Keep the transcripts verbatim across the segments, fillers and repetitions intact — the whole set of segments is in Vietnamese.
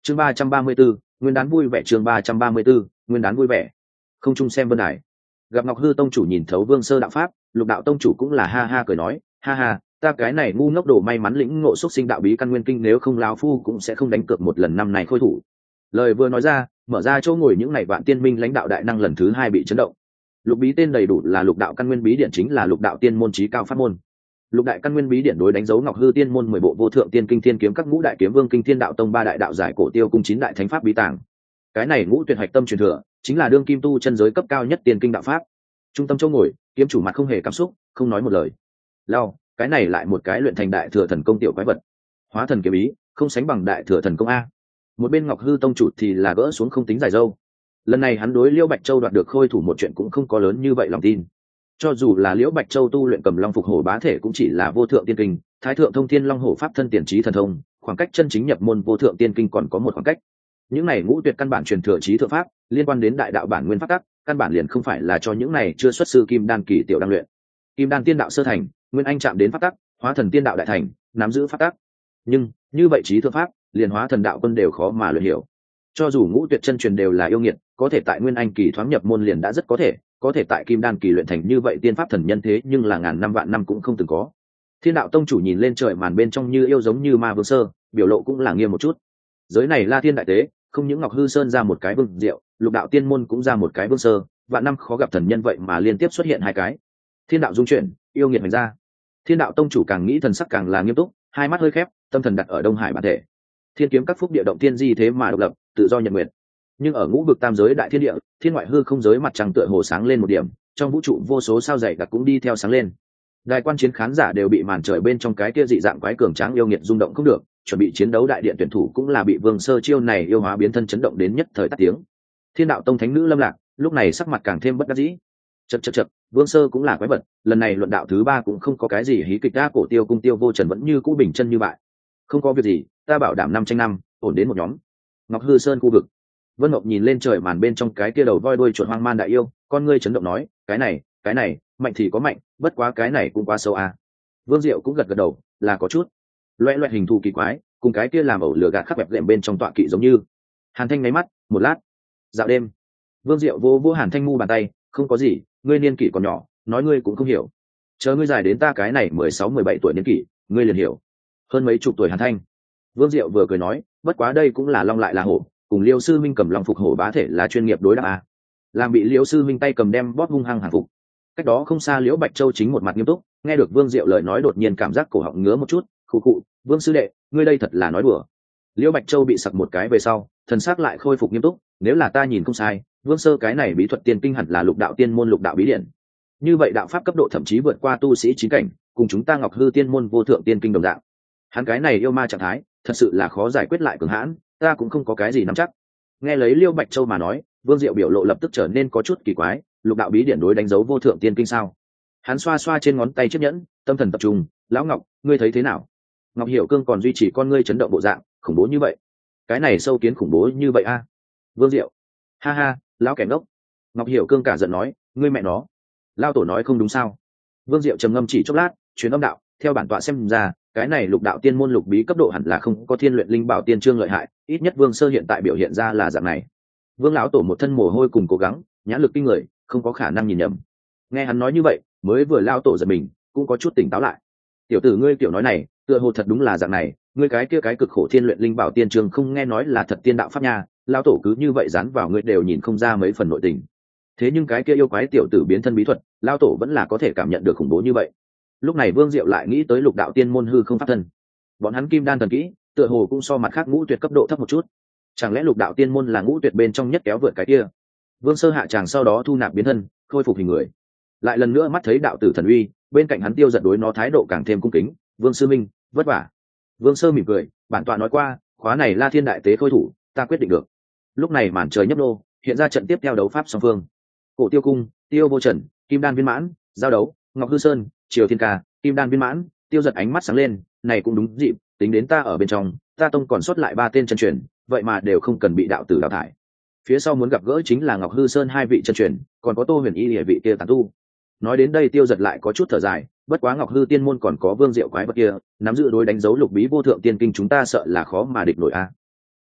chương ba trăm ba mươi 334, nguyên đán vui vẻ. chương ba trăm ba mươi 334, nguyên đán vui vẻ. Không trung xem vân đài, gặp Ngọc Hư tông chủ nhìn thấu Vương Sơ đạo pháp, Lục đạo tông chủ cũng là ha ha cười nói, ha ha, ta cái này ngu ngốc đồ may mắn lĩnh ngộ xuất sinh đạo bí căn nguyên kinh, nếu không lão phu cũng sẽ không đánh cược một lần năm này khôi thủ. Lời vừa nói ra, mở ra chỗ ngồi những ngày vạn tiên minh lãnh đạo đại năng lần thứ hai bị chấn động. Lục bí tên đầy đủ là Lục đạo căn nguyên bí điển, chính là Lục đạo tiên môn chí cao pháp môn. Lục đại căn nguyên bí điển đối đánh dấu Ngọc Hư tiên môn mười bộ vô thượng tiên kinh, thiên kiếm các ngũ đại kiếm vương kinh, thiên đạo tông ba đại đạo giải cổ tiêu cung chín đại thánh pháp bí tàng. Cái này ngũ tuyệt hạch tâm truyền thừa, chính là đương kim tu chân giới cấp cao nhất tiên kinh đạo pháp. Trung tâm chỗ ngồi, kiếm chủ mặt không hề cảm xúc, không nói một lời. Lao, cái này lại một cái luyện thành đại thừa thần công tiểu quái vật. Hóa thần kiếm ý, không sánh bằng đại thừa thần công a. Một bên Ngọc Hư tông chủ thì là gỡ xuống không tính dài dâu. Lần này hắn đối Liễu Bạch Châu đoạt được khôi thủ một chuyện cũng không có lớn như vậy lòng tin. Cho dù là Liễu Bạch Châu tu luyện Cầm Long Phục Hổ bá thể cũng chỉ là vô thượng tiên kinh, thái thượng thông thiên long hổ pháp thân tiền trí thần thông, khoảng cách chân chính nhập môn vô thượng tiên kinh còn có một khoảng cách. Những này ngũ tuyệt căn bản truyền thừa trí thượng pháp, liên quan đến đại đạo bản nguyên pháp tắc, căn bản liền không phải là cho những này chưa xuất sư kim đan kỳ tiểu đang luyện. Kim đan tiên đạo sơ thành, nguyên anh chạm đến pháp tắc, hóa thần tiên đạo đại thành, nắm giữ pháp tắc. Nhưng như vậy trí thượng pháp, liền hóa thần đạo quân đều khó mà luyện hiểu. Cho dù ngũ tuyệt chân truyền đều là yêu nghiệt, có thể tại nguyên anh kỳ thoáng nhập môn liền đã rất có thể, có thể tại kim đan kỳ luyện thành như vậy tiên pháp thần nhân thế nhưng là ngàn năm vạn năm cũng không từng có. Thiên đạo tông chủ nhìn lên trời màn bên trong như yêu giống như ma vương sơ, biểu lộ cũng là nghiêm một chút. Giới này La Thiên đại tế, không những Ngọc Hư Sơn ra một cái vương diệu, Lục đạo tiên môn cũng ra một cái vương sơ, vạn năm khó gặp thần nhân vậy mà liên tiếp xuất hiện hai cái. Thiên đạo dung chuyển, yêu nghiệt hành ra. Thiên đạo tông chủ càng nghĩ thần sắc càng là nghiêm túc, hai mắt hơi khép, tâm thần đặt ở Đông Hải bản thể. Thiên kiếm các phúc địa động tiên di thế mà độc lập, tự do nhật nguyệt. Nhưng ở ngũ vực tam giới đại thiên địa, thiên ngoại hư không giới mặt trăng tựa hồ sáng lên một điểm, trong vũ trụ vô số sao dày đặc cũng đi theo sáng lên. Đài quan chiến khán giả đều bị màn trời bên trong cái kia dị dạng quái cường tráng yêu nghiệt rung động không được, chuẩn bị chiến đấu đại điện tuyển thủ cũng là bị Vương Sơ chiêu này yêu hóa biến thân chấn động đến nhất thời tắt tiếng. Thiên đạo tông thánh nữ Lâm Lạc lúc này sắc mặt càng thêm bất đắc dĩ. Chậc chậc chậc, Vương Sơ cũng là quái vật, lần này luận đạo thứ ba cũng không có cái gì hí kịch, đa cổ tiêu cung tiêu vô trần vẫn như cũ bình chân như bại. Không có việc gì, ta bảo đảm năm tranh năm, ổn đến một nhóm. Ngọc Hư Sơn khu vực. Vân Ngọc nhìn lên trời màn bên trong cái kia đầu voi đuôi chuột hoang man đại yêu, con ngươi chấn động nói, cái này, cái này, mạnh thì có mạnh, bất quá cái này cũng quá sâu à. Vương Diệu cũng gật gật đầu, là có chút. Loẻ loẹt hình thù kỳ quái, cùng cái kia làm ẩu lửa gạt khắp bẹp lệm bên trong tọa kỵ giống như. Hàn Thanh ngáy mắt, một lát. Dạo đêm. Vương Diệu vô vô Hàn Thanh mu bàn tay, không có gì, ngươi niên kỷ còn nhỏ, nói ngươi cũng không hiểu. Chờ ngươi dài đến ta cái này mười sáu mười bảy tuổi niên kỷ, ngươi liền hiểu. Hơn mấy chục tuổi Hàn Thanh. Vương Diệu vừa cười nói, bất quá đây cũng là long lại là hổ, cùng Liêu sư minh cầm Long Phục Hổ bá thể là chuyên nghiệp đối đáp à. Làm bị Liêu sư minh tay cầm đem bóp hung hăng hàng phục. Cách đó không xa Liễu Bạch Châu chính một mặt nghiêm túc, nghe được Vương Diệu lời nói đột nhiên cảm giác cổ họng ngứa một chút, khụ khụ, Vương sư đệ, ngươi đây thật là nói đùa. Liễu Bạch Châu bị sặc một cái về sau, thần sắc lại khôi phục nghiêm túc, nếu là ta nhìn không sai, Vương sơ cái này bí thuật tiên kinh hẳn là Lục đạo tiên môn Lục đạo bí điển. Như vậy đạo pháp cấp độ thậm chí vượt qua tu sĩ chín cảnh, cùng chúng ta Ngọc Hư tiên môn vô thượng tiên kinh đồng dạng. Hắn cái này yêu ma trạng thái, thật sự là khó giải quyết lại cường hãn, ta cũng không có cái gì nắm chắc. Nghe lấy Liêu Bạch Châu mà nói, Vương Diệu biểu lộ lập tức trở nên có chút kỳ quái, Lục đạo bí điển đối đánh dấu vô thượng tiên kinh sao? Hắn xoa xoa trên ngón tay chiếc nhẫn, tâm thần tập trung, lão Ngọc, ngươi thấy thế nào? Ngọc Hiểu Cương còn duy trì con ngươi chấn động bộ dạng, khủng bố như vậy. Cái này sâu kiến khủng bố như vậy a? À? Vương Diệu, ha ha, lão kẻ ngốc. Ngọc Hiểu Cương cả giận nói, ngươi mẹ nó, lao tổ nói không đúng sao? Vương Diệu trầm ngâm chỉ chốc lát, truyền âm đạo, theo bản tọa xem ra, cái này Lục đạo tiên môn lục bí cấp độ hẳn là không có thiên luyện linh bảo tiên trương lợi hại, ít nhất Vương sơ hiện tại biểu hiện ra là dạng này. Vương lão tổ một thân mồ hôi cùng cố gắng, nhãn lực kinh người, không có khả năng nhìn nhầm. Nghe hắn nói như vậy, mới vừa lao tổ giật mình, cũng có chút tỉnh táo lại. Tiểu tử ngươi kiểu nói này, tựa hồ thật đúng là dạng này, ngươi cái kia cái cực khổ thiên luyện linh bảo tiên trương không nghe nói là thật tiên đạo pháp nha, lao tổ cứ như vậy dán vào ngươi đều nhìn không ra mấy phần nội tình. Thế nhưng cái kia yêu quái tiểu tử biến thân bí thuật, lao tổ vẫn là có thể cảm nhận được khủng bố như vậy. Lúc này Vương Diệu lại nghĩ tới Lục đạo tiên môn hư không pháp thân. Bọn hắn kim đan thần kỹ, tựa hồ cũng so mặt khác ngũ tuyệt cấp độ thấp một chút. Chẳng lẽ Lục đạo tiên môn là ngũ tuyệt bên trong nhất kéo vượt cái kia? Vương sơ hạ tràng sau đó thu nạp biến thân, khôi phục hình người. Lại lần nữa mắt thấy đạo tử thần uy, bên cạnh hắn Tiêu Giật đối nó thái độ càng thêm cung kính, Vương sư minh, vất vả. Vương sơ mỉm cười, bản tọa nói qua, khóa này La Thiên đại tế khôi thủ, ta quyết định được. Lúc này màn trời nhấp nô, hiện ra trận tiếp theo đấu pháp song phương. Cổ Tiêu cung, Tiêu vô trần, kim đan viên mãn, giao đấu, Ngọc Hư Sơn, Triều Thiên Ca, kim đan viên mãn. Tiêu Giật ánh mắt sáng lên, này cũng đúng dịp, tính đến ta ở bên trong, ta tông còn sót lại ba tên chân truyền, vậy mà đều không cần bị đạo tử đào thải. Phía sau muốn gặp gỡ chính là Ngọc Hư Sơn hai vị chân truyền, còn có Tô Huyền Y địa vị kia tán tu. Nói đến đây Tiêu Giật lại có chút thở dài, bất quá Ngọc Hư tiên môn còn có Vương Diệu quái vật kia, nắm giữ đối đánh dấu lục bí vô thượng tiên kinh chúng ta sợ là khó mà địch nổi a.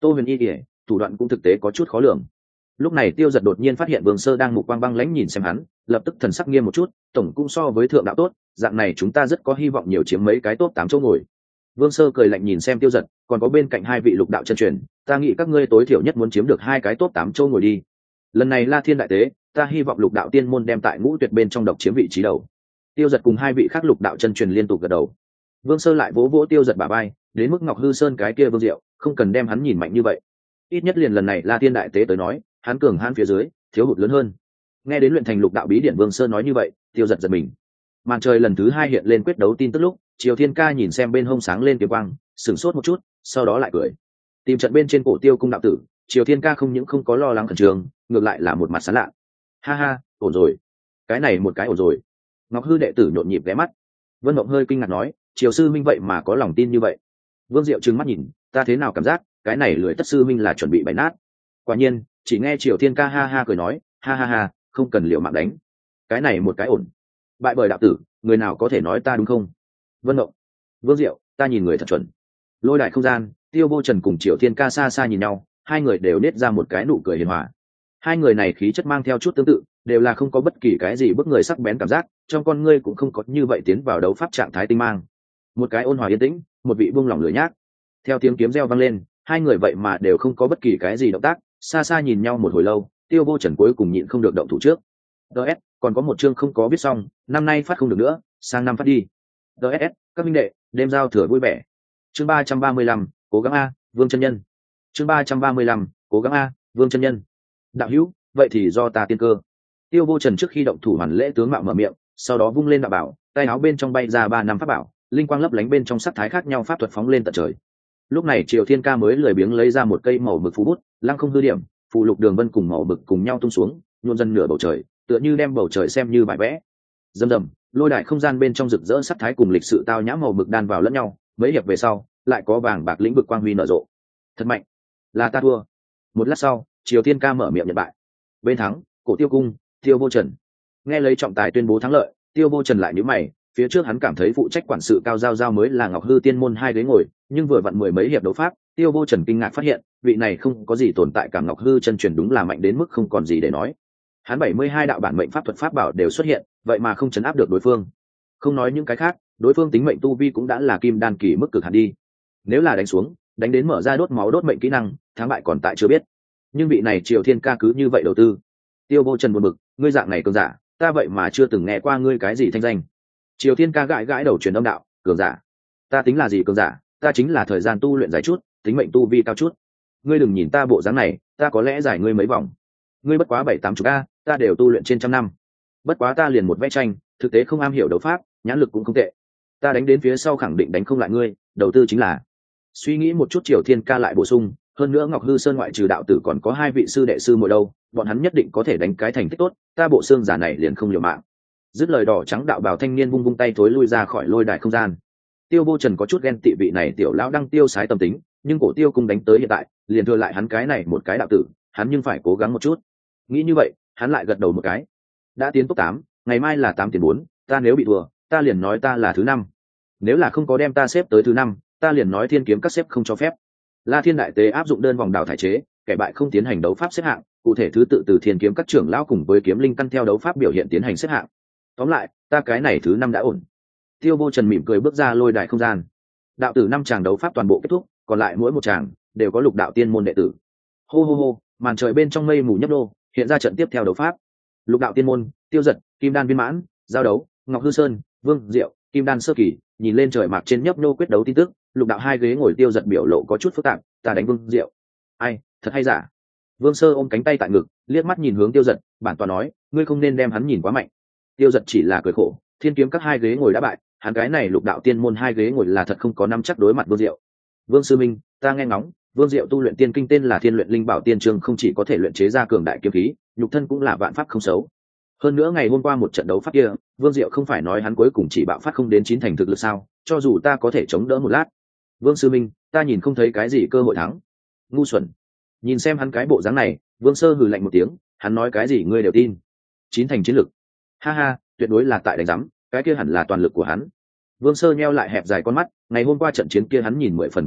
Tô Huyền Y kể, thủ đoạn cũng thực tế có chút khó lường. Lúc này Tiêu Giật đột nhiên phát hiện Vương Sơ đang mục quang băng lãnh nhìn xem hắn, lập tức thần sắc nghiêm một chút, tổng cũng so với thượng đạo tốt, dạng này chúng ta rất có hy vọng nhiều chiếm mấy cái top tám chỗ ngồi. Vương Sơ cười lạnh nhìn xem Tiêu Giật, còn có bên cạnh hai vị lục đạo chân truyền, ta nghĩ các ngươi tối thiểu nhất muốn chiếm được hai cái top tám chỗ ngồi đi. Lần này La Thiên đại tế, ta hy vọng lục đạo tiên môn đem tại ngũ tuyệt bên trong độc chiếm vị trí đầu. Tiêu Giật cùng hai vị khác lục đạo chân truyền liên tục gật đầu. Vương Sơ lại vỗ vỗ Tiêu Giật bả vai, đến mức Ngọc Hư Sơn cái kia Vương Diệu, không cần đem hắn nhìn mạnh như vậy. Ít nhất liền lần này La Thiên đại tế tới nói, hắn cường hắn phía dưới, thiếu hụt lớn hơn. Nghe đến luyện thành lục đạo bí điển Vương Sơ nói như vậy, Tiêu Giật giật mình. Màn trời lần thứ hai hiện lên quyết đấu tin tức lúc, Triều Thiên Ca nhìn xem bên hông sáng lên kiếm quang, sửng sốt một chút, sau đó lại cười. Tìm trận bên trên cổ Tiêu cung đạo tử, Triều Thiên Ca không những không có lo lắng khẩn trương, ngược lại là một mặt sán lạ. Ha ha, ổn rồi. Cái này một cái ổn rồi. Ngọc Hư đệ tử nhộn nhịp ghé mắt. Vân Mộng hơi kinh ngạc nói, Triều sư minh vậy mà có lòng tin như vậy. Vương Diệu trừng mắt nhìn, ta thế nào cảm giác, cái này lưỡi tất sư minh là chuẩn bị bày nát. Quả nhiên, chỉ nghe Triều Thiên Ca ha ha cười nói, ha ha ha, không cần liều mạng đánh. Cái này một cái ổn. Bại bởi đạo tử, người nào có thể nói ta đúng không? Vân Mộng, Vương Diệu, ta nhìn người thật chuẩn. Lôi đại không gian, Tiêu Vô Trần cùng Triều Thiên Ca xa xa nhìn nhau, hai người đều nết ra một cái nụ cười hiền hòa. Hai người này khí chất mang theo chút tương tự, đều là không có bất kỳ cái gì bức người sắc bén cảm giác, trong con ngươi cũng không có như vậy tiến vào đấu pháp trạng thái tinh mang. Một cái ôn hòa yên tĩnh, một vị buông lỏng lửa nhác. Theo tiếng kiếm reo vang lên, hai người vậy mà đều không có bất kỳ cái gì động tác, xa xa nhìn nhau một hồi lâu, Tiêu Vô Trần cuối cùng nhịn không được động thủ trước. đê ét, còn có một chương không có viết xong, năm nay phát không được nữa, sang năm phát đi. đê ét, các minh đệ, đêm giao thừa vui vẻ. Chương ba trăm ba mươi lăm, cố gắng a, Vương chân nhân. Chương ba trăm ba mươi lăm, cố gắng a, Vương chân nhân. Đạo hữu, vậy thì do ta tiên cơ. Tiêu Vô Trần trước khi động thủ hoàn lễ tướng mạo mở miệng, sau đó vung lên đạo bảo, tay áo bên trong bay ra ba năm pháp bảo, linh quang lấp lánh bên trong sắc thái khác nhau pháp thuật phóng lên tận trời. Lúc này Triều Thiên Ca mới lười biếng lấy ra một cây màu mực phù bút, lăng không hư điểm, phù lục đường vân cùng màu mực cùng nhau tung xuống, nhuộm dần nửa bầu trời, tựa như đem bầu trời xem như bài vẽ. Dầm dầm, lôi đại không gian bên trong rực rỡ sắc thái cùng lịch sự tao nhã màu mực đan vào lẫn nhau, mấy hiệp về sau, lại có vàng bạc lĩnh vực quang huy nở rộ. Thật mạnh, là ta thua. Một lát sau, Triều Thiên Ca mở miệng nhận bại. Bên thắng, Cổ Tiêu cung, Tiêu Vô Trần. Nghe lấy trọng tài tuyên bố thắng lợi, Tiêu Vô Trần lại nhíu mày, phía trước hắn cảm thấy phụ trách quản sự cao giao giao mới là Ngọc Hư tiên môn hai ghế ngồi, nhưng vừa vặn mười mấy hiệp đấu pháp, Tiêu Vô Trần kinh ngạc phát hiện, vị này không có gì tồn tại cả Ngọc Hư chân truyền đúng là mạnh đến mức không còn gì để nói. Hắn bảy mươi hai đạo bản mệnh pháp thuật pháp bảo đều xuất hiện, vậy mà không chấn áp được đối phương. Không nói những cái khác, đối phương tính mệnh tu vi cũng đã là kim đan kỳ mức cực hạn đi. Nếu là đánh xuống, đánh đến mở ra đốt máu đốt mệnh kỹ năng, thắng bại còn tại chưa biết. Nhưng vị này Triều Thiên Ca cứ như vậy đầu tư. Tiêu Vô Trần buồn bực, ngươi dạng này cường giả, ta vậy mà chưa từng nghe qua ngươi cái gì thanh danh. Triều Thiên Ca gãi gãi đầu truyền âm đạo, cường giả, ta tính là gì cường giả, ta chính là thời gian tu luyện dài chút, tính mệnh tu vi cao chút. Ngươi đừng nhìn ta bộ dáng này, ta có lẽ giải ngươi mấy vòng. Ngươi bất quá bảy tám chục a, ta đều tu luyện trên trăm năm. Bất quá ta liền một vẽ tranh, thực tế không am hiểu đấu pháp, nhãn lực cũng không tệ. Ta đánh đến phía sau khẳng định đánh không lại ngươi, đầu tư chính là. Suy nghĩ một chút Triều Thiên Ca lại bổ sung, hơn nữa Ngọc Hư Sơn ngoại trừ đạo tử còn có hai vị sư đệ sư muội đâu, bọn hắn nhất định có thể đánh cái thành tích tốt, ta bộ xương giả này liền không liều mạng. Dứt lời đỏ trắng đạo bào thanh niên vung vung tay thối lui ra khỏi lôi đài không gian. Tiêu Vô Trần có chút ghen tị vị này tiểu lão đang tiêu sái tâm tính, nhưng Cổ Tiêu cung đánh tới hiện tại, liền thừa lại hắn cái này một cái đạo tử, hắn nhưng phải cố gắng một chút. Nghĩ như vậy, hắn lại gật đầu một cái. Đã tiến top tám, ngày mai là tám tiền bốn, ta nếu bị thua, ta liền nói ta là thứ năm. Nếu là không có đem ta xếp tới thứ năm, ta liền nói thiên kiếm các xếp không cho phép. La Thiên đại tế áp dụng đơn vòng đào thải chế, kẻ bại không tiến hành đấu pháp xếp hạng, cụ thể thứ tự từ thiên kiếm các trưởng lão cùng với kiếm linh căn theo đấu pháp biểu hiện tiến hành xếp hạng. Tóm lại, ta cái này thứ năm đã ổn. Tiêu Vô Trần mỉm cười bước ra lôi đài không gian. Đạo tử năm tràng đấu pháp toàn bộ kết thúc, còn lại mỗi một tràng đều có lục đạo tiên môn đệ tử. Hô hô hô, màn trời bên trong mây mù nhấp đô, hiện ra trận tiếp theo đấu pháp. Lục đạo tiên môn, Tiêu Giật, Kim Đan viên mãn, giao đấu, Ngọc Hư Sơn, Vương Diệu, Kim Đan sơ kỳ, nhìn lên trời mạc trên nhấp nhô quyết đấu tin tức, lục đạo hai ghế ngồi Tiêu Giật biểu lộ có chút phức tạp, ta đánh Vương Diệu. Ai, thật hay giả? Vương Sơ ôm cánh tay tại ngực, liếc mắt nhìn hướng Tiêu Giật, bản tọa nói, ngươi không nên đem hắn nhìn quá mạnh. Tiêu Giật chỉ là cười khổ, thiên kiếm các hai ghế ngồi đã bại, hắn cái này lục đạo tiên môn hai ghế ngồi là thật không có nắm chắc đối mặt Vương Diệu. Vương sư minh, ta nghe ngóng, Vương Diệu tu luyện tiên kinh tên là Thiên Luyện Linh Bảo Tiên Chương, không chỉ có thể luyện chế ra cường đại kiếm khí, nhục thân cũng là vạn pháp không xấu. Hơn nữa ngày hôm qua một trận đấu pháp kia, Vương Diệu không phải nói hắn cuối cùng chỉ bạo phát không đến chín thành thực lực sao? Cho dù ta có thể chống đỡ một lát. Vương sư minh, ta nhìn không thấy cái gì cơ hội thắng. Ngu xuẩn. Nhìn xem hắn cái bộ dáng này, Vương Sơ hừ lạnh một tiếng, hắn nói cái gì ngươi đều tin. Chín thành chiến lực. Ha ha, tuyệt đối là tại đánh giám, cái kia hẳn là toàn lực của hắn. Vương Sơ nheo lại hẹp dài con mắt, ngày hôm qua trận chiến kia hắn nhìn mười phần cẩn thận,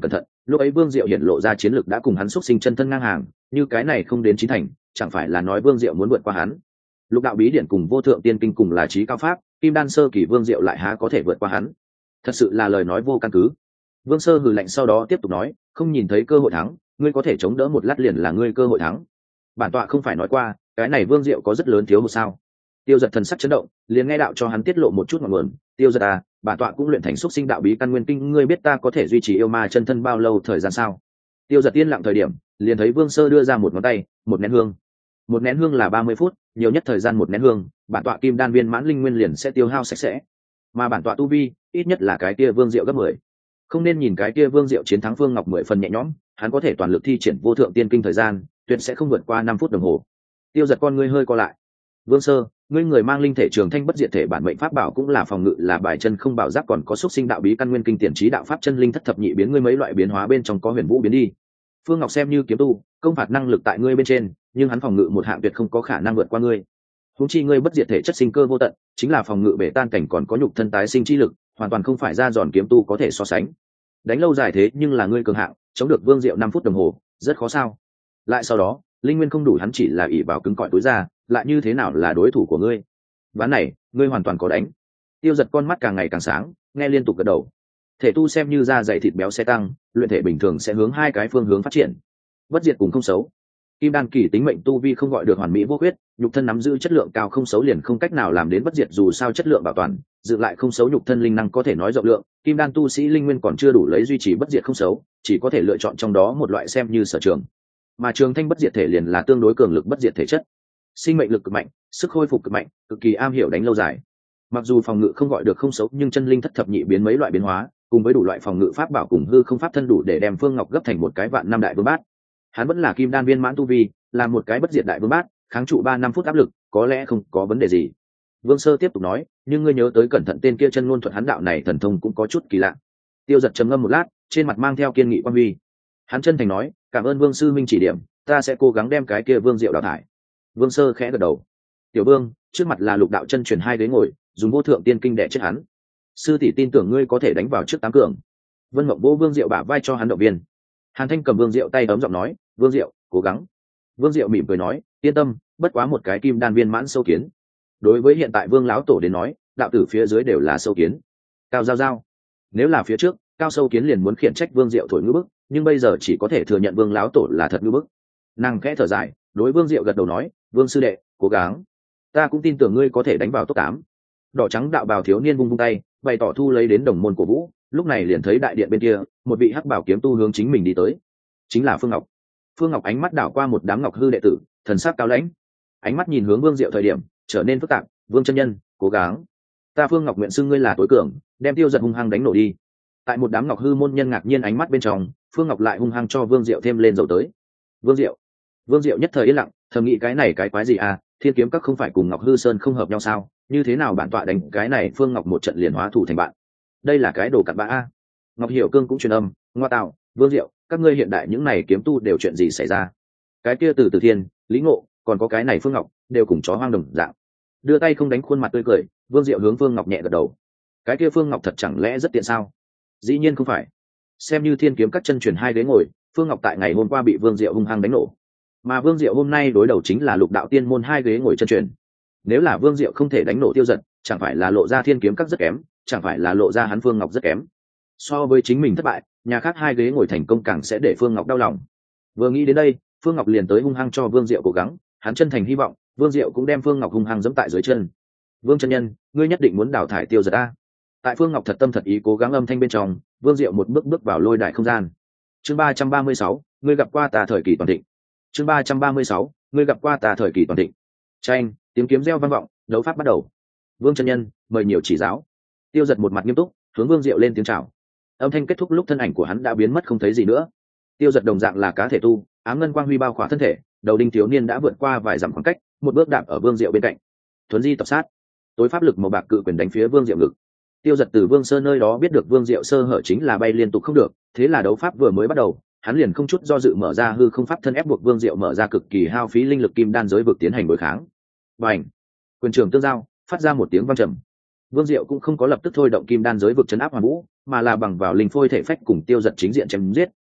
lúc ấy vương diệu hiện lộ ra chiến lược đã cùng hắn xúc sinh chân thân ngang hàng, như cái này không đến chín thành chẳng phải là nói vương diệu muốn vượt qua hắn. Lục đạo bí điển cùng vô thượng tiên kinh cùng là trí cao pháp, kim đan sơ kỳ vương diệu lại há có thể vượt qua hắn? Thật sự là lời nói vô căn cứ. Vương Sơ hừ lạnh sau đó tiếp tục nói, không nhìn thấy cơ hội thắng, ngươi có thể chống đỡ một lát liền là ngươi cơ hội thắng. Bản tọa không phải nói qua cái này vương diệu có rất lớn thiếu một sao? Tiêu Giật thần sắc chấn động, liền nghe đạo cho hắn tiết lộ một chút ngọn nguồn. Tiêu Giật à, bản tọa cũng luyện thành xúc sinh đạo bí căn nguyên kinh, ngươi biết ta có thể duy trì yêu ma chân thân bao lâu thời gian sao? Tiêu Giật yên lặng thời điểm, liền thấy Vương Sơ đưa ra một ngón tay, một nén hương. Một nén hương là ba mươi phút, nhiều nhất thời gian một nén hương, bản tọa kim đan viên mãn linh nguyên liền sẽ tiêu hao sạch sẽ. Mà bản tọa tu vi, ít nhất là cái kia vương diệu gấp mười. Không nên nhìn cái kia vương diệu chiến thắng Phương Ngọc mười phần nhẹ nhõm, hắn có thể toàn lực thi triển vô thượng tiên kinh thời gian, tuyệt sẽ không vượt qua năm phút đồng hồ. Tiêu Giật con ngươi hơi co lại. Vương Sơ, ngươi người mang linh thể trường thanh bất diệt thể bản mệnh pháp bảo cũng là phòng ngự là bài chân không bảo giáp, còn có xúc sinh đạo bí căn nguyên kinh tiền trí đạo pháp chân linh thất thập nhị biến, ngươi mấy loại biến hóa bên trong có huyền vũ biến đi. Phương Ngọc xem như kiếm tu, công phạt năng lực tại ngươi bên trên, nhưng hắn phòng ngự một hạng tuyệt không có khả năng vượt qua ngươi. Huống chi ngươi bất diệt thể chất sinh cơ vô tận, chính là phòng ngự bể tan cảnh còn có nhục thân tái sinh chi lực, hoàn toàn không phải ra giòn kiếm tu có thể so sánh. Đánh lâu dài thế nhưng là ngươi cường hạng, chống được vương diệu năm phút đồng hồ, rất khó sao? Lại sau đó, linh nguyên không đủ, hắn chỉ là ỷ vào cứng cỏi túi ra, lại như thế nào là đối thủ của ngươi? Ván này, ngươi hoàn toàn có đánh. Tiêu Giật con mắt càng ngày càng sáng, nghe liên tục gật đầu. Thể tu xem như da dày thịt béo sẽ tăng, luyện thể bình thường sẽ hướng hai cái phương hướng phát triển. Bất diệt cùng không xấu. Kim đan kỳ tính mệnh tu vi không gọi được hoàn mỹ vô khuyết, nhục thân nắm giữ chất lượng cao không xấu liền không cách nào làm đến bất diệt, dù sao chất lượng bảo toàn, dự lại không xấu nhục thân linh năng có thể nói rộng lượng, kim đan tu sĩ linh nguyên còn chưa đủ lấy duy trì bất diệt không xấu, chỉ có thể lựa chọn trong đó một loại xem như sở trường. Mà trường thanh bất diệt thể liền là tương đối cường lực bất diệt thể chất, sinh mệnh lực cực mạnh, sức khôi phục cực mạnh, cực kỳ am hiểu đánh lâu dài. Mặc dù phòng ngự không gọi được không xấu, nhưng chân linh thất thập nhị biến mấy loại biến hóa, cùng với đủ loại phòng ngự pháp bảo cùng hư không pháp thân đủ để đem Phương Ngọc gấp thành một cái vạn năm đại vương bát. Hắn vẫn là kim đan viên mãn tu vi, là một cái bất diệt đại vương bát, kháng trụ ba năm phút áp lực, có lẽ không có vấn đề gì. Vương Sơ tiếp tục nói, nhưng ngươi nhớ tới cẩn thận tên kia chân ngôn thuật hắn đạo này thần thông cũng có chút kỳ lạ. Tiêu Giật trầm ngâm một lát, trên mặt mang theo kiên nghị quan huy. Hắn chân thành nói, cảm ơn Vương sư minh chỉ điểm, ta sẽ cố gắng đem cái kia vương diệu đào thải. Vương Sơ khẽ gật đầu. Tiểu Vương, trước mặt là lục đạo chân truyền hai ghế ngồi, dùng vô thượng tiên kinh để chết hắn. Sư tỷ tin tưởng ngươi có thể đánh vào trước tám cường. Vân Mộng vô Vương Diệu bả vai cho hắn động viên. Hàn Thanh cầm Vương Diệu tay ấm giọng nói, Vương Diệu, cố gắng. Vương Diệu mỉm cười nói, yên tâm, bất quá một cái kim đan viên mãn sâu kiến. Đối với hiện tại Vương lão tổ đến nói, đạo tử phía dưới đều là sâu kiến. Cao giao giao, nếu là phía trước, cao sâu kiến liền muốn khiển trách Vương Diệu thổi ngữ bức, nhưng bây giờ chỉ có thể thừa nhận Vương lão tổ là thật ngữ bức. Nàng khẽ thở dài, đối Vương Diệu gật đầu nói, Vương sư đệ, cố gắng. Ta cũng tin tưởng ngươi có thể đánh vào top tám. Đỏ trắng đạo bào thiếu niên vung vung tay, bày tỏ thu lấy đến đồng môn của vũ. Lúc này liền thấy đại điện bên kia, một vị hắc bảo kiếm tu hướng chính mình đi tới, chính là Phương Ngọc. Phương Ngọc ánh mắt đảo qua một đám ngọc hư đệ tử, thần sắc cao lãnh. Ánh mắt nhìn hướng Vương Diệu thời điểm trở nên phức tạp, Vương chân nhân, cố gắng. Ta Phương Ngọc nguyện xưng ngươi là tối cường, đem Tiêu Giật hung hăng đánh nổ đi. Tại một đám ngọc hư môn nhân ngạc nhiên ánh mắt bên trong, Phương Ngọc lại hung hăng cho Vương Diệu thêm lên dầu tới. Vương Diệu, Vương Diệu nhất thời yên lặng, thầm nghĩ cái này cái quái gì à, Thiên Kiếm Các không phải cùng Ngọc Hư Sơn không hợp nhau sao? Như thế nào bản tọa đánh cái này Phương Ngọc một trận liền hóa thủ thành bạn? Đây là cái đồ cặn bã a. Ngọc Hiểu Cương cũng truyền âm, ngoa tạo, Vương Diệu, các ngươi hiện đại những này kiếm tu đều chuyện gì xảy ra? Cái kia Từ Từ Thiên, Lý Ngộ, còn có cái này Phương Ngọc, đều cùng chó hoang đồng dạng. Đưa tay không đánh khuôn mặt tươi cười, Vương Diệu hướng Phương Ngọc nhẹ gật đầu. Cái kia Phương Ngọc thật chẳng lẽ rất tiện sao? Dĩ nhiên không phải. Xem như Thiên Kiếm Các chân truyền hai ghế ngồi, Phương Ngọc tại ngày hôm qua bị Vương Diệu hung hăng đánh nổ, mà Vương Diệu hôm nay đối đầu chính là Lục Đạo Tiên môn hai ghế ngồi chân truyền. Nếu là Vương Diệu không thể đánh nổ Tiêu Giật, chẳng phải là lộ ra Thiên Kiếm Các rất kém, chẳng phải là lộ ra hắn Phương Ngọc rất kém. So với chính mình thất bại, nhà khác hai ghế ngồi thành công càng sẽ để Phương Ngọc đau lòng. Vừa nghĩ đến đây, Phương Ngọc liền tới hung hăng cho Vương Diệu cố gắng, hắn chân thành hy vọng Vương Diệu cũng đem Phương Ngọc hung hăng giẫm tại dưới chân. Vương chân nhân, ngươi nhất định muốn đào thải Tiêu Giật a. Tại Phương Ngọc thật tâm thật ý cố gắng âm thanh bên trong, Vương Diệu một bước bước vào lôi đài không gian. Chương ba trăm ba mươi sáu, ngươi gặp qua ta thời kỳ toàn thịnh. Chương ba trăm ba mươi sáu, ngươi gặp qua ta thời kỳ toàn thịnh. Tranh, tiếng kiếm reo vang vọng, đấu pháp bắt đầu. Vương chân nhân, mời nhiều chỉ giáo. Tiêu Giật một mặt nghiêm túc, hướng Vương Diệu lên tiếng chào. Âm thanh kết thúc lúc thân ảnh của hắn đã biến mất không thấy gì nữa. Tiêu Giật đồng dạng là cá thể tu, ám ngân quang huy bao khỏa thân thể, đầu đinh thiếu niên đã vượt qua vài dặm khoảng cách, một bước đạp ở Vương Diệu bên cạnh. Thuấn di tập sát, tối pháp lực màu bạc cự quyền đánh phía Vương Diệu ngực. Tiêu Giật từ Vương Sơ nơi đó biết được Vương Diệu sơ hở chính là bay liên tục không được, thế là đấu pháp vừa mới bắt đầu, hắn liền không chút do dự mở ra hư không pháp thân ép buộc Vương Diệu mở ra cực kỳ hao phí linh lực kim đan giới vực tiến hành đối kháng. Bành! Quyền trường tương giao, phát ra một tiếng vang trầm. Vương Diệu cũng không có lập tức thôi động kim đan giới vực chấn áp Hoàn Vũ, mà là bằng vào linh phôi thể phách cùng Tiêu Giật chính diện chém giết,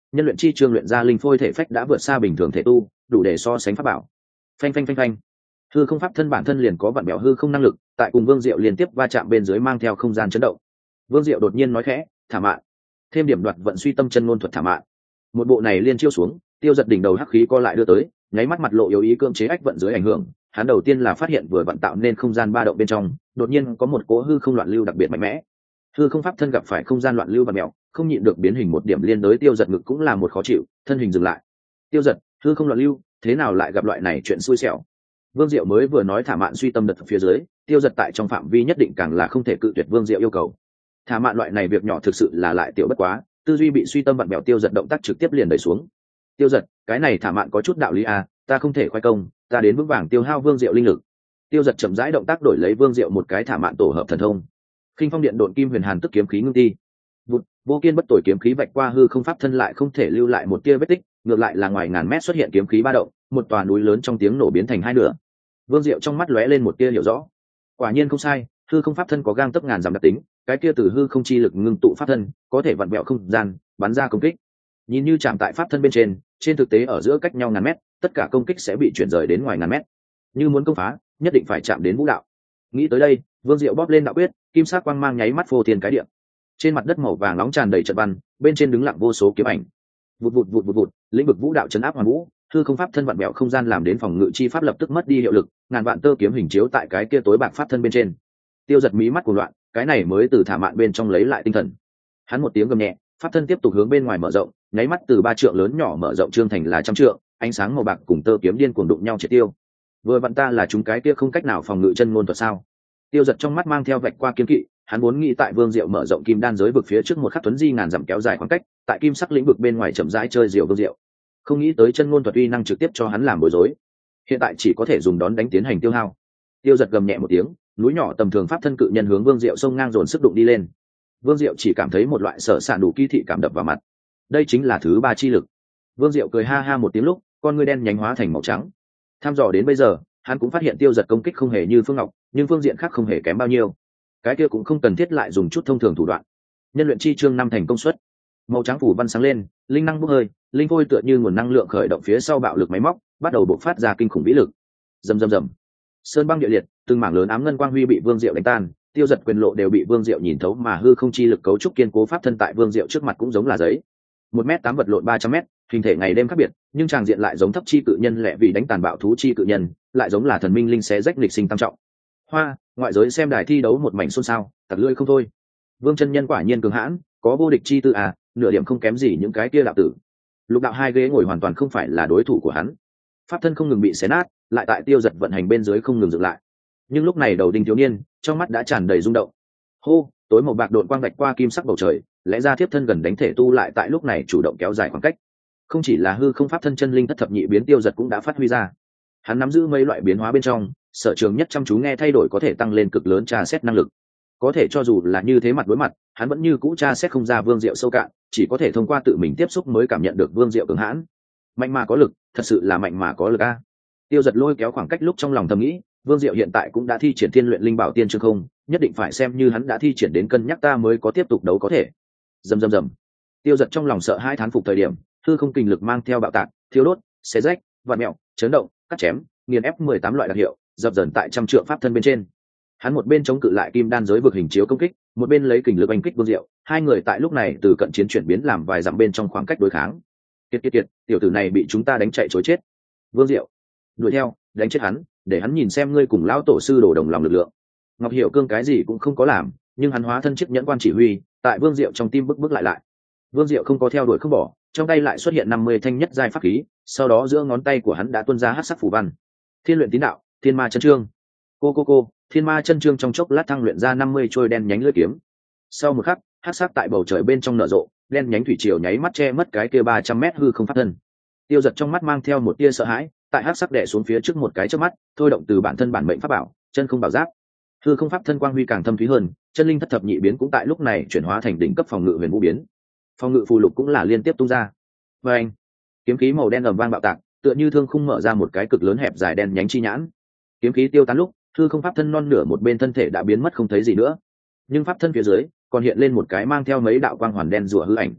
nhân luyện chi chương luyện ra linh phôi thể phách đã vượt xa bình thường thể tu, đủ để so sánh pháp bảo. Phanh phanh phanh phanh. Hư không pháp thân bản thân liền có vặn bẹo hư không năng lực, tại cùng Vương Diệu liên tiếp va chạm bên dưới mang theo không gian chấn động. Vương Diệu đột nhiên nói khẽ, thả mạn. Thêm điểm đoạt vận suy tâm chân ngôn thuật thả mạn. Một bộ này liên chiêu xuống, Tiêu Giật đỉnh đầu hắc khí co lại đưa tới, nháy mắt mặt lộ yếu ý cưỡng chế ách vận dưới ảnh hưởng. Hắn đầu tiên là phát hiện vừa vận tạo nên không gian ba động bên trong, đột nhiên có một cỗ hư không loạn lưu đặc biệt mạnh mẽ. Hư không pháp thân gặp phải không gian loạn lưu và mèo, không nhịn được biến hình một điểm liên đối Tiêu Giật ngực cũng là một khó chịu, thân hình dừng lại. Tiêu Giật, hư không loạn lưu, thế nào lại gặp loại này chuyện xui xẻo? Vương Diệu mới vừa nói thả mạn suy tâm đợt phía dưới, Tiêu Giật tại trong phạm vi nhất định càng là không thể cự tuyệt Vương Diệu yêu cầu. Thả mạn loại này việc nhỏ thực sự là lại tiểu bất quá, tư duy bị suy tâm vặn bẹo, Tiêu Giật động tác trực tiếp liền đẩy xuống. Tiêu Giật, cái này thả mạn có chút đạo lý à, ta không thể khoai công, ta đến vững vàng tiêu hao Vương Diệu linh lực. Tiêu Giật chậm rãi động tác đổi lấy Vương Diệu một cái thả mạn tổ hợp thần thông. Khinh phong điện độn kim huyền hàn tức kiếm khí ngưng ti. Vụt, vô kiên bất tội kiếm khí vạch qua hư không pháp thân lại không thể lưu lại một tia vết tích, ngược lại là ngoài ngàn mét xuất hiện kiếm khí ba động, một tòa núi lớn trong tiếng nổ biến thành hai nửa. Vương Diệu trong mắt lóe lên một tia hiểu rõ, quả nhiên không sai, hư không pháp thân có gang tấc ngàn dặm đặc tính, cái kia từ hư không chi lực ngưng tụ pháp thân, có thể vặn vẹo không gian, bắn ra công kích. Nhìn như chạm tại pháp thân bên trên, trên thực tế ở giữa cách nhau ngàn mét, tất cả công kích sẽ bị chuyển rời đến ngoài ngàn mét. Như muốn công phá, nhất định phải chạm đến vũ đạo. Nghĩ tới đây, Vương Diệu bóp lên đạo quyết, kim sắc quang mang nháy mắt phô thiên cái địa. Trên mặt đất màu vàng nóng tràn đầy trận văn, bên trên đứng lặng vô số kiếm ảnh. Vụt vụt vụt vụt vụt, lĩnh vực vũ đạo chấn áp hoàn vũ, hư không pháp thân vặn bẹo không gian làm đến phòng ngự chi pháp lập tức mất đi hiệu lực, ngàn vạn tơ kiếm hình chiếu tại cái kia tối bạc pháp thân bên trên. Tiêu Giật mí mắt cuồng loạn, cái này mới từ thả mạn bên trong lấy lại tinh thần. Hắn một tiếng gầm nhẹ, pháp thân tiếp tục hướng bên ngoài mở rộng, nháy mắt từ ba trượng lớn nhỏ mở rộng trương thành là trăm trượng, ánh sáng màu bạc cùng tơ kiếm điên cuồng đụng nhau triệt tiêu. Vừa vặn ta là chúng cái kia không cách nào phòng ngự chân ngôn thuật sao? Tiêu Giật trong mắt mang theo vạch qua kiếm kỵ, hắn muốn nghĩ tại Vương Diệu mở rộng kim đan giới vực phía trước một khắc tuấn di ngàn dặm kéo dài khoảng cách, tại kim sắc lĩnh vực bên ngoài chậm rãi chơi diều Vương Diệu. Không nghĩ tới chân ngôn thuật uy năng trực tiếp cho hắn làm bối rối, hiện tại chỉ có thể dùng đón đánh tiến hành tiêu hao. Tiêu Giật gầm nhẹ một tiếng, núi nhỏ tầm thường pháp thân cự nhân hướng Vương Diệu xông ngang dồn sức đụng đi lên. Vương Diệu chỉ cảm thấy một loại sở sản đủ kỳ thị cảm đập vào mặt, đây chính là thứ ba chi lực. Vương Diệu cười ha ha một tiếng lúc, con ngươi đen nhánh hóa thành màu trắng. Tham dò đến bây giờ, hắn cũng phát hiện Tiêu Giật công kích không hề như Phương Ngọc, nhưng phương diện khác không hề kém bao nhiêu. Cái kia cũng không cần thiết lại dùng chút thông thường thủ đoạn. Nhân luyện chi chương năm thành công suất, màu trắng phủ văn sáng lên, linh năng bốc hơi, linh phôi tựa như nguồn năng lượng khởi động phía sau bạo lực máy móc, bắt đầu bộc phát ra kinh khủng vĩ lực. Rầm rầm rầm, sơn băng địa liệt, từng mảng lớn ám ngân quang huy bị Vương Diệu đánh tan, Tiêu Giật quyền lộ đều bị Vương Diệu nhìn thấu, mà hư không chi lực cấu trúc kiên cố pháp thân tại Vương Diệu trước mặt cũng giống là giấy. Một mét tám vật lộn ba trăm mét, hình thể ngày đêm khác biệt, nhưng tràng diện lại giống thấp chi cự nhân lẹ vì đánh tàn bạo thú chi cự nhân, lại giống là thần minh linh xé rách lịch sinh tam trọng. Hoa, ngoại giới xem đài thi đấu một mảnh xôn xao, tặc lưỡi không thôi. Vương chân nhân quả nhiên cường hãn, có vô địch chi tư à, nửa điểm không kém gì những cái kia đạo tử. Lục đạo hai ghế ngồi hoàn toàn không phải là đối thủ của hắn. Pháp thân không ngừng bị xé nát, lại tại Tiêu Giật vận hành bên dưới không ngừng dựng lại. Nhưng lúc này đầu đinh thiếu niên, trong mắt đã tràn đầy rung động. Hô, tối màu bạc độn quang vạch qua kim sắc bầu trời, lẽ ra tiếp thân gần đánh thể tu lại tại lúc này chủ động kéo dài khoảng cách. Không chỉ là hư không pháp thân chân linh thất thập nhị biến Tiêu Giật cũng đã phát huy ra. Hắn nắm giữ mấy loại biến hóa bên trong, sở trường nhất chăm chú nghe thay đổi có thể tăng lên cực lớn tra xét năng lực. Có thể cho dù là như thế mặt đối mặt, hắn vẫn như cũ tra xét không ra Vương Diệu sâu cạn, chỉ có thể thông qua tự mình tiếp xúc mới cảm nhận được Vương Diệu cường hãn. Mạnh mà có lực, thật sự là mạnh mà có lực a. Tiêu Giật lôi kéo khoảng cách lúc trong lòng thầm nghĩ, Vương Diệu hiện tại cũng đã thi triển Thiên Luyện Linh Bảo Tiên Chương không, nhất định phải xem như hắn đã thi triển đến cân nhắc ta mới có tiếp tục đấu có thể. Rầm rầm rầm. Tiêu Giật trong lòng sợ hai thán phục thời điểm, hư không kình lực mang theo bạo tạc, thiêu đốt, xé rách, vặn mèo, chấn động, cắt chém, nghiền ép mười tám loại đặc hiệu, dập dần tại trăm trượng pháp thân bên trên. Hắn một bên chống cự lại kim đan giới vực hình chiếu công kích, một bên lấy kình lực oanh kích Vương Diệu, hai người tại lúc này từ cận chiến chuyển biến làm vài dặm bên trong khoảng cách đối kháng. Kiệt kiệt kiệt, tiểu tử này bị chúng ta đánh chạy trối chết. Vương Diệu, đuổi theo, đánh chết hắn, để hắn nhìn xem ngươi cùng lão tổ sư đổ đồng lòng lực lượng. Ngọc Hiểu Cương cái gì cũng không có làm, nhưng hắn hóa thân chiếc nhẫn quan chỉ huy, tại Vương Diệu trong tim bước bước lại lại. Vương Diệu không có theo đuổi không bỏ, trong tay lại xuất hiện năm mươi thanh nhất giai pháp khí, sau đó giữa ngón tay của hắn đã tuôn ra hắc sắc phù văn. Thiên luyện tín đạo, Thiên Ma chân chương. Cô cô cô, Thiên Ma chân chương trong chốc lát thăng luyện ra năm mươi trôi đen nhánh lưỡi kiếm. Sau một khắc, hắc sắc tại bầu trời bên trong nở rộ, đen nhánh thủy triều nháy mắt che mất cái kia ba trăm mét hư không pháp thân. Tiêu Giật trong mắt mang theo một tia sợ hãi, tại hắc sắc đè xuống phía trước một cái chớp mắt, thôi động từ bản thân bản mệnh pháp bảo, chân không bảo giáp. Hư không pháp thân quang huy càng thâm thúy hơn, chân linh thất thập nhị biến cũng tại lúc này chuyển hóa thành đỉnh cấp phòng ngự huyền vũ biến. Phòng ngự phù lục cũng là liên tiếp tung ra. Và anh, kiếm khí màu đen ầm vang bạo tạc, tựa như thương khung mở ra một cái cực lớn hẹp dài đen nhánh chi nhãn. Kiếm khí tiêu tán lúc, hư không pháp thân non nửa một bên thân thể đã biến mất không thấy gì nữa, nhưng pháp thân phía dưới còn hiện lên một cái mang theo mấy đạo quang hoàn đen rùa hư ảnh.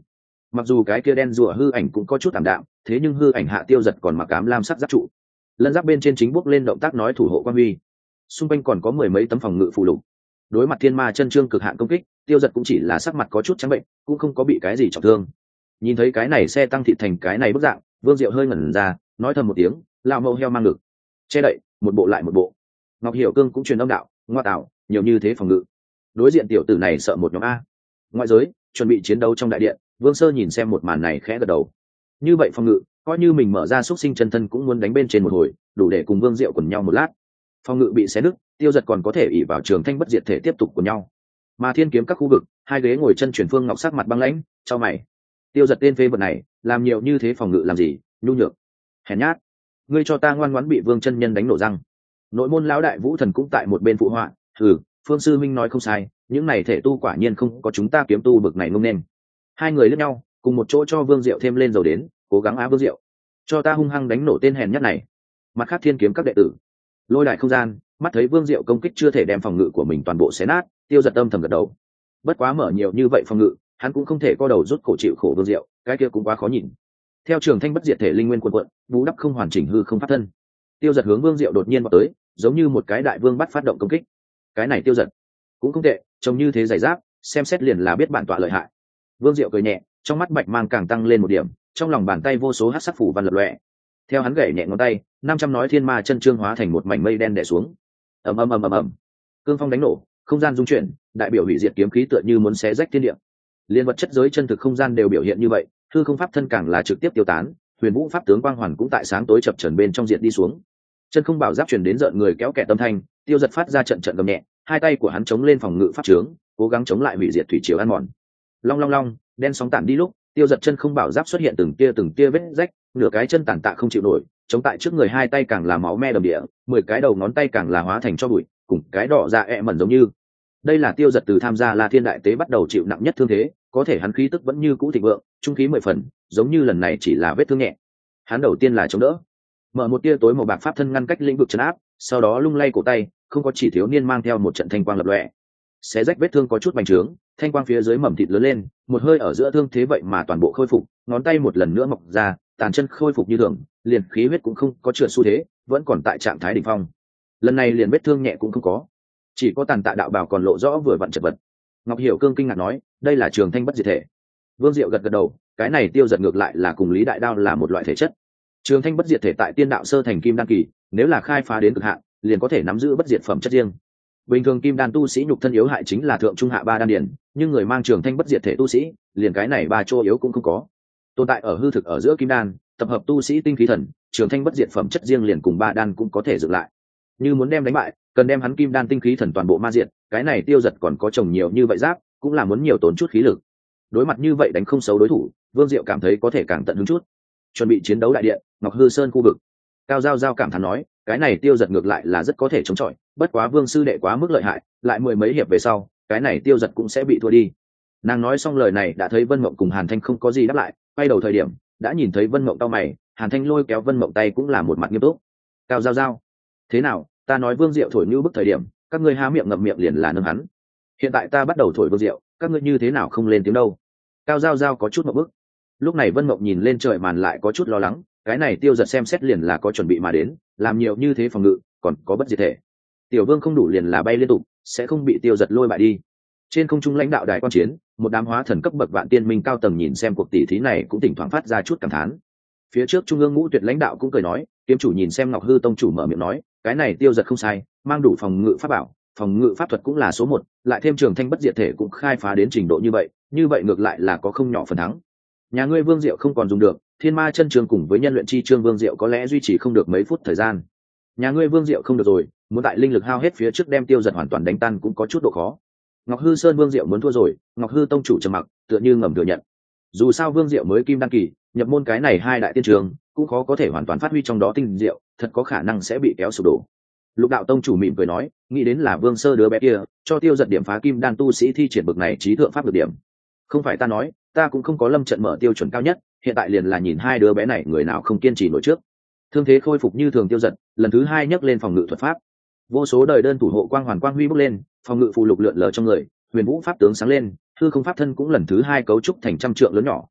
mặc dù cái kia đen rùa hư ảnh cũng có chút tạm đạm, thế nhưng hư ảnh hạ tiêu giật còn mặc ám lam sắc giáp trụ, lân giáp bên trên chính bốc lên động tác nói thủ hộ quan huy, xung quanh còn có mười mấy tấm phòng ngự phụ lục. Đối mặt thiên ma chân trương cực hạn công kích, tiêu giật cũng chỉ là sắc mặt có chút trắng bệnh, cũng không có bị cái gì trọng thương. Nhìn thấy cái này xe tăng thịt thành cái này bức dạng, Vương Diệu hơi ngẩn ra, nói thầm một tiếng, lão mẫu heo mang ngực, che đậy một bộ lại một bộ. Ngọc Hiểu Cương cũng truyền âm đạo, ngoa tạo, nhiều như thế phòng ngự, đối diện tiểu tử này sợ một nhóm a. Ngoại giới chuẩn bị chiến đấu trong đại điện, Vương Sơ nhìn xem một màn này khẽ gật đầu. Như vậy phòng ngự, coi như mình mở ra xúc sinh chân thân cũng muốn đánh bên trên một hồi, đủ để cùng Vương Diệu quần nhau một lát. Phòng ngự bị xé nứt, tiêu giật còn có thể ỉ vào trường thanh bất diệt thể tiếp tục của nhau. Mà thiên kiếm các khu vực, hai ghế ngồi chân chuyển Phương Ngọc sắc mặt băng lãnh, cho mày. Tiêu giật tên phê vật này, làm nhiều như thế phòng ngự làm gì, nhu nhược, hèn nhát. Ngươi cho ta ngoan ngoãn bị Vương chân nhân đánh nổ răng. Nội môn lão đại Vũ Thần cũng tại một bên phụ họa, ừ, Phương sư minh nói không sai, những này thể tu quả nhiên không có chúng ta kiếm tu bực này ngông nên. Hai người liếc nhau, cùng một chỗ cho Vương Diệu thêm lên dầu đến, cố gắng á Vương Diệu, cho ta hung hăng đánh nổ tên hèn nhát này. Mặt khác thiên kiếm các đệ tử, lôi đại không gian, mắt thấy Vương Diệu công kích chưa thể đem phòng ngự của mình toàn bộ xé nát, tiêu giật âm thầm gật đầu. Bất quá mở nhiều như vậy phòng ngự, hắn cũng không thể co đầu rút cổ chịu khổ Vương Diệu, cái kia cũng quá khó nhìn. Theo trường thanh bất diệt thể linh nguyên quần quận, vũ đắp không hoàn chỉnh hư không pháp thân, tiêu giật hướng Vương Diệu đột nhiên vào tới, giống như một cái đại vương bắt phát động công kích. Cái này tiêu giật cũng không tệ, trông như thế giày giáp, xem xét liền là biết bản tọa lợi hại. Vương Diệu cười nhẹ, trong mắt bạch mang càng tăng lên một điểm, trong lòng bàn tay vô số hắc sắc phủ văn lập lòe. Theo hắn gảy nhẹ ngón tay, năm trăm nói thiên ma chân trương hóa thành một mảnh mây đen đè xuống. Ầm ầm ầm ầm ầm, cương phong đánh nổ, không gian rung chuyển, đại biểu hủy diệt kiếm khí tựa như muốn xé rách thiên địa. Liên vật chất giới chân thực không gian đều biểu hiện như vậy, hư không pháp thân càng là trực tiếp tiêu tán, huyền vũ pháp tướng quang hoàn cũng tại sáng tối chập chờn bên trong diện đi xuống. Chân không bảo giáp truyền đến rợn người kéo kẹt tâm thanh, tiêu giật phát ra trận trận gầm nhẹ, hai tay của hắn chống lên phòng ngự pháp trướng, cố gắng chống lại hủy diệt thủy triều ăn mòn. Long long long, đen sóng tản đi lúc, tiêu giật chân không bảo giáp xuất hiện từng tia từng tia vết rách, nửa cái chân tàn tạ không chịu nổi, chống tại trước người hai tay càng là máu me đầm địa, mười cái đầu ngón tay càng là hóa thành cho bụi, cùng cái đỏ da ẹ mẩn giống như. Đây là tiêu giật từ tham gia La Thiên đại tế bắt đầu chịu nặng nhất thương thế, có thể hắn khí tức vẫn như cũ thịnh vượng, trung khí mười phần, giống như lần này chỉ là vết thương nhẹ. Hắn đầu tiên là chống đỡ, mở một tia tối màu bạc pháp thân ngăn cách lĩnh vực trấn áp, sau đó lung lay cổ tay, không có chỉ thiếu niên mang theo một trận thanh quang lập lòe, xé rách vết thương có chút bành trướng, thanh quang phía dưới mầm thịt lớn lên, một hơi ở giữa thương thế vậy mà toàn bộ khôi phục, ngón tay một lần nữa mọc ra, tàn chân khôi phục như thường, liền khí huyết cũng không có trượt xu thế, vẫn còn tại trạng thái đỉnh phong. Lần này liền vết thương nhẹ cũng không có, chỉ có tàn tạ đạo bào còn lộ rõ vừa vặn chật vật. Ngọc Hiểu Cương kinh ngạc nói, đây là trường thanh bất diệt thể. Vương Diệu gật gật đầu, cái này tiêu giật ngược lại là cùng Lý Đại Đao là một loại thể chất. Trường thanh bất diệt thể tại tiên đạo sơ thành kim đan kỳ, nếu là khai phá đến cực hạn, liền có thể nắm giữ bất diệt phẩm chất riêng. Bình thường kim đan tu sĩ nhục thân yếu hại chính là thượng trung hạ ba đan điển, nhưng người mang trường thanh bất diệt thể tu sĩ, liền cái này ba chỗ yếu cũng không có. Tồn tại ở hư thực ở giữa kim đan, tập hợp tu sĩ tinh khí thần, trường thanh bất diệt phẩm chất riêng liền cùng ba đan cũng có thể dựng lại. Như muốn đem đánh bại, cần đem hắn kim đan tinh khí thần toàn bộ ma diệt, cái này tiêu giật còn có chồng nhiều như vậy giáp, cũng là muốn nhiều tốn chút khí lực. Đối mặt như vậy đánh không xấu đối thủ, Vương Diệu cảm thấy có thể càng tận hứng chút. Chuẩn bị chiến đấu đại điện, Ngọc Hư Sơn khu vực. Cao Giao Giao cảm thán nói, cái này tiêu giật ngược lại là rất có thể chống chọi, bất quá Vương sư đệ quá mức lợi hại, lại mười mấy hiệp về sau, cái này tiêu giật cũng sẽ bị thua đi. Nàng nói xong lời này đã thấy Vân Mộng cùng Hàn Thanh không có gì đáp lại, quay đầu thời điểm đã nhìn thấy Vân Mộng cau mày, Hàn Thanh lôi kéo Vân Mộng tay cũng là một mặt nghiêm túc. Cao Giao Giao, thế nào, ta nói Vương Diệu thổi như bức thời điểm, các ngươi há miệng ngậm miệng liền là nâng hắn. Hiện tại ta bắt đầu thổi Vương Diệu, các ngươi như thế nào không lên tiếng đâu? Cao Giao Giao có chút một bức. Lúc này Vân Mộng nhìn lên trời màn lại có chút lo lắng, cái này tiêu giật xem xét liền là có chuẩn bị mà đến, làm nhiều như thế phòng ngự, còn có bất diệt thể. Tiểu Vương không đủ liền là bay liên tục, sẽ không bị tiêu giật lôi bại đi. Trên không trung lãnh đạo đài quan chiến, một đám hóa thần cấp bậc vạn tiên minh cao tầng nhìn xem cuộc tỷ thí này cũng thỉnh thoảng phát ra chút cảm thán. Phía trước trung ương ngũ tuyệt lãnh đạo cũng cười nói, kiếm chủ nhìn xem Ngọc Hư tông chủ mở miệng nói, cái này tiêu giật không sai, mang đủ phòng ngự pháp bảo, phòng ngự pháp thuật cũng là số một, lại thêm trường thanh bất diệt thể cũng khai phá đến trình độ như vậy, như vậy ngược lại là có không nhỏ phần thắng. Nhà ngươi Vương Diệu không còn dùng được, thiên ma chân trường cùng với nhân luyện chi trương Vương Diệu có lẽ duy trì không được mấy phút thời gian. Nhà ngươi Vương Diệu không được rồi, muốn tại linh lực hao hết phía trước đem tiêu giật hoàn toàn đánh tan cũng có chút độ khó. Ngọc Hư Sơn Vương Diệu muốn thua rồi, Ngọc Hư tông chủ trầm mặc, tựa như ngầm thừa nhận. Dù sao Vương Diệu mới kim đăng kỳ, nhập môn cái này hai đại tiên trường, cũng khó có thể hoàn toàn phát huy trong đó tinh diệu, thật có khả năng sẽ bị kéo sụp đổ. Lục đạo tông chủ mỉm cười nói, nghĩ đến là Vương Sơ đứa bé kia, cho tiêu giật điểm phá kim đan tu sĩ thi triển bực này trí thượng pháp được điểm. Không phải ta nói, ta cũng không có lâm trận mở tiêu chuẩn cao nhất, hiện tại liền là nhìn hai đứa bé này người nào không kiên trì nổi trước. Thương thế khôi phục như thường tiêu giật, lần thứ hai nhấc lên phòng ngự thuật pháp. Vô số đời đơn thủ hộ quang hoàn quang huy bốc lên, phòng ngự phù lục lượn lờ trong người, huyền vũ pháp tướng sáng lên, hư không pháp thân cũng lần thứ hai cấu trúc thành trăm trượng lớn nhỏ.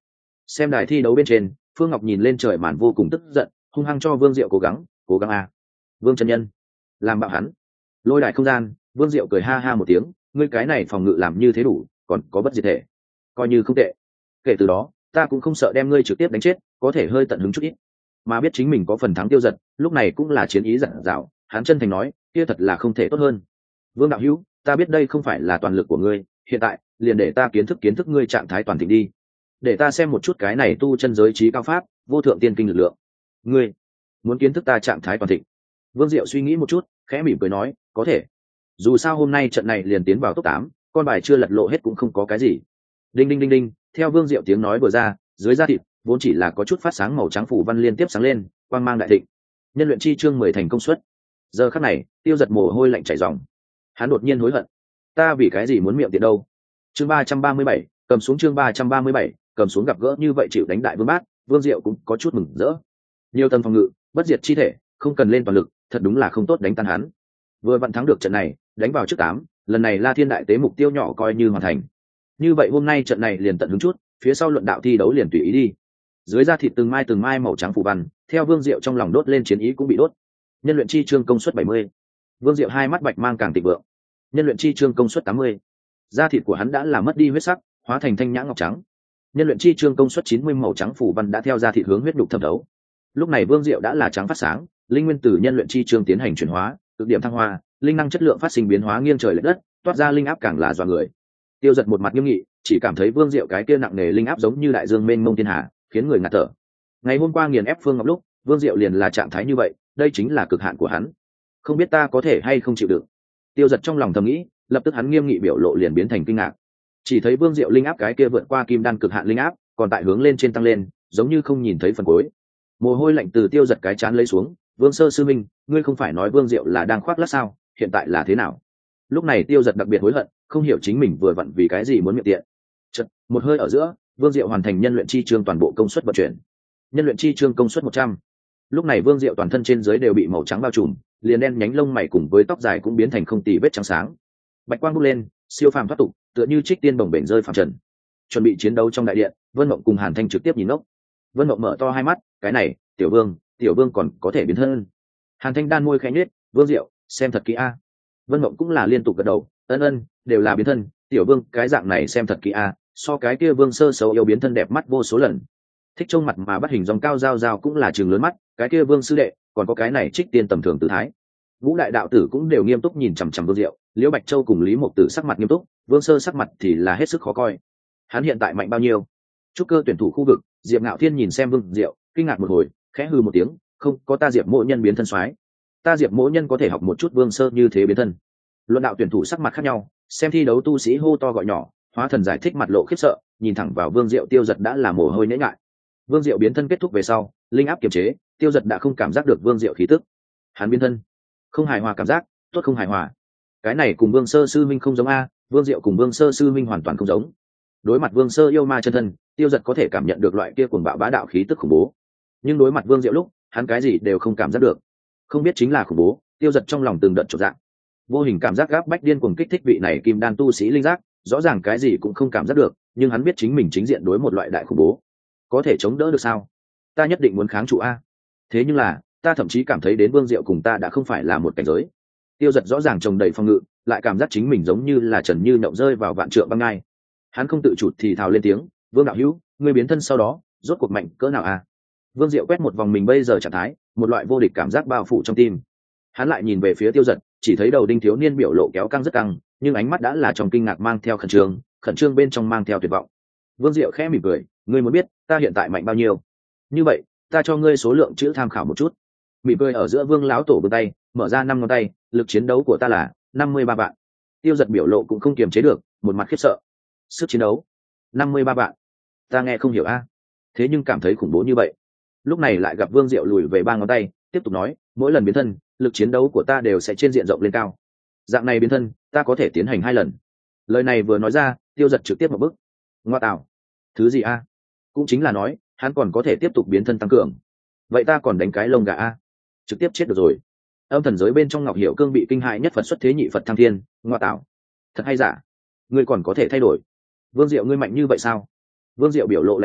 Xem đài thi đấu bên trên, Phương Ngọc nhìn lên trời màn vô cùng tức giận, hung hăng cho Vương Diệu cố gắng, cố gắng a. Vương chân nhân, làm bạo hắn. Lôi đài không gian, Vương Diệu cười ha ha một tiếng, ngươi cái này phòng ngự làm như thế đủ, còn có bất diệt thể, coi như không tệ. Kể từ đó, ta cũng không sợ đem ngươi trực tiếp đánh chết, có thể hơi tận hứng chút ít. Mà biết chính mình có phần thắng Tiêu Giật, lúc này cũng là chiến ý dặn dạo, hắn chân thành nói, kia thật là không thể tốt hơn. Vương đạo hữu, ta biết đây không phải là toàn lực của ngươi, hiện tại, liền để ta kiến thức kiến thức ngươi trạng thái toàn thịnh đi. Để ta xem một chút cái này tu chân giới trí cao pháp, vô thượng tiên kinh lực lượng. Ngươi muốn kiến thức ta trạng thái toàn thịnh? Vương Diệu suy nghĩ một chút, khẽ mỉm cười nói, có thể. Dù sao hôm nay trận này liền tiến vào top tám, con bài chưa lật lộ hết cũng không có cái gì. Đinh đinh đinh đinh, theo Vương Diệu tiếng nói vừa ra, dưới da thịt vốn chỉ là có chút phát sáng màu trắng phủ văn liên tiếp sáng lên, quang mang đại thịnh. Nhân luyện chi chương mười thành công suất. Giờ khắc này, Tiêu Giật mồ hôi lạnh chảy ròng. Hắn đột nhiên hối hận, ta vì cái gì muốn miệng tiện đâu? Chương ba trăm ba mươi bảy, cầm xuống chương ba trăm ba mươi bảy, cầm xuống gặp gỡ như vậy chịu đánh đại vương bát, Vương Diệu cũng có chút mừng rỡ. Nhiều tầng phòng ngự, bất diệt chi thể, không cần lên toàn lực, thật đúng là không tốt đánh tan hắn. Vừa vặn thắng được trận này, đánh vào trước tám, lần này La Thiên đại tế mục tiêu nhỏ coi như hoàn thành. Như vậy hôm nay trận này liền tận hứng chút, phía sau luận đạo thi đấu liền tùy ý đi. Dưới da thịt từng mai từng mai màu trắng phủ văn, theo Vương Diệu trong lòng đốt lên chiến ý cũng bị đốt. Nhân luyện chi chương công suất bảy mươi. Vương Diệu hai mắt bạch mang càng tịnh vượng. Nhân luyện chi chương công suất tám mươi. Da thịt của hắn đã làm mất đi huyết sắc, hóa thành thanh nhã ngọc trắng. Nhân luyện chi chương công suất chín mươi, màu trắng phủ văn đã theo da thịt hướng huyết đục thẩm thấu. Lúc này Vương Diệu đã là trắng phát sáng, linh nguyên từ nhân luyện chi chương tiến hành chuyển hóa, cực điểm thăng hoa, linh năng chất lượng phát sinh biến hóa nghiêng trời lệch đất, toát ra linh áp càng là dọa người. Tiêu Giật một mặt nghiêm nghị, chỉ cảm thấy Vương Diệu cái kia nặng nề linh áp giống như đại dương mênh mông thiên hà, khiến người ngạt thở. Ngày hôm qua nghiền ép Phương Ngọc lúc, Vương Diệu liền là trạng thái như vậy, đây chính là cực hạn của hắn. Không biết ta có thể hay không chịu đựng. Tiêu Giật trong lòng thầm nghĩ, lập tức hắn nghiêm nghị biểu lộ liền biến thành kinh ngạc. Chỉ thấy Vương Diệu linh áp cái kia vượt qua kim đan cực hạn linh áp, còn tại hướng lên trên tăng lên, giống như không nhìn thấy phần cuối. Mồ hôi lạnh từ Tiêu Giật cái chán lấy xuống, Vương Sơ sư minh, ngươi không phải nói Vương Diệu là đang khoác lác sao, hiện tại là thế nào? Lúc này Tiêu Giật đặc biệt hối hận, không hiểu chính mình vừa vặn vì cái gì muốn miệng tiện. Chật, một hơi ở giữa, Vương Diệu hoàn thành nhân luyện chi chương toàn bộ công suất vận chuyển. Nhân luyện chi chương công suất một trăm. Lúc này Vương Diệu toàn thân trên dưới đều bị màu trắng bao trùm, liền đen nhánh lông mày cùng với tóc dài cũng biến thành không tì vết trắng sáng. Bạch quang bốc lên, siêu phàm thoát tục, tựa như trích tiên bồng bềnh rơi phàm trần. Chuẩn bị chiến đấu trong đại điện, Vân Mộng cùng Hàn Thanh trực tiếp nhìn ngốc. Vân Mộng mở to hai mắt, cái này, Tiểu Vương, Tiểu Vương còn có thể biến thân. Hàn Thanh đan môi khẽ nhếch, Vương Diệu, xem thật kỹ a. Vân Mộng cũng là liên tục gật đầu, ân ân, đều là biến thân, Tiểu Vương, cái dạng này xem thật kỹ a, so cái kia Vương Sơ xấu yêu biến thân đẹp mắt vô số lần. Thích trông mặt mà bắt hình dòng cao giao giao cũng là trường lớn mắt, cái kia Vương sư đệ, còn có cái này trích tiên tầm thường tự thái. Ngũ đại đạo tử cũng đều nghiêm túc nhìn chằm chằm Vương Diệu, Liễu Bạch Châu cùng Lý Mộc Tử sắc mặt nghiêm túc, Vương Sơ sắc mặt thì là hết sức khó coi. Hắn hiện tại mạnh bao nhiêu? Trúc cơ tuyển thủ khu vực, Diệp Ngạo Thiên nhìn xem Vương Diệu, kinh ngạc một hồi, khẽ hừ một tiếng, không, có ta Diệp Mộ Nhân biến thân soái, ta Diệp Mộ Nhân có thể học một chút Vương Sơ như thế biến thân. Luận đạo tuyển thủ sắc mặt khác nhau, xem thi đấu tu sĩ hô to gọi nhỏ, hóa thần giải thích mặt lộ khiếp sợ, nhìn thẳng vào Vương Diệu Tiêu Giật đã là mồ hôi nhễ ngại. Vương Diệu biến thân kết thúc về sau, linh áp kiềm chế, Tiêu Giật đã không cảm giác được Vương Diệu khí tức. Hắn biến thân, không hài hòa cảm giác, tốt không hài hòa. Cái này cùng Vương Sơ sư minh không giống a, Vương Diệu cùng Vương Sơ sư minh hoàn toàn không giống. Đối mặt Vương Sơ yêu ma chân thân, Tiêu Giật có thể cảm nhận được loại kia cuồng bạo bá đạo khí tức khủng bố. Nhưng đối mặt Vương Diệu lúc, hắn cái gì đều không cảm giác được. Không biết chính là khủng bố, Tiêu Giật trong lòng từng đợt chột dạ. Vô hình cảm giác gáp bách điên cuồng kích thích vị này kim đan tu sĩ linh giác, rõ ràng cái gì cũng không cảm giác được, nhưng hắn biết chính mình chính diện đối một loại đại khủng bố. Có thể chống đỡ được sao? Ta nhất định muốn kháng trụ a. Thế nhưng là, ta thậm chí cảm thấy đến Vương Diệu cùng ta đã không phải là một cảnh giới. Tiêu Giật rõ ràng trồng đầy phòng ngự, lại cảm giác chính mình giống như là trần như nhộng rơi vào vạn trượng băng ngai. Hắn không tự chủ thì thào lên tiếng, Vương đạo hữu, ngươi biến thân sau đó, rốt cuộc mạnh cỡ nào a? Vương Diệu quét một vòng mình bây giờ trạng thái, một loại vô địch cảm giác bao phủ trong tim. Hắn lại nhìn về phía Tiêu Giật, chỉ thấy đầu đinh thiếu niên biểu lộ kéo căng rất căng, nhưng ánh mắt đã là trong kinh ngạc mang theo khẩn trương, khẩn trương bên trong mang theo tuyệt vọng. Vương Diệu khẽ mỉm cười, ngươi muốn biết ta hiện tại mạnh bao nhiêu? Như vậy, ta cho ngươi số lượng chữ tham khảo một chút. Mỉm cười ở giữa Vương lão tổ vươn tay, mở ra năm ngón tay, lực chiến đấu của ta là năm mươi ba vạn. Tiêu Giật biểu lộ cũng không kiềm chế được, một mặt khiếp sợ. Sức chiến đấu năm mươi ba vạn, ta nghe không hiểu a, thế nhưng cảm thấy khủng bố như vậy. Lúc này lại gặp Vương Diệu lùi về ba ngón tay, tiếp tục nói, mỗi lần biến thân, lực chiến đấu của ta đều sẽ trên diện rộng lên cao. Dạng này biến thân, ta có thể tiến hành hai lần. Lời này vừa nói ra, Tiêu Giật trực tiếp một bước. Ngoa tạo, thứ gì a? Cũng chính là nói, hắn còn có thể tiếp tục biến thân tăng cường. Vậy ta còn đánh cái lông gà a? Trực tiếp chết được rồi. Âm thần giới bên trong Ngọc Hiểu Cương bị kinh hại nhất Phật xuất thế nhị Phật thăng thiên, ngoa tạo. Thật hay giả? Ngươi còn có thể thay đổi. Vương Diệu ngươi mạnh như vậy sao? Vương Diệu biểu lộ lạnh nhạt,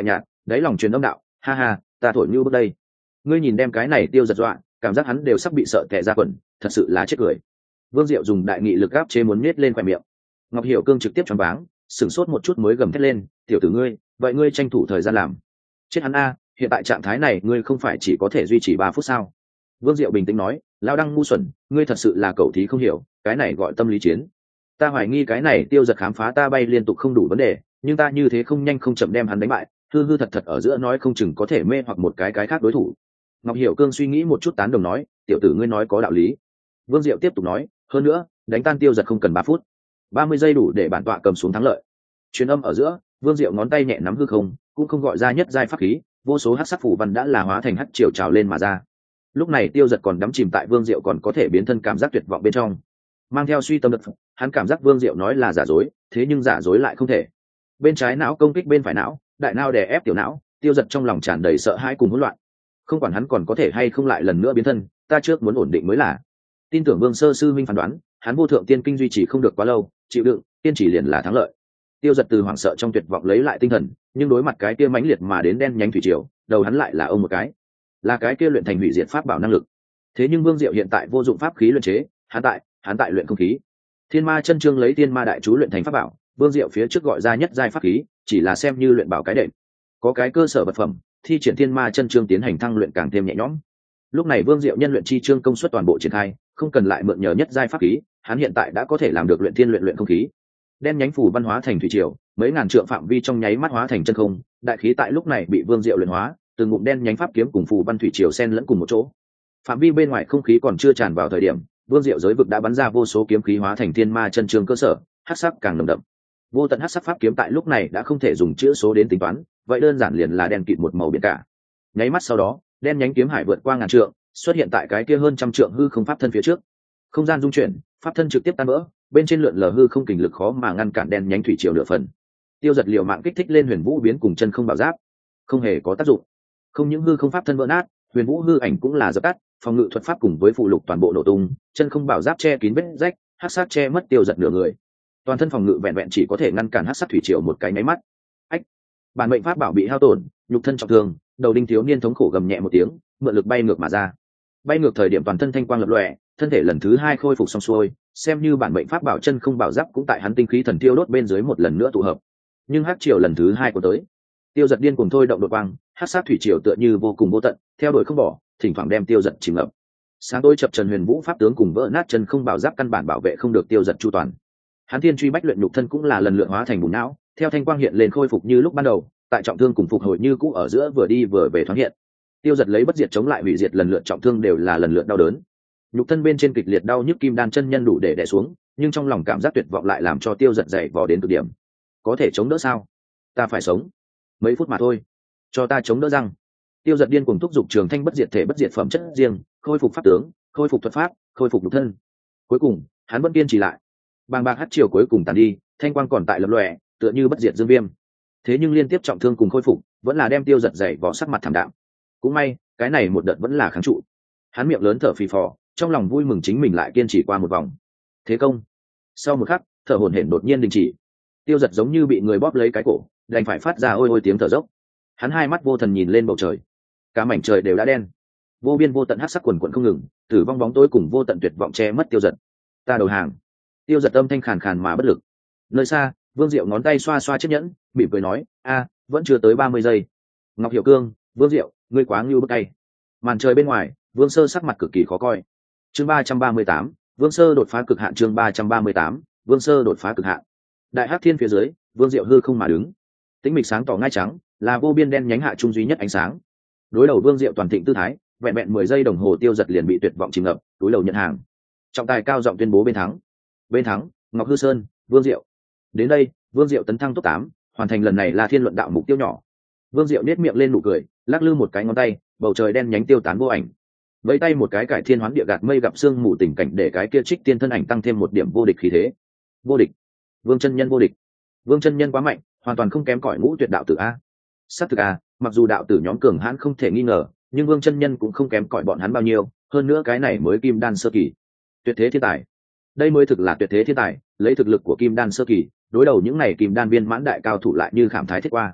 đáy lòng truyền âm đạo: ha ha, ta thổi như bước đây. Ngươi nhìn đem cái này Tiêu Giật dọa, cảm giác hắn đều sắp bị sợ tè ra quần, thật sự là chết cười. Vương Diệu dùng đại nghị lực áp chế muốn nhếch lên khóe miệng. Ngọc Hiểu Cương trực tiếp choáng váng, sửng sốt một chút mới gầm thét lên: tiểu tử ngươi, vậy ngươi tranh thủ thời gian làm. Chết hắn a, hiện tại trạng thái này ngươi không phải chỉ có thể duy trì ba phút sao? Vương Diệu bình tĩnh nói: lão đăng ngu xuẩn, ngươi thật sự là cậu thí không hiểu, cái này gọi tâm lý chiến. Ta hoài nghi cái này Tiêu Giật khám phá ta bay liên tục không đủ vấn đề, nhưng ta như thế không nhanh không chậm đem hắn đánh bại, hư hư thật thật ở giữa nói không chừng có thể mê hoặc một cái cái khác đối thủ. Ngọc Hiểu Cương suy nghĩ một chút tán đồng nói: tiểu tử ngươi nói có đạo lý. Vương Diệu tiếp tục nói: hơn nữa, đánh tan Tiêu Giật không cần ba phút, ba mươi giây đủ để bản tọa cầm xuống thắng lợi. Truyền âm ở giữa, Vương Diệu ngón tay nhẹ nắm hư không, cũng không gọi ra nhất giai pháp khí, vô số hắc sắc phủ văn đã là hóa thành hắc triều trào lên mà ra. Lúc này Tiêu Giật còn đắm chìm tại Vương Diệu còn có thể biến thân cảm giác tuyệt vọng bên trong, mang theo suy tâm lực, hắn cảm giác Vương Diệu nói là giả dối, thế nhưng giả dối lại không thể. Bên trái não công kích bên phải não, đại não đè ép tiểu não, Tiêu Giật trong lòng tràn đầy sợ hãi cùng hỗn loạn. Không quản hắn còn có thể hay không lại lần nữa biến thân, ta trước muốn ổn định mới là. Tin tưởng Vương Sơ sư minh phán đoán, hắn vô thượng tiên kinh duy trì không được quá lâu, chịu đựng, tiên chỉ liền là thắng lợi. Tiêu Giật từ hoảng sợ trong tuyệt vọng lấy lại tinh thần, nhưng đối mặt cái kia mãnh liệt mà đến đen nhánh thủy triều, đầu hắn lại là ông một cái, là cái kia luyện thành hủy diệt pháp bảo năng lực. Thế nhưng Vương Diệu hiện tại vô dụng pháp khí luyện chế, hắn tại, hắn tại luyện không khí. Thiên Ma chân chương lấy Thiên Ma đại chú luyện thành pháp bảo, Vương Diệu phía trước gọi ra nhất giai pháp khí, chỉ là xem như luyện bảo cái đệm. Có cái cơ sở vật phẩm, thi triển Thiên Ma chân chương tiến hành thăng luyện càng thêm nhẹ nhõm. Lúc này Vương Diệu nhân luyện chi chương công suất toàn bộ triển khai, không cần lại mượn nhờ nhất giai pháp khí, hắn hiện tại đã có thể làm được luyện thiên luyện luyện không khí. Đen nhánh phủ văn hóa thành thủy triều, mấy ngàn trượng phạm vi trong nháy mắt hóa thành chân không, đại khí tại lúc này bị Vương Diệu luyện hóa, từng ngụm đen nhánh pháp kiếm cùng phù văn thủy triều xen lẫn cùng một chỗ. Phạm vi bên ngoài không khí còn chưa tràn vào thời điểm, Vương Diệu giới vực đã bắn ra vô số kiếm khí hóa thành Thiên Ma chân chương cơ sở, hắc sắc càng nồng đậm. Vô tận hắc sắc pháp kiếm tại lúc này đã không thể dùng chữ số đến tính toán, vậy đơn giản liền là đen kịt một màu biển cả. Nháy mắt sau đó, đen nhánh kiếm hải vượt qua ngàn trượng, xuất hiện tại cái kia hơn trăm trượng hư không pháp thân phía trước. Không gian dung chuyển, pháp thân trực tiếp tan vỡ, bên trên lượn lờ hư không kình lực khó mà ngăn cản đen nhánh thủy triều nửa phần. Tiêu Giật liều mạng kích thích lên Huyền Vũ biến cùng chân không bảo giáp, không hề có tác dụng. Không những hư không pháp thân vỡ nát, Huyền Vũ hư ảnh cũng là dập tắt, phòng ngự thuật pháp cùng với phụ lục toàn bộ nổ tung, chân không bảo giáp che kín vết rách, hắc sát che mất Tiêu Giật nửa người. Toàn thân phòng ngự vẹn vẹn chỉ có thể ngăn cản hắc sát thủy triều một cái nháy mắt. Ách! Bản mệnh pháp bảo bị hao tổn, nhục thân trọng thương, đầu đinh thiếu niên thống khổ gầm nhẹ một tiếng, mượn lực bay ngược mà ra. Bay ngược thời điểm toàn thân thanh quang lập lòe, thân thể lần thứ hai khôi phục xong xuôi, xem như bản mệnh pháp bảo chân không bảo giáp cũng tại hắn tinh khí thần tiêu đốt bên dưới một lần nữa tụ hợp. Nhưng hắc triều lần thứ hai của tới, Tiêu Giật điên cuồng thôi động đột quang, hắc sát thủy triều tựa như vô cùng vô tận, theo đuổi không bỏ, thỉnh thoảng đem Tiêu Giật chìm ngập. Sáng tối chập trần Huyền Vũ pháp tướng cùng vỡ nát chân không bảo giáp căn bản bảo vệ không được Tiêu Giật chu toàn. Hắn thiên truy bách luyện nhục thân cũng là lần lượt hóa thành bùn não, theo thanh quang hiện lên khôi phục như lúc ban đầu, tại trọng thương cùng phục hồi như cũ ở giữa vừa đi vừa về thoáng hiện. Tiêu Giật lấy bất diệt chống lại hủy diệt, lần lượt trọng thương đều là lần lượt đau đớn. Nhục thân bên trên kịch liệt đau nhức kim đan chân nhân đủ để đè xuống, nhưng trong lòng cảm giác tuyệt vọng lại làm cho Tiêu Giật dày vò đến cực điểm. Có thể chống đỡ sao? Ta phải sống mấy phút mà thôi, cho ta chống đỡ răng. Tiêu Giật điên cuồng thúc giục trường thanh bất diệt thể bất diệt phẩm chất riêng, khôi phục pháp tướng, khôi phục thuật pháp, khôi phục nhục thân. Cuối cùng, hắn vẫn kiên trì lại. Bàng bạc hắc triều cuối cùng tàn đi, thanh quang còn tại lập lòe, tựa như bất diệt dương viêm. Thế nhưng liên tiếp trọng thương cùng khôi phục, vẫn là đem Tiêu Giật dày vò sắc mặt thảm đạm. Cũng may, cái này một đợt vẫn là kháng trụ. Hắn miệng lớn thở phì phò, trong lòng vui mừng chính mình lại kiên trì qua một vòng. Thế công. Sau một khắc, thở hổn hển đột nhiên đình chỉ. Tiêu Giật giống như bị người bóp lấy cái cổ, đành phải phát ra ôi ôi tiếng thở dốc. Hắn hai mắt vô thần nhìn lên bầu trời, cả mảnh trời đều đã đen, vô biên vô tận hắc sắc quần quần không ngừng, tử vong bóng tối cùng vô tận tuyệt vọng che mất Tiêu Giật. Ta đầu hàng. Tiêu Giật âm thanh khàn khàn mà bất lực. Nơi xa, Vương Diệu ngón tay xoa xoa chiếc nhẫn, mỉm cười nói: a, vẫn chưa tới ba mươi giây. Ngọc Hiểu Cương, Vương Diệu, ngươi quá ngưu bức tay. Màn trời bên ngoài, Vương Sơ sắc mặt cực kỳ khó coi. Chương ba trăm ba mươi tám, Vương Sơ đột phá cực hạn. Chương ba trăm ba mươi tám, Vương Sơ đột phá cực hạn. Đại hắc thiên phía dưới, Vương Diệu hư không mà đứng, tĩnh mịch sáng tỏ ngay trắng, là vô biên đen nhánh hạ trung duy nhất ánh sáng. Đối đầu Vương Diệu toàn thịnh tư thái, vẹn vẹn mười giây đồng hồ Tiêu Giật liền bị tuyệt vọng chìm ngập, túi đầu nhận hàng. Trọng tài cao giọng tuyên bố bên thắng. Bên thắng, Ngọc Hư Sơn, Vương Diệu. Đến đây, Vương Diệu tấn thăng top tám, hoàn thành lần này là thiên luận đạo mục tiêu nhỏ. Vương Diệu nét miệng lên nụ cười, lắc lư một cái ngón tay, bầu trời đen nhánh tiêu tán vô ảnh. Vẫy tay một cái cải thiên hoán địa gạt mây gặp sương mù tình cảnh để cái kia Trích Tiên thân ảnh tăng thêm một điểm vô địch khí thế. Vô địch. Vương chân nhân vô địch. Vương chân nhân quá mạnh, hoàn toàn không kém cỏi ngũ tuyệt đạo tử a. Sát thực a, mặc dù đạo tử nhóm cường hãn không thể nghi ngờ, nhưng Vương chân nhân cũng không kém cỏi bọn hắn bao nhiêu, hơn nữa cái này mới kim đan sơ kỳ. Tuyệt thế thiên tài. Đây mới thực là tuyệt thế thiên tài, lấy thực lực của kim đan sơ kỳ, đối đầu những này kim đan viên mãn đại cao thủ lại như khảm thái thiết qua.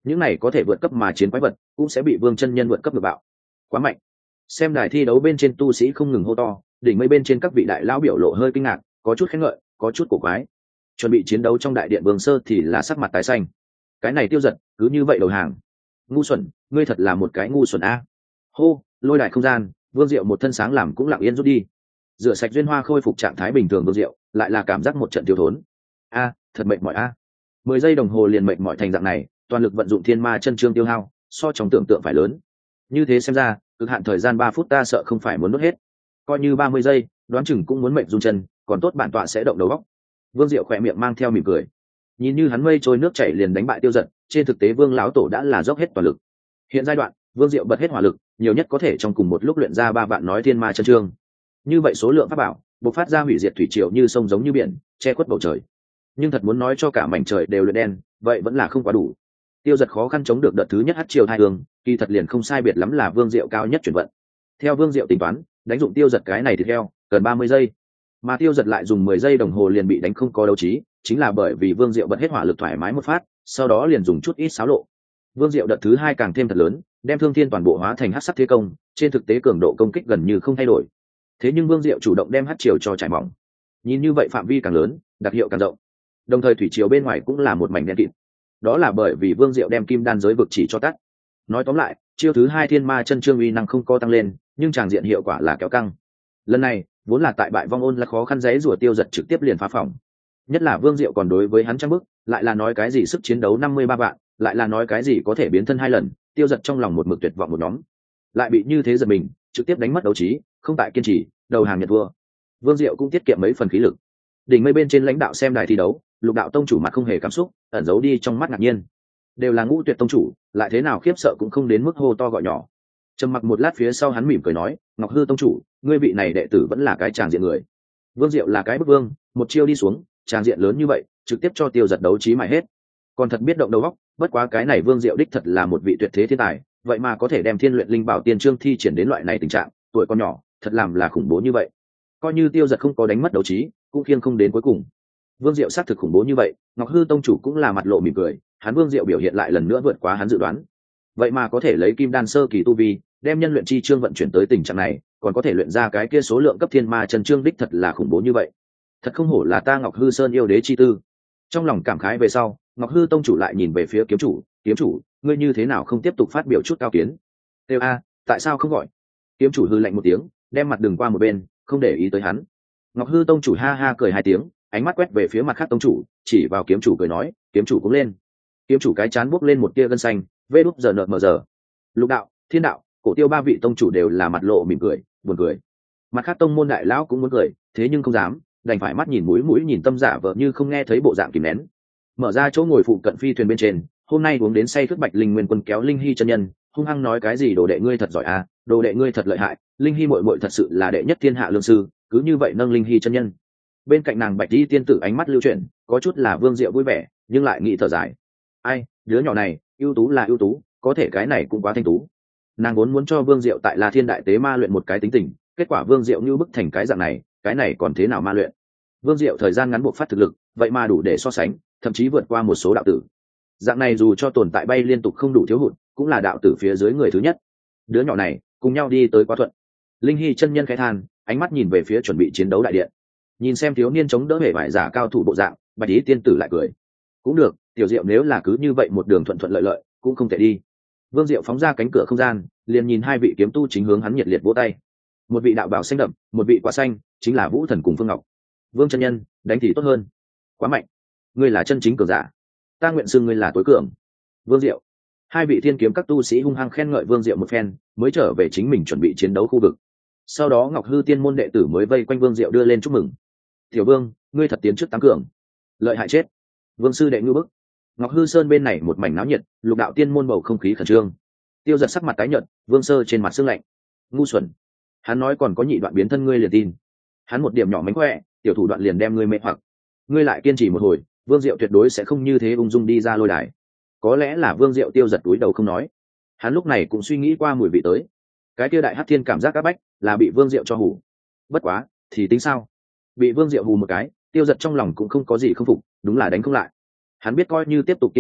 những này có thể vượt cấp mà chiến quái vật cũng sẽ bị vương chân nhân vượt cấp ngược bạo. Quá mạnh. Xem đài thi đấu bên trên tu sĩ không ngừng hô to, đỉnh mây bên trên các vị đại lão biểu lộ hơi kinh ngạc, có chút khen ngợi, có chút cổ quái. Chuẩn bị chiến đấu trong đại điện Vương Sơ thì là sắc mặt tái xanh. Cái này Tiêu Giật cứ như vậy đầu hàng. Ngu xuẩn, ngươi thật là một cái ngu xuẩn a. Hô, lôi đài không gian, Vương Diệu một thân sáng làm cũng lặng yên rút đi. Rửa sạch duyên hoa khôi phục trạng thái bình thường Vương Diệu, lại là cảm giác một trận thiếu thốn. A, thật mệt mỏi a. Mười giây đồng hồ liền mệt mỏi thành dạng này, toàn lực vận dụng thiên ma chân chương tiêu hao, so trong tưởng tượng phải lớn. Như thế xem ra, cực hạn thời gian ba phút ta sợ không phải muốn nuốt hết. Coi như ba mươi giây, đoán chừng cũng muốn mệt run chân, còn tốt bản tọa sẽ động đầu óc. Vương Diệu khỏe miệng mang theo mỉm cười. Nhìn như hắn mây trôi nước chảy liền đánh bại Tiêu Giật, trên thực tế Vương lão tổ đã là dốc hết toàn lực. Hiện giai đoạn, Vương Diệu bật hết hỏa lực, nhiều nhất có thể trong cùng một lúc luyện ra ba vạn nói thiên ma chân chương. Như vậy số lượng pháp bảo, bộc phát ra hủy diệt thủy triều như sông giống như biển, che khuất bầu trời. Nhưng thật muốn nói cho cả mảnh trời đều luyện đen, vậy vẫn là không quá đủ. Tiêu Giật khó khăn chống được đợt thứ nhất hắc triều thai hương, kỳ thật liền không sai biệt lắm là Vương Diệu cao nhất chuyển vận. Theo Vương Diệu tính toán, đánh dụng Tiêu Giật cái này thì theo, cần ba mươi giây. Mà Tiêu Giật lại dùng mười giây đồng hồ liền bị đánh không có đấu trí, chính là bởi vì Vương Diệu bật hết hỏa lực thoải mái một phát, sau đó liền dùng chút ít xáo lộ. Vương Diệu đợt thứ hai càng thêm thật lớn, đem thương thiên toàn bộ hóa thành hắc sắc thế công, trên thực tế cường độ công kích gần như không thay đổi. Thế nhưng Vương Diệu chủ động đem hắc triều cho trải mỏng. Nhìn như vậy phạm vi càng lớn, đặc hiệu càng rộng. Đồng thời thủy triều bên ngoài cũng là một mảnh đen kịt. Đó là bởi vì Vương Diệu đem kim đan giới vực chỉ cho tắt. Nói tóm lại, chiêu thứ hai thiên ma chân chương uy năng không có tăng lên, nhưng tràng diện hiệu quả là kéo căng. Lần này, vốn là tại bại vong ôn là khó khăn giấy rùa Tiêu Giật trực tiếp liền phá phòng. Nhất là Vương Diệu còn đối với hắn trang bức, lại là nói cái gì sức chiến đấu năm mươi ba vạn, lại là nói cái gì có thể biến thân hai lần, Tiêu Giật trong lòng một mực tuyệt vọng một nhóm. Lại bị như thế giật mình, trực tiếp đánh mất đấu trí, không tại kiên trì, đầu hàng nhận vua. Vương Diệu cũng tiết kiệm mấy phần khí lực. Đỉnh mây bên trên lãnh đạo xem đài thi đấu, Lục đạo tông chủ mặt không hề cảm xúc, ẩn giấu đi trong mắt ngạc nhiên. Đều là Ngũ Tuyệt tông chủ, lại thế nào khiếp sợ cũng không đến mức hô to gọi nhỏ. Trầm mặc một lát phía sau hắn mỉm cười nói, Ngọc Hư tông chủ, ngươi vị này đệ tử vẫn là cái tràng diện người. Vương Diệu là cái bức vương, một chiêu đi xuống, tràng diện lớn như vậy, trực tiếp cho Tiêu Giật đấu trí mài hết. Còn thật biết động đầu óc, bất quá cái này Vương Diệu đích thật là một vị tuyệt thế thiên tài, vậy mà có thể đem Thiên Luyện Linh Bảo Tiên Chương thi triển đến loại này tình trạng, tuổi còn nhỏ, thật làm là khủng bố như vậy. Coi như Tiêu Giật không có đánh mất đấu trí, cũng khiêng không đến cuối cùng. Vương Diệu xác thực khủng bố như vậy, Ngọc Hư tông chủ cũng là mặt lộ mỉm cười, hắn Vương Diệu biểu hiện lại lần nữa vượt quá hắn dự đoán. Vậy mà có thể lấy kim đan sơ kỳ tu vi, đem nhân luyện chi chương vận chuyển tới tình trạng này, còn có thể luyện ra cái kia số lượng cấp thiên ma chân chương đích thật là khủng bố như vậy. Thật không hổ là ta Ngọc Hư Sơn yêu đế chi tư. Trong lòng cảm khái về sau, Ngọc Hư tông chủ lại nhìn về phía kiếm chủ, kiếm chủ, ngươi như thế nào không tiếp tục phát biểu chút cao kiến? Têu a, tại sao không gọi? Kiếm chủ hư lạnh một tiếng, đem mặt đường qua một bên, không để ý tới hắn. Ngọc Hư tông chủ ha ha cười hai tiếng, ánh mắt quét về phía mặt khác tông chủ, chỉ vào kiếm chủ cười nói, kiếm chủ cũng lên. Kiếm chủ cái chán bốc lên một tia gân xanh, vê đúp giờ nợ mờ giờ. Lục đạo, Thiên đạo, Cổ Tiêu ba vị tông chủ đều là mặt lộ mỉm cười, buồn cười. Mặt khác tông môn đại lão cũng muốn cười, thế nhưng không dám, đành phải mắt nhìn mũi mũi nhìn tâm giả vợ như không nghe thấy bộ dạng kìm nén. Mở ra chỗ ngồi phụ cận phi thuyền bên trên, hôm nay uống đến say khướt Bạch Linh Nguyên Quân kéo Linh Hy chân nhân, hung hăng nói cái gì đồ đệ ngươi thật giỏi à, đồ đệ ngươi thật lợi hại, Linh Hy muội muội thật sự là đệ nhất thiên hạ lương sư, cứ như vậy nâng Linh Hy chân nhân. Bên cạnh nàng Bạch Di tiên tử ánh mắt lưu chuyển, có chút là Vương Diệu vui vẻ, nhưng lại nghĩ thở dài. Ai, đứa nhỏ này, ưu tú là ưu tú, có thể cái này cũng quá thanh tú. Nàng vốn muốn cho Vương Diệu tại La Thiên Đại Tế ma luyện một cái tính tình, kết quả Vương Diệu như bức thành cái dạng này, cái này còn thế nào ma luyện? Vương Diệu thời gian ngắn buộc phát thực lực, vậy mà đủ để so sánh, thậm chí vượt qua một số đạo tử. Dạng này dù cho tồn tại bay liên tục không đủ thiếu hụt, cũng là đạo tử phía dưới người thứ nhất. Đứa nhỏ này, cùng nhau đi tới quá thuận. Linh Hy chân nhân khẽ than, ánh mắt nhìn về phía chuẩn bị chiến đấu đại điện. Nhìn xem thiếu niên chống đỡ hệ vải giả cao thủ bộ dạng, Bạch Ý tiên tử lại cười. Cũng được, tiểu Diệu nếu là cứ như vậy một đường thuận thuận lợi lợi, cũng không thể đi. Vương Diệu phóng ra cánh cửa không gian, liền nhìn hai vị kiếm tu chính hướng hắn nhiệt liệt vỗ tay. Một vị đạo bào xanh đậm, một vị quả xanh, chính là Vũ Thần cùng Phương Ngọc. Vương chân nhân, đánh thì tốt hơn. Quá mạnh, ngươi là chân chính cường giả, ta nguyện xưng ngươi là tối cường. Vương Diệu. Hai vị thiên kiếm các tu sĩ hung hăng khen ngợi Vương Diệu một phen, mới trở về chính mình chuẩn bị chiến đấu khu vực. Sau đó Ngọc Hư tiên môn đệ tử mới vây quanh Vương Diệu đưa lên chúc mừng. Tiểu Vương, ngươi thật tiến trước tám cường, lợi hại chết. Vương sư đệ ngư bức. Ngọc Hư Sơn bên này một mảnh náo nhiệt, lục đạo tiên môn bầu không khí khẩn trương. Tiêu Giật sắc mặt tái nhợt, Vương Sơ trên mặt sương lạnh. Ngu xuẩn, hắn nói còn có nhị đoạn biến thân ngươi liền tin. Hắn một điểm nhỏ mánh khỏe, tiểu thủ đoạn liền đem ngươi mê hoặc. Ngươi lại kiên trì một hồi, Vương Diệu tuyệt đối sẽ không như thế ung dung đi ra lôi đài. Có lẽ là Vương Diệu Tiêu Giật túi đầu không nói. Hắn lúc này cũng suy nghĩ qua mùi vị tới. Cái kia đại hắc thiên cảm giác áp bách, là bị Vương Diệu cho hù. Bất quá, thì tính sao? Bị Vương Diệu hù một cái, Tiêu Giật trong lòng cũng không có gì không phục, đúng là đánh không lại. Hắn biết coi như tiếp tục kiên trì,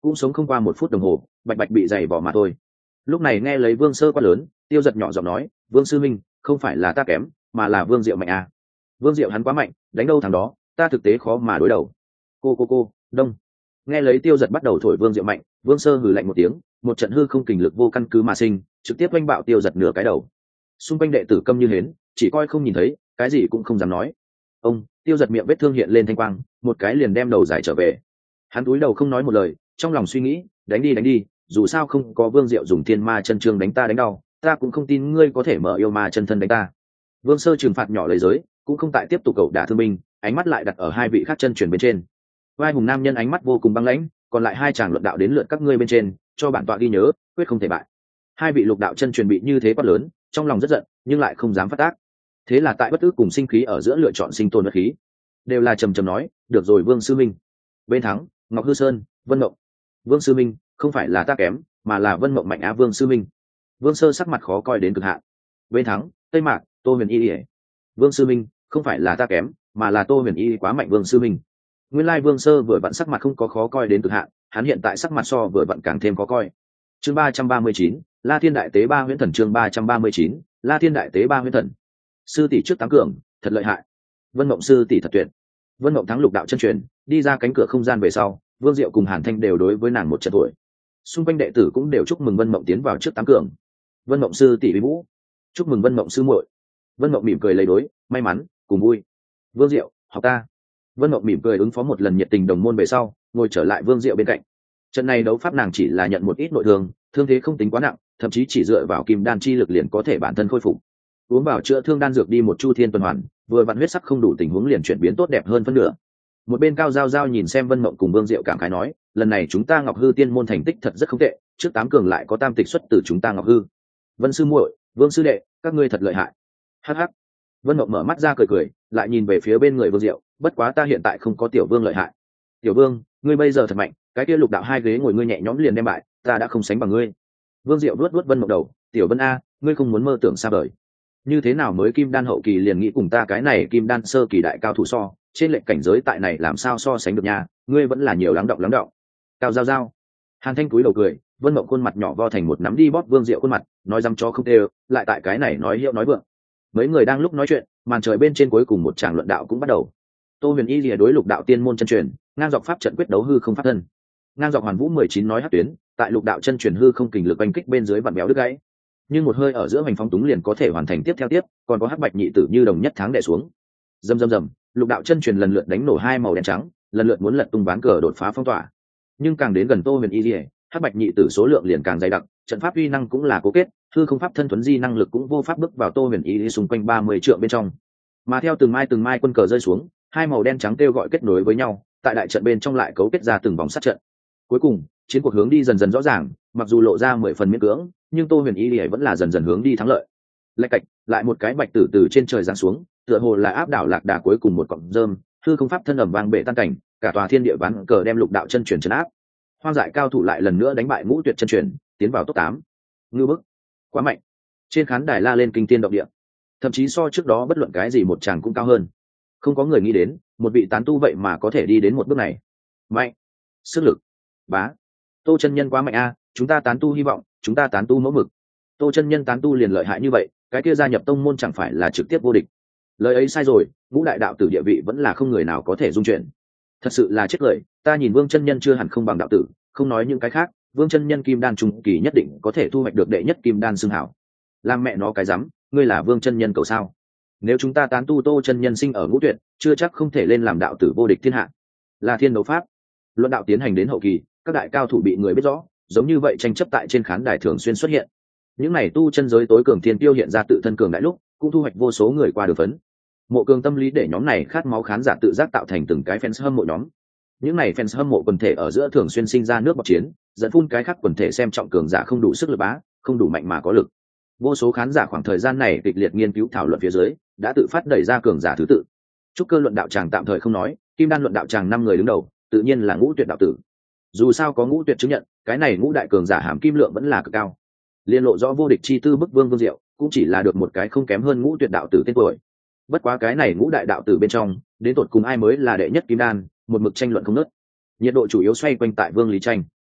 cũng sống không qua một phút đồng hồ bạch bạch bị giày bỏ mà thôi. Lúc này nghe lấy Vương Sơ quát lớn, Tiêu Giật nhỏ giọng nói, Vương sư minh, không phải là ta kém mà là Vương Diệu mạnh à. Vương Diệu hắn quá mạnh, đánh đâu thằng đó, ta thực tế khó mà đối đầu. Cô cô cô đông. Nghe lấy Tiêu Giật bắt đầu thổi Vương Diệu mạnh, Vương Sơ hừ lạnh một tiếng, một trận hư không kình lực vô căn cứ mà sinh, trực tiếp oanh bạo Tiêu Giật nửa cái đầu. Xung quanh đệ tử câm như hến, chỉ coi không nhìn thấy, cái gì cũng không dám nói. Ông Tiêu Giật miệng vết thương hiện lên thanh quang, một cái liền đem đầu giải trở về. Hắn cúi đầu không nói một lời, trong lòng suy nghĩ, đánh đi đánh đi, dù sao không có Vương Diệu dùng thiên ma chân chương đánh ta đánh đau, ta cũng không tin ngươi có thể mở yêu ma chân thân đánh ta. Vương Sơ trừng phạt nhỏ lấy giới, cũng không tại tiếp tục cầu đả thương binh, ánh mắt lại đặt ở hai vị khác chân truyền bên trên. Vai hùng nam nhân ánh mắt vô cùng băng lãnh, còn lại hai chàng luận đạo đến lượt các ngươi bên trên, cho bản tọa ghi nhớ, quyết không thể bại. Hai vị lục đạo chân truyền bị như thế quát lớn, trong lòng rất giận, nhưng lại không dám phát tác. Thế là tại bất ức cùng sinh khí ở giữa lựa chọn sinh tồn bất khí, đều là trầm trầm nói, được rồi Vương sư minh. Bên thắng, Ngọc Hư Sơn, Vân Mộng. Vương sư minh, không phải là ta kém, mà là Vân Mộng mạnh á Vương sư minh. Vương Sơ sắc mặt khó coi đến cực hạn. Bên thắng, Tây Mạc, Tô Huyền Y. Vương sư minh, không phải là ta kém, mà là Tô Huyền Y quá mạnh Vương sư minh. Nguyên lai Vương Sơ vừa vặn sắc mặt không có khó coi đến cực hạn, hắn hiện tại sắc mặt so vừa vặn càng thêm khó coi. Chương ba trăm ba mươi chín, La Thiên Đại Tế Ba Huyễn Thần. Chương ba trăm ba mươi chín, La Thiên Đại Tế Ba Huyễn Thần. Sư tỷ trước tám cường, thật lợi hại. Vân Mộng sư tỷ thật tuyệt. Vân Mộng thắng lục đạo chân truyền, đi ra cánh cửa không gian về sau, Vương Diệu cùng Hàn Thanh đều đối với nàng một trận tuổi. Xung quanh đệ tử cũng đều chúc mừng Vân Mộng tiến vào trước tám cường. Vân Mộng sư tỷ uy vũ, chúc mừng Vân Mộng sư muội. Vân Mộng mỉm cười lấy đối, may mắn, cùng vui. Vương Diệu, học ta. Vân Mộng mỉm cười ứng phó một lần nhiệt tình đồng môn về sau, ngồi trở lại Vương Diệu bên cạnh. Trận này đấu pháp nàng chỉ là nhận một ít nội thương, thương thế không tính quá nặng, thậm chí chỉ dựa vào kim đan chi lực liền có thể bản thân khôi phục. Uống vào chữa thương đan dược đi một chu thiên tuần hoàn, vừa vặn huyết sắc không đủ tình huống liền chuyển biến tốt đẹp hơn phân nửa. Một bên Cao Giao Giao nhìn xem Vân Mộng cùng Vương Diệu cảm khái nói, lần này chúng ta Ngọc Hư tiên môn thành tích thật rất không tệ, trước tám cường lại có tam tịch xuất từ chúng ta Ngọc Hư. Vân sư muội, Vương sư đệ, các ngươi thật lợi hại. Hắc hắc. Vân Mộng mở mắt ra cười cười, lại nhìn về phía bên người Vương Diệu, bất quá ta hiện tại không có Tiểu Vương lợi hại. Tiểu Vương, ngươi bây giờ thật mạnh, cái kia lục đạo hai ghế ngồi ngươi nhẹ nhõm liền đem bại, ta đã không sánh bằng ngươi. Vương Diệu vuốt vuốt Vân Mộng đầu, Tiểu Vân a, ngươi không muốn mơ tưởng xa vời. Như thế nào mới kim đan hậu kỳ liền nghĩ cùng ta cái này kim đan sơ kỳ đại cao thủ so, trên lệnh cảnh giới tại này làm sao so sánh được nha, ngươi vẫn là nhiều lắng động lắng động. Cao Giao Giao. Hàn Thanh cúi đầu cười, Vân Mộng khuôn mặt nhỏ vo thành một nắm đi bóp Vương Diệu khuôn mặt, nói dăm cho không đều, lại tại cái này nói hiệu nói vượng. Mấy người đang lúc nói chuyện, màn trời bên trên cuối cùng một tràng luận đạo cũng bắt đầu. Tô Huyền Y lìa đối lục đạo tiên môn chân truyền, ngang dọc pháp trận quyết đấu hư không pháp thân. Ngang dọc Hoàn Vũ mười chín nói hắc tuyến, tại lục đạo chân truyền hư không kình lực oanh kích bên dưới vặn béo đứt gãy. Nhưng một hơi ở giữa hoành phóng túng liền có thể hoàn thành tiếp theo tiếp, còn có hắc bạch nhị tử như đồng nhất tháng đè xuống. Rầm rầm rầm, lục đạo chân truyền lần lượt đánh nổ hai màu đen trắng, lần lượt muốn lật tung ván cờ đột phá phong tỏa. Nhưng càng đến gần Tô Huyền Y lìa, hắc bạch nhị tử số lượng liền càng dày đặc, trận pháp uy năng cũng là cố kết, hư không pháp thân thuấn di năng lực cũng vô pháp bước vào Tô Huyền Y xung quanh ba mươi trượng bên trong. Mà theo từng mai từng mai quân cờ rơi xuống, hai màu đen trắng kêu gọi kết nối với nhau, tại đại trận bên trong lại cấu kết ra từng vòng sát trận. Cuối cùng, chiến cuộc hướng đi dần dần rõ ràng, mặc dù lộ ra mười phần miễn cưỡng, nhưng Tô Huyền Y lìa vẫn là dần dần hướng đi thắng lợi. Lạch cạch, lại một cái bạch tử từ trên trời giáng xuống, tựa hồ là áp đảo lạc đà cuối cùng một cọng rơm, hư không pháp thân ầm vang bể tan cảnh, cả tòa thiên địa ván cờ đem lục đạo chân truyền trấn áp. Hoang dại cao thủ lại lần nữa đánh bại ngũ tuyệt chân truyền, tiến vào top tám. Ngưu bức, quá mạnh. Trên khán đài la lên kinh thiên động địa, thậm chí so trước đó bất luận cái gì một chàng cũng cao hơn. Không có người nghĩ đến, một vị tán tu vậy mà có thể đi đến một bước này. Mạnh, sức lực, bá. Tô chân nhân quá mạnh a, chúng ta tán tu hy vọng, chúng ta tán tu mẫu mực. Tô chân nhân tán tu liền lợi hại như vậy, cái kia gia nhập tông môn chẳng phải là trực tiếp vô địch. Lời ấy sai rồi, ngũ đại đạo tử địa vị vẫn là không người nào có thể dung chuyển. Thật sự là chết cười, ta nhìn Vương chân nhân chưa hẳn không bằng đạo tử, không nói những cái khác, Vương chân nhân kim đan trung kỳ nhất định có thể thu hoạch được đệ nhất kim đan xưng hảo. Làm mẹ nó cái rắm, ngươi là Vương chân nhân cầu sao? Nếu chúng ta tán tu Tô chân nhân sinh ở ngũ tuyệt, chưa chắc không thể lên làm đạo tử vô địch thiên hạ. Là thiên đấu pháp. Luận đạo tiến hành đến hậu kỳ, các đại cao thủ bị người biết rõ, giống như vậy tranh chấp tại trên khán đài thường xuyên xuất hiện. Những này tu chân giới tối cường thiên tiêu hiện ra tự thân cường đại lúc, cũng thu hoạch vô số người qua đường phấn. Mộ cường tâm lý để nhóm này khát máu khán giả tự giác tạo thành từng cái fans hâm mộ nhóm. Những này fans hâm mộ quần thể ở giữa thường xuyên sinh ra nước bọt chiến, dẫn phun cái khác quần thể xem trọng cường giả không đủ sức lực bá, không đủ mạnh mà có lực. Vô số khán giả khoảng thời gian này kịch liệt nghiên cứu thảo luận phía dưới, đã tự phát đẩy ra cường giả thứ tự. Trúc cơ luận đạo tràng tạm thời không nói, kim đan luận đạo tràng năm người đứng đầu, tự nhiên là ngũ tuyệt đạo tử. Dù sao có ngũ tuyệt chứng nhận, cái này ngũ đại cường giả hàm kim lượng vẫn là cực cao. Liên lộ rõ vô địch chi tư bức Vương Vương Diệu, cũng chỉ là được một cái không kém hơn ngũ tuyệt đạo tử tên tuổi. Bất quá cái này ngũ đại đạo tử bên trong, đến tột cùng ai mới là đệ nhất kim đan, một mực tranh luận không ngớt. Nhiệt độ chủ yếu xoay quanh tại Vương Lý Tranh.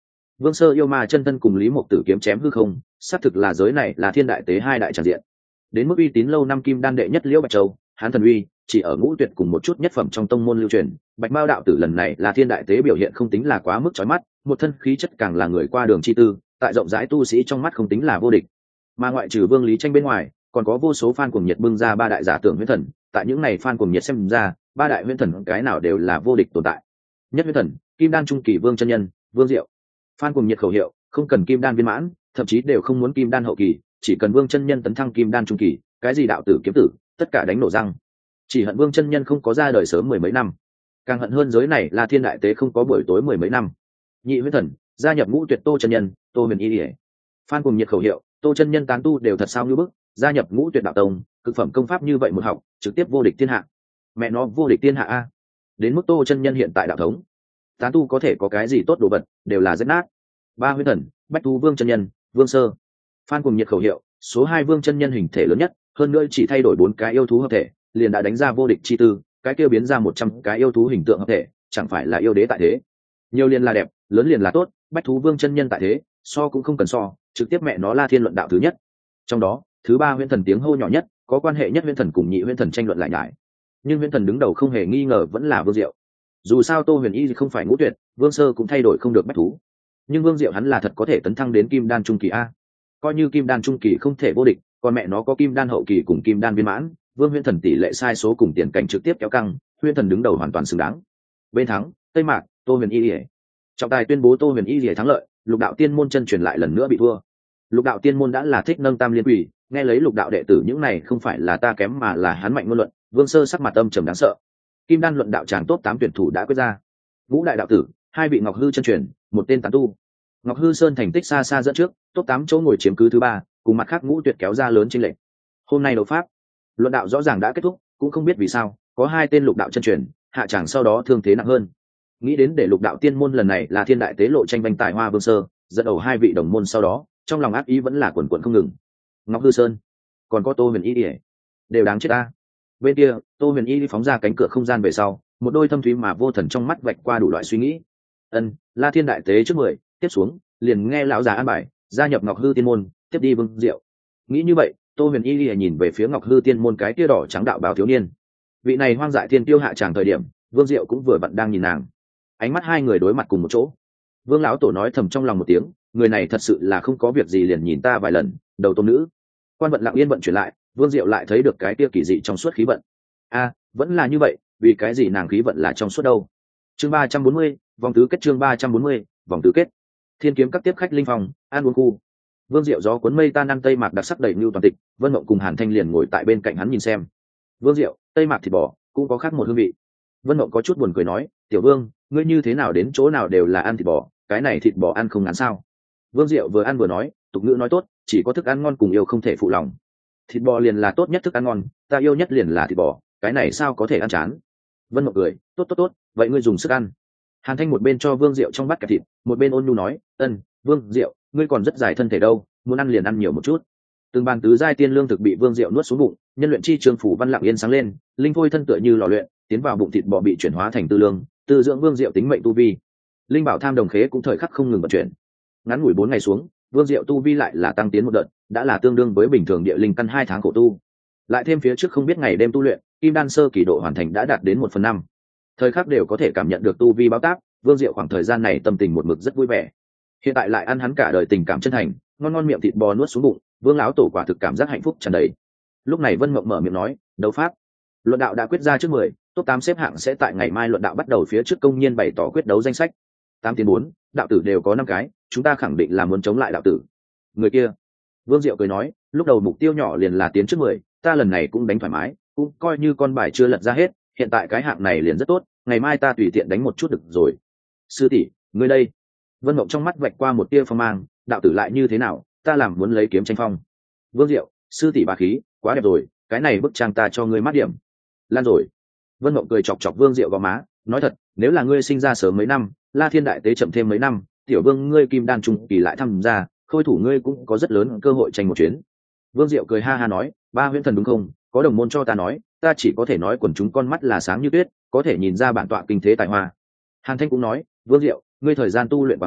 Vương Sơ yêu ma chân thân cùng Lý Mộc Tử kiếm chém hư không, xác thực là giới này là thiên đại tế hai đại tràn diện. Đến mức uy tín lâu năm kim đan đệ nhất Liễu Bạch Châu, Hán thần uy, chỉ ở ngũ tuyệt cùng một chút nhất phẩm trong tông môn lưu truyền. Bạch Mao đạo tử lần này là thiên đại tế biểu hiện không tính là quá mức chói mắt, một thân khí chất càng là người qua đường chi tư, tại rộng rãi tu sĩ trong mắt không tính là vô địch. Mà ngoại trừ Vương Lý Tranh bên ngoài, còn có vô số fan cuồng nhiệt bưng ra ba đại giả tưởng huyễn thần, tại những này fan cuồng nhiệt xem ra, ba đại huyễn thần cái nào đều là vô địch tồn tại. Nhất huyễn thần, Kim Đan trung kỳ Vương chân nhân, Vương Diệu. Fan cuồng nhiệt khẩu hiệu, không cần Kim Đan viên mãn, thậm chí đều không muốn Kim Đan hậu kỳ, chỉ cần Vương chân nhân tấn thăng Kim Đan trung kỳ, cái gì đạo tử kiếm tử, tất cả đánh nổ răng. Chỉ hận Vương chân nhân không có ra đời sớm mười mấy năm, càng hận hơn giới này là thiên đại tế không có buổi tối mười mấy năm. Nhị huyễn thần, gia nhập ngũ tuyệt Tô chân nhân, Tô Huyền Y. Fan cuồng nhiệt khẩu hiệu, Tô chân nhân tán tu đều thật sao như bức, gia nhập ngũ tuyệt đạo tông, cực phẩm công pháp như vậy một học, trực tiếp vô địch thiên hạ. Mẹ nó vô địch thiên hạ a. Đến mức Tô chân nhân hiện tại đạo thống, tán tu có thể có cái gì tốt đồ vật, đều là rất nát. Ba huyễn thần, Bách Thú Vương chân nhân, Vương Sơ. Fan cuồng nhiệt khẩu hiệu, số hai Vương chân nhân hình thể lớn nhất, hơn nữa chỉ thay đổi bốn cái yêu thú hợp thể, liền đã đánh ra vô địch chi tư, cái kia biến ra một trăm cái yêu thú hình tượng hợp thể, chẳng phải là yêu đế tại thế. Nhiều liền là đẹp, lớn liền là tốt, Bách Thú Vương chân nhân tại thế, so cũng không cần so, trực tiếp mẹ nó La Thiên luận đạo thứ nhất. Trong đó, thứ ba huyễn thần tiếng hô nhỏ nhất, có quan hệ nhất huyễn thần cùng nhị huyễn thần tranh luận lại nhải. Nhưng huyễn thần đứng đầu không hề nghi ngờ vẫn là Vương Diệu. Dù sao Tô Huyền Y không phải ngũ tuyệt, Vương Sơ cũng thay đổi không được Bách Thú. Nhưng Vương Diệu hắn là thật có thể tấn thăng đến Kim Đan trung kỳ a. Coi như Kim Đan trung kỳ không thể vô địch, còn mẹ nó có Kim Đan hậu kỳ cùng Kim Đan viên mãn, Vương huyễn thần tỷ lệ sai số cùng tiền cảnh trực tiếp kéo căng, huyễn thần đứng đầu hoàn toàn xứng đáng. Bên thắng, Tây Mạc, Tô Huyền Y. Trọng tài tuyên bố Tô Huyền Y thắng lợi, Lục đạo tiên môn chân truyền lại lần nữa bị thua. Lục đạo tiên môn đã là thích nâng tam liên quỷ, nghe lấy lục đạo đệ tử những này không phải là ta kém mà là hắn mạnh ngôn luận, Vương Sơ sắc mặt âm trầm đáng sợ. Kim Đan luận đạo tràng top tám tuyển thủ đã quyết ra. Ngũ đại đạo tử, hai vị Ngọc Hư chân truyền, một tên tán tu. Ngọc Hư Sơn thành tích xa xa dẫn trước, top tám chỗ ngồi chiếm cứ thứ ba, cùng mặt khác ngũ tuyệt kéo ra lớn chênh lệch. Hôm nay đấu pháp, luận đạo rõ ràng đã kết thúc, cũng không biết vì sao, có hai tên lục đạo chân truyền, hạ tràng sau đó thương thế nặng hơn. Nghĩ đến để lục đạo tiên môn lần này là thiên đại tế lộ tranh banh tài hoa Vương Sơ, dẫn đầu hai vị đồng môn sau đó, trong lòng ác ý vẫn là quần quần không ngừng. Ngọc Hư Sơn, còn có Tô Huyền Y, đều đáng chết ta. Bên kia, Tô Huyền Y phóng ra cánh cửa không gian về sau, một đôi thâm thúy mà vô thần trong mắt vạch qua đủ loại suy nghĩ. Ân, La Thiên đại tế trước mười, tiếp xuống, liền nghe lão già an bài, gia nhập Ngọc Hư tiên môn, tiếp đi Vương Diệu. Nghĩ như vậy, Tô Huyền Y nhìn về phía Ngọc Hư tiên môn cái tia đỏ trắng đạo báo thiếu niên. Vị này hoang dại thiên tiêu hạ tràng thời điểm, Vương Diệu cũng vừa vặn đang nhìn nàng. Ánh mắt hai người đối mặt cùng một chỗ. Vương lão tổ nói thầm trong lòng một tiếng, người này thật sự là không có việc gì liền nhìn ta vài lần, đầu tôm nữ. Quan vận lặng yên vận chuyển lại, Vương Diệu lại thấy được cái tia kỳ dị trong suốt khí vận. A, vẫn là như vậy, vì cái gì nàng khí vận là trong suốt đâu? Chương ba trăm bốn mươi, vòng tứ kết chương ba trăm bốn mươi, vòng tứ kết. Thiên kiếm các tiếp khách linh phòng, an uống khu. Vương Diệu gió cuốn mây tan ăn tây mạc đặc sắc đầy nhu toàn tịch, Vân Mộng cùng Hàn Thanh liền ngồi tại bên cạnh hắn nhìn xem. Vương Diệu, tây mạc thịt bò cũng có khác một hương vị. Vân Mộng có chút buồn cười nói, tiểu Vương, ngươi như thế nào đến chỗ nào đều là ăn thịt bò, cái này thịt bò ăn không ngán sao? Vương Diệu vừa ăn vừa nói, tục ngữ nói tốt, chỉ có thức ăn ngon cùng yêu không thể phụ lòng. Thịt bò liền là tốt nhất thức ăn ngon, ta yêu nhất liền là thịt bò, cái này sao có thể ăn chán? Vân Mộng cười, tốt tốt tốt, vậy ngươi dùng sức ăn. Hàn Thanh một bên cho Vương Diệu trong bát kẹp thịt, một bên ôn nhu nói, ân, Vương Diệu, ngươi còn rất dài thân thể đâu, muốn ăn liền ăn nhiều một chút. Từng bàn tứ giai tiên lương thực bị Vương Diệu nuốt xuống bụng, nhân luyện chi trường phủ văn lặng yên sáng lên, linh phôi thân tựa như lò luyện, tiến vào bụng thịt bò bị chuyển hóa thành tư lương, tư dưỡng Vương Diệu tính mệnh tu vi. Linh bảo tham đồng khế cũng thời khắc không ngừng vận chuyển. Ngắn ngủi bốn ngày xuống, Vương Diệu tu vi lại là tăng tiến một đợt, đã là tương đương với bình thường địa linh căn hai tháng khổ tu. Lại thêm phía trước không biết ngày đêm tu luyện, kim đan sơ kỳ độ hoàn thành đã đạt đến một phần năm. Thời khắc đều có thể cảm nhận được tu vi báo táp, Vương Diệu khoảng thời gian này tâm tình một mực rất vui vẻ. Hiện tại lại ăn hắn cả đời tình cảm chân thành, ngon ngon miệng thịt bò nuốt xuống bụng, Vương lão tổ quả thực cảm giác hạnh phúc tràn đầy. Lúc này Vân Mộng mở miệng nói, đấu pháp, luận đạo đã quyết ra trước mười, top tám xếp hạng sẽ tại ngày mai luận đạo bắt đầu phía trước công nhiên bày tỏ quyết đấu danh sách. Tám tiến bốn, đạo tử đều có năm cái, chúng ta khẳng định là muốn chống lại đạo tử. Người kia, Vương Diệu cười nói, lúc đầu mục tiêu nhỏ liền là tiến trước mười, ta lần này cũng đánh thoải mái, cũng coi như con bài chưa lật ra hết, hiện tại cái hạng này liền rất tốt, ngày mai ta tùy tiện đánh một chút được rồi. Sư tỷ, ngươi đây. Vân Mộng trong mắt vạch qua một tia phong mang, đạo tử lại như thế nào, ta làm muốn lấy kiếm tranh phong. Vương Diệu, sư tỷ bà khí, quá đẹp rồi, cái này bức trang ta cho ngươi mát điểm. Lan rồi. Vân Mộng cười chọc chọc Vương Diệu gò má, nói thật, nếu là ngươi sinh ra sớm mấy năm, La Thiên đại tế chậm thêm mấy năm, tiểu Vương ngươi kim đan trung kỳ lại tham gia, khôi thủ ngươi cũng có rất lớn cơ hội tranh một chuyến. Vương Diệu cười ha ha nói, ba huyễn thần đúng không, có đồng môn cho ta nói, ta chỉ có thể nói quần chúng con mắt là sáng như tuyết, có thể nhìn ra bản tọa kinh thế tài hoa. Hàn Thanh cũng nói, Vương Diệu, ngươi thời gian tu luyện quá ngắn,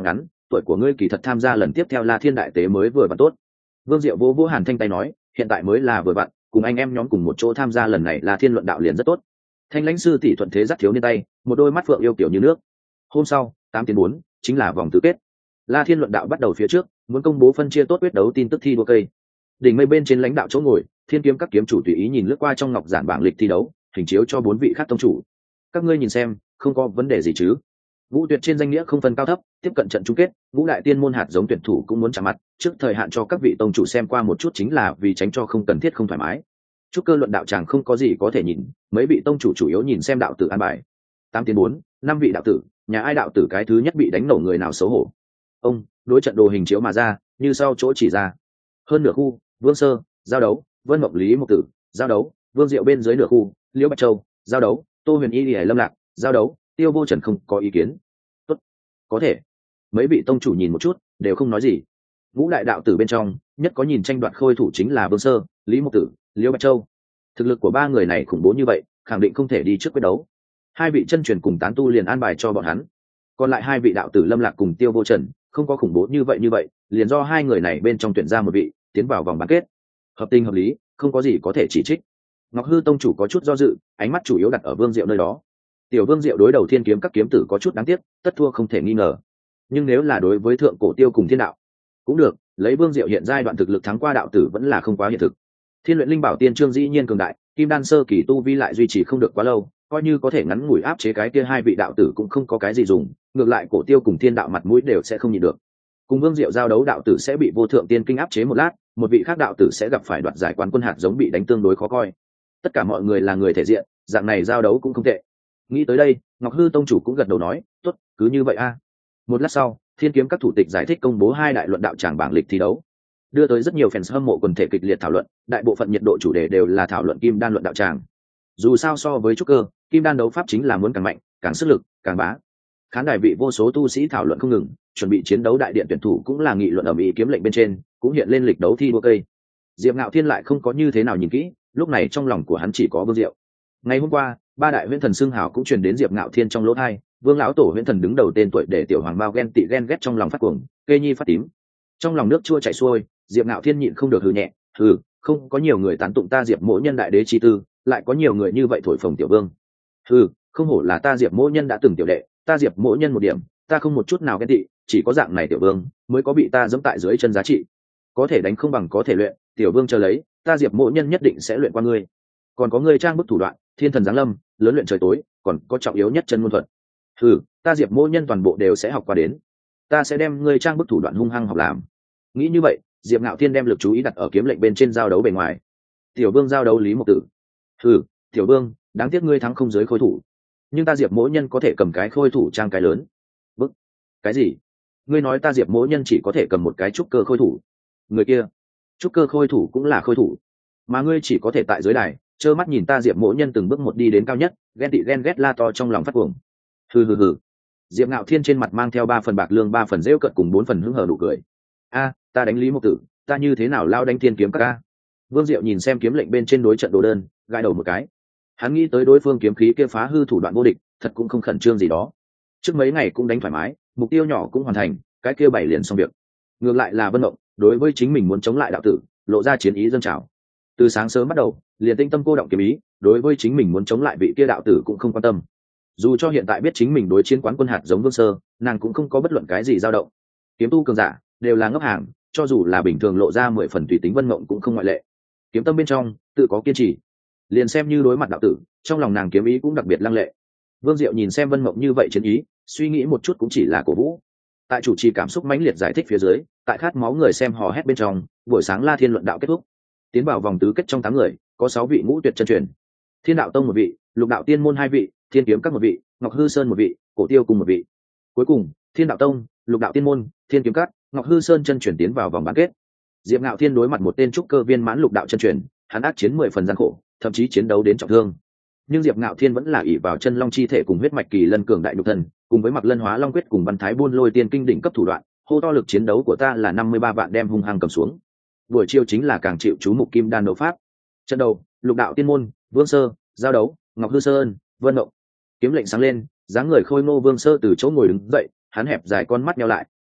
tuổi của ngươi kỳ thật tham gia lần tiếp theo La Thiên đại tế mới vừa vặn tốt. Vương Diệu vỗ vỗ Hàn Thanh tay nói, hiện tại mới là vừa vặn, cùng anh em nhóm cùng một chỗ tham gia lần này La Thiên luận đạo liền rất tốt. Thanh lãnh sư tỷ thuận thế dắt thiếu niên tay, một đôi mắt phượng yêu kiểu như nước. Hôm sau, tám tiến bốn, chính là vòng tứ kết. La Thiên luận đạo bắt đầu phía trước, muốn công bố phân chia tốt quyết đấu tin tức thi đua cây. Đỉnh mây bên trên lãnh đạo chỗ ngồi, Thiên kiếm các kiếm chủ tùy ý nhìn lướt qua trong ngọc giản bảng lịch thi đấu, hình chiếu cho bốn vị khác tông chủ. Các ngươi nhìn xem, không có vấn đề gì chứ? Ngũ tuyệt trên danh nghĩa không phân cao thấp, tiếp cận trận chung kết, ngũ đại tiên môn hạt giống tuyển thủ cũng muốn chạm mặt, trước thời hạn cho các vị tông chủ xem qua một chút chính là vì tránh cho không cần thiết không thoải mái. Chúc cơ luận đạo tràng không có gì có thể nhìn, mấy vị tông chủ chủ yếu nhìn xem đạo tử an bài. Tám tiến bốn, năm vị đạo tử, nhà ai đạo tử cái thứ nhất bị đánh nổ người nào xấu hổ. Ông đối trận đồ hình chiếu mà ra, như sau chỗ chỉ ra. Hơn nửa khu, Vương Sơ, giao đấu, Vân Mộng Lý Mục Tử, giao đấu, Vương Diệu bên dưới nửa khu, Liễu Bạch Châu, giao đấu, Tô Huyền Y Lì Lâm Lạc, giao đấu, Tiêu Vô Trần không có ý kiến. Tốt, có thể. Mấy vị tông chủ nhìn một chút, đều không nói gì. Ngũ đại đạo tử bên trong, nhất có nhìn tranh đoạt khôi thủ chính là Vương Sơ, Lý Mục Tử, Liễu Bạch Châu. Thực lực của ba người này khủng bố như vậy, khẳng định không thể đi trước quyết đấu. Hai vị chân truyền cùng tán tu liền an bài cho bọn hắn. Còn lại hai vị đạo tử Lâm Lạc cùng Tiêu Vô Trần, không có khủng bố như vậy như vậy, liền do hai người này bên trong tuyển ra một vị, tiến vào vòng bán kết. Hợp tình hợp lý, không có gì có thể chỉ trích. Ngọc Hư tông chủ có chút do dự, ánh mắt chủ yếu đặt ở Vương Diệu nơi đó. Tiểu Vương Diệu đối đầu Thiên kiếm các kiếm tử có chút đáng tiếc, tất thua không thể nghi ngờ. Nhưng nếu là đối với thượng cổ Tiêu cùng Thiên đạo, cũng được, lấy Vương Diệu hiện giai đoạn thực lực thắng qua đạo tử vẫn là không quá hiện thực. Thiên luyện linh bảo tiên trương dĩ nhiên cường đại, kim đan sơ kỳ tu vi lại duy trì không được quá lâu, coi như có thể ngắn ngủi áp chế cái kia hai vị đạo tử cũng không có cái gì dùng, ngược lại cổ Tiêu cùng Thiên đạo mặt mũi đều sẽ không nhịn được. Cùng Vương Diệu giao đấu đạo tử sẽ bị vô thượng tiên kinh áp chế một lát, một vị khác đạo tử sẽ gặp phải đoạt giải quán quân hạt giống bị đánh tương đối khó coi. Tất cả mọi người là người thể diện, dạng này giao đấu cũng không tệ. Nghĩ tới đây, Ngọc Hư tông chủ cũng gật đầu nói, tốt, cứ như vậy a. Một lát sau, Thiên kiếm các thủ tịch giải thích công bố hai đại luận đạo tràng bảng lịch thi đấu, đưa tới rất nhiều fans hâm mộ quần thể kịch liệt thảo luận, đại bộ phận nhiệt độ chủ đề đều là thảo luận kim đan luận đạo tràng. Dù sao so với trúc cơ, kim đan đấu pháp chính là muốn càng mạnh, càng sức lực, càng bá. Khán đài vị vô số tu sĩ thảo luận không ngừng, chuẩn bị chiến đấu đại điện tuyển thủ cũng là nghị luận ầm ĩ, kiếm lệnh bên trên cũng hiện lên lịch đấu thi đua cây. Diệp Ngạo Thiên lại không có như thế nào nhìn kỹ, lúc này trong lòng của hắn chỉ có Vương Diệu. Ngày hôm qua, ba đại huyễn thần xưng hào cũng truyền đến Diệp Ngạo Thiên trong lỗ tai, Vương lão tổ huyễn thần đứng đầu tên tuổi để tiểu hoàng bao ghen tị ghen ghét trong lòng phát cuồng, kê nhi phát tím. Trong lòng nước chua chảy xuôi, Diệp Ngạo Thiên nhịn không được hừ nhẹ, hừ, không có nhiều người tán tụng ta Diệp Mỗ Nhân đại đế chi tư, lại có nhiều người như vậy thổi phồng tiểu vương. Hừ, không hổ là ta Diệp Mỗ Nhân đã từng tiểu đệ, ta Diệp Mỗ Nhân một điểm, ta không một chút nào ghen tị, chỉ có dạng này tiểu vương mới có bị ta giẫm tại dưới chân giá trị. Có thể đánh không bằng có thể luyện, tiểu vương chờ lấy, ta Diệp Mỗ Nhân nhất định sẽ luyện qua ngươi. Còn có ngươi trang bức thủ đoạn, thiên thần giáng lâm, lớn luyện trời tối, còn có trọng yếu nhất chân môn thuật. Hừ, ta Diệp Mỗ Nhân toàn bộ đều sẽ học qua đến, ta sẽ đem ngươi trang bức thủ đoạn hung hăng học làm. Nghĩ như vậy, Diệp Ngạo Thiên đem lực chú ý đặt ở kiếm lệnh bên trên giao đấu bề ngoài. Tiểu vương giao đấu Lý Mộc Tử. Hừ, tiểu vương, đáng tiếc ngươi thắng không giới khôi thủ, nhưng ta Diệp Mỗ Nhân có thể cầm cái khôi thủ trang cái lớn. Bức, cái gì? Ngươi nói ta Diệp Mỗ Nhân chỉ có thể cầm một cái trúc cơ khôi thủ? Người kia, trúc cơ khôi thủ cũng là khôi thủ, mà ngươi chỉ có thể tại dưới đài trơ mắt nhìn ta Diệp Mỗ Nhân từng bước một đi đến cao nhất, ghen tị ghen ghét la to trong lòng phát cuồng. Hừ hừ hừ. Diệp Ngạo Thiên trên mặt mang theo ba phần bạc lương, ba phần rêu cận cùng bốn phần hứng hờ nụ cười. A, ta đánh Lý Mộc Tử, ta như thế nào lao đánh Thiên kiếm các ca? Vương Diệu nhìn xem kiếm lệnh bên trên đối trận đồ đơn, gãi đầu một cái. Hắn nghĩ tới đối phương kiếm khí kia phá hư thủ đoạn vô địch, thật cũng không khẩn trương gì đó. Trước mấy ngày cũng đánh thoải mái, mục tiêu nhỏ cũng hoàn thành, cái kia bảy liền xong việc. Ngược lại là Vân Mộng, đối với chính mình muốn chống lại đạo tử, lộ ra chiến ý dâng trào. Từ sáng sớm bắt đầu, liền tinh tâm cô động kiếm ý, đối với chính mình muốn chống lại vị kia đạo tử cũng không quan tâm. Dù cho hiện tại biết chính mình đối chiến quán quân hạt giống Vương Sơ, nàng cũng không có bất luận cái gì dao động. Kiếm tu cường giả đều là ngốc hàng, cho dù là bình thường lộ ra mười phần tùy tính Vân Mộng cũng không ngoại lệ. Kiếm tâm bên trong tự có kiên trì, liền xem như đối mặt đạo tử, trong lòng nàng kiếm ý cũng đặc biệt lăng lệ. Vương Diệu nhìn xem Vân Mộng như vậy chiến ý, suy nghĩ một chút cũng chỉ là cổ vũ. Tại chủ trì cảm xúc mãnh liệt giải thích phía dưới, tại khát máu người xem hò hét bên trong, buổi sáng La Thiên luận đạo kết thúc. Tiến vào vòng tứ kết trong tám người, có sáu vị ngũ tuyệt chân truyền. Thiên đạo tông một vị, Lục đạo tiên môn hai vị, Thiên kiếm các một vị, Ngọc Hư Sơn một vị, Cổ Tiêu cùng một vị. Cuối cùng, Thiên đạo tông, Lục đạo tiên môn, Thiên kiếm các, Ngọc Hư Sơn chân truyền tiến vào vòng bán kết. Diệp Ngạo Thiên đối mặt một tên trúc cơ viên mãn lục đạo chân truyền, hắn ác chiến mười phần gian khổ, thậm chí chiến đấu đến trọng thương. Nhưng Diệp Ngạo Thiên vẫn là ỷ vào chân long chi thể cùng huyết mạch kỳ lân cường đại nhục thần, cùng với mặc lân hóa long quyết cùng văn thái buôn lôi tiên kinh đỉnh cấp thủ đoạn, hô to lực chiến đấu của ta là năm mươi ba vạn đem hung hăng cầm xuống. Buổi chiều chính là càng chịu chú mục kim đan đấu pháp. Trận đầu, Lục đạo tiên môn, Vương Sơ, giao đấu, Ngọc Hư Sơn, Vân Mộng. Kiếm lệnh sáng lên, dáng người khôi ngô Vương Sơ từ chỗ ngồi đứng dậy, hắn hẹp dài con mắt nheo lại,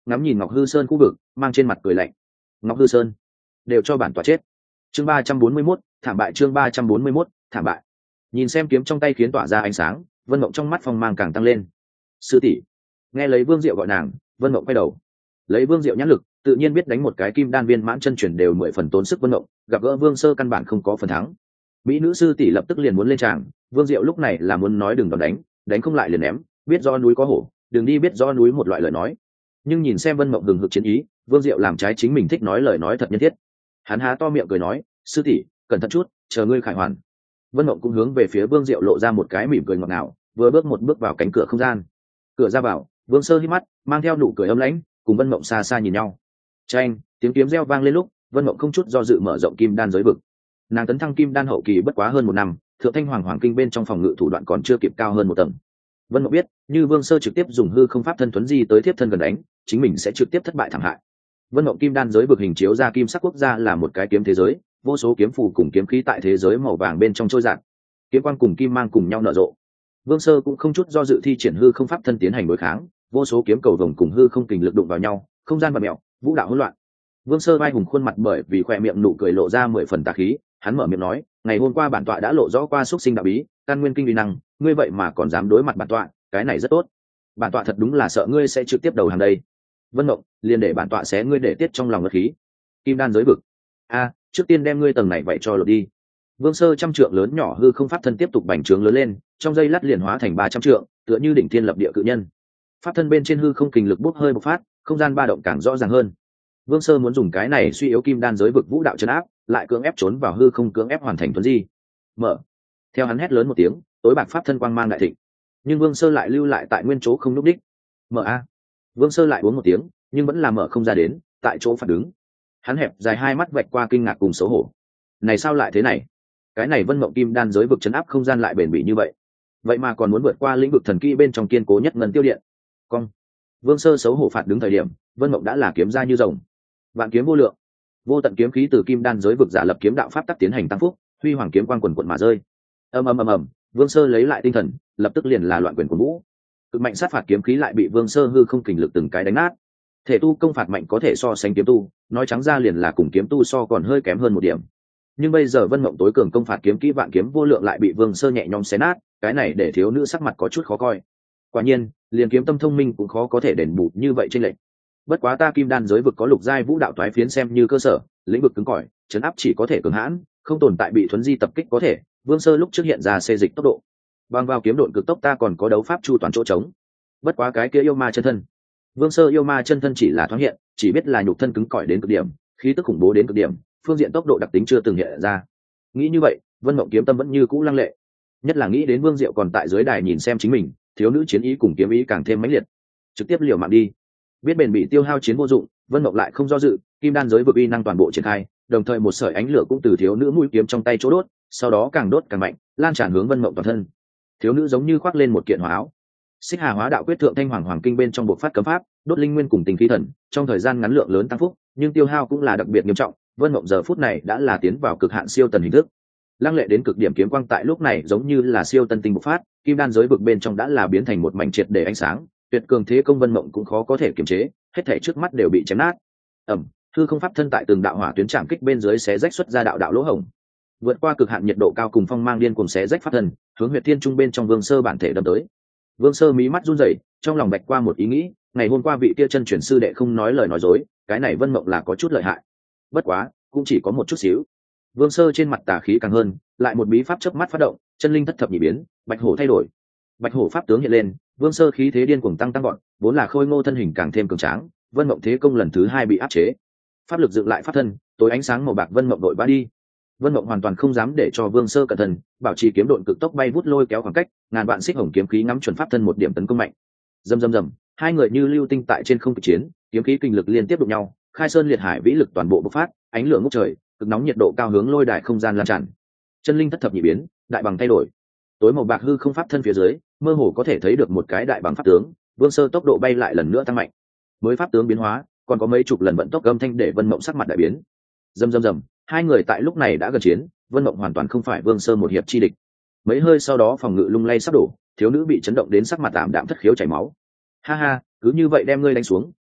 ngắm nhìn Ngọc Hư Sơn khu vực, mang trên mặt cười lạnh. Ngọc Hư Sơn, đều cho bản tọa chết. Chương ba trăm bốn mươi mốt, thảm bại. Chương ba trăm bốn mươi mốt, thảm bại. Nhìn xem kiếm trong tay khiến tỏa ra ánh sáng, Vân Mộng trong mắt phong mang càng tăng lên. Sư tỷ. Nghe lấy Vương Diệu gọi nàng, Vân Mộng quay đầu. Lấy Vương Diệu nhãn lực, tự nhiên biết đánh một cái kim đan viên mãn chân chuyển đều mười phần tốn sức. Vân Mộng gặp gỡ Vương Sơ căn bản không có phần thắng. Mỹ nữ sư tỷ lập tức liền muốn lên tràng, Vương Diệu lúc này là muốn nói đừng đòn đánh, đánh không lại liền ném, biết do núi có hổ, đừng đi biết do núi một loại lời nói. Nhưng nhìn xem Vân Mộng hừng hực chiến ý, Vương Diệu làm trái chính mình thích nói lời nói thật nhân thiết. Hắn há to miệng cười nói, sư tỷ, cẩn thận chút, chờ ngươi khải hoàn. Vân Mộng cũng hướng về phía Vương Diệu lộ ra một cái mỉm cười ngọt ngào, vừa bước một bước vào cánh cửa không gian. Cửa ra vào, Vương Sơ hít mắt, mang theo nụ cười ấm lãnh, cùng Vân Mộng xa xa nhìn nhau. Chanh, tiếng kiếm reo vang lên lúc, Vân Mộng không chút do dự mở rộng kim đan giới vực. Nàng tấn thăng kim đan hậu kỳ bất quá hơn một năm, thượng thanh hoàng hoàng kinh bên trong phòng ngự thủ đoạn còn chưa kịp cao hơn một tầng. Vân Mộng biết, như Vương Sơ trực tiếp dùng hư không pháp thân thuấn di tới tiếp thân gần đánh, chính mình sẽ trực tiếp thất bại thảm hại. Vân Mộng kim đan giới vực hình chiếu ra kim sắc quốc gia là một cái kiếm thế giới, vô số kiếm phù cùng kiếm khí tại thế giới màu vàng bên trong trôi dạt, kiếm quang cùng kim mang cùng nhau nở rộ. Vương Sơ cũng không chút do dự thi triển hư không pháp thân tiến hành đối kháng, vô số kiếm cầu vồng cùng hư không kình lực đụng vào nhau, không gian bạt mèo, vũ đạo hỗn loạn. Vương Sơ vai hùng khuôn mặt bởi vì khỏe miệng nụ cười lộ ra mười phần tà khí, hắn mở miệng nói, ngày hôm qua bản tọa đã lộ rõ qua xúc sinh đạo bí, căn nguyên kinh uy năng, ngươi vậy mà còn dám đối mặt bản tọa, cái này rất tốt. Bản tọa thật đúng là sợ ngươi sẽ trực tiếp đầu hàng đây. Vân Mộng, liền để bản tọa xé ngươi để tiết trong lòng ngất khí. Kim đan giới vực. A, trước tiên đem ngươi tầng này vậy cho lột đi. Vương Sơ trăm trượng lớn nhỏ hư không pháp thân tiếp tục bành trướng lớn lên, trong giây lát liền hóa thành ba trăm trượng, tựa như đỉnh thiên lập địa cự nhân. Pháp thân bên trên hư không kình lực bốc hơi bộc phát, không gian ba động càng rõ ràng hơn. Vương Sơ muốn dùng cái này suy yếu kim đan giới vực vũ đạo trấn áp, lại cưỡng ép trốn vào hư không cưỡng ép hoàn thành tuấn di. Mở. Theo hắn hét lớn một tiếng, tối bạc pháp thân quang mang đại thịnh. Nhưng Vương Sơ lại lưu lại tại nguyên chỗ không lúc đích. Mở a. Vương Sơ lại uống một tiếng, nhưng vẫn là mở không ra đến, tại chỗ phản đứng. Hắn hẹp dài hai mắt vạch qua kinh ngạc cùng xấu hổ. Này sao lại thế này? Cái này Vân Mộng kim đan giới vực trấn áp không gian lại bền bỉ như vậy, vậy mà còn muốn vượt qua lĩnh vực thần kỹ bên trong kiên cố nhất ngân tiêu điện. Cong. Vương Sơ xấu hổ phạt đứng thời điểm, Vân Mộng đã là kiếm ra như rồng, vạn kiếm vô lượng, vô tận kiếm khí từ kim đan giới vực giả lập kiếm đạo pháp tắc tiến hành tăng phúc, huy hoàng kiếm quang quần quần mà rơi. Ầm ầm ầm ầm, Vương Sơ lấy lại tinh thần, lập tức liền là loạn quyền của vũ. Cực mạnh sát phạt kiếm khí lại bị Vương Sơ hư không kình lực từng cái đánh nát. Thể tu công phạt mạnh có thể so sánh kiếm tu, nói trắng ra liền là cùng kiếm tu so còn hơi kém hơn một điểm. Nhưng bây giờ Vân Mộng tối cường công phạt kiếm kỹ vạn kiếm vô lượng lại bị Vương Sơ nhẹ nhõm xé nát, cái này để thiếu nữ sắc mặt có chút khó coi. Quả nhiên, liền kiếm tâm thông minh cũng khó có thể đền bù như vậy trên lệnh. Bất quá ta kim đan giới vực có lục giai vũ đạo toái phiến xem như cơ sở, lĩnh vực cứng cỏi, chấn áp chỉ có thể cường hãn, không tồn tại bị thuấn di tập kích có thể. Vương Sơ lúc trước hiện ra xê dịch tốc độ, bằng vào kiếm độn cực tốc ta còn có đấu pháp chu toàn chỗ trống. Bất quá cái kia yêu ma chân thân, Vương Sơ yêu ma chân thân chỉ là thoáng hiện, chỉ biết là nhục thân cứng cỏi đến cực điểm, khí tức khủng bố đến cực điểm, phương diện tốc độ đặc tính chưa từng hiện ra. Nghĩ như vậy, Vân Mộng kiếm tâm vẫn như cũ lăng lệ, nhất là nghĩ đến Vương Diệu còn tại dưới đài nhìn xem chính mình, thiếu nữ chiến ý cùng kiếm ý càng thêm mãnh liệt, trực tiếp liều mạng đi. Biết bền bị tiêu hao chiến vô dụng, Vân Mộng lại không do dự, kim đan giới vực uy năng toàn bộ triển khai, đồng thời một sợi ánh lửa cũng từ thiếu nữ mũi kiếm trong tay chỗ đốt, sau đó càng đốt càng mạnh, lan tràn hướng Vân Mộng toàn thân. Thiếu nữ giống như khoác lên một kiện hỏa áo. Xích Hà Hóa Đạo Quyết thượng thanh hoàng hoàng kinh bên trong bộ phát cấm pháp, đốt linh nguyên cùng tình khí thần, trong thời gian ngắn lượng lớn tăng phúc, nhưng tiêu hao cũng là đặc biệt nghiêm trọng. Vân Mộng giờ phút này đã là tiến vào cực hạn siêu tần hình thức. Lăng lệ đến cực điểm kiếm quang tại lúc này giống như là siêu tân tinh bộc phát, kim đan giới vực bên trong đã là biến thành một mảnh triệt để ánh sáng, tuyệt cường thế công Vân Mộng cũng khó có thể kiềm chế, hết thảy trước mắt đều bị chém nát. Ầm, hư không pháp thân tại từng đạo hỏa tuyến chạm kích bên dưới xé rách xuất ra đạo đạo lỗ hổng. Vượt qua cực hạn nhiệt độ cao cùng phong mang điên cuồng xé rách pháp thân, hướng huyệt thiên trung bên trong Vương Sơ bản thể đâm tới. Vương Sơ mí mắt run rẩy, trong lòng bạch qua một ý nghĩ, ngày hôm qua vị kia chân truyền sư đệ không nói lời nói dối, cái này Vân Mộng là có chút lợi hại. Bất quá, cũng chỉ có một chút xíu. Vương Sơ trên mặt tà khí càng hơn, lại một bí pháp chớp mắt phát động, chân linh thất thập nhị biến, bạch hổ thay đổi. Bạch hổ pháp tướng hiện lên, Vương Sơ khí thế điên cuồng tăng tăng gọn, vốn là khôi ngô thân hình càng thêm cường tráng, Vân Mộng thế công lần thứ hai bị áp chế. Pháp lực dựng lại pháp thân, tối ánh sáng màu bạc Vân Mộng đội ba đi. Vân Mộng hoàn toàn không dám để cho Vương Sơ cẩn thận, bảo trì kiếm độn cực tốc bay vút lôi kéo khoảng cách, ngàn vạn xích hồng kiếm khí ngắm chuẩn pháp thân một điểm tấn công mạnh. Rầm rầm rầm, hai người như lưu tinh tại trên không kịch chiến, kiếm khí kinh lực liên tiếp đụng nhau, khai sơn liệt hải vĩ lực toàn bộ bộc phát, ánh lửa ngút trời, cực nóng nhiệt độ cao hướng lôi đài không gian lan tràn. Chân linh thất thập nhị biến, đại bằng thay đổi. Tối màu bạc hư không pháp thân phía dưới, mơ hồ có thể thấy được một cái đại bằng pháp tướng, Vương Sơ tốc độ bay lại lần nữa tăng mạnh. Mới pháp tướng biến hóa, còn có mấy chục lần vận tốc âm thanh để Vân Mộng sắc mặt đại biến. Rầm rầm rầm, hai người tại lúc này đã gần chiến, Vân Mộng hoàn toàn không phải Vương Sơ một hiệp chi địch. Mấy hơi sau đó phòng ngự lung lay sắp đổ, thiếu nữ bị chấn động đến sắc mặt tạm đạm thất khiếu chảy máu. Ha ha, cứ như vậy đem ngươi đánh xuống,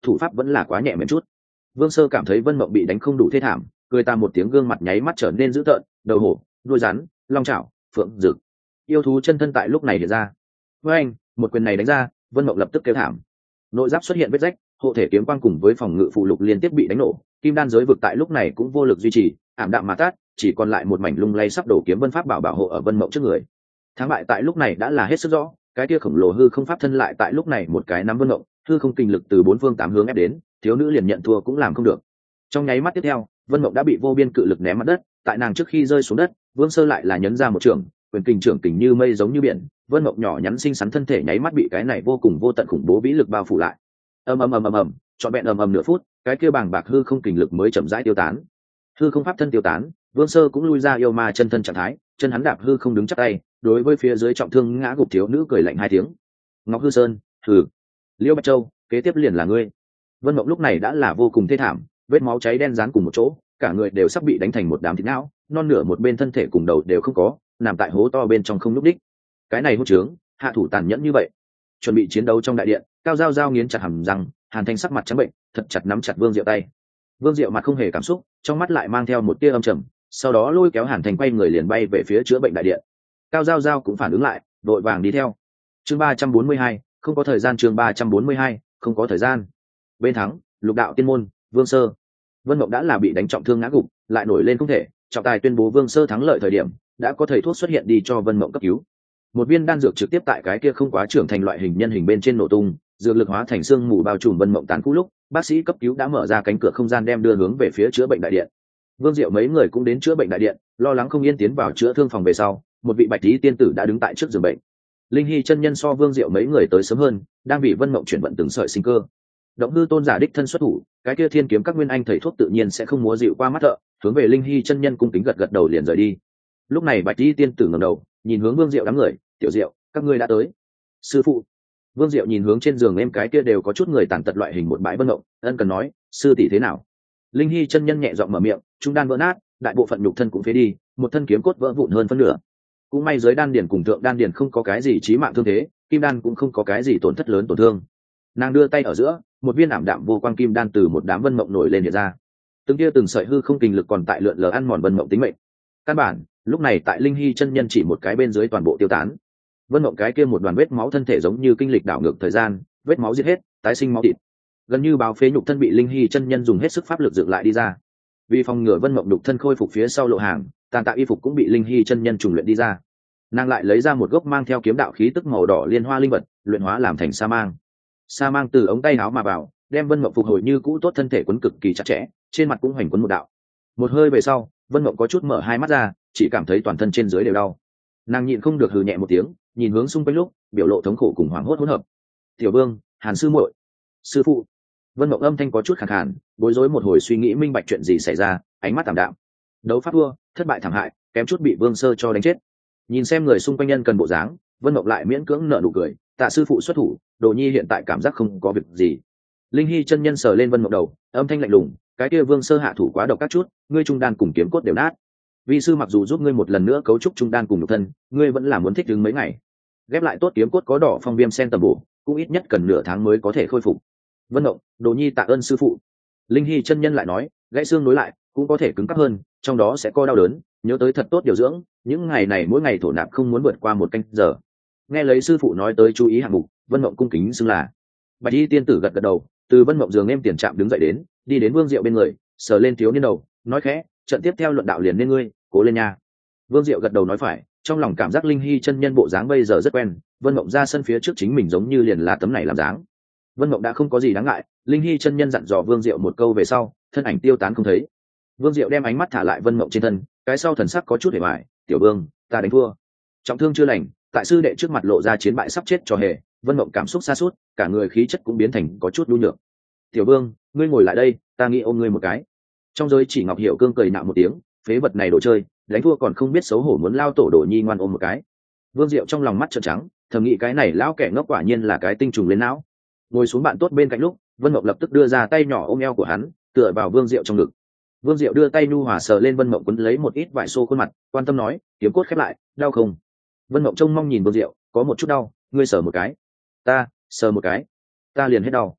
thủ pháp vẫn là quá nhẹ mềm chút. Vương Sơ cảm thấy Vân Mộng bị đánh không đủ thê thảm, cười ta một tiếng, gương mặt nháy mắt trở nên dữ tợn, đầu hổ, đuôi rắn, long chảo, phượng rực, yêu thú chân thân tại lúc này hiện ra. Với anh, một quyền này đánh ra, Vân Mộng lập tức kêu thảm. Nội giáp xuất hiện vết rách, hộ thể kiếm quang cùng với phòng ngự phụ lục liên tiếp bị đánh nổ, kim đan giới vực tại lúc này cũng vô lực duy trì, ảm đạm mà tát, chỉ còn lại một mảnh lung lay sắp đổ kiếm vân pháp bảo bảo hộ ở Vân Mộng trước người. Thắng bại tại lúc này đã là hết sức rõ, cái kia khổng lồ hư không pháp thân lại tại lúc này một cái nắm Vân Mộng, hư không kinh lực từ bốn phương tám hướng ép đến, thiếu nữ liền nhận thua cũng làm không được. Trong nháy mắt tiếp theo, Vân Mộng đã bị vô biên cự lực ném mặt đất, tại nàng trước khi rơi xuống đất, Vương Sơ lại là nhấn ra một trường, quyền kình trưởng kình như mây giống như biển, Vân Mộng nhỏ nhắn xinh xắn thân thể nháy mắt bị cái này vô cùng vô tận khủng bố vĩ lực bao phủ lại. Ầm ầm ầm ầm ầm, trọn vẹn ầm ầm nửa phút, cái kia bàng bạc hư không kình lực mới chậm rãi tiêu tán. Hư không pháp thân tiêu tán, Vương Sơ cũng lui ra yêu ma chân thân trạng thái, chân hắn đạp hư không đứng chắp tay, đối với phía dưới trọng thương ngã gục thiếu nữ cười lạnh hai tiếng. Ngọc Hư Sơn, thử. Liêu Bạch Châu, kế tiếp liền là ngươi. Vân Mộng lúc này đã là vô cùng thê thảm, vết máu cháy đen dán cùng một chỗ, cả người đều sắp bị đánh thành một đám thịt não, non nửa một bên thân thể cùng đầu đều không có, nằm tại hố to bên trong không lúc đích. Cái này hỗn trướng, hạ thủ tàn nhẫn như vậy. Chuẩn bị chiến đấu trong đại điện, Cao Giao Giao nghiến chặt hàm răng, Hàn Thanh sắc mặt trắng bệnh, thật chặt nắm chặt Vương Diệu tay. Vương Diệu mặt không hề cảm xúc, trong mắt lại mang theo một tia âm trầm, sau đó lôi kéo Hàn Thanh quay người liền bay về phía chữa bệnh đại điện. Cao Giao Giao cũng phản ứng lại, đội vàng đi theo. Chương ba trăm bốn mươi hai, không có thời gian. Chương ba trăm bốn mươi hai, không có thời gian. Bên thắng, Lục Đạo Tiên môn, Vương Sơ. Vân Mộng đã là bị đánh trọng thương ngã gục, lại nổi lên không thể, trọng tài tuyên bố Vương Sơ thắng lợi thời điểm, đã có thầy thuốc xuất hiện đi cho Vân Mộng cấp cứu. Một viên đan dược trực tiếp tại cái kia không quá trưởng thành loại hình nhân hình bên trên nổ tung, dược lực hóa thành xương mù bao trùm Vân Mộng tàn cú lúc, bác sĩ cấp cứu đã mở ra cánh cửa không gian đem đưa hướng về phía chữa bệnh đại điện. Vương Diệu mấy người cũng đến chữa bệnh đại điện, lo lắng không yên tiến vào chữa thương phòng về sau, một vị bạch tí tiên tử đã đứng tại trước giường bệnh. Linh Hy chân nhân so Vương Diệu mấy người tới sớm hơn, đang bị Vân Mộng chuyển vận từng sợi sinh cơ. Động hư tôn giả đích thân xuất thủ, cái kia thiên kiếm các nguyên anh thầy thuốc tự nhiên sẽ không múa dịu qua mắt thợ, hướng về Linh Hy chân nhân cung kính gật gật đầu liền rời đi. Lúc này bạch tí tiên tử ngẩng đầu, nhìn hướng Vương Diệu đám người, "Tiểu Diệu, các ngươi đã tới." "Sư phụ." Vương Diệu nhìn hướng trên giường em cái kia đều có chút người tàn tật loại hình một bãi Vân Mộng, ân cần nói, "Sư tỷ thế nào?" Linh Hy chân nhân nhẹ giọng mở miệng, "Trung đan vỡ nát, đại bộ phận nhục thân cũng phế đi, một thân kiếm cốt vỡ vụn hơn phân nửa. Cũng may giới đan điền cùng thượng đan điền không có cái gì chí mạng thương thế, kim đan cũng không có cái gì tổn thất lớn tổn thương." Nàng đưa tay ở giữa, một viên ảm đạm vô quang kim đan từ một đám Vân Mộng nổi lên hiện ra. Từng kia từng sợi hư không kình lực còn tại lượn lờ ăn mòn Vân Mộng tính mệnh. Căn bản, lúc này tại Linh Hy chân nhân chỉ một cái bên dưới toàn bộ tiêu tán. Vân Mộng cái kia một đoàn vết máu thân thể giống như kinh lịch đảo ngược thời gian, vết máu giết hết, tái sinh máu thịt. Gần như báo phế nhục thân bị Linh Hy chân nhân dùng hết sức pháp lực dựng lại đi ra. Vì phòng ngừa Vân Mộng nhục thân khôi phục phía sau lộ hàng, tàn tạ y phục cũng bị Linh Hy chân nhân trùng luyện đi ra. Nàng lại lấy ra một gốc mang theo kiếm đạo khí tức màu đỏ liên hoa linh vật, luyện hóa làm thành sa mang. Sa mang từ ống tay áo mà vào, đem Vân Mộng phục hồi như cũ tốt thân thể quấn cực kỳ chặt chẽ, trên mặt cũng hoành quấn một đạo. Một hơi về sau, Vân Mộng có chút mở hai mắt ra, chỉ cảm thấy toàn thân trên dưới đều đau. Nàng nhịn không được hừ nhẹ một tiếng, nhìn hướng xung quanh lúc, biểu lộ thống khổ cùng hoảng hốt hỗn hợp. "Tiểu Vương, Hàn sư muội, sư phụ." Vân Mộng âm thanh có chút khàn khàn, bối rối một hồi suy nghĩ minh bạch chuyện gì xảy ra, ánh mắt tạm đạm. Đấu pháp thua, thất bại thảm hại, kém chút bị Vương Sơ cho đánh chết. Nhìn xem người xung quanh nhân cần bộ dáng, Vân Mộng lại miễn cưỡng nở nụ cười, "Tạ sư phụ xuất thủ, Đồ Nhi hiện tại cảm giác không có việc gì." Linh Hy chân nhân sờ lên Vân Mộng đầu, âm thanh lạnh lùng, "Cái kia Vương Sơ hạ thủ quá độc các chút, ngươi trung đan cùng kiếm cốt đều nát. Vi sư mặc dù giúp ngươi một lần nữa cấu trúc trung đan cùng nhục thân, ngươi vẫn là muốn thích ứng mấy ngày. Ghép lại tốt kiếm cốt có đỏ phong viêm sen tầm bổ, cũng ít nhất cần nửa tháng mới có thể khôi phục." "Vân Mộng, Đồ Nhi tạ ơn sư phụ." Linh Hy chân nhân lại nói, "Gãy xương nối lại cũng có thể cứng cáp hơn, trong đó sẽ có đau đớn, nhớ tới thật tốt điều dưỡng, những ngày này mỗi ngày thổ nạp không muốn vượt qua một canh giờ." Nghe lấy sư phụ nói tới chú ý hạng mục, Vân Mộng cung kính xưng là. Bạch Y tiên tử gật gật đầu, từ Vân Mộng giường em tiền trạm đứng dậy đến, đi đến Vương Diệu bên người, sờ lên thiếu niên đầu, nói khẽ, "Trận tiếp theo luận đạo liền nên ngươi, cố lên nha." Vương Diệu gật đầu nói phải, trong lòng cảm giác Linh Hy chân nhân bộ dáng bây giờ rất quen, Vân Mộng ra sân phía trước chính mình giống như liền là tấm này làm dáng. Vân Mộng đã không có gì đáng ngại, Linh Hy chân nhân dặn dò Vương Diệu một câu về sau, thân ảnh tiêu tán không thấy. Vương Diệu đem ánh mắt thả lại Vân Mộng trên thân, cái sau thần sắc có chút hề bại, "Tiểu Vương, ta đánh thua." Trọng thương chưa lành, tại sư đệ trước mặt lộ ra chiến bại sắp chết cho hề, Vân Mộng cảm xúc sa sút, cả người khí chất cũng biến thành có chút nhu nhược. "Tiểu Vương, ngươi ngồi lại đây, ta nghĩ ôm ngươi một cái." Trong giới chỉ Ngọc Hiểu Cương cười nạo một tiếng, "Phế vật này đồ chơi, đánh thua còn không biết xấu hổ muốn lao tổ Đồ Nhi ngoan ôm một cái." Vương Diệu trong lòng mắt trợn trắng, thầm nghĩ cái này lão kẻ ngốc quả nhiên là cái tinh trùng lên não. Ngồi xuống bạn tốt bên cạnh lúc, Vân Mộng lập tức đưa ra tay nhỏ ôm eo của hắn, tựa vào Vương Diệu trong ngực. Vương Diệu đưa tay nhu hòa sờ lên Vân Mộng, quấn lấy một ít vải xô khuôn mặt, quan tâm nói, "Kiếm cốt khép lại, đau không?" Vân Mộng trông mong nhìn Vương Diệu, "Có một chút đau, ngươi sờ một cái." "Ta, sờ một cái, ta liền hết đau."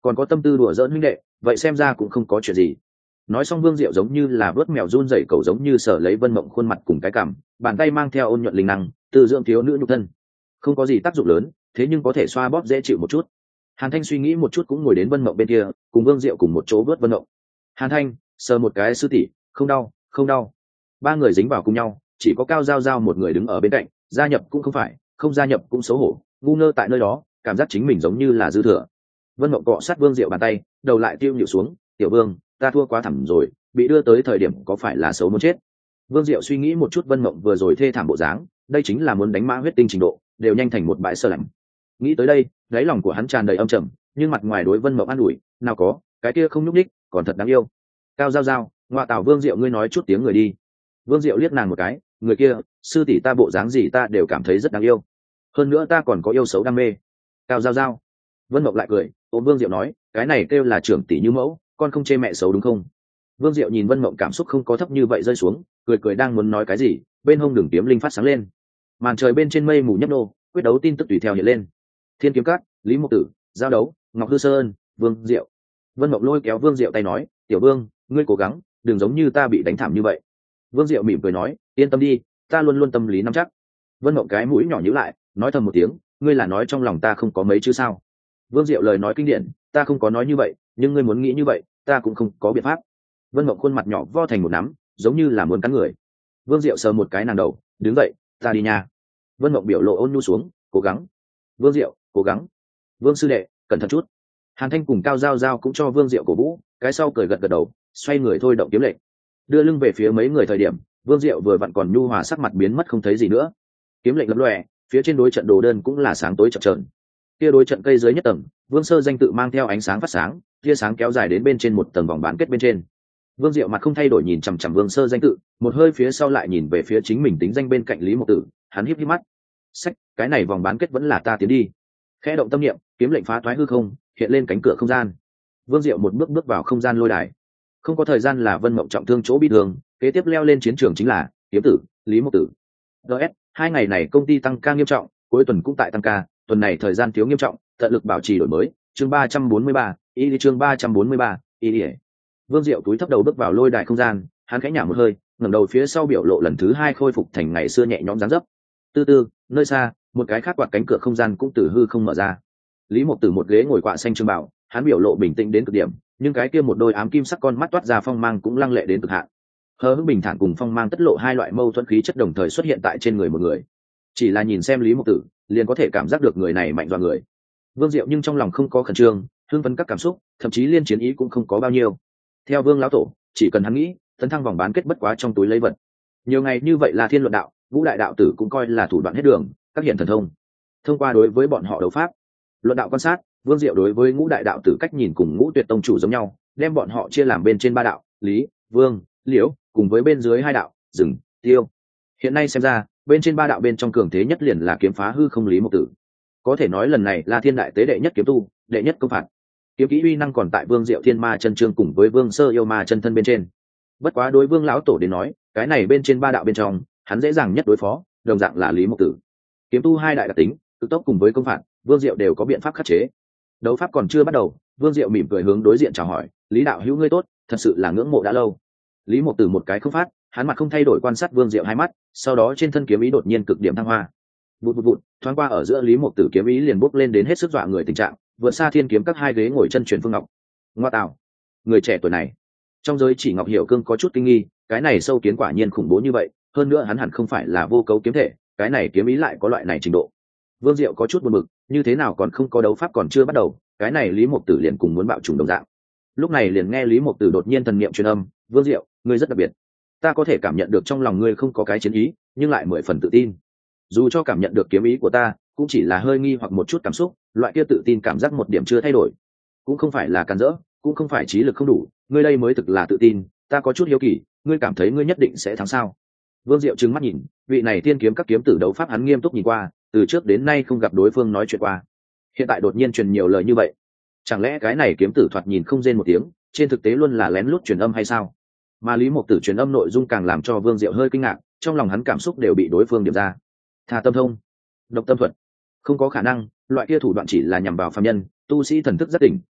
còn có tâm tư đùa giỡn huynh đệ, vậy xem ra cũng không có chuyện gì. Nói xong Vương Diệu giống như là vớt mèo run rẩy cầu giống như sở lấy Vân Mộng khuôn mặt cùng cái cằm, bàn tay mang theo ôn nhuận linh năng, từ dưỡng thiếu nữ nhục thân, không có gì tác dụng lớn, thế nhưng có thể xoa bóp dễ chịu một chút. Hàn Thanh suy nghĩ một chút cũng ngồi đến Vân Mộng bên kia, cùng Vương Diệu cùng một chỗ vớt Vân Mộng. Hàn Thanh sờ một cái sư tỷ, không đau, không đau. Ba người dính vào cùng nhau, chỉ có Cao Giao Giao một người đứng ở bên cạnh, gia nhập cũng không phải, không gia nhập cũng xấu hổ, ngu ngơ tại nơi đó, cảm giác chính mình giống như là dư thừa. Vân Mộng cọ sát Vương Diệu bàn tay, đầu lại tiêu nhịu xuống, tiểu Vương, ta thua quá thảm rồi, bị đưa tới thời điểm có phải là xấu muốn chết. Vương Diệu suy nghĩ một chút Vân Mộng vừa rồi thê thảm bộ dáng, đây chính là muốn đánh mã huyết tinh trình độ, đều nhanh thành một bãi sơ lạnh. Nghĩ tới đây, đáy lòng của hắn tràn đầy âm trầm, nhưng mặt ngoài đối Vân Mộng an ủi, nào có, cái kia không nhúc nhích, còn thật đáng yêu. Cao Giao Giao, ngoại tảo Vương Diệu ngươi nói chút tiếng người đi. Vương Diệu liếc nàng một cái, người kia, sư tỷ ta bộ dáng gì ta đều cảm thấy rất đáng yêu. Hơn nữa ta còn có yêu xấu đam mê. Cao Giao Giao. Vân Mộng lại cười, ôm Vương Diệu nói, cái này kêu là trưởng tỷ như mẫu, con không chê mẹ xấu đúng không? Vương Diệu nhìn Vân Mộng cảm xúc không có thấp như vậy rơi xuống, cười cười đang muốn nói cái gì, bên hông đường kiếm linh phát sáng lên. Màn trời bên trên mây mù nhấp nô, quyết đấu tin tức tùy theo hiện lên. Thiên Kiếm Các, Lý Mộc Tử, giao đấu, Ngọc Hư Sơn, Vương Diệu. Vân Mộng lôi kéo Vương Diệu tay nói, tiểu Vương, ngươi cố gắng, đừng giống như ta bị đánh thảm như vậy. Vương Diệu mỉm cười nói, yên tâm đi, ta luôn luôn tâm lý nắm chắc. Vân Mộng cái mũi nhỏ nhíu lại, nói thầm một tiếng, ngươi là nói trong lòng ta không có mấy chứ sao? Vương Diệu lời nói kinh điển, ta không có nói như vậy, nhưng ngươi muốn nghĩ như vậy, ta cũng không có biện pháp. Vân Mộng khuôn mặt nhỏ vo thành một nắm, giống như là muốn cắn người. Vương Diệu sờ một cái nàng đầu, đứng dậy, ta đi nha. Vân Mộng biểu lộ ôn nhu xuống, cố gắng. Vương Diệu, cố gắng. Vương sư đệ, cẩn thận chút. Hàn Thanh cùng Cao Giao Giao cũng cho Vương Diệu cổ vũ, cái sau cười gật gật đầu, xoay người thôi động kiếm lệnh, đưa lưng về phía mấy người thời điểm, Vương Diệu vừa vặn còn nhu hòa sắc mặt biến mất không thấy gì nữa. Kiếm lệnh lập lòe, phía trên đối trận đồ đơn cũng là sáng tối chập chờn. Kia đối trận cây dưới nhất tầng, Vương Sơ danh tự mang theo ánh sáng phát sáng, tia sáng kéo dài đến bên trên một tầng vòng bán kết bên trên. Vương Diệu mặt không thay đổi nhìn chằm chằm Vương Sơ danh tự, một hơi phía sau lại nhìn về phía chính mình tính danh bên cạnh Lý Mộc Tử, hắn híp híp mắt. Sách, cái này vòng bán kết vẫn là ta tiến đi. Khẽ động tâm niệm, kiếm lệnh phá thoái hư không, hiện lên cánh cửa không gian. Vương Diệu một bước bước vào không gian lôi đài. Không có thời gian là Vân Mộng trọng thương chỗ bị thương, kế tiếp leo lên chiến trường chính là kiếm tử, Lý Mộc Tử. ds hai ngày này công ty tăng ca nghiêm trọng, cuối tuần cũng tại tăng ca, tuần này thời gian thiếu nghiêm trọng, tận lực bảo trì đổi mới. Chương ba trăm bốn mươi ba, y chương ba trăm bốn mươi ba, y. Vương Diệu túi thấp đầu bước vào lôi đài không gian, hắn khẽ nhả một hơi, ngẩng đầu phía sau biểu lộ lần thứ hai khôi phục thành ngày xưa nhẹ nhõm dáng dấp. Từ từ, nơi xa, một cái khác quạt cánh cửa không gian cũng từ hư không mở ra. Lý Mộc Tử một ghế ngồi quạ xanh trường bảo, hắn biểu lộ bình tĩnh đến cực điểm, nhưng cái kia một đôi ám kim sắc con mắt toát ra phong mang cũng lăng lệ đến cực hạn. Hờ hững bình thản cùng phong mang tất lộ hai loại mâu thuẫn khí chất đồng thời xuất hiện tại trên người một người. Chỉ là nhìn xem Lý Mộc Tử, liền có thể cảm giác được người này mạnh dọa người. Vương Diệu nhưng trong lòng không có khẩn trương, hưng phấn các cảm xúc, thậm chí liên chiến ý cũng không có bao nhiêu. Theo Vương lão tổ, chỉ cần hắn nghĩ, tấn thăng vòng bán kết bất quá trong túi lấy vật. Nhiều ngày như vậy là thiên luận đạo, ngũ đại đạo tử cũng coi là thủ đoạn hết đường, các hiện thần thông. Thông qua đối với bọn họ đấu pháp, luận đạo quan sát, Vương Diệu đối với ngũ đại đạo tử cách nhìn cùng ngũ tuyệt tông chủ giống nhau, đem bọn họ chia làm bên trên ba đạo, Lý, Vương, Liễu, cùng với bên dưới hai đạo, Rừng, Tiêu. Hiện nay xem ra, bên trên ba đạo bên trong cường thế nhất liền là kiếm phá hư không Lý Mộc Tử. Có thể nói lần này là thiên đại tế đệ nhất kiếm tu, đệ nhất công phạt. Kiếm kỹ uy năng còn tại Vương Diệu Thiên Ma chân chương cùng với Vương Sơ yêu ma chân thân bên trên. Bất quá đối Vương lão tổ đến nói, cái này bên trên ba đạo bên trong, hắn dễ dàng nhất đối phó, đồng dạng là Lý Mộc Tử. Kiếm tu hai đại đặc tính, cực tốc cùng với công phạt, Vương Diệu đều có biện pháp khắc chế. Đấu pháp còn chưa bắt đầu, Vương Diệu mỉm cười hướng đối diện chào hỏi, Lý đạo hữu ngươi tốt, thật sự là ngưỡng mộ đã lâu. Lý Mộc Tử một cái không phát, hắn mặt không thay đổi quan sát Vương Diệu hai mắt, sau đó trên thân kiếm ý đột nhiên cực điểm thăng hoa. Vụt vụt vụt, thoáng qua ở giữa Lý Mộc Tử kiếm ý liền bốc lên đến hết sức dọa người tình trạng, vượt xa thiên kiếm các hai ghế ngồi chân truyền Phương Ngọc. Ngoa tạo, người trẻ tuổi này. Trong giới chỉ Ngọc Hiểu Cương có chút kinh nghi, cái này sâu kiến quả nhiên khủng bố như vậy, hơn nữa hắn hẳn không phải là vô cấu kiếm thể, cái này kiếm ý lại có loại này trình độ. Vương Diệu có chút buồn bực, như thế nào còn không có đấu pháp còn chưa bắt đầu, cái này Lý Mộc Tử liền cùng muốn bạo trùng đồng dạng. Lúc này liền nghe Lý Mộc Tử đột nhiên thần niệm truyền âm, Vương Diệu, ngươi rất đặc biệt, ta có thể cảm nhận được trong lòng ngươi không có cái chiến ý, nhưng lại mười phần tự tin. Dù cho cảm nhận được kiếm ý của ta, cũng chỉ là hơi nghi hoặc một chút cảm xúc, loại kia tự tin cảm giác một điểm chưa thay đổi, cũng không phải là càn rỡ, cũng không phải trí lực không đủ, ngươi đây mới thực là tự tin. Ta có chút hiếu kỳ, ngươi cảm thấy ngươi nhất định sẽ thắng sao? Vương Diệu trừng mắt nhìn, vị này tiên kiếm các kiếm tử đấu pháp hắn nghiêm túc nhìn qua, từ trước đến nay không gặp đối phương nói chuyện qua, hiện tại đột nhiên truyền nhiều lời như vậy, chẳng lẽ cái này kiếm tử thoạt nhìn không rên một tiếng, trên thực tế luôn là lén lút truyền âm hay sao? Mà Lý Mộc Tử truyền âm nội dung càng làm cho Vương Diệu hơi kinh ngạc, trong lòng hắn cảm xúc đều bị đối phương điểm ra. Tha tâm thông, độc tâm thuật, không có khả năng, loại kia thủ đoạn chỉ là nhằm vào phàm nhân, tu sĩ thần thức rất đỉnh,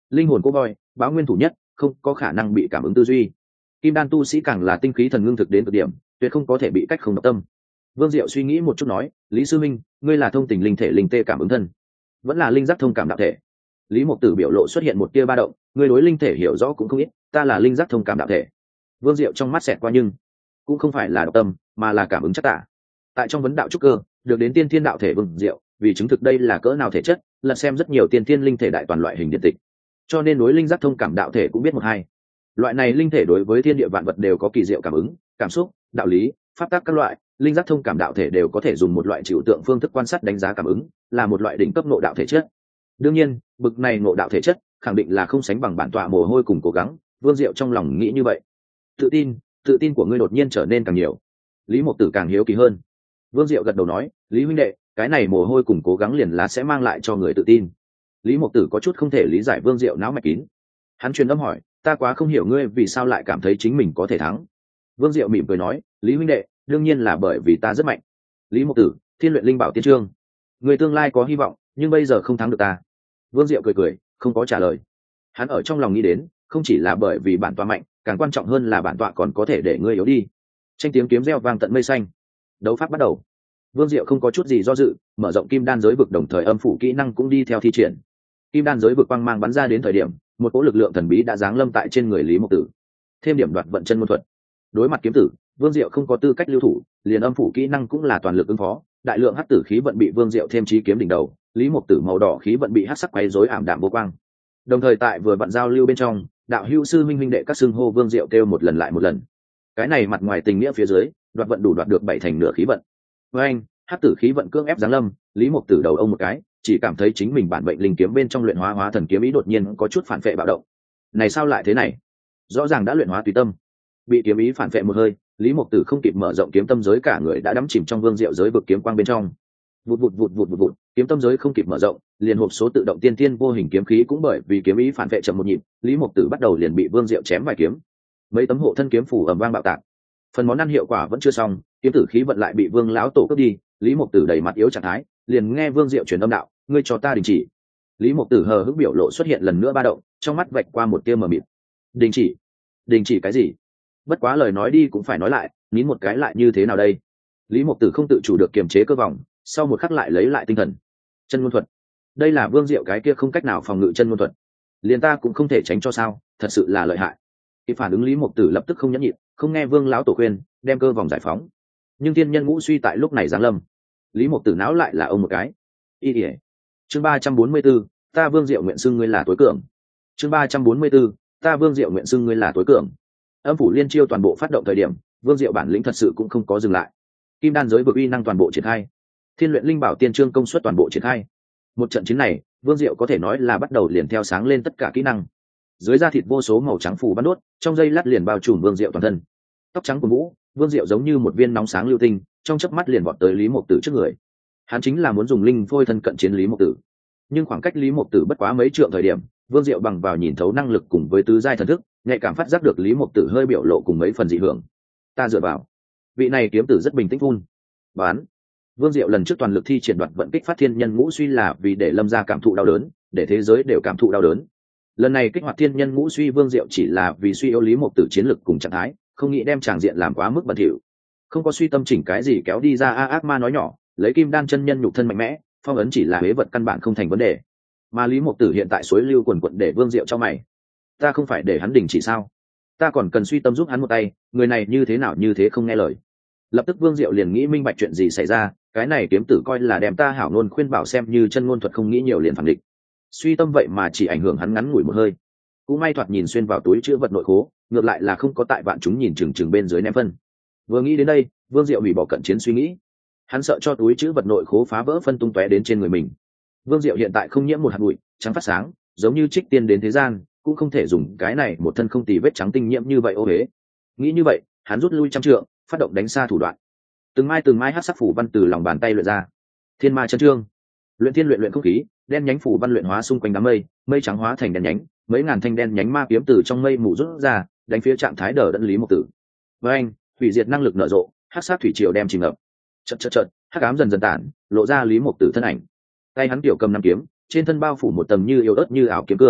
linh hồn cô voi, báo nguyên thủ nhất, không có khả năng bị cảm ứng tư duy. Kim đan tu sĩ càng là tinh khí thần ngưng thực đến cực điểm, tuyệt không có thể bị cách không độc tâm. Vương Diệu suy nghĩ một chút nói, Lý sư minh, ngươi là thông tình linh thể linh tê cảm ứng thân, vẫn là linh giác thông cảm đạo thể? Lý Mộc Tử biểu lộ xuất hiện một tia ba động, ngươi đối linh thể hiểu rõ cũng không ít, ta là linh giác thông cảm đạo thể. Vương Diệu trong mắt xẹt qua, nhưng cũng không phải là độc tâm, mà là cảm ứng chắc tả. Tại trong vấn đạo trúc cơ, được đến tiên thiên đạo thể Vương Diệu, vì chứng thực đây là cỡ nào thể chất, lật xem rất nhiều tiên thiên linh thể đại toàn loại hình điện tịch, cho nên đối linh giác thông cảm đạo thể cũng biết một hai. Loại này linh thể đối với thiên địa vạn vật đều có kỳ diệu cảm ứng, cảm xúc, đạo lý, pháp tắc các loại, linh giác thông cảm đạo thể đều có thể dùng một loại trừu tượng phương thức quan sát đánh giá cảm ứng, là một loại đỉnh cấp ngộ đạo thể chất. Đương nhiên, bực này ngộ đạo thể chất, khẳng định là không sánh bằng bản tọa mồ hôi cùng cố gắng, Vương Diệu trong lòng nghĩ như vậy. Tự tin, tự tin của ngươi đột nhiên trở nên càng nhiều. Lý Mộc Tử càng hiếu kỳ hơn. Vương Diệu gật đầu nói, Lý huynh đệ, cái này mồ hôi cùng cố gắng liền là sẽ mang lại cho người tự tin. Lý Mộc Tử có chút không thể lý giải Vương Diệu não mạch kín. Hắn truyền âm hỏi, ta quá không hiểu ngươi vì sao lại cảm thấy chính mình có thể thắng. Vương Diệu mỉm cười nói, Lý huynh đệ, đương nhiên là bởi vì ta rất mạnh. Lý Mộc Tử, Thiên Luyện Linh Bảo Tiên Trương, người tương lai có hy vọng, nhưng bây giờ không thắng được ta. Vương Diệu cười cười, không có trả lời. Hắn ở trong lòng nghĩ đến, không chỉ là bởi vì bản tọa mạnh, càng quan trọng hơn là bản tọa còn có thể để ngươi yếu đi. Tranh tiếng kiếm reo vang tận mây xanh. Đấu pháp bắt đầu. Vương Diệu không có chút gì do dự, mở rộng kim đan giới vực, đồng thời âm phủ kỹ năng cũng đi theo thi triển. Kim đan giới vực quang mang bắn ra đến thời điểm, một cỗ lực lượng thần bí đã giáng lâm tại trên người Lý Mộc Tử. Thêm điểm đoạt vận chân môn thuật. Đối mặt kiếm tử, Vương Diệu không có tư cách lưu thủ, liền âm phủ kỹ năng cũng là toàn lực ứng phó. Đại lượng hắc tử khí vận bị Vương Diệu thêm chí kiếm đỉnh đầu, Lý Mộc Tử màu đỏ khí vận bị hắc sắc quấy rối ảm đạm vô quang. Đồng thời tại vừa vận giao lưu bên trong, đạo hữu sư minh huynh đệ các xưng hô Vương Diệu kêu một lần lại một lần. Cái này mặt ngoài tình nghĩa phía dưới, đoạt vận đủ đoạt được bảy thành nửa khí vận. Với anh, hắc tử khí vận cưỡng ép giáng lâm, Lý Mộc Tử đầu ông một cái, chỉ cảm thấy chính mình bản bệnh linh kiếm bên trong luyện hóa hóa thần kiếm ý đột nhiên có chút phản phệ bạo động. Này sao lại thế này? Rõ ràng đã luyện hóa tùy tâm, bị kiếm ý phản phệ một hơi, Lý Mộc Tử không kịp mở rộng kiếm tâm giới, cả người đã đắm chìm trong Vương Diệu giới vực kiếm quang bên trong. Vụt vụt vụt vụt vụt vụt, kiếm tâm giới không kịp mở rộng, liền hộp số tự động tiên tiên vô hình kiếm khí cũng bởi vì kiếm ý phản vệ chậm một nhịp, Lý Mộc Tử bắt đầu liền bị Vương Diệu chém vài kiếm. Mấy tấm hộ thân kiếm phủ ầm vang bạo tạc. Phần món ăn hiệu quả vẫn chưa xong, kiếm tử khí vận lại bị Vương lão tổ cướp đi, Lý Mộc Tử đầy mặt yếu trạng thái, liền nghe Vương Diệu truyền âm đạo, ngươi cho ta đình chỉ. Lý Mộc Tử hờ hững biểu lộ xuất hiện lần nữa ba động, trong mắt vạch qua một tia mờ mịt. Đình chỉ? Đình chỉ cái gì? Bất quá lời nói đi cũng phải nói lại, nín một cái lại như thế nào đây? Lý Mộc Tử không tự chủ được kiềm chế cơ vòng, sau một khắc lại lấy lại tinh thần. Chân ngôn thuật, đây là Vương Diệu cái kia không cách nào phòng ngự chân ngôn thuật, liền ta cũng không thể tránh cho sao, thật sự là lợi hại. Khi phản ứng, Lý Mộc Tử lập tức không nhẫn nhịn, không nghe Vương lão tổ khuyên, đem cơ vòng giải phóng. Nhưng thiên nhân ngũ suy tại lúc này giáng lâm, Lý Mộc Tử não lại là ông một cái. Y ỉa. Chương ba trăm bốn mươi 4, ta Vương Diệu nguyện xưng ngươi là tối cường. Chương ba trăm bốn mươi 4, ta Vương Diệu nguyện xưng ngươi là tối cường. Âm phủ liên chiêu toàn bộ phát động thời điểm, Vương Diệu bản lĩnh thật sự cũng không có dừng lại. Kim đan giới vực uy năng toàn bộ triển khai, Thiên Luyện Linh Bảo Tiên Trương công suất toàn bộ triển khai. Một trận chiến này, Vương Diệu có thể nói là bắt đầu liền theo sáng lên tất cả kỹ năng. Dưới da thịt vô số màu trắng phủ bắn đốt, trong giây lát liền bao trùm Vương Diệu toàn thân. Tóc trắng của vũ, Vương Diệu giống như một viên nóng sáng lưu tinh, trong chớp mắt liền vọt tới Lý Mộc Tử trước người. Hắn chính là muốn dùng linh phôi thân cận chiến Lý Mộc Tử. Nhưng khoảng cách Lý Mộc Tử bất quá mấy trượng thời điểm, Vương Diệu bằng vào nhìn thấu năng lực cùng với tứ giai thần thức, nhạy cảm phát giác được Lý Mộc Tử hơi biểu lộ cùng mấy phần dị hưởng. Ta dựa vào, vị này kiếm tử rất bình tĩnh phun. Bán. Vương Diệu lần trước toàn lực thi triển đoạt vận kích phát thiên nhân ngũ suy là vì để Lâm gia cảm thụ đau đớn, để thế giới đều cảm thụ đau đớn. Lần này kích hoạt thiên nhân ngũ suy, Vương Diệu chỉ là vì suy yếu Lý Mộc Tử chiến lực cùng trạng thái, không nghĩ đem tràng diện làm quá mức bẩn thỉu. Không có suy tâm chỉnh cái gì kéo đi ra. A ác ma nói nhỏ, lấy kim đan chân nhân nhục thân mạnh mẽ, phong ấn chỉ là huế vật căn bản không thành vấn đề. Mà Lý Mộc Tử hiện tại suối lưu quần quận để Vương Diệu cho mày. Ta không phải để hắn đình chỉ sao? Ta còn cần suy tâm giúp hắn một tay, người này như thế nào như thế không nghe lời. Lập tức Vương Diệu liền nghĩ minh bạch chuyện gì xảy ra, cái này kiếm tử coi là đem ta hảo ngôn khuyên bảo xem như chân ngôn thuật, không nghĩ nhiều liền phản định. Suy tâm vậy mà chỉ ảnh hưởng hắn ngắn ngủi một hơi. Cũng may thoạt nhìn xuyên vào túi chữ vật nội khố, ngược lại là không có tại vạn chúng nhìn chừng chừng bên dưới ném phân. Vừa nghĩ đến đây, Vương Diệu hủy bỏ cận chiến suy nghĩ. Hắn sợ cho túi chữ vật nội khố phá vỡ phân tung tóe đến trên người mình. Vương Diệu hiện tại không nhiễm một hạt bụi, trắng phát sáng, giống như trích tiên đến thế gian, cũng không thể dùng cái này một thân không tì vết trắng tinh nhiễm như vậy ô huế. Nghĩ như vậy, hắn rút lui trăm trượng, phát động đánh xa thủ đoạn. Từng mai từng mai hắc sắc phủ văn từ lòng bàn tay luyện ra. Thiên ma chân trương, luyện thiên luyện luyện không khí, đen nhánh phủ văn luyện hóa xung quanh đám mây, mây trắng hóa thành đen nhánh, mấy ngàn thanh đen nhánh ma kiếm từ trong mây mù rút ra, đánh phía trạng thái đờ đẫn Lý Mộc Tử. Với anh, hủy diệt năng lực nở rộ, hắc sát thủy triều đem chìm ngập. Chợt chợt chợt, hắc ám dần dần tản, lộ ra Lý Mộc Tử thân ảnh. Tay hắn tiểu cầm năm kiếm, trên thân bao phủ một tầng như yếu ớt như ảo kiếm cương,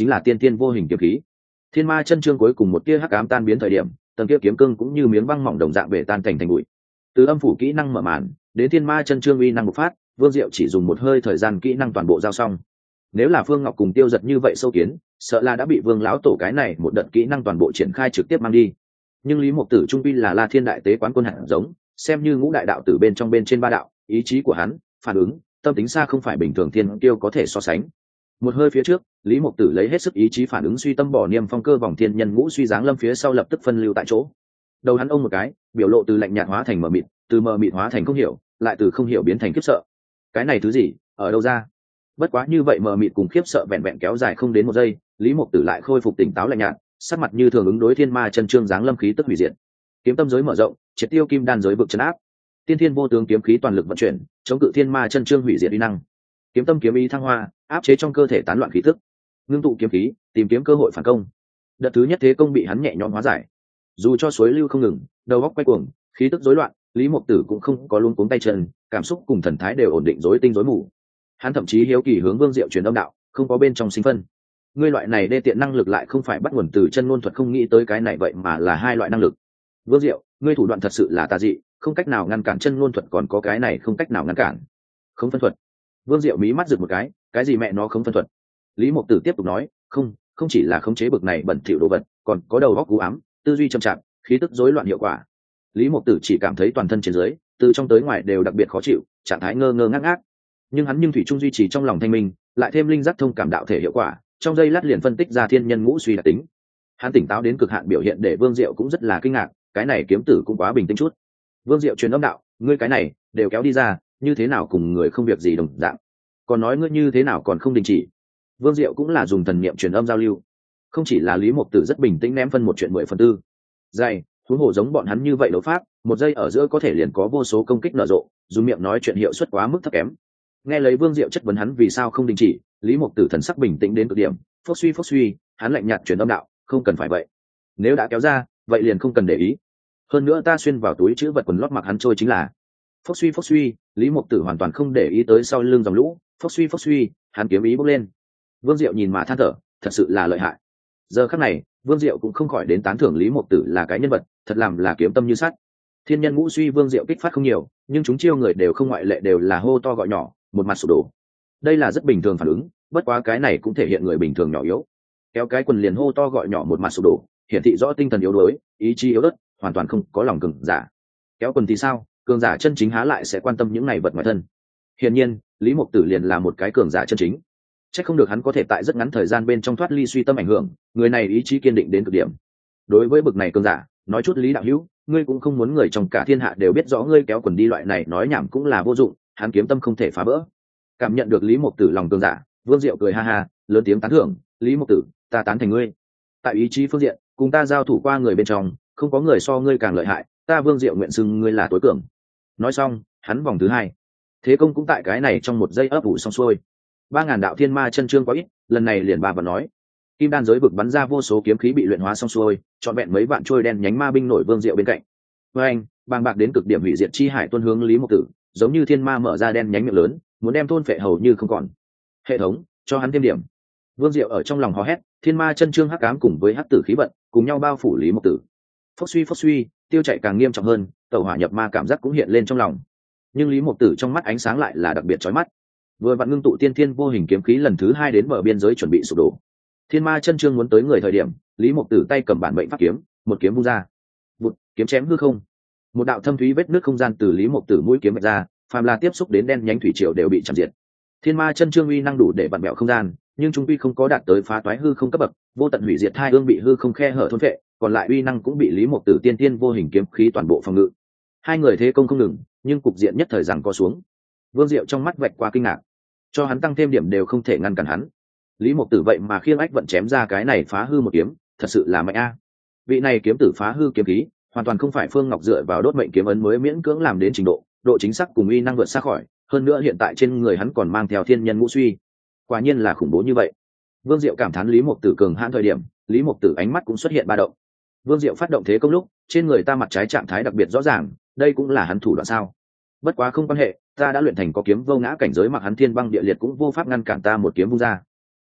chính là tiên tiên vô hình kiếm khí. Thiên ma chân chương cuối cùng một tia hắc ám tan biến thời điểm, tầng kia kiếm cương cũng như miếng băng mỏng đồng dạng bể tan thành thành bụi. Từ âm phủ kỹ năng mở màn đến thiên ma chân chương uy năng bộc phát, Vương Diệu chỉ dùng một hơi thời gian kỹ năng toàn bộ giao xong. Nếu là Phương Ngọc cùng Tiêu Giật như vậy sâu kiến, sợ là đã bị Vương lão tổ cái này một đợt kỹ năng toàn bộ triển khai trực tiếp mang đi. Nhưng Lý Mộc Tử trung quy là La Thiên đại tế quán quân hạt giống, xem như ngũ đại đạo tử bên trong bên trên ba đạo, ý chí của hắn, phản ứng, tâm tính xa không phải bình thường thiên kiêu có thể so sánh. Một hơi phía trước, Lý Mộc Tử lấy hết sức ý chí phản ứng suy tâm bỏ niêm phong cơ vòng thiên nhân ngũ suy dáng lâm phía sau lập tức phân lưu tại chỗ. Đầu hắn ông một cái, biểu lộ từ lạnh nhạt hóa thành mờ mịt, từ mờ mịt hóa thành không hiểu, lại từ không hiểu biến thành khiếp sợ. Cái này thứ gì, ở đâu ra? Bất quá như vậy mờ mịt cùng khiếp sợ vẹn vẹn kéo dài không đến một giây, Lý Mộc Tử lại khôi phục tỉnh táo lạnh nhạt, sắc mặt như thường ứng đối thiên ma chân chương dáng lâm khí tức hủy diệt. Kiếm tâm giới mở rộng, triệt tiêu kim đan giới vực trấn áp. Tiên thiên vô tướng kiếm khí toàn lực vận chuyển, chống cự thiên ma chân chương hủy diệt uy năng. Kiếm tâm kiếm ý thăng hoa, áp chế trong cơ thể tán loạn khí tức. Ngưng tụ kiếm khí, tìm kiếm cơ hội phản công. Đợt thứ nhất thế công bị hắn nhẹ nhõm hóa giải. Dù cho suối lưu không ngừng, đầu óc quay cuồng, khí tức rối loạn, Lý Mộc Tử cũng không có luống cuống tay chân, cảm xúc cùng thần thái đều ổn định rối tinh rối mù. Hắn thậm chí hiếu kỳ hướng Vương Diệu truyền âm đạo, không có bên trong sinh phân. Ngươi loại này đê tiện năng lực lại không phải bắt nguồn từ chân ngôn thuật, không nghĩ tới cái này vậy mà là hai loại năng lực. Vương Diệu, ngươi thủ đoạn thật sự là tà dị, không cách nào ngăn cản chân ngôn thuật, còn có cái này không cách nào ngăn cản. Không phân thuật. Vương Diệu mí mắt giật một cái, cái gì mẹ nó không phân thuật? Lý Mộc Tử tiếp tục nói, không, không chỉ là khống chế bực này bẩn thỉu đồ vật, còn có đầu óc u ám, tư duy chậm chạp, khí tức rối loạn hiệu quả. Lý Mộc Tử chỉ cảm thấy toàn thân trên dưới, từ trong tới ngoài đều đặc biệt khó chịu, trạng thái ngơ ngơ ngác ngác. Nhưng hắn nhưng thủy chung duy trì trong lòng thanh minh, lại thêm linh giác thông cảm đạo thể hiệu quả, trong giây lát liền phân tích ra thiên nhân ngũ suy đặc tính. Hắn tỉnh táo đến cực hạn biểu hiện để Vương Diệu cũng rất là kinh ngạc, cái này kiếm tử cũng quá bình tĩnh chút. Vương Diệu truyền âm đạo, ngươi cái này đều kéo đi ra, như thế nào cùng người không việc gì đồng dạng, còn nói ngươi như thế nào còn không đình chỉ. Vương Diệu cũng là dùng thần niệm truyền âm giao lưu, không chỉ là Lý Mộc Tử rất bình tĩnh ném phân một chuyện mười phần tư dày, huống hồ giống bọn hắn như vậy đấu pháp, một giây ở giữa có thể liền có vô số công kích nở rộ, dùng miệng nói chuyện hiệu suất quá mức thấp kém. Nghe lấy Vương Diệu chất vấn hắn vì sao không đình chỉ, Lý Mộc Tử thần sắc bình tĩnh đến cực điểm, phốc suy phốc suy, hắn lạnh nhạt truyền âm đạo, không cần phải vậy, nếu đã kéo ra, vậy liền không cần để ý. Hơn nữa ta xuyên vào túi chữ vật quần lót mặc hắn trôi chính là. Phốc suy phốc suy, Lý Mộc Tử hoàn toàn không để ý tới sau lưng dòng lũ, phốc suy phốc suy, hắn kiếm ý bốc lên. Vương Diệu nhìn mà than thở, thật sự là lợi hại. Giờ khắc này, Vương Diệu cũng không khỏi đến tán thưởng Lý Mộc Tử là cái nhân vật, thật làm là kiếm tâm như sắt. Thiên nhân ngũ suy Vương Diệu kích phát không nhiều, nhưng chúng chiêu người đều không ngoại lệ đều là hô to gọi nhỏ, một mặt sụp đổ. Đây là rất bình thường phản ứng, bất quá cái này cũng thể hiện người bình thường nhỏ yếu. Kéo cái quần liền hô to gọi nhỏ một mặt sụp đổ, hiển thị rõ tinh thần yếu đuối, ý chí yếu ớt, hoàn toàn không có lòng cường giả. Kéo quần thì sao, cường giả chân chính há lại sẽ quan tâm những này vật ngoài thân. Hiển nhiên, Lý Mộc Tử liền là một cái cường giả chân chính. Chắc không được hắn có thể tại rất ngắn thời gian bên trong thoát ly suy tâm ảnh hưởng, người này ý chí kiên định đến cực điểm. Đối với bực này cường giả, nói chút Lý đạo hữu, ngươi cũng không muốn người trong cả thiên hạ đều biết rõ ngươi kéo quần đi, loại này nói nhảm cũng là vô dụng, hắn kiếm tâm không thể phá vỡ. Cảm nhận được Lý Mộc Tử lòng cường giả, Vương Diệu cười ha ha, lớn tiếng tán thưởng, Lý Mộc Tử, ta tán thành ngươi. Tại ý chí phương diện, cùng ta giao thủ qua người bên trong, không có người so ngươi càng lợi hại, ta Vương Diệu nguyện xưng ngươi là tối cường. Nói xong, hắn vòng thứ hai, thế công cũng tại cái này trong một giây ấp ủ xong xuôi. Ba ngàn đạo thiên ma chân chương quá ít, lần này liền ba và nói, kim đan giới vực bắn ra vô số kiếm khí bị luyện hóa xong xuôi, trọn vẹn mấy vạn trôi đen nhánh ma binh nổi Vương Diệu bên cạnh. Với anh, bàng bạc đến cực điểm hủy diệt chi hải tuôn hướng Lý Mộc Tử, giống như thiên ma mở ra đen nhánh miệng lớn, muốn đem thôn phệ hầu như không còn. Hệ thống, cho hắn thêm điểm. Vương Diệu ở trong lòng hò hét, thiên ma chân chương hắc ám cùng với hắc tử khí vận cùng nhau bao phủ Lý Mộc Tử. Phốc suy phốc suy, tiêu chạy càng nghiêm trọng hơn, tẩu hỏa nhập ma cảm giác cũng hiện lên trong lòng. Nhưng Lý Mộc Tử trong mắt ánh sáng lại là đặc biệt chói mắt. Vừa vặn ngưng tụ tiên thiên vô hình kiếm khí lần thứ hai đến bờ biên giới chuẩn bị sụp đổ. Thiên ma chân chương muốn tới người thời điểm, Lý Mộc Tử tay cầm bản mệnh pháp kiếm, một kiếm vung ra, vụt, kiếm chém hư không. Một đạo thâm thúy vết nước không gian từ Lý Mộc Tử mũi kiếm vạch ra, phàm là tiếp xúc đến đen nhánh thủy triều đều bị chạm diệt. Thiên ma chân chương uy năng đủ để vặn bẹo không gian, nhưng trung quy không có đạt tới phá toái hư không cấp bậc, vô tận hủy diệt hai ương bị hư không khe hở thôn phệ, còn lại uy năng cũng bị Lý Mộc Tử tiên tiên vô hình kiếm khí toàn bộ phòng ngự. Hai người thế công không ngừng, nhưng cục diện nhất thời rằng co xuống. Vương Diệu trong mắt vạch qua kinh ngạc, cho hắn tăng thêm điểm đều không thể ngăn cản hắn. Lý Mộc Tử vậy mà khiêng ách vận chém ra cái này phá hư một kiếm, thật sự là mạnh a. Vị này kiếm tử phá hư kiếm khí, hoàn toàn không phải Phương Ngọc dựa vào đốt mệnh kiếm ấn mới miễn cưỡng làm đến trình độ, độ chính xác cùng uy năng vượt xa khỏi, hơn nữa hiện tại trên người hắn còn mang theo thiên nhân ngũ suy, quả nhiên là khủng bố như vậy. Vương Diệu cảm thán Lý Mộc Tử cường hãn thời điểm, Lý Mộc Tử ánh mắt cũng xuất hiện ba động. Vương Diệu phát động thế công lúc, trên người ta mặt trái trạng thái đặc biệt rõ ràng, đây cũng là hắn thủ đoạn sao? Bất quá không quan hệ, ta đã luyện thành có kiếm vô ngã cảnh giới, mặc hắn thiên băng địa liệt cũng vô pháp ngăn cản ta một kiếm vung ra.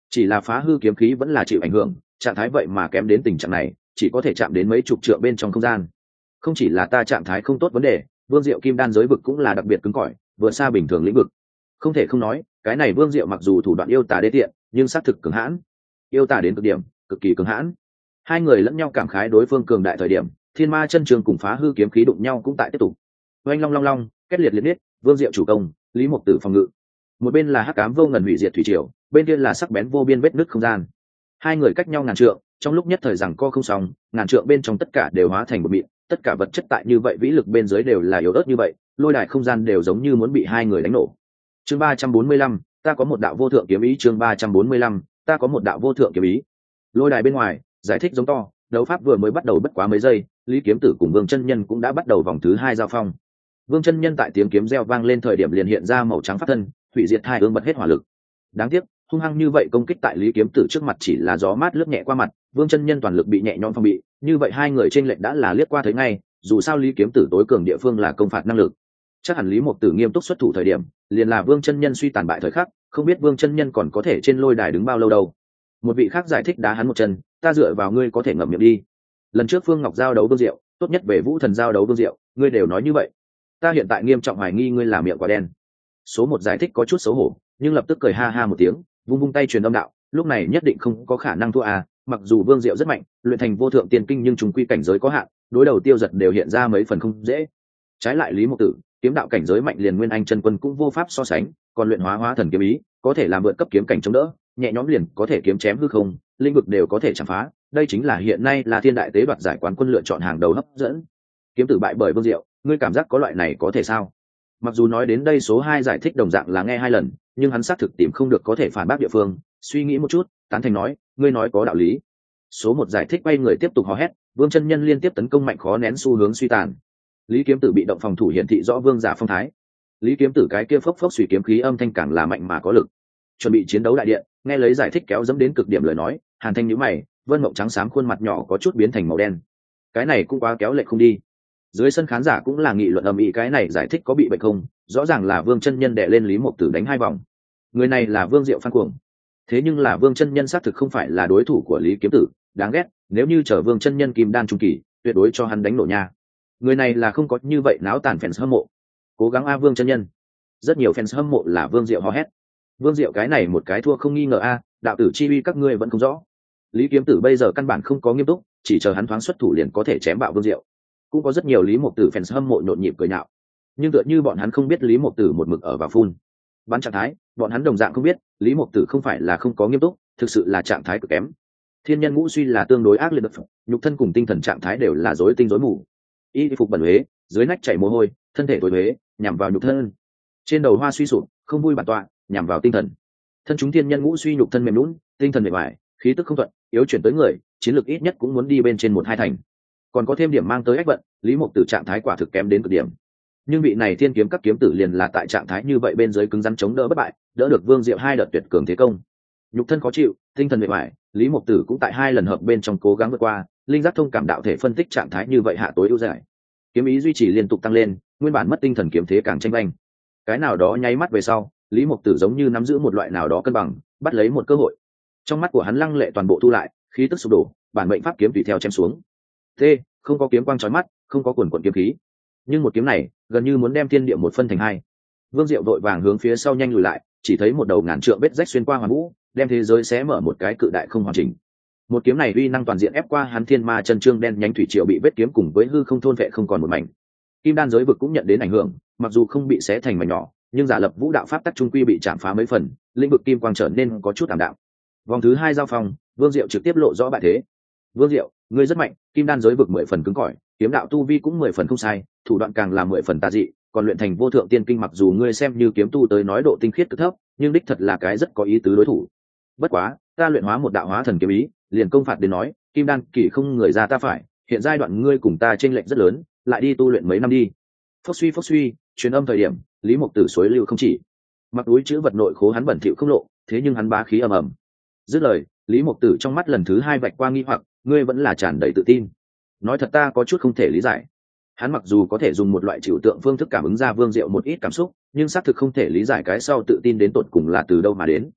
chỉ là phá hư kiếm khí vẫn là chịu ảnh hưởng, trạng thái vậy mà kém đến tình trạng này, chỉ có thể chạm đến mấy chục trượng bên trong không gian. Không chỉ là ta trạng thái không tốt vấn đề, Vương Diệu kim đan giới vực cũng là đặc biệt cứng cỏi, vượt xa bình thường lĩnh vực. Không thể không nói, cái này Vương Diệu mặc dù thủ đoạn yêu tà đê tiện, nhưng xác thực cường hãn. Yêu tà đến cực điểm, cực kỳ cường hãn. Hai người lẫn nhau cảm khái đối phương cường đại thời điểm, Thiên Ma chân trường cùng phá hư kiếm khí đụng nhau cũng tại tiếp tục. Oanh long long long, kết liệt liệt liệt, Vương Diệu chủ công, Lý Mộc Tử phòng ngự. Một bên là hắc ám vô ngần hủy diệt thủy triều, bên kia là sắc bén vô biên vết nứt không gian. Hai người cách nhau ngàn trượng, trong lúc nhất thời rằng co không xong, ngàn trượng bên trong tất cả đều hóa thành một mịn, tất cả vật chất tại như vậy vĩ lực bên dưới đều là yếu ớt như vậy, lôi đài không gian đều giống như muốn bị hai người đánh nổ. Chương ba trăm bốn mươi lăm, ta có một đạo vô thượng kiếm ý. Chương ba trăm bốn mươi lăm, ta có một đạo vô thượng kiếm ý. Lôi đài bên ngoài, giải thích giống to, đấu pháp vừa mới bắt đầu bất quá mấy giây, Lý Kiếm Tử cùng Vương Chân Nhân cũng đã bắt đầu vòng thứ hai giao phong. Vương Chân Nhân tại tiếng kiếm reo vang lên thời điểm liền hiện ra màu trắng pháp thân, hủy diệt hai ương bật hết hỏa lực. Đáng tiếc, hung hăng như vậy công kích tại Lý Kiếm Tử trước mặt chỉ là gió mát lướt nhẹ qua mặt, Vương Chân Nhân toàn lực bị nhẹ nhõm phòng bị, như vậy hai người trên lệnh đã là liếc qua thấy ngay, dù sao Lý Kiếm Tử tối cường địa phương là công phạt năng lực. Chắc hẳn Lý Mộc Tử nghiêm túc xuất thủ thời điểm, liền là Vương Chân Nhân suy tàn bại thời khắc, không biết Vương Chân Nhân còn có thể trên lôi đài đứng bao lâu đâu. Một vị khác giải thích đá hắn một chân, ta dựa vào ngươi có thể ngậm miệng đi. Lần trước Phương Ngọc giao đấu Vương Diệu, tốt nhất về Vũ Thần giao đấu Vương Diệu, ngươi đều nói như vậy. Ta hiện tại nghiêm trọng hoài nghi ngươi là miệng quả đen. Số một giải thích có chút xấu hổ, nhưng lập tức cười ha ha một tiếng, vung vung tay truyền âm đạo, lúc này nhất định không có khả năng thua à, mặc dù Vương Diệu rất mạnh, luyện thành vô thượng tiên kinh nhưng trùng quy cảnh giới có hạn, đối đầu Tiêu Giật đều hiện ra mấy phần không dễ. Trái lại Lý Mộc Tử, kiếm đạo cảnh giới mạnh liền Nguyên Anh chân quân cũng vô pháp so sánh, còn luyện hóa hóa thần kiếm ý, có thể làm vượt cấp kiếm cảnh chống đỡ, nhẹ nhõm liền có thể kiếm chém hư không, lĩnh vực đều có thể chạm phá, đây chính là hiện nay là Thiên Đại Tế đoạt giải quán quân lựa chọn hàng đầu hấp dẫn. Kiếm Tử bại bởi Vương Diệu, ngươi cảm giác có loại này có thể sao? Mặc dù nói đến đây số hai giải thích đồng dạng là nghe hai lần, nhưng hắn xác thực tìm không được có thể phản bác địa phương, suy nghĩ một chút, tán thành nói, ngươi nói có đạo lý. Số một giải thích quay người tiếp tục hò hét, Vương Chân Nhân liên tiếp tấn công mạnh khó nén xu hướng suy tàn. Lý Kiếm Tử bị động phòng thủ hiển thị rõ vương giả phong thái. Lý Kiếm Tử cái kia phốc phốc suy kiếm khí âm thanh càng là mạnh mà có lực. Chuẩn bị chiến đấu đại điện, nghe lấy giải thích kéo dẫm đến cực điểm lời nói, Hàn Thanh nhíu mày, Vân Mộng trắng xám khuôn mặt nhỏ có chút biến thành màu đen. Cái này cũng quá kéo lệch không đi. Dưới sân khán giả cũng là nghị luận ầm ĩ, cái này giải thích có bị bệnh không? Rõ ràng là Vương Chân Nhân đè lên Lý Mộc Tử đánh hai vòng. Người này là Vương Diệu Phan Cuồng. Thế nhưng là Vương Chân Nhân xác thực không phải là đối thủ của Lý Kiếm Tử, đáng ghét, nếu như chờ Vương Chân Nhân kim đan trung kỳ, tuyệt đối cho hắn đánh nổ nha. Người này là không có như vậy náo tàn fans hâm mộ. Cố gắng a Vương Chân Nhân. Rất nhiều fans hâm mộ là Vương Diệu hò hét. Vương Diệu cái này một cái thua không nghi ngờ a, đạo tử chi uy các ngươi vẫn không rõ. Lý Kiếm Tử bây giờ căn bản không có nghiêm túc, chỉ chờ hắn thoáng xuất thủ liền có thể chém bạo Vương Diệu. Cũng có rất nhiều Lý Mộc Tử fans hâm mộ nhộn nhịp cười nhạo, nhưng tựa như bọn hắn không biết Lý Mộc Tử một mực ở vào phun bắn trạng thái, bọn hắn đồng dạng không biết Lý Mộc Tử không phải là không có nghiêm túc, thực sự là trạng thái cực kém. Thiên nhân ngũ suy là tương đối ác liệt độc, nhục thân cùng tinh thần trạng thái đều là rối tinh rối mù. Y phục bẩn huế, dưới nách chảy mồ hôi, thân thể tối huế, nhằm vào nhục thân. Trên đầu hoa suy sụp, không vui bản tọa, nhằm vào tinh thần. Thân chúng thiên nhân ngũ suy, nhục thân mềm nhũn, tinh thần mệt mỏi, khí tức không thuận, yếu chuyển tới người, chiến lược ít nhất cũng muốn đi bên trên một hai thành. Còn có thêm điểm mang tới ách vận, Lý Mộc Tử trạng thái quả thực kém đến cực điểm. Nhưng vị này thiên kiếm các kiếm tử liền là tại trạng thái như vậy bên dưới cứng rắn chống đỡ bất bại, đỡ được Vương Diệu hai đợt tuyệt cường thế công. Nhục thân khó chịu, tinh thần mệt mỏi, Lý Mộc Tử cũng tại hai lần hợp bên trong cố gắng vượt qua, linh giác thông cảm đạo thể phân tích trạng thái như vậy hạ tối ưu giải. Kiếm ý duy trì liên tục tăng lên, nguyên bản mất tinh thần kiếm thế càng tranh banh. Cái nào đó nháy mắt về sau, Lý Mộc Tử giống như nắm giữ một loại nào đó cân bằng, bắt lấy một cơ hội. Trong mắt của hắn lăng lệ toàn bộ thu lại, khí tức sụp đổ, bản mệnh pháp kiếm tùy theo chém xuống. T, không có kiếm quang chói mắt, không có cuồn cuộn kiếm khí, nhưng một kiếm này gần như muốn đem thiên địa một phân thành hai. Vương Diệu vội vàng hướng phía sau nhanh lùi lại, chỉ thấy một đầu ngàn trượng vết rách xuyên qua hoàn vũ, đem thế giới xé mở một cái cự đại không hoàn chỉnh. Một kiếm này uy năng toàn diện ép qua hắn thiên ma chân trương đen nhánh thủy triều bị vết kiếm cùng với hư không thôn vệ không còn một mảnh. Kim đan giới vực cũng nhận đến ảnh hưởng, mặc dù không bị xé thành mảnh nhỏ, nhưng giả lập vũ đạo pháp tắc trung quy bị chạm phá mấy phần, lĩnh vực kim quang trở nên có chút ảm đạm. Vòng thứ hai giao phong, Vương Diệu trực tiếp lộ rõ bại thế. Vương Diệu, ngươi rất mạnh, kim đan giới vực mười phần cứng cỏi, kiếm đạo tu vi cũng mười phần không sai, thủ đoạn càng là mười phần tà dị, còn luyện thành vô thượng tiên kinh, mặc dù ngươi xem như kiếm tu tới nói độ tinh khiết cực thấp, nhưng đích thật là cái rất có ý tứ đối thủ. Bất quá, ta luyện hóa một đạo hóa thần kiếm ý, liền công phạt đến nói, kim đan kỳ không người ra ta phải, hiện giai đoạn ngươi cùng ta chênh lệch rất lớn, lại đi tu luyện mấy năm đi. Phốc suy phốc suy, truyền âm thời điểm, Lý Mộc Tử suối lưu không chỉ. Mặc túi chữ vật nội khố hắn bẩn thỉu không lộ, thế nhưng hắn bá khí ầm ầm. Dứt lời, Lý Mộc Tử trong mắt lần thứ hai vạch qua nghi hoặc, ngươi vẫn là tràn đầy tự tin. Nói thật ta có chút không thể lý giải. Hắn mặc dù có thể dùng một loại trừu tượng phương thức cảm ứng ra Vương Diệu một ít cảm xúc, nhưng xác thực không thể lý giải cái sau tự tin đến tột cùng là từ đâu mà đến.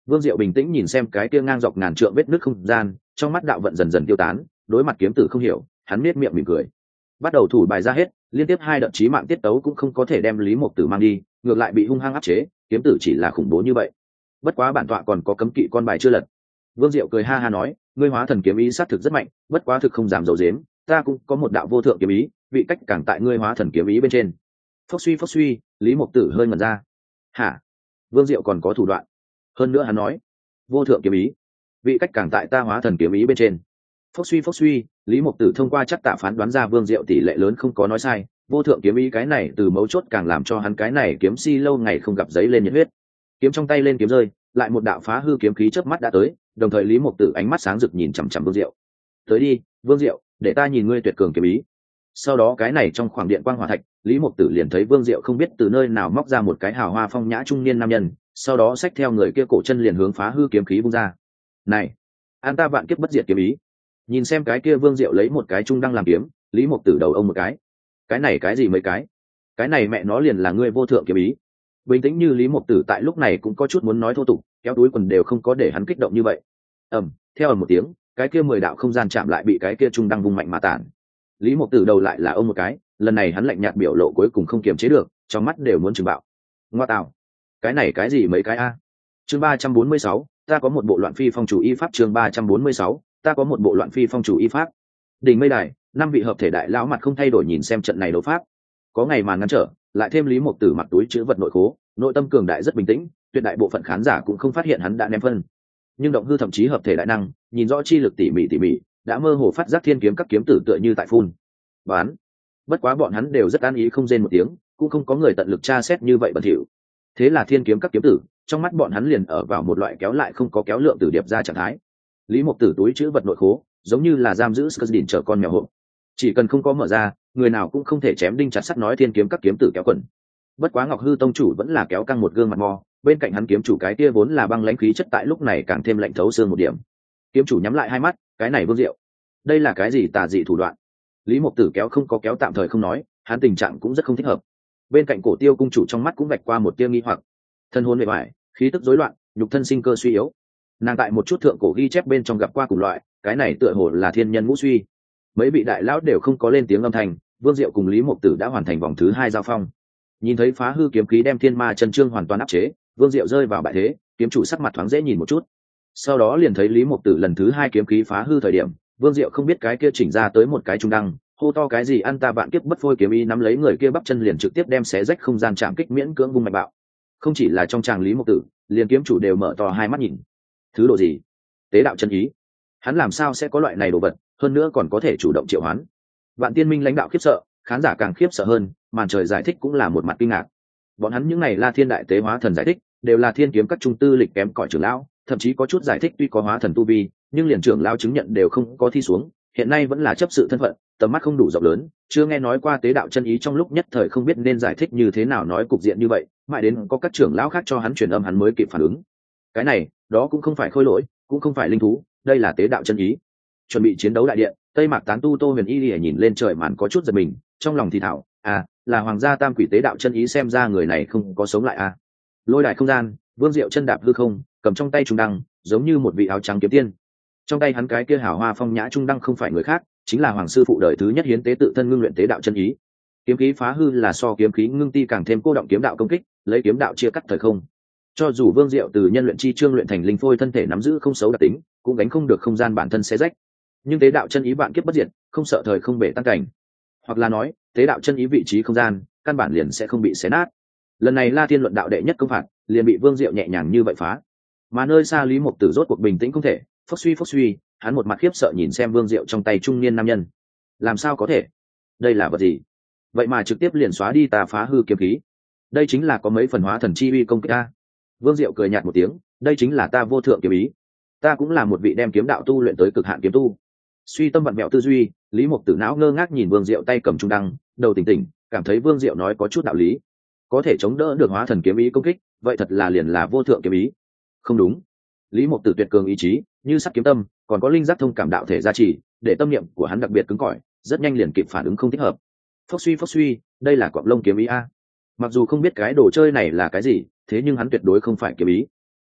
Vương Diệu bình tĩnh nhìn xem cái kia ngang dọc ngàn trượng vết nứt không gian, trong mắt đạo vận dần dần tiêu tán, đối mặt kiếm tử không hiểu, hắn miết miệng mỉm cười. Bắt đầu thủ bài ra hết, liên tiếp hai đợt chí mạng tiết tấu cũng không có thể đem Lý Mộc Tử mang đi, ngược lại bị hung hăng áp chế, kiếm tử chỉ là khủng bố như vậy. Bất quá bản tọa còn có cấm kỵ con bài chưa lật. Vương Diệu cười ha ha nói, ngươi hóa thần kiếm ý sát thực rất mạnh, bất quá thực không dám giấu giếm, ta cũng có một đạo vô thượng kiếm ý, vị cách càng tại ngươi hóa thần kiếm ý bên trên. Phốc suy phốc suy, Lý Mộc Tử hơi ngẩn ra. Hả? Vương Diệu còn có thủ đoạn? Hơn nữa hắn nói, vô thượng kiếm ý, vị cách càng tại ta hóa thần kiếm ý bên trên. Phốc suy phốc suy, Lý Mộc Tử thông qua chắc tạ phán đoán ra Vương Diệu tỷ lệ lớn không có nói sai, vô thượng kiếm ý cái này từ mấu chốt càng làm cho hắn cái này kiếm si lâu ngày không gặp giấy lên nhiệt huyết. Kiếm trong tay lên kiếm rơi, lại một đạo phá hư kiếm khí chớp mắt đã tới, đồng thời Lý Mộc Tử ánh mắt sáng rực nhìn chằm chằm Vương Diệu. Tới đi, Vương Diệu, để ta nhìn ngươi tuyệt cường kiếm ý. Sau đó cái này trong khoảng điện quang hỏa thạch, Lý Mộc Tử liền thấy Vương Diệu không biết từ nơi nào móc ra một cái hào hoa phong nhã trung niên nam nhân, sau đó xách theo người kia cổ chân liền hướng phá hư kiếm khí vung ra. Này, an ta vạn kiếp bất diệt kiếm ý. Nhìn xem cái kia Vương Diệu lấy một cái trung đăng làm kiếm, Lý Mộc Tử đầu ông một cái. Cái này cái gì mấy cái? Cái này mẹ nó liền là ngươi vô thượng kiếm ý. Bình tĩnh như Lý Mộc Tử tại lúc này cũng có chút muốn nói thô tục, kéo túi quần đều không có để hắn kích động như vậy. Ầm, theo ầm một tiếng, cái kia mười đạo không gian chạm lại bị cái kia trung đăng vung mạnh mà tản. Lý Mộc Tử đầu lại là ông một cái, lần này hắn lạnh nhạt biểu lộ cuối cùng không kiềm chế được, trong mắt đều muốn trừng bạo. Ngoa tạo, cái này cái gì mấy cái a? Chương ba trăm bốn mươi sáu, ta có một bộ loạn phi phong chủ y pháp. Chương ba trăm bốn mươi sáu, ta có một bộ loạn phi phong chủ y pháp. Đỉnh Mây Đài, năm vị hợp thể đại lão mặt không thay đổi nhìn xem trận này đấu pháp. Có ngày màn ngăn trở, lại thêm Lý Mộc Tử mặc túi chứa vật nội khố, nội tâm cường đại rất bình tĩnh, tuyệt đại bộ phận khán giả cũng không phát hiện hắn đã ném phân. Nhưng động hư thậm chí hợp thể đại năng, nhìn rõ chi lực tỉ mỉ tỉ mỉ, đã mơ hồ phát giác thiên kiếm các kiếm tử tựa như tại phun bán. Bất quá bọn hắn đều rất an ý không rên một tiếng, cũng không có người tận lực tra xét như vậy bẩn thỉu. Thế là thiên kiếm các kiếm tử, trong mắt bọn hắn liền ở vào một loại kéo lại không có kéo lượng tử điệp ra trạng thái. Lý Mộc Tử túi chứa vật nội khố, giống như là giam giữ Skurdin chở con mèo hộp. Chỉ cần không có mở ra, người nào cũng không thể chém đinh chặt sắt nói thiên kiếm các kiếm tử kéo quần. Bất quá Ngọc Hư tông chủ vẫn là kéo căng một gương mặt mò, bên cạnh hắn kiếm chủ cái kia vốn là băng lãnh khí chất tại lúc này càng thêm lạnh thấu xương một điểm. Kiếm chủ nhắm lại hai mắt, cái này Vương Diệu, đây là cái gì tà dị thủ đoạn? Lý Mộc Tử kéo không có kéo tạm thời không nói, hắn tình trạng cũng rất không thích hợp. Bên cạnh Cổ Tiêu cung chủ trong mắt cũng vạch qua một tia nghi hoặc. Thân hồn bề ngoài, khí tức rối loạn, nhục thân sinh cơ suy yếu. Nàng tại một chút thượng cổ ghi chép bên trong gặp qua cùng loại, cái này tựa hồ là thiên nhân ngũ suy. Mấy vị đại lão đều không có lên tiếng âm thanh, Vương Diệu cùng Lý Mộc Tử đã hoàn thành vòng thứ hai giao phong. Nhìn thấy phá hư kiếm khí đem thiên ma chân trương hoàn toàn áp chế, Vương Diệu rơi vào bại thế, kiếm chủ sắc mặt thoáng dễ nhìn một chút. Sau đó liền thấy Lý Mộc Tử lần thứ hai kiếm khí phá hư thời điểm, Vương Diệu không biết cái kia chỉnh ra tới một cái trung đăng, hô to cái gì ăn ta vạn kiếp bất phôi kiếm ý nắm lấy người kia bắp chân liền trực tiếp đem xé rách không gian chạm kích miễn cưỡng vung mạnh bạo. Không chỉ là trong tràng Lý Mộc Tử, liền kiếm chủ đều mở to hai mắt nhìn. Thứ độ gì? Tế đạo chân ý. Hắn làm sao sẽ có loại này đồ vật, hơn nữa còn có thể chủ động triệu hoán. Vạn Tiên Minh lãnh đạo khiếp sợ, khán giả càng khiếp sợ hơn, màn trời giải thích cũng là một mặt kinh ngạc. Bọn hắn những này La Thiên đại tế hóa thần giải thích, đều là thiên kiếm các trung tư lịch kém cỏi trưởng lão, thậm chí có chút giải thích tuy có hóa thần tu vi, nhưng liền trưởng lão chứng nhận đều không có thi xuống, hiện nay vẫn là chấp sự thân phận, tầm mắt không đủ rộng lớn, chưa nghe nói qua tế đạo chân ý trong lúc nhất thời không biết nên giải thích như thế nào nói cục diện như vậy, mãi đến có các trưởng lão khác cho hắn truyền âm hắn mới kịp phản ứng. Cái này, đó cũng không phải khôi lỗi, cũng không phải linh thú, đây là tế đạo chân ý. Chuẩn bị chiến đấu đại điện, Tây Mạc tán tu Tô Huyền Y lìa nhìn lên trời màn có chút giật mình, trong lòng thì thảo, à, là hoàng gia tam quỷ tế đạo chân ý xem ra người này không có sống lại à. Lôi đại không gian, Vương Diệu chân đạp hư không, cầm trong tay trung đăng, giống như một vị áo trắng kiếm tiên. Trong tay hắn cái kia hào hoa phong nhã trung đăng không phải người khác, chính là hoàng sư phụ đời thứ nhất hiến tế tự thân ngưng luyện tế đạo chân ý. Kiếm khí phá hư là so kiếm khí ngưng ti càng thêm cô động kiếm đạo công kích, lấy kiếm đạo chia cắt thời không. Cho dù Vương Diệu từ nhân luyện chi chương luyện thành linh phôi thân thể nắm giữ không xấu đặc tính, cũng gánh không được không gian bản thân xé rách. Nhưng tế đạo chân ý bạn kiếp bất diệt, không sợ thời không bể tan cảnh. Hoặc là nói, tế đạo chân ý vị trí không gian, căn bản liền sẽ không bị xé nát. Lần này La Thiên luận đạo đệ nhất công phạt, liền bị Vương Diệu nhẹ nhàng như vậy phá. Mà nơi xa Lý Mộc Tử rốt cuộc bình tĩnh không thể, phốc suy phốc suy, hắn một mặt khiếp sợ nhìn xem Vương Diệu trong tay trung niên nam nhân. Làm sao có thể? Đây là vật gì? Vậy mà trực tiếp liền xóa đi tà phá hư kiếm khí. Đây chính là có mấy phần hóa thần chi uy công kích ta. Vương Diệu cười nhạt một tiếng, đây chính là ta vô thượng kiếm ý. Ta cũng là một vị đem kiếm đạo tu luyện tới cực hạn kiếm tu. Suy tâm vặn vẹo tư duy, Lý Mộc Tử não ngơ ngác nhìn Vương Diệu tay cầm trung đăng, đầu tỉnh tỉnh, cảm thấy Vương Diệu nói có chút đạo lý. Có thể chống đỡ được hóa thần kiếm ý công kích, vậy thật là liền là vô thượng kiếm ý. Không đúng. Lý Mộc Tử tuyệt cường ý chí, như sắt kiếm tâm, còn có linh giác thông cảm đạo thể gia trì, để tâm niệm của hắn đặc biệt cứng cỏi, rất nhanh liền kịp phản ứng không thích hợp. Phốc suy phốc suy, đây là quặng lông kiếm ý a. Mặc dù không biết cái đồ chơi này là cái gì, thế nhưng hắn tuyệt đối không phải kiếm ý.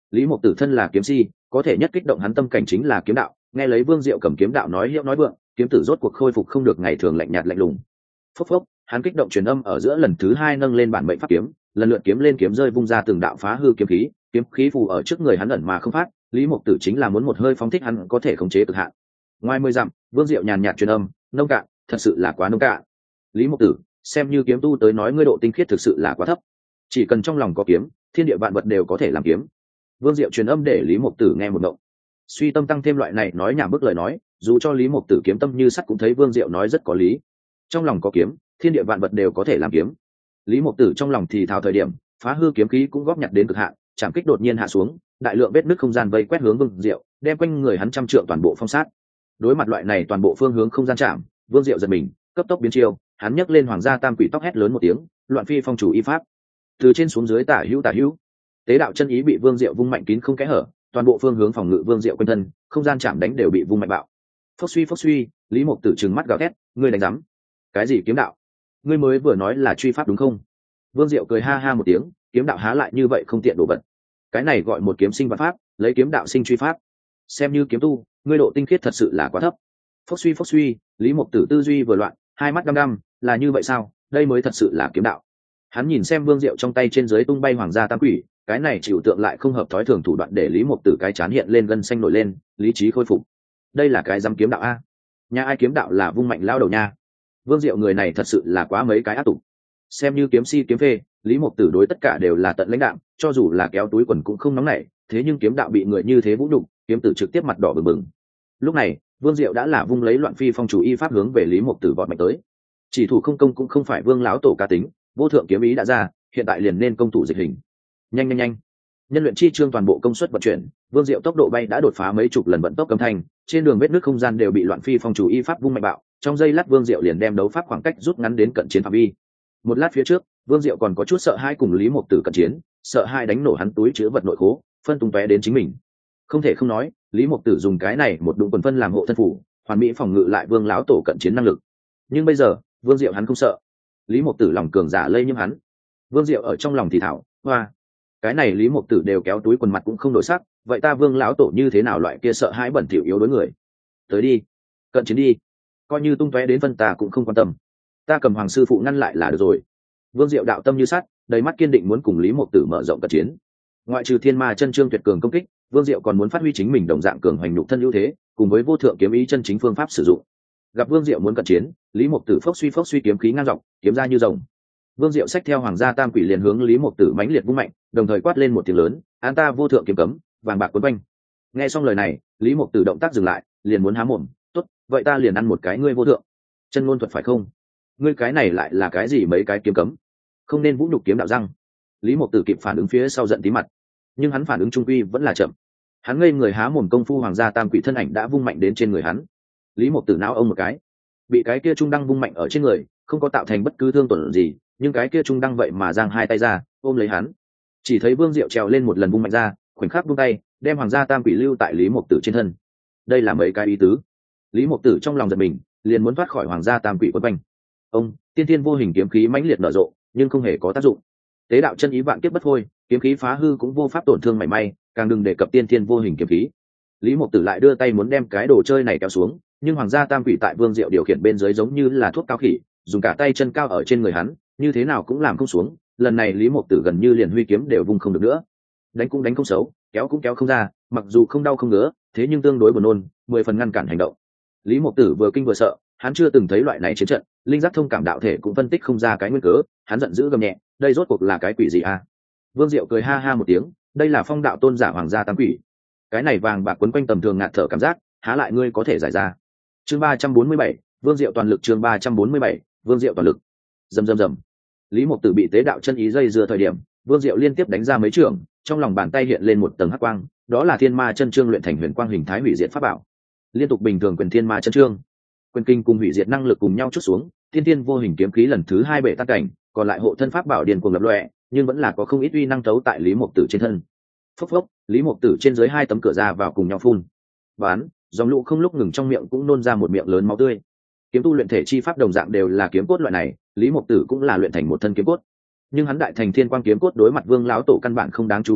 Lý Mộc Tử thân là kiếm si, có thể nhất kích động hắn tâm cảnh chính là kiếm đạo. Nghe lấy Vương Diệu cầm kiếm đạo nói hiệu nói vượng, kiếm tử rốt cuộc khôi phục không được ngày thường lạnh nhạt lạnh lùng. Phốc phốc, hắn kích động truyền âm ở giữa lần thứ hai nâng lên bản mệnh pháp kiếm, lần lượt kiếm lên kiếm rơi vung ra từng đạo phá hư kiếm khí, kiếm khí phù ở trước người hắn ẩn mà không phát. Lý Mộc Tử chính là muốn một hơi phóng thích hắn có thể khống chế cực hạn. Ngoài mười dặm, Vương Diệu nhàn nhạt truyền âm, nông cạn, thật sự là quá nông cạn. Lý Mộc Tử, xem như kiếm tu tới nói ngươi độ tinh khiết thực sự là quá thấp. Chỉ cần trong lòng có kiếm, thiên địa vạn vật đều có thể làm kiếm. Vương Diệu truyền âm để Lý Mộc Tử nghe một động. Suy tâm tăng thêm loại này nói nhảm bức lời nói, dù cho Lý Mộc Tử kiếm tâm như sắt cũng thấy Vương Diệu nói rất có lý. Trong lòng có kiếm, thiên địa vạn vật đều có thể làm kiếm. Lý Mộc Tử trong lòng thì thào thời điểm, phá hư kiếm khí cũng góp nhặt đến cực hạn, chạm kích đột nhiên hạ xuống, đại lượng vết nứt không gian vây quét hướng Vương Diệu, đem quanh người hắn trăm trượng toàn bộ phong sát. Đối mặt loại này toàn bộ phương hướng không gian chạm, Vương Diệu giật mình, cấp tốc biến chiêu, hắn nhấc lên hoàng gia tam quỷ tóc hét lớn một tiếng, loạn phi phong chủ y pháp. Từ trên xuống dưới tả hữu tả hữu, tế đạo chân ý bị Vương Diệu vung mạnh kín không kẽ hở, toàn bộ phương hướng phòng ngự Vương Diệu quanh thân, không gian chạm đánh đều bị vung mạnh bạo. Phốc suy phốc suy, Lý Mộc Tử trừng mắt gào thét, ngươi đánh rắm? Cái gì kiếm đạo? Ngươi mới vừa nói là truy pháp đúng không? Vương Diệu cười ha ha một tiếng, kiếm đạo há lại như vậy không tiện đổ vật. Cái này gọi một kiếm sinh vạn pháp, lấy kiếm đạo sinh truy pháp. Xem như kiếm tu, ngươi độ tinh khiết thật sự là quá thấp. Phốc suy phốc suy, Lý Mộc Tử tư duy vừa loạn, hai mắt đăm đăm, là như vậy sao? Đây mới thật sự là kiếm đạo. Hắn nhìn xem Vương Diệu trong tay trên dưới tung bay hoàng gia tam quỷ, cái này chịu tượng lại không hợp thói thường thủ đoạn để Lý Mộc Tử cái chán hiện lên gân xanh nổi lên, lý trí khôi phục. Đây là cái dám kiếm đạo a? Nhà ai kiếm đạo là vung mạnh lao đầu nha. Vương Diệu người này thật sự là quá mấy cái ác tục. Xem như kiếm si kiếm phê, Lý Mộc Tử đối tất cả đều là tận lãnh đạm, cho dù là kéo túi quần cũng không nóng nảy, thế nhưng kiếm đạo bị người như thế vũ nhục, kiếm tử trực tiếp mặt đỏ bừng bừng. Lúc này, Vương Diệu đã là vung lấy loạn phi phong chủ y pháp hướng về Lý Mộc Tử vọt mạnh tới. Chỉ thủ không công cũng không phải Vương lão tổ cá tính, vô thượng kiếm ý đã ra, hiện tại liền nên công thủ dịch hình. Nhanh nhanh nhanh. Nhân luyện chi trương toàn bộ công suất vận chuyển, Vương Diệu tốc độ bay đã đột phá mấy chục lần vận tốc âm thanh, trên đường vết nước không gian đều bị loạn phi phong chủ y pháp vung mạnh bạo, trong giây lát Vương Diệu liền đem đấu pháp khoảng cách rút ngắn đến cận chiến phạm vi. Một lát phía trước, Vương Diệu còn có chút sợ hai cùng Lý Mộc Tử cận chiến, sợ hai đánh nổ hắn túi chứa vật nội khố, phân tung tóe đến chính mình. Không thể không nói, Lý Mộc Tử dùng cái này một đụng quần phân làm hộ thân phủ, hoàn mỹ phòng ngự lại Vương lão tổ cận chiến năng lực. Nhưng bây giờ, Vương Diệu hắn không sợ. Lý Mộc Tử lòng cường giả lây nhiễm hắn. Vương Diệu ở trong lòng thì thảo, hoa, cái này Lý Mộc Tử đều kéo túi quần mặt cũng không đổi sắc, vậy ta Vương lão tổ như thế nào loại kia sợ hãi bẩn thỉu yếu đối người. Tới đi, cận chiến đi, coi như tung tóe đến phân ta cũng không quan tâm, ta cầm hoàng sư phụ ngăn lại là được rồi. Vương Diệu đạo tâm như sắt, đầy mắt kiên định muốn cùng Lý Mộc Tử mở rộng cận chiến. Ngoại trừ thiên ma chân trương tuyệt cường công kích, Vương Diệu còn muốn phát huy chính mình đồng dạng cường hoành nhục thân ưu thế, cùng với vô thượng kiếm ý chân chính phương pháp sử dụng. Gặp Vương Diệu muốn cận chiến, Lý Mộc Tử phốc suy phốc suy kiếm khí ngang dọc, kiếm ra như rồng. Vương Diệu xách theo hoàng gia tam quỷ liền hướng Lý Mộc Tử mãnh liệt vung mạnh, đồng thời quát lên một tiếng lớn, "An ta vô thượng kiếm cấm, vàng bạc quấn quanh." Nghe xong lời này, Lý Mộc Tử động tác dừng lại, liền muốn há mồm, "Tốt, vậy ta liền ăn một cái ngươi vô thượng chân ngôn thuật phải không? Ngươi cái này lại là cái gì mấy cái kiếm cấm? Không nên vũ nhục kiếm đạo răng." Lý Mộc Tử kịp phản ứng phía sau giận tí mặt, nhưng hắn phản ứng trung quy vẫn là chậm. Hắn ngây người há mồm công phu hoàng gia tam quỷ thân ảnh đã vung mạnh đến trên người hắn. Lý Mộc Tử não ông một cái, bị cái kia trung đăng vung mạnh ở trên người, không có tạo thành bất cứ thương tổn gì, nhưng cái kia trung đăng vậy mà giang hai tay ra ôm lấy hắn. Chỉ thấy Vương Diệu trèo lên một lần vung mạnh ra, khoảnh khắc vung tay đem hoàng gia tam quỷ lưu tại Lý Mộc Tử trên thân. Đây là mấy cái ý tứ. Lý Mộc Tử trong lòng giật mình, liền muốn thoát khỏi hoàng gia tam quỷ quấn quanh. Ông tiên tiên vô hình kiếm khí mãnh liệt nở rộ, nhưng không hề có tác dụng. Tế đạo chân ý vạn kiếp bất thôi, kiếm khí phá hư cũng vô pháp tổn thương mảy may, càng đừng đề cập tiên tiên vô hình kiếm khí. Lý Mộc Tử lại đưa tay muốn đem cái đồ chơi này kéo xuống, nhưng hoàng gia tam quỷ tại Vương Diệu điều khiển bên dưới giống như là thuốc cao khỉ, dùng cả tay chân cao ở trên người hắn, như thế nào cũng làm không xuống. Lần này Lý Mộc Tử gần như liền huy kiếm đều vung không được nữa. Đánh cũng đánh không xấu, kéo cũng kéo không ra, mặc dù không đau không ngứa, thế nhưng tương đối buồn nôn, mười phần ngăn cản hành động. Lý Mộc Tử vừa kinh vừa sợ, hắn chưa từng thấy loại này chiến trận, linh giác thông cảm đạo thể cũng phân tích không ra cái nguyên cớ, hắn giận dữ gầm nhẹ, đây rốt cuộc là cái quỷ gì a? Vương Diệu cười ha ha một tiếng, đây là phong đạo tôn giả hoàng gia tam quỷ. Cái này vàng bạc quấn quanh tầm thường ngạt thở cảm giác, há lại ngươi có thể giải ra. Chương ba trăm bốn mươi bảy, Vương Diệu toàn lực. Chương ba trăm bốn mươi bảy, Vương Diệu toàn lực. Rầm rầm rầm. Lý Mộc Tử bị tế đạo chân ý dây dưa thời điểm, Vương Diệu liên tiếp đánh ra mấy trường, trong lòng bàn tay hiện lên một tầng hắc quang, đó là thiên ma chân chương luyện thành huyền quang hình thái hủy diệt pháp bảo. Liên tục bình thường quyền thiên ma chân chương, quyền kinh cùng hủy diệt năng lực cùng nhau chút xuống, tiên tiên vô hình kiếm khí lần thứ hai bể tan cảnh, còn lại hộ thân pháp bảo điền cuồng lập lòe, nhưng vẫn là có không ít uy năng tấu tại Lý Mộc Tử trên thân. Phốc phốc, Lý Mộc Tử trên dưới hai tấm cửa ra vào cùng nhau phun. Bán, dòng lũ không lúc ngừng trong miệng cũng nôn ra một miệng lớn máu tươi. Kiếm tu luyện thể chi pháp đồng dạng đều là kiếm cốt loại này, Lý Mộc Tử cũng là luyện thành một thân kiếm cốt. Nhưng hắn đại thành thiên quang kiếm cốt đối mặt Vương lão tổ căn bản không đáng chú ý,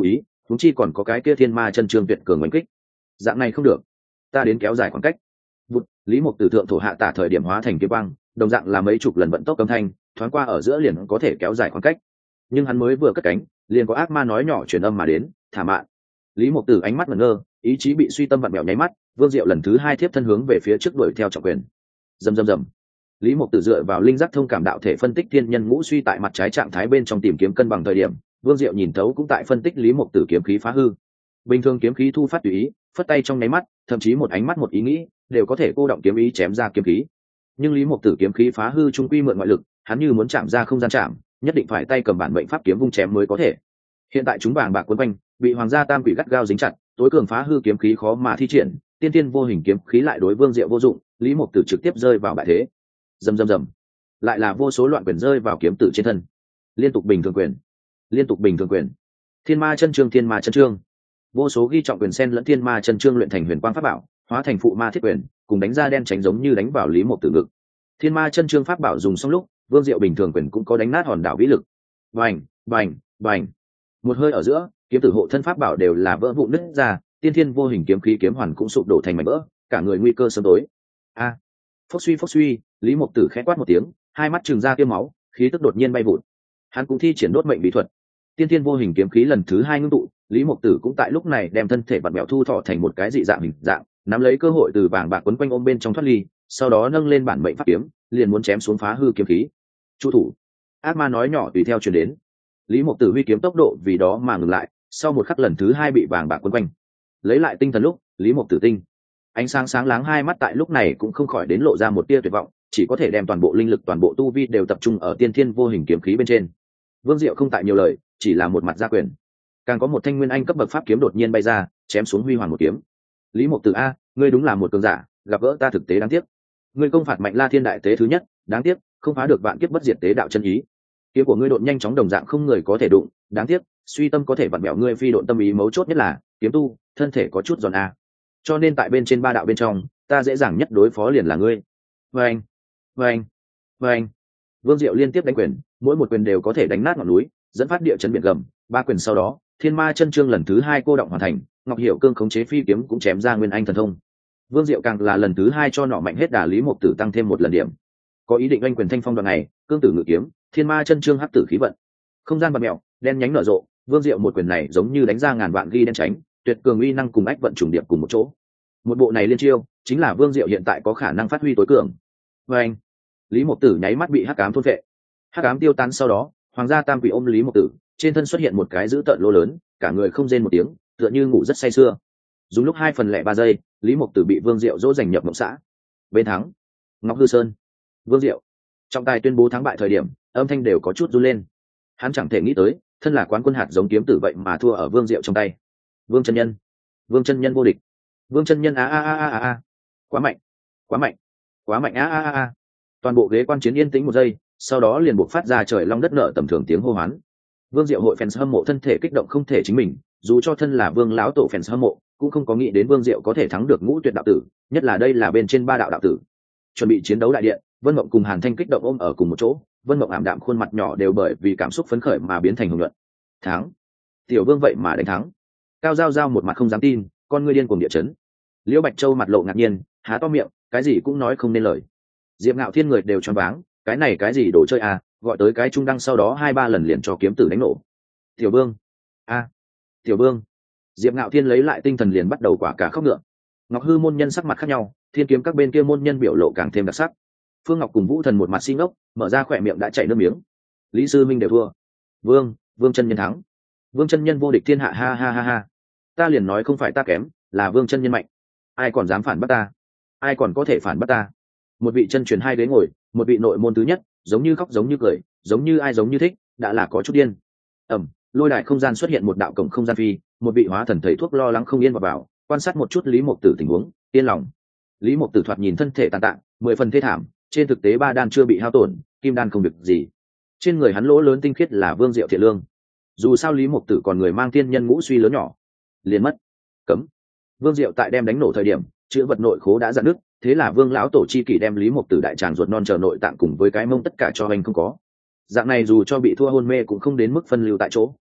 huống chi còn có cái kia thiên ma chân trương tuyệt cường oanh kích. Dạng này không được, ta đến kéo dài khoảng cách. Bụt, Lý Mộc Tử thượng thổ hạ tả thời điểm hóa thành kiếm quang, đồng dạng là mấy chục lần vận tốc âm thanh, thoáng qua ở giữa liền có thể kéo dài khoảng cách. Nhưng hắn mới vừa cất cánh, liền có ác ma nói nhỏ truyền âm mà đến, thả mạn. Lý Mộc Tử ánh mắt ngẩn ngơ, ý chí bị suy tâm vặn mèo nháy mắt, Vương Diệu lần thứ hai thiếp thân hướng về phía trước đuổi theo trọng quyền. Rầm rầm rầm. Lý Mộc Tử dựa vào linh giác thông cảm đạo thể phân tích thiên nhân ngũ suy tại mặt trái trạng thái bên trong tìm kiếm cân bằng thời điểm, Vương Diệu nhìn thấu cũng tại phân tích Lý Mộc Tử kiếm khí phá hư. Bình thường kiếm khí thu phát tùy ý, phất tay trong nháy mắt, thậm chí một ánh mắt một ý nghĩ, đều có thể cô động kiếm ý chém ra kiếm khí. Nhưng Lý Mộc Tử kiếm khí phá hư trung quy mượn ngoại lực, hắn như muốn chạm ra không gian chạm, nhất định phải tay cầm bản mệnh pháp kiếm vung chém mới có thể. Hiện tại chúng vàng bạc quấn quanh, bị hoàng gia tam quỷ gắt gao dính chặt, tối cường phá hư kiếm khí khó mà thi triển, tiên tiên vô hình kiếm khí lại đối Vương Diệu vô dụng, Lý Mộc Tử trực tiếp rơi vào bại thế. Rầm rầm rầm, lại là vô số loạn quyền rơi vào kiếm tử trên thân. Liên tục bình thường quyền, liên tục bình thường quyền. Thiên ma chân chương, thiên ma chân chương. Vô số ghi trọng quyền sen lẫn thiên ma chân chương luyện thành huyền quang pháp bảo, hóa thành phụ ma thiết quyền, cùng đánh ra đen tránh giống như đánh vào Lý Mộc Tử ngực. Thiên ma chân chương pháp bảo dùng xong lúc, Vương Diệu bình thường quyền cũng có đánh nát hòn đảo vĩ lực. Bành, bành, bành. Một hơi ở giữa, kiếm tử hộ thân pháp bảo đều là vỡ vụn nứt ra, tiên thiên vô hình kiếm khí kiếm hoàn cũng sụp đổ thành mảnh vỡ, cả người nguy cơ sớm tối. A! À, phốc suy phốc suy, Lý Mộc Tử khẽ quát một tiếng, hai mắt trừng ra tiêm máu, khí tức đột nhiên bay vụt. Hắn cũng thi triển đốt mệnh bí thuật. Tiên thiên vô hình kiếm khí lần thứ hai ngưng tụ, Lý Mộc Tử cũng tại lúc này đem thân thể vặn bẹo thu thọ thành một cái dị dạng hình dạng, nắm lấy cơ hội từ vàng bạc quấn quanh ôm bên trong thoát ly, sau đó nâng lên bản mệnh pháp kiếm, liền muốn chém xuống phá hư kiếm khí. Chu thủ! Ác ma nói nhỏ tùy theo truyền đến. Lý Mộc Tử huy kiếm tốc độ vì đó mà ngừng lại, sau một khắc lần thứ hai bị vàng bạc quấn quanh. Lấy lại tinh thần lúc, Lý Mộc Tử tinh, ánh sáng sáng láng hai mắt tại lúc này cũng không khỏi đến lộ ra một tia tuyệt vọng, chỉ có thể đem toàn bộ linh lực toàn bộ tu vi đều tập trung ở tiên thiên vô hình kiếm khí bên trên. Vương Diệu không tại nhiều lời, chỉ là một mặt ra quyền. Càng có một thanh nguyên anh cấp bậc pháp kiếm đột nhiên bay ra, chém xuống huy hoàng một kiếm. Lý Mộc Tử a, ngươi đúng là một cường giả, gặp gỡ ta thực tế đáng tiếc. Ngươi công phạt Mạnh La Thiên đại tế thứ nhất, đáng tiếc, không phá được vạn kiếp bất diệt tế đạo chân ý. Kiếm của ngươi độn nhanh chóng đồng dạng không người có thể đụng, đáng tiếc, suy tâm có thể vặn mẹo ngươi phi độn tâm ý, mấu chốt nhất là kiếm tu, thân thể có chút giòn a. Cho nên tại bên trên ba đạo bên trong, ta dễ dàng nhất đối phó liền là ngươi. Vâng, vâng, vâng. Vương Diệu liên tiếp đánh quyền, mỗi một quyền đều có thể đánh nát ngọn núi, dẫn phát địa chấn biển gầm. Ba quyền sau đó, thiên ma chân chương lần thứ hai cô động hoàn thành, Ngọc Hiểu cương khống chế phi kiếm cũng chém ra nguyên anh thần thông. Vương Diệu càng là lần thứ hai cho nọ mạnh hết đà, Lý Mộc Tử tăng thêm một lần điểm. Có ý định anh quyền thanh phong đoạn này, cương tử ngự kiếm, thiên ma chân chương hắc tử khí vận. Không gian bạt mèo, đen nhánh nở rộ, Vương Diệu một quyền này giống như đánh ra ngàn vạn ghi đen tránh, tuyệt cường uy năng cùng ách vận trùng điệp cùng một chỗ. Một bộ này liên chiêu, chính là Vương Diệu hiện tại có khả năng phát huy tối cường. Và anh, Lý Mộc Tử nháy mắt bị hắc ám thôn phệ. Hắc ám tiêu tán sau đó, hoàng gia tam quỷ ôm Lý Mộc Tử, trên thân xuất hiện một cái dữ tợn lỗ lớn, cả người không rên một tiếng, tựa như ngủ rất say sưa. Dùng lúc hai phần lẻ ba giây, Lý Mộc Tử bị Vương Diệu dỗ dành nhập mộng xã. Bên thắng, Ngọc Hư Sơn. Vương Diệu trọng tài tuyên bố thắng bại thời điểm, âm thanh đều có chút run lên. Hắn chẳng thể nghĩ tới, thân là quán quân hạt giống kiếm tử vậy mà thua ở Vương Diệu trong tay. Vương chân nhân, Vương chân nhân vô địch. Vương chân nhân a a a a a, quá mạnh, quá mạnh, quá mạnh a a a a. Toàn bộ ghế quan chiến yên tĩnh một giây, sau đó liền buộc phát ra trời long đất nở tầm thường tiếng hô hoán. Vương Diệu hội fans hâm mộ thân thể kích động không thể chính mình, dù cho thân là Vương lão tổ fans hâm mộ, cũng không có nghĩ đến Vương Diệu có thể thắng được ngũ tuyệt đạo tử, nhất là đây là bên trên ba đạo đạo tử. Chuẩn bị chiến đấu đại điện, Vân Mộng cùng Hàn Thanh kích động ôm ở cùng một chỗ, Vân Mộng ảm đạm khuôn mặt nhỏ đều bởi vì cảm xúc phấn khởi mà biến thành hồng nhuận. Thắng! Tiểu Vương vậy mà đánh thắng. Cao Giao Giao một mặt không dám tin, con ngươi điên cuồng địa chấn. Liễu Bạch Châu mặt lộ ngạc nhiên, há to miệng, cái gì cũng nói không nên lời. Diệp Ngạo Thiên người đều choáng váng, cái này cái gì đồ chơi à, gọi tới cái trung đăng sau đó hai ba lần liền cho kiếm tử đánh nổ. Tiểu Vương, a, à. Tiểu Vương. Diệp Ngạo Thiên lấy lại tinh thần liền bắt đầu quả cả khóc ngựa. Ngọc Hư môn nhân sắc mặt khác nhau, Thiên kiếm các bên kia môn nhân biểu lộ càng thêm đặc sắc. Phương Ngọc cùng Vũ Thần một mặt xin ốc, mở ra khỏe miệng đã chảy nước miếng. Lý Sư Minh đều thua. Vương, Vương chân nhân thắng. Vương chân nhân vô địch thiên hạ, ha ha ha ha. Ta liền nói không phải ta kém, là Vương chân nhân mạnh. Ai còn dám phản bác ta? Ai còn có thể phản bác ta? Một vị chân truyền hai ghế ngồi, một vị nội môn thứ nhất, giống như khóc giống như cười, giống như ai giống như thích, đã là có chút điên. Ẩm, lôi đại không gian xuất hiện một đạo cổng không gian phi, một vị hóa thần thầy thuốc lo lắng không yên vào vào, quan sát một chút Lý Mộc Tử tình huống, yên lòng. Lý Mộc Tử thoạt nhìn thân thể tàn tạ, mười phần thê thảm, trên thực tế ba đan chưa bị hao tổn, kim đan không việc gì. Trên người hắn lỗ lớn tinh khiết là Vương Diệu thiện lương. Dù sao Lý Mộc Tử còn người mang tiên nhân ngũ suy lớn nhỏ, liền mất. Cấm. Vương Diệu tại đem đánh nổ thời điểm, chữ vật nội khố đã dạn nứt, thế là Vương lão tổ chi kỷ đem Lý Mộc Tử đại tràng ruột non chờ nội tạng cùng với cái mông tất cả cho anh không có. Dạng này dù cho bị thua hôn mê cũng không đến mức phân lưu tại chỗ.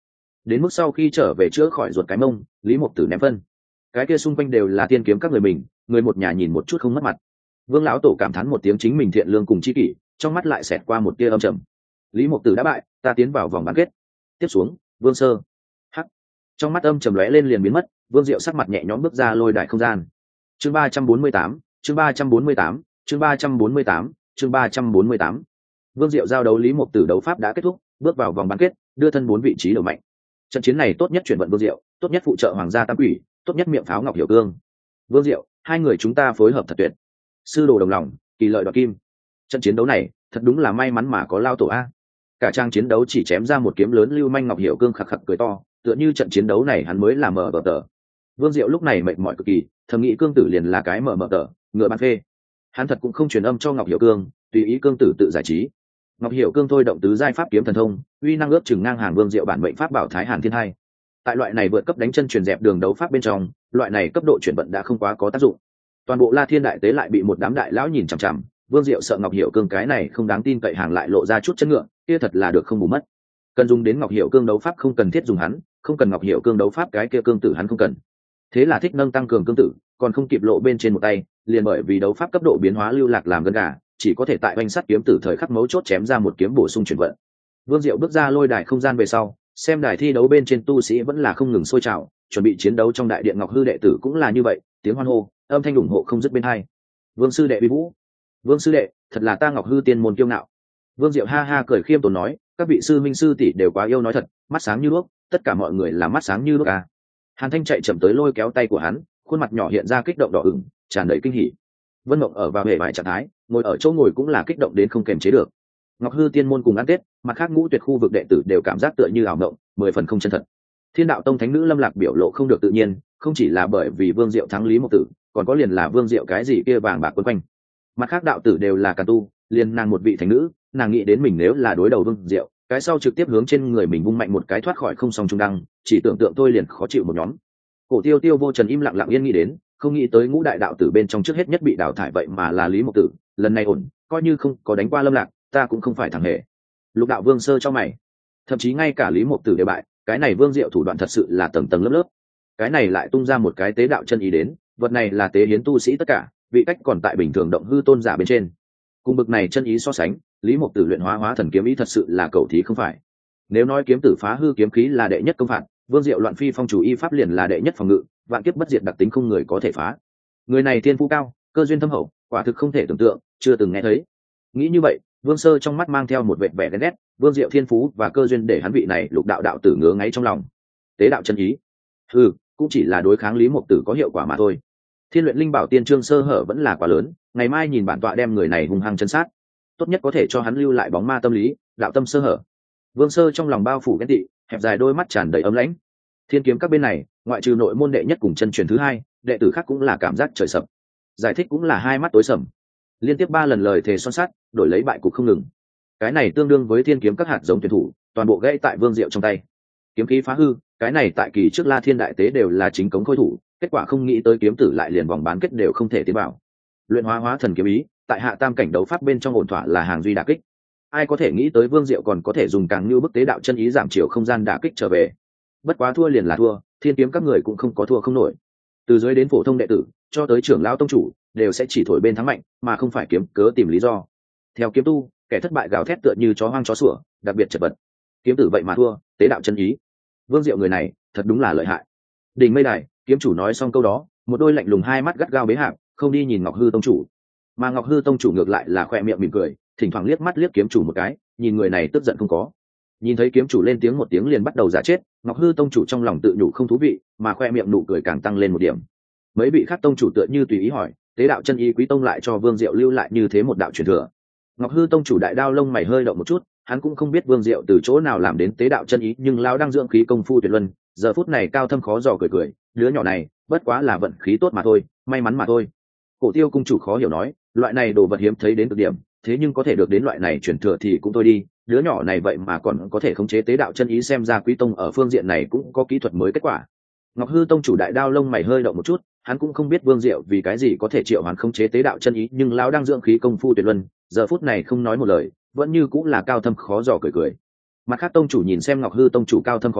đến mức sau khi trở về chữa khỏi ruột cái mông, Lý Mộc Tử ném phân. Cái kia xung quanh đều là tiên kiếm các người mình, người một nhà nhìn một chút không mất mặt. Vương lão tổ cảm thán một tiếng chính mình thiện lương cùng chi kỷ, trong mắt lại xẹt qua một tia âm trầm. Lý Mộc Tử đã bại, ta tiến vào vòng bán kết. Tiếp xuống, Vương Sơ. Hắc. Trong mắt âm trầm lóe lên liền biến mất, Vương Diệu sắc mặt nhẹ nhõm bước ra lôi đài không gian. Chương ba trăm bốn mươi tám, chương ba trăm bốn mươi tám, chương ba trăm bốn mươi tám, chương ba trăm bốn mươi tám. Vương Diệu giao đấu Lý Mộc Tử đấu pháp đã kết thúc, bước vào vòng bán kết, đưa thân bốn vị trí đầu mạnh. Trận chiến này tốt nhất chuyển vận Vương Diệu, tốt nhất phụ trợ Hoàng gia Tam Quỷ, tốt nhất miệng pháo Ngọc Hiểu Cương. Vương Diệu, hai người chúng ta phối hợp thật tuyệt. Sư đồ đồng lòng, kỳ lợi đoạt kim. Trận chiến đấu này, thật đúng là may mắn mà có lao tổ a. Cả trang chiến đấu chỉ chém ra một kiếm lớn, Lưu Manh Ngọc Hiểu Cương khặc khặc cười to, tựa như trận chiến đấu này hắn mới là mở bờ tờ. Vương Diệu lúc này mệt mỏi cực kỳ, thầm nghĩ Cương Tử liền là cái mở mở tờ, ngựa bán phê. Hắn thật cũng không truyền âm cho Ngọc Hiểu Cương, tùy ý Cương Tử tự giải trí. Ngọc Hiểu Cương thôi động tứ giai pháp kiếm thần thông, uy năng ước chừng ngang hàng Vương Diệu bản mệnh pháp bảo Thái Hàn Thiên Hai. Tại loại này vượt cấp đánh chân truyền dẹp đường đấu pháp bên trong, loại này cấp độ chuyển vận đã không quá có tác dụng. Toàn bộ La Thiên đại tế lại bị một đám đại lão nhìn chằm chằm, Vương Diệu sợ Ngọc Hiểu Cương cái này không đáng tin cậy hàng lại lộ ra chút chân ngựa, kia thật là được không bù mất. Cần dùng đến Ngọc Hiểu Cương đấu pháp không cần thiết dùng hắn, không cần Ngọc Hiểu Cương đấu pháp cái kia Cương Tử hắn không cần. Thế là thích nâng tăng cường Cương Tử, còn không kịp lộ bên trên một tay, liền bởi vì đấu pháp cấp độ biến hóa lưu lạc làm gân gà, chỉ có thể tại oanh sắt kiếm tử thời khắc mấu chốt chém ra một kiếm bổ sung chuyển vận. Vương Diệu bước ra lôi đài không gian về sau, xem đài thi đấu bên trên tu sĩ vẫn là không ngừng sôi trào, chuẩn bị chiến đấu trong đại điện Ngọc Hư đệ tử cũng là như vậy, tiếng hoan hô, âm thanh ủng hộ không dứt bên hai. Vương sư đệ uy vũ, Vương sư đệ, thật là ta Ngọc Hư tiên môn kiêu ngạo. Vương Diệu ha ha cười khiêm tốn nói, các vị sư minh sư tỷ đều quá yêu nói thật, mắt sáng như đuốc, tất cả mọi người là mắt sáng như đuốc à. Hàn Thanh chạy chậm tới lôi kéo tay của hắn, khuôn mặt nhỏ hiện ra kích động đỏ ửng, tràn đầy kinh hỉ. Vân Mộng ở vào hệ vải trạng thái, ngồi ở chỗ ngồi cũng là kích động đến không kềm chế được. Ngọc Hư tiên môn cùng ăn Tết, mặt khác ngũ tuyệt khu vực đệ tử đều cảm giác tựa như ảo mộng, mười phần không chân thật. Thiên đạo tông thánh nữ Lâm Lạc biểu lộ không được tự nhiên, không chỉ là bởi vì Vương Diệu thắng Lý Mộc Tử, còn có liền là Vương Diệu cái gì kia vàng bạc quấn quanh. Mặt khác đạo tử đều là càn tu, liền nàng một vị thánh nữ, nàng nghĩ đến mình nếu là đối đầu Vương Diệu, cái sau trực tiếp hướng trên người mình vung mạnh một cái thoát khỏi không song trung đăng, chỉ tưởng tượng tôi liền khó chịu một nhóm. Cổ Tiêu Tiêu vô trần im lặng lặng yên nghĩ đến, không nghĩ tới ngũ đại đạo tử bên trong trước hết nhất bị đào thải vậy mà là Lý Mộc Tử, lần này ổn, coi như không có đánh qua Lâm Lạc, ta cũng không phải thằng hề. Lục đạo Vương Sơ cho mày, thậm chí ngay cả Lý Mộc Tử đều bại, cái này Vương Diệu thủ đoạn thật sự là tầng tầng lớp lớp. Cái này lại tung ra một cái tế đạo chân ý đến, vật này là tế hiến tu sĩ tất cả, vị cách còn tại bình thường động hư tôn giả bên trên. Cùng bực này chân ý so sánh, Lý Mộc Tử luyện hóa hóa thần kiếm ý thật sự là cầu thí không phải. Nếu nói kiếm tử phá hư kiếm khí là đệ nhất công phạt, Vương Diệu loạn phi phong chủ y pháp liền là đệ nhất phòng ngự, vạn kiếp bất diệt đặc tính không người có thể phá. Người này thiên phú cao, cơ duyên thâm hậu, quả thực không thể tưởng tượng, chưa từng nghe thấy. Nghĩ như vậy, Vương Sơ trong mắt mang theo một vệt vẻ ghen ghét, Vương Diệu thiên phú và cơ duyên để hắn vị này lục đạo đạo tử ngứa ngáy trong lòng. Tế đạo chân ý, ừ, cũng chỉ là đối kháng Lý Mộc Tử có hiệu quả mà thôi. Thiên luyện linh bảo tiên trương sơ hở vẫn là quá lớn, ngày mai nhìn bản tọa đem người này hung hăng chân sát, tốt nhất có thể cho hắn lưu lại bóng ma tâm lý, đạo tâm sơ hở. Vương Sơ trong lòng bao phủ ghen tị, hẹp dài đôi mắt tràn đầy ấm lãnh. Thiên kiếm các bên này, ngoại trừ nội môn đệ nhất cùng chân truyền thứ hai, đệ tử khác cũng là cảm giác trời sập. Giải thích cũng là hai mắt tối sầm. Liên tiếp ba lần lời thề son sắt, đổi lấy bại cục không ngừng. Cái này tương đương với thiên kiếm các hạt giống tuyển thủ, toàn bộ gãy tại Vương Diệu trong tay. Kiếm khí phá hư, cái này tại kỳ trước La Thiên đại tế đều là chính cống khôi thủ, kết quả không nghĩ tới kiếm tử lại liền vòng bán kết đều không thể tiến vào. Luyện hóa hóa thần kiếm ý, tại hạ tam cảnh đấu pháp bên trong ổn thỏa là hàng duy đả kích. Ai có thể nghĩ tới Vương Diệu còn có thể dùng càng như bức tế đạo chân ý giảm chiều không gian đả kích trở về. Bất quá thua liền là thua, thiên kiếm các người cũng không có thua không nổi. Từ dưới đến phổ thông đệ tử, cho tới trưởng lão tông chủ, đều sẽ chỉ thổi bên thắng mạnh, mà không phải kiếm cớ tìm lý do. Theo kiếm tu, kẻ thất bại gào thét tựa như chó hoang chó sủa, đặc biệt chật vật. Kiếm tử vậy mà thua, tế đạo chân ý. Vương Diệu người này, thật đúng là lợi hại. Đỉnh mây đài, kiếm chủ nói xong câu đó, một đôi lạnh lùng hai mắt gắt gao bế hạc, không đi nhìn Ngọc Hư tông chủ. Mà Ngọc Hư tông chủ ngược lại là khoe miệng mỉm cười, thỉnh thoảng liếc mắt liếc kiếm chủ một cái, nhìn người này tức giận không có. Nhìn thấy kiếm chủ lên tiếng một tiếng liền bắt đầu giả chết, Ngọc Hư tông chủ trong lòng tự nhủ không thú vị, mà khoe miệng nụ cười càng tăng lên một điểm. Mấy vị khác tông chủ tựa như tùy ý hỏi, tế đạo chân ý quý tông lại cho Vương Diệu lưu lại như thế một đạo truyền thừa. Ngọc Hư tông chủ đại đao lông mày hơi động một chút, hắn cũng không biết Vương Diệu từ chỗ nào làm đến tế đạo chân ý, nhưng lão đang dưỡng khí công phu tuyệt luân, giờ phút này cao thâm khó dò cười cười, đứa nhỏ này bất quá là vận khí tốt mà thôi, may mắn mà thôi. Cổ Tiêu cung chủ khó hiểu nói, loại này đồ vật hiếm thấy đến cực điểm, thế nhưng có thể được đến loại này truyền thừa thì cũng thôi đi, đứa nhỏ này vậy mà còn có thể khống chế tế đạo chân ý, xem ra quý tông ở phương diện này cũng có kỹ thuật mới kết quả. Ngọc Hư tông chủ đại đao lông mày hơi động một chút, hắn cũng không biết Vương Diệu vì cái gì có thể triệu hoán khống chế tế đạo chân ý, nhưng lão đang dưỡng khí công phu tuyệt luân, giờ phút này không nói một lời, vẫn như cũng là cao thâm khó dò cười cười. Mặt khác tông chủ nhìn xem Ngọc Hư tông chủ cao thâm khó dò,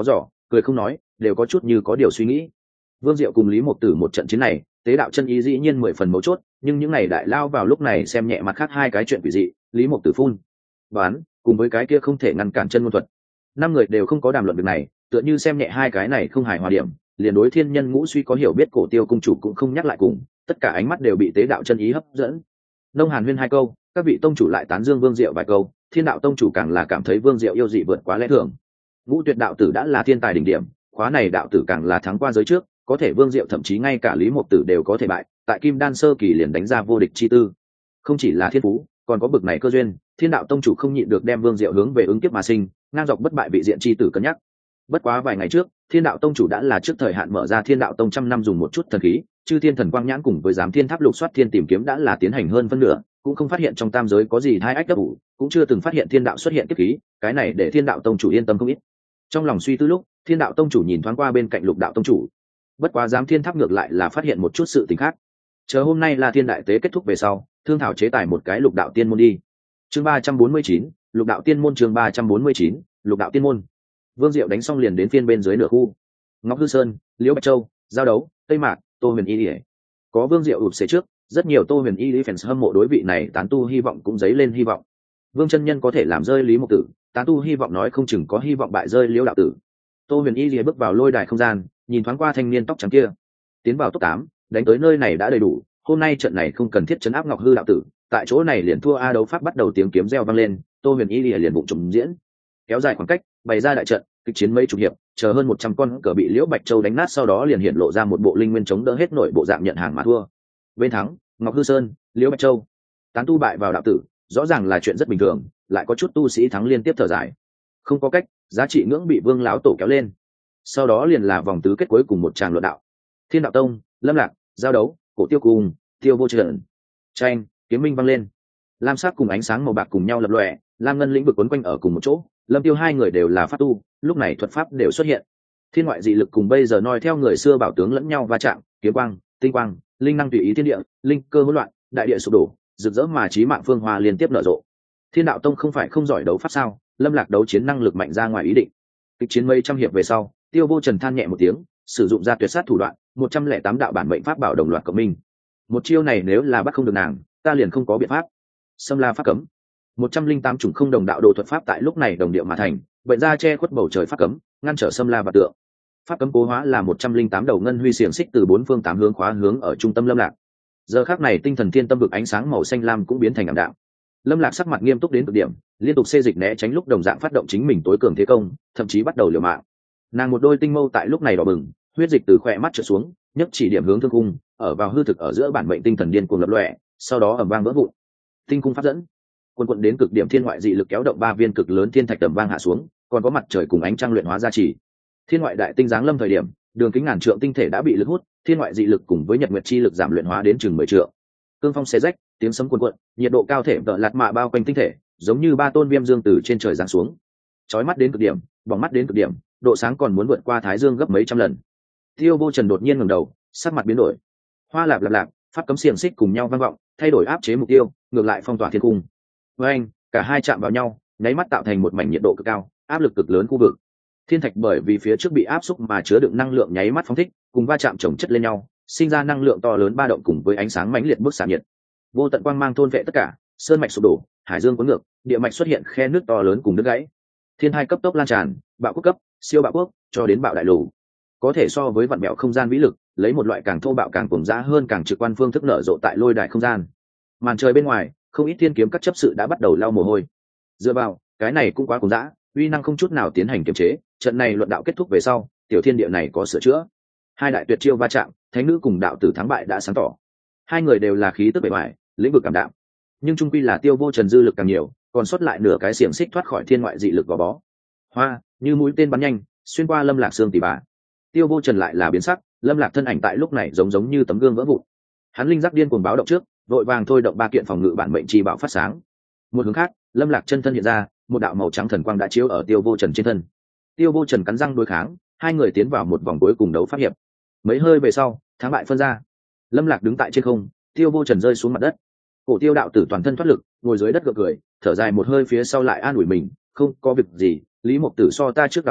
cười không nói, đều có chút như có điều suy nghĩ. Vương Diệu cùng Lý Mộc Tử một trận chiến này, tế đạo chân ý dĩ nhiên mười phần mấu chốt, nhưng những này đại lao vào lúc này xem nhẹ mặt khác hai cái chuyện quỷ dị, Lý Mộc Tử phun bán cùng với cái kia không thể ngăn cản chân ngôn thuật. Năm người đều không có đàm luận việc này, tựa như xem nhẹ hai cái này không hài hòa điểm, liền đối thiên nhân ngũ suy có hiểu biết cổ tiêu cung chủ cũng không nhắc lại cùng, tất cả ánh mắt đều bị tế đạo chân ý hấp dẫn. Nông Hàn huyên hai câu, các vị tông chủ lại tán dương Vương Diệu vài câu, thiên đạo tông chủ càng là cảm thấy Vương Diệu yêu dị vượt quá lẽ thường. Ngũ tuyệt đạo tử đã là thiên tài đỉnh điểm, khóa này đạo tử càng là thắng qua giới trước, có thể Vương Diệu thậm chí ngay cả Lý Mộc Tử đều có thể bại, tại Kim Đan sơ kỳ liền đánh ra vô địch chi tư. Không chỉ là thiên phú, còn có bực này cơ duyên, thiên đạo tông chủ không nhịn được đem Vương Diệu hướng về ứng kiếp mà sinh, ngang dọc bất bại vị diện chi tử cân nhắc. Bất quá vài ngày trước, thiên đạo tông chủ đã là trước thời hạn mở ra thiên đạo tông trăm năm dùng một chút thần khí, chư thiên thần quang nhãn cùng với giám thiên tháp lục soát thiên tìm kiếm đã là tiến hành hơn phân nửa, cũng không phát hiện trong tam giới có gì thai ách đắc ủ, cũng chưa từng phát hiện thiên đạo xuất hiện kiếp khí, cái này để thiên đạo tông chủ yên tâm không ít. Trong lòng suy tư lúc, thiên đạo tông chủ nhìn thoáng qua bên cạnh lục đạo tông chủ. Bất quá giám thiên tháp ngược lại là phát hiện một chút sự tình khác. Chờ hôm nay là thiên đại tế kết thúc về sau, thương thảo chế tài một cái lục đạo tiên môn đi. Chương ba trăm bốn mươi chín, lục đạo tiên môn chương ba trăm bốn mươi chín, lục đạo tiên môn. Vương Diệu đánh xong liền đến phiên bên dưới nửa khu. Ngọc Hư Sơn, Liễu Bạch Châu, Giao Đấu, Tây Mạc, Tô Huyền Y Lìa. Có Vương Diệu ụp xế trước, rất nhiều Tô Huyền Y Lìa fans hâm mộ đối vị này tán tu hy vọng cũng dấy lên hy vọng. Vương chân nhân có thể làm rơi Lý Mộc Tử, tán tu hy vọng nói không chừng có hy vọng bại rơi Liễu đạo tử. Tô Huyền Y Lìa bước vào lôi đài không gian, nhìn thoáng qua thanh niên tóc trắng kia. Tiến vào top tám, đánh tới nơi này đã đầy đủ, hôm nay trận này không cần thiết chấn áp Ngọc Hư đạo tử, tại chỗ này liền thua a đấu pháp bắt đầu tiếng kiếm reo vang lên, Tô Huyền Y Lìa liền bụng trùng diễn, kéo dài khoảng cách, bày ra đại trận, kịch chiến mấy chục hiệp, chờ hơn một trăm con cờ bị Liễu Bạch Châu đánh nát sau đó liền hiện lộ ra một bộ linh nguyên chống đỡ hết nội bộ dạng nhận hàng mà thua. Bên thắng, Ngọc Hư Sơn, Liễu Bạch Châu. Tán tu bại vào đạo tử, rõ ràng là chuyện rất bình thường, lại có chút tu sĩ thắng liên tiếp thở dài. Không có cách, giá trị ngưỡng bị Vương lão tổ kéo lên. Sau đó liền là vòng tứ kết cuối cùng một tràng luận đạo. Thiên đạo tông, Lâm Lạc, Giao Đấu, Cổ Tiêu cùng, Tiêu Vô Trần. Tranh, kiếm minh vang lên. Lam sắc cùng ánh sáng màu bạc cùng nhau lập lòe, lam ngân lĩnh vực quấn quanh ở cùng một chỗ, Lâm Tiêu hai người đều là pháp tu, lúc này thuật pháp đều xuất hiện. Thiên ngoại dị lực cùng bây giờ noi theo người xưa bảo tướng lẫn nhau va chạm, kiếm quang, tinh quang, linh năng tùy ý thiên địa, linh cơ hỗn loạn, đại địa sụp đổ, rực rỡ mà chí mạng phương hoa liên tiếp nở rộ. Thiên đạo tông không phải không giỏi đấu pháp sao? Lâm Lạc đấu chiến năng lực mạnh ra ngoài ý định. Kịch chiến mấy trăm hiệp về sau, Tiêu Vô Trần than nhẹ một tiếng, sử dụng ra tuyệt sát thủ đoạn, một trăm lẻ tám đạo bản mệnh pháp bảo đồng loạt cộng minh. Một chiêu này nếu là bắt không được nàng, ta liền không có biện pháp. Xâm La pháp cấm. một trăm linh tám chủng không đồng đạo đồ thuật pháp tại lúc này đồng điệu mà thành, bệnh ra che khuất bầu trời pháp cấm, ngăn trở Xâm La và tượng. Pháp cấm cố hóa là một trăm linh tám đầu ngân huy xiềng xích từ bốn phương tám hướng khóa hướng ở trung tâm Lâm Lạc. Giờ khắc này tinh thần thiên tâm vực ánh sáng màu xanh lam cũng biến thành ảm đạm. Lâm Lạc sắc mặt nghiêm túc đến cực điểm, liên tục xê dịch né tránh lúc đồng dạng phát động chính mình tối cường thế công, thậm chí bắt đầu liều mạng. Nàng một đôi tinh mâu tại lúc này đỏ bừng, huyết dịch từ khỏe mắt trượt xuống, nhấc chỉ điểm hướng thương cung, ở vào hư thực ở giữa bản mệnh tinh thần điên cuồng lập lòe, sau đó ầm vang vỡ vụn. Tinh cung pháp dẫn, quân quận đến cực điểm thiên ngoại dị lực kéo động ba viên cực lớn thiên thạch tầm vang hạ xuống, còn có mặt trời cùng ánh trăng luyện hóa ra chỉ. Thiên ngoại đại tinh giáng lâm thời điểm, đường kính ngàn trượng tinh thể đã bị lực hút, thiên ngoại dị lực cùng với nhật nguyệt chi lực giảm luyện hóa đến chừng mười trượng. Cương phong xé rách, tiếng sấm cuồn cuộn, nhiệt độ cao thể vợ lạt mạ bao quanh tinh thể, giống như ba tôn viêm dương từ trên trời giáng xuống. Chói mắt đến cực điểm, bỏng mắt đến cực điểm, độ sáng còn muốn vượt qua thái dương gấp mấy trăm lần. Tiêu Vô Trần đột nhiên ngẩng đầu, sắc mặt biến đổi. Hoa lạp lạp lạp, pháp cấm xiềng xích cùng nhau vang vọng, thay đổi áp chế mục tiêu, ngược lại phong tỏa thiên cung. Với anh, cả hai chạm vào nhau, nháy mắt tạo thành một mảnh nhiệt độ cực cao, áp lực cực lớn khu vực. Thiên thạch bởi vì phía trước bị áp xúc mà chứa đựng năng lượng nháy mắt phóng thích, cùng va chạm chồng chất lên nhau, sinh ra năng lượng to lớn ba động cùng với ánh sáng mãnh liệt bức xạ nhiệt. Vô tận quang mang thôn vệ tất cả, sơn mạch sụp đổ, hải dương cuốn ngược, địa mạch xuất hiện khe nước to lớn cùng đứt gãy. Thiên hai cấp tốc lan tràn, bạo quốc cấp, siêu bạo quốc, cho đến bạo đại lù. Có thể so với vạn mẹo không gian vĩ lực, lấy một loại càng thô bạo càng cuồng dã hơn càng trực quan phương thức nở rộ tại lôi đài không gian. Màn trời bên ngoài, không ít thiên kiếm các chấp sự đã bắt đầu lau mồ hôi. Dựa vào, cái này cũng quá cuồng dã, uy năng không chút nào tiến hành kiềm chế, trận này luận đạo kết thúc về sau, tiểu thiên địa này có sửa chữa. Hai đại tuyệt chiêu va chạm, thánh nữ cùng đạo tử thắng bại đã sáng tỏ. Hai người đều là khí tức bề ngoài, lĩnh vực cảm đạm, nhưng trung quy là Tiêu Vô Trần dư lực càng nhiều, còn sót lại nửa cái xiềng xích thoát khỏi thiên ngoại dị lực gò bó. Hoa, như mũi tên bắn nhanh, xuyên qua Lâm Lạc xương tỉ bà. Tiêu Vô Trần lại là biến sắc, Lâm Lạc thân ảnh tại lúc này giống giống như tấm gương vỡ vụn. Hắn linh giác điên cuồng báo động trước, vội vàng thôi động ba kiện phòng ngự bản mệnh chi bảo phát sáng. Một hướng khác, Lâm Lạc chân thân hiện ra, một đạo màu trắng thần quang đã chiếu ở Tiêu Vô Trần trên thân. Tiêu Vô Trần cắn răng đối kháng, hai người tiến vào một vòng cuối cùng đấu pháp hiệp. Mấy hơi về sau, thắng bại phân ra. Lâm Lạc đứng tại trên không, Tiêu Vô Trần rơi xuống mặt đất. Cổ Tiêu đạo tử toàn thân thoát lực, ngồi dưới đất gượng cười, thở dài một hơi phía sau lại an ủi mình, không có việc gì, Lý Mộc Tử so ta trước đào thải,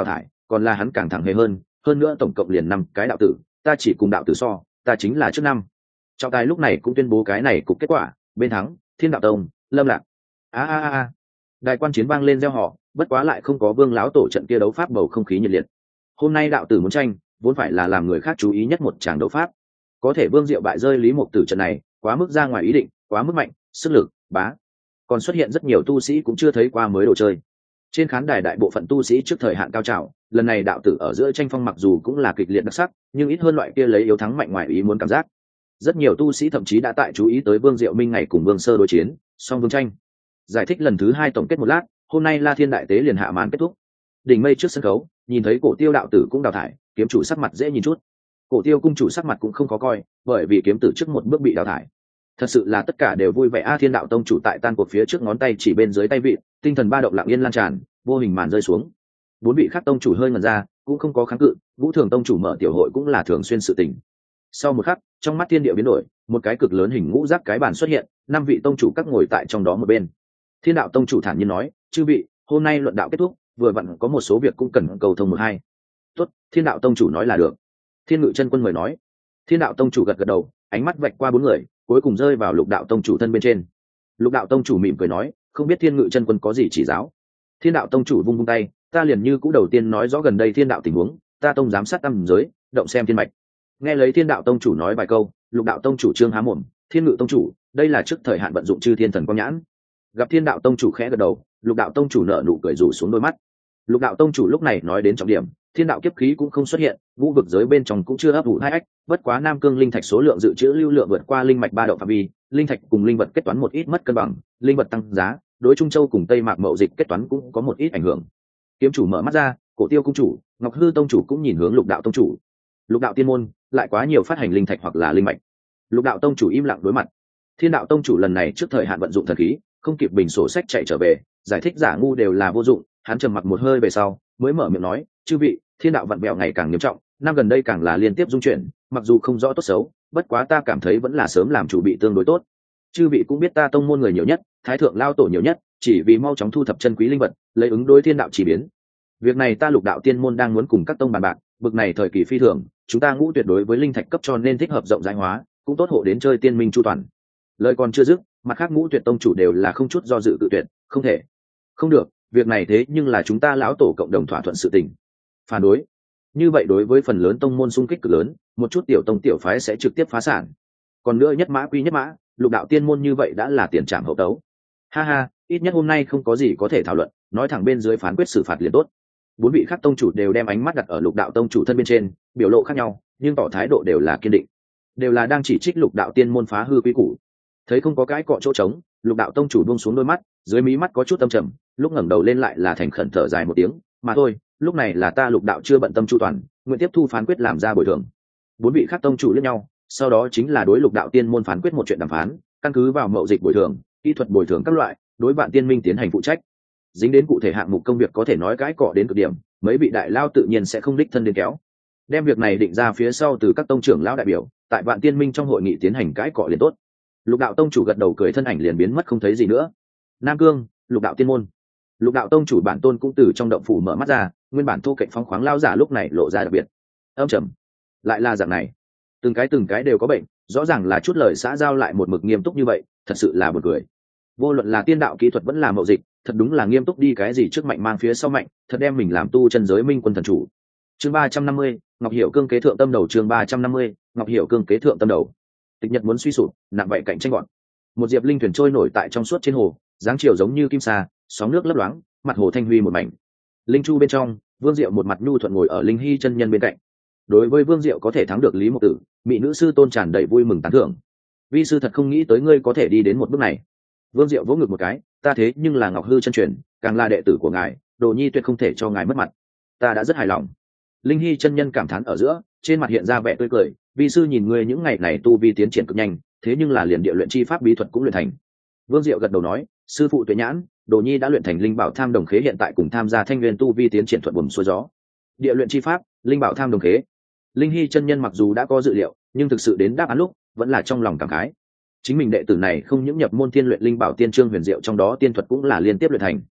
còn là hắn càng thẳng hề hơn hơn nữa tổng cộng liền năm cái đạo tử, ta chỉ cùng đạo tử so, ta chính là trước năm. Trọng tài lúc này cũng tuyên bố cái này cục kết quả, bên thắng Thiên Đạo Tông, Lâm Lạc. a a a đại quan chiến vang lên reo hò, bất quá lại không có Vương lão tổ trận kia đấu pháp bầu không khí nhiệt liệt. Hôm nay đạo tử muốn tranh vốn phải là làm người khác chú ý nhất một tràng đấu pháp, có thể Vương Diệu bại rơi Lý Mục Tử trận này quá mức ra ngoài ý định, quá mức mạnh, sức lực bá, còn xuất hiện rất nhiều tu sĩ cũng chưa thấy qua mới đồ chơi. Trên khán đài đại bộ phận tu sĩ trước thời hạn cao trào, lần này đạo tử ở giữa tranh phong mặc dù cũng là kịch liệt đặc sắc, nhưng ít hơn loại kia lấy yếu thắng mạnh ngoài ý muốn cảm giác. Rất nhiều tu sĩ thậm chí đã tại chú ý tới Vương Diệu Minh ngày cùng Vương Sơ đối chiến, song vương tranh. Giải thích lần thứ hai tổng kết một lát, hôm nay La Thiên đại tế liền hạ màn kết thúc. Đỉnh mây trước sân khấu, nhìn thấy Cổ Tiêu đạo tử cũng đào thải, kiếm chủ sắc mặt dễ nhìn chút. Cổ Tiêu cung chủ sắc mặt cũng không khó coi, bởi vì kiếm tử trước một bước bị đào thải. Thật sự là tất cả đều vui vẻ. A Thiên đạo tông chủ tại tan cuộc phía trước ngón tay chỉ bên dưới tay vị, tinh thần ba động lặng yên lan tràn, vô hình màn rơi xuống. Bốn vị khác tông chủ hơi ngẩn ra, cũng không có kháng cự. Vũ Thường tông chủ mở tiểu hội cũng là thường xuyên sự tình. Sau một khắc, trong mắt thiên địa biến đổi, một cái cực lớn hình ngũ giác cái bàn xuất hiện, năm vị tông chủ các ngồi tại trong đó một bên. Thiên đạo tông chủ thản nhiên nói, chư vị, hôm nay luận đạo kết thúc, vừa vặn có một số việc cũng cần cầu thông một hai. Tốt, Thiên đạo tông chủ nói là được. Thiên Ngự chân quân mời nói. Thiên đạo tông chủ gật gật đầu, ánh mắt vạch qua bốn người, cuối cùng rơi vào Lục đạo tông chủ thân bên trên. Lục đạo tông chủ mỉm cười nói, không biết Thiên Ngự chân quân có gì chỉ giáo. Thiên đạo tông chủ vung vung tay, ta liền như cũ đầu tiên nói rõ gần đây thiên đạo tình huống, ta tông giám sát tâm giới, động xem thiên mạch. Nghe lấy Thiên đạo tông chủ nói vài câu, Lục đạo tông chủ trương há mồm, Thiên Ngự tông chủ, đây là trước thời hạn vận dụng chư thiên thần quang nhãn. Gặp Thiên đạo tông chủ khẽ gật đầu, Lục đạo tông chủ nở nụ cười rủ xuống đôi mắt. Lục đạo tông chủ lúc này nói đến trọng điểm, thiên đạo kiếp khí cũng không xuất hiện, vũ vực giới bên trong cũng chưa ấp ủ hai ách, bất quá nam cương linh thạch số lượng dự trữ lưu lượng vượt qua linh mạch ba động phạm vi, linh thạch cùng linh vật kết toán một ít mất cân bằng, linh vật tăng giá, đối Trung Châu cùng Tây Mạc mậu dịch kết toán cũng có một ít ảnh hưởng. Kiếm chủ mở mắt ra, Cổ Tiêu cung chủ, Ngọc Hư tông chủ cũng nhìn hướng Lục đạo tông chủ. Lục đạo tiên môn lại quá nhiều phát hành linh thạch hoặc là linh mạch. Lục đạo tông chủ im lặng đối mặt. Thiên đạo tông chủ lần này trước thời hạn vận dụng thần khí, không kịp bình sổ sách chạy trở về, giải thích giả ngu đều là vô dụng. Hắn trầm mặc một hơi về sau, mới mở miệng nói, chư vị, thiên đạo vặn vẹo ngày càng nghiêm trọng, năm gần đây càng là liên tiếp dung chuyển, mặc dù không rõ tốt xấu, bất quá ta cảm thấy vẫn là sớm làm chủ bị tương đối tốt. Chư vị cũng biết ta tông môn người nhiều nhất, thái thượng lao tổ nhiều nhất, chỉ vì mau chóng thu thập chân quý linh vật, lấy ứng đối thiên đạo chỉ biến. Việc này ta Lục đạo tiên môn đang muốn cùng các tông bàn bạc, bực này thời kỳ phi thường, chúng ta ngũ tuyệt đối với linh thạch cấp cho nên thích hợp rộng rãi hóa, cũng tốt hộ đến chơi tiên minh chu toàn. Lời còn chưa dứt, mặt khác ngũ tuyệt tông chủ đều là không chút do dự tự tuyệt, không thể, không được, việc này thế nhưng là chúng ta lão tổ cộng đồng thỏa thuận sự tình. Phản đối như vậy đối với phần lớn tông môn xung kích cực lớn, một chút tiểu tông tiểu phái sẽ trực tiếp phá sản. Còn nữa nhất mã quy nhất mã, Lục đạo tiên môn như vậy đã là tiền trảm hậu tấu. Ha ha, ít nhất hôm nay không có gì có thể thảo luận, nói thẳng bên dưới phán quyết xử phạt liền tốt. Bốn vị khác tông chủ đều đem ánh mắt đặt ở Lục đạo tông chủ thân bên trên, biểu lộ khác nhau, nhưng tỏ thái độ đều là kiên định, đều là đang chỉ trích Lục đạo tiên môn phá hư quy củ. Thấy không có cái cọ chỗ trống, Lục đạo tông chủ buông xuống đôi mắt, dưới mí mắt có chút âm trầm, lúc ngẩng đầu lên lại là thành khẩn thở dài một tiếng, mà thôi, lúc này là ta Lục đạo chưa bận tâm chu toàn, nguyện tiếp thu phán quyết làm ra bồi thường. Bốn vị khác tông chủ liếc nhau, sau đó chính là đối Lục đạo tiên môn phán quyết một chuyện đàm phán, căn cứ vào mậu dịch bồi thường, kỹ thuật bồi thường các loại, đối Vạn Tiên Minh tiến hành phụ trách. Dính đến cụ thể hạng mục công việc có thể nói cái cọ đến cực điểm, mấy vị đại lao tự nhiên sẽ không đích thân đến kéo. Đem việc này định ra phía sau từ các tông trưởng lão đại biểu, tại Vạn Tiên Minh trong hội nghị tiến hành cái cọ liền tốt. Lục đạo tông chủ gật đầu cười, thân ảnh liền biến mất không thấy gì nữa. Nam Cương, Lục đạo tiên môn. Lục đạo tông chủ bản tôn cũng từ trong động phủ mở mắt ra, nguyên bản thô kệch phóng khoáng lao giả lúc này lộ ra đặc biệt âm trầm. Lại là dạng này, từng cái từng cái đều có bệnh, rõ ràng là chút lời xã giao lại một mực nghiêm túc như vậy, thật sự là buồn cười. Vô luận là tiên đạo kỹ thuật vẫn là mậu dịch, thật đúng là nghiêm túc đi, cái gì trước mạnh mang phía sau mạnh, thật đem mình làm tu chân giới minh quân thần chủ. Chương ba trăm năm mươi, Ngọc Hiểu cương kế thượng tâm đầu. Chương ba trăm năm mươi, Ngọc Hiểu cương kế thượng tâm đầu. Tịch Nhật muốn suy sụp, nặng vậy cạnh tranh gọn. Một diệp linh thuyền trôi nổi tại trong suốt trên hồ, dáng chiều giống như kim sa, sóng nước lấp loáng, mặt hồ thanh huy một mảnh. Linh chu bên trong, Vương Diệu một mặt nhu thuận ngồi ở Linh Hy chân nhân bên cạnh. Đối với Vương Diệu có thể thắng được Lý Mộc Tử, mỹ nữ sư tôn tràn đầy vui mừng tán thưởng. Vi sư thật không nghĩ tới ngươi có thể đi đến một bước này. Vương Diệu vỗ ngực một cái, ta thế nhưng là Ngọc Hư chân truyền, càng là đệ tử của ngài, Đồ Nhi tuyệt không thể cho ngài mất mặt. Ta đã rất hài lòng. Linh Hy chân nhân cảm thán ở giữa, trên mặt hiện ra vẻ tươi cười, vi sư nhìn ngươi những ngày này tu vi tiến triển cực nhanh, thế nhưng là liền địa luyện chi pháp bí thuật cũng luyện thành. Vương Diệu gật đầu nói, sư phụ tuệ nhãn, Đồ Nhi đã luyện thành linh bảo tham đồng khế, hiện tại cùng tham gia thanh nguyên tu vi tiến triển thuận buồm xuôi gió. Địa luyện chi pháp, linh bảo tham đồng khế. Linh Hy chân nhân mặc dù đã có dự liệu, nhưng thực sự đến đáp án lúc, vẫn là trong lòng cảm khái. Chính mình đệ tử này không những nhập môn tiên luyện linh bảo tiên trương huyền diệu, trong đó tiên thuật cũng là liên tiếp luyện thành.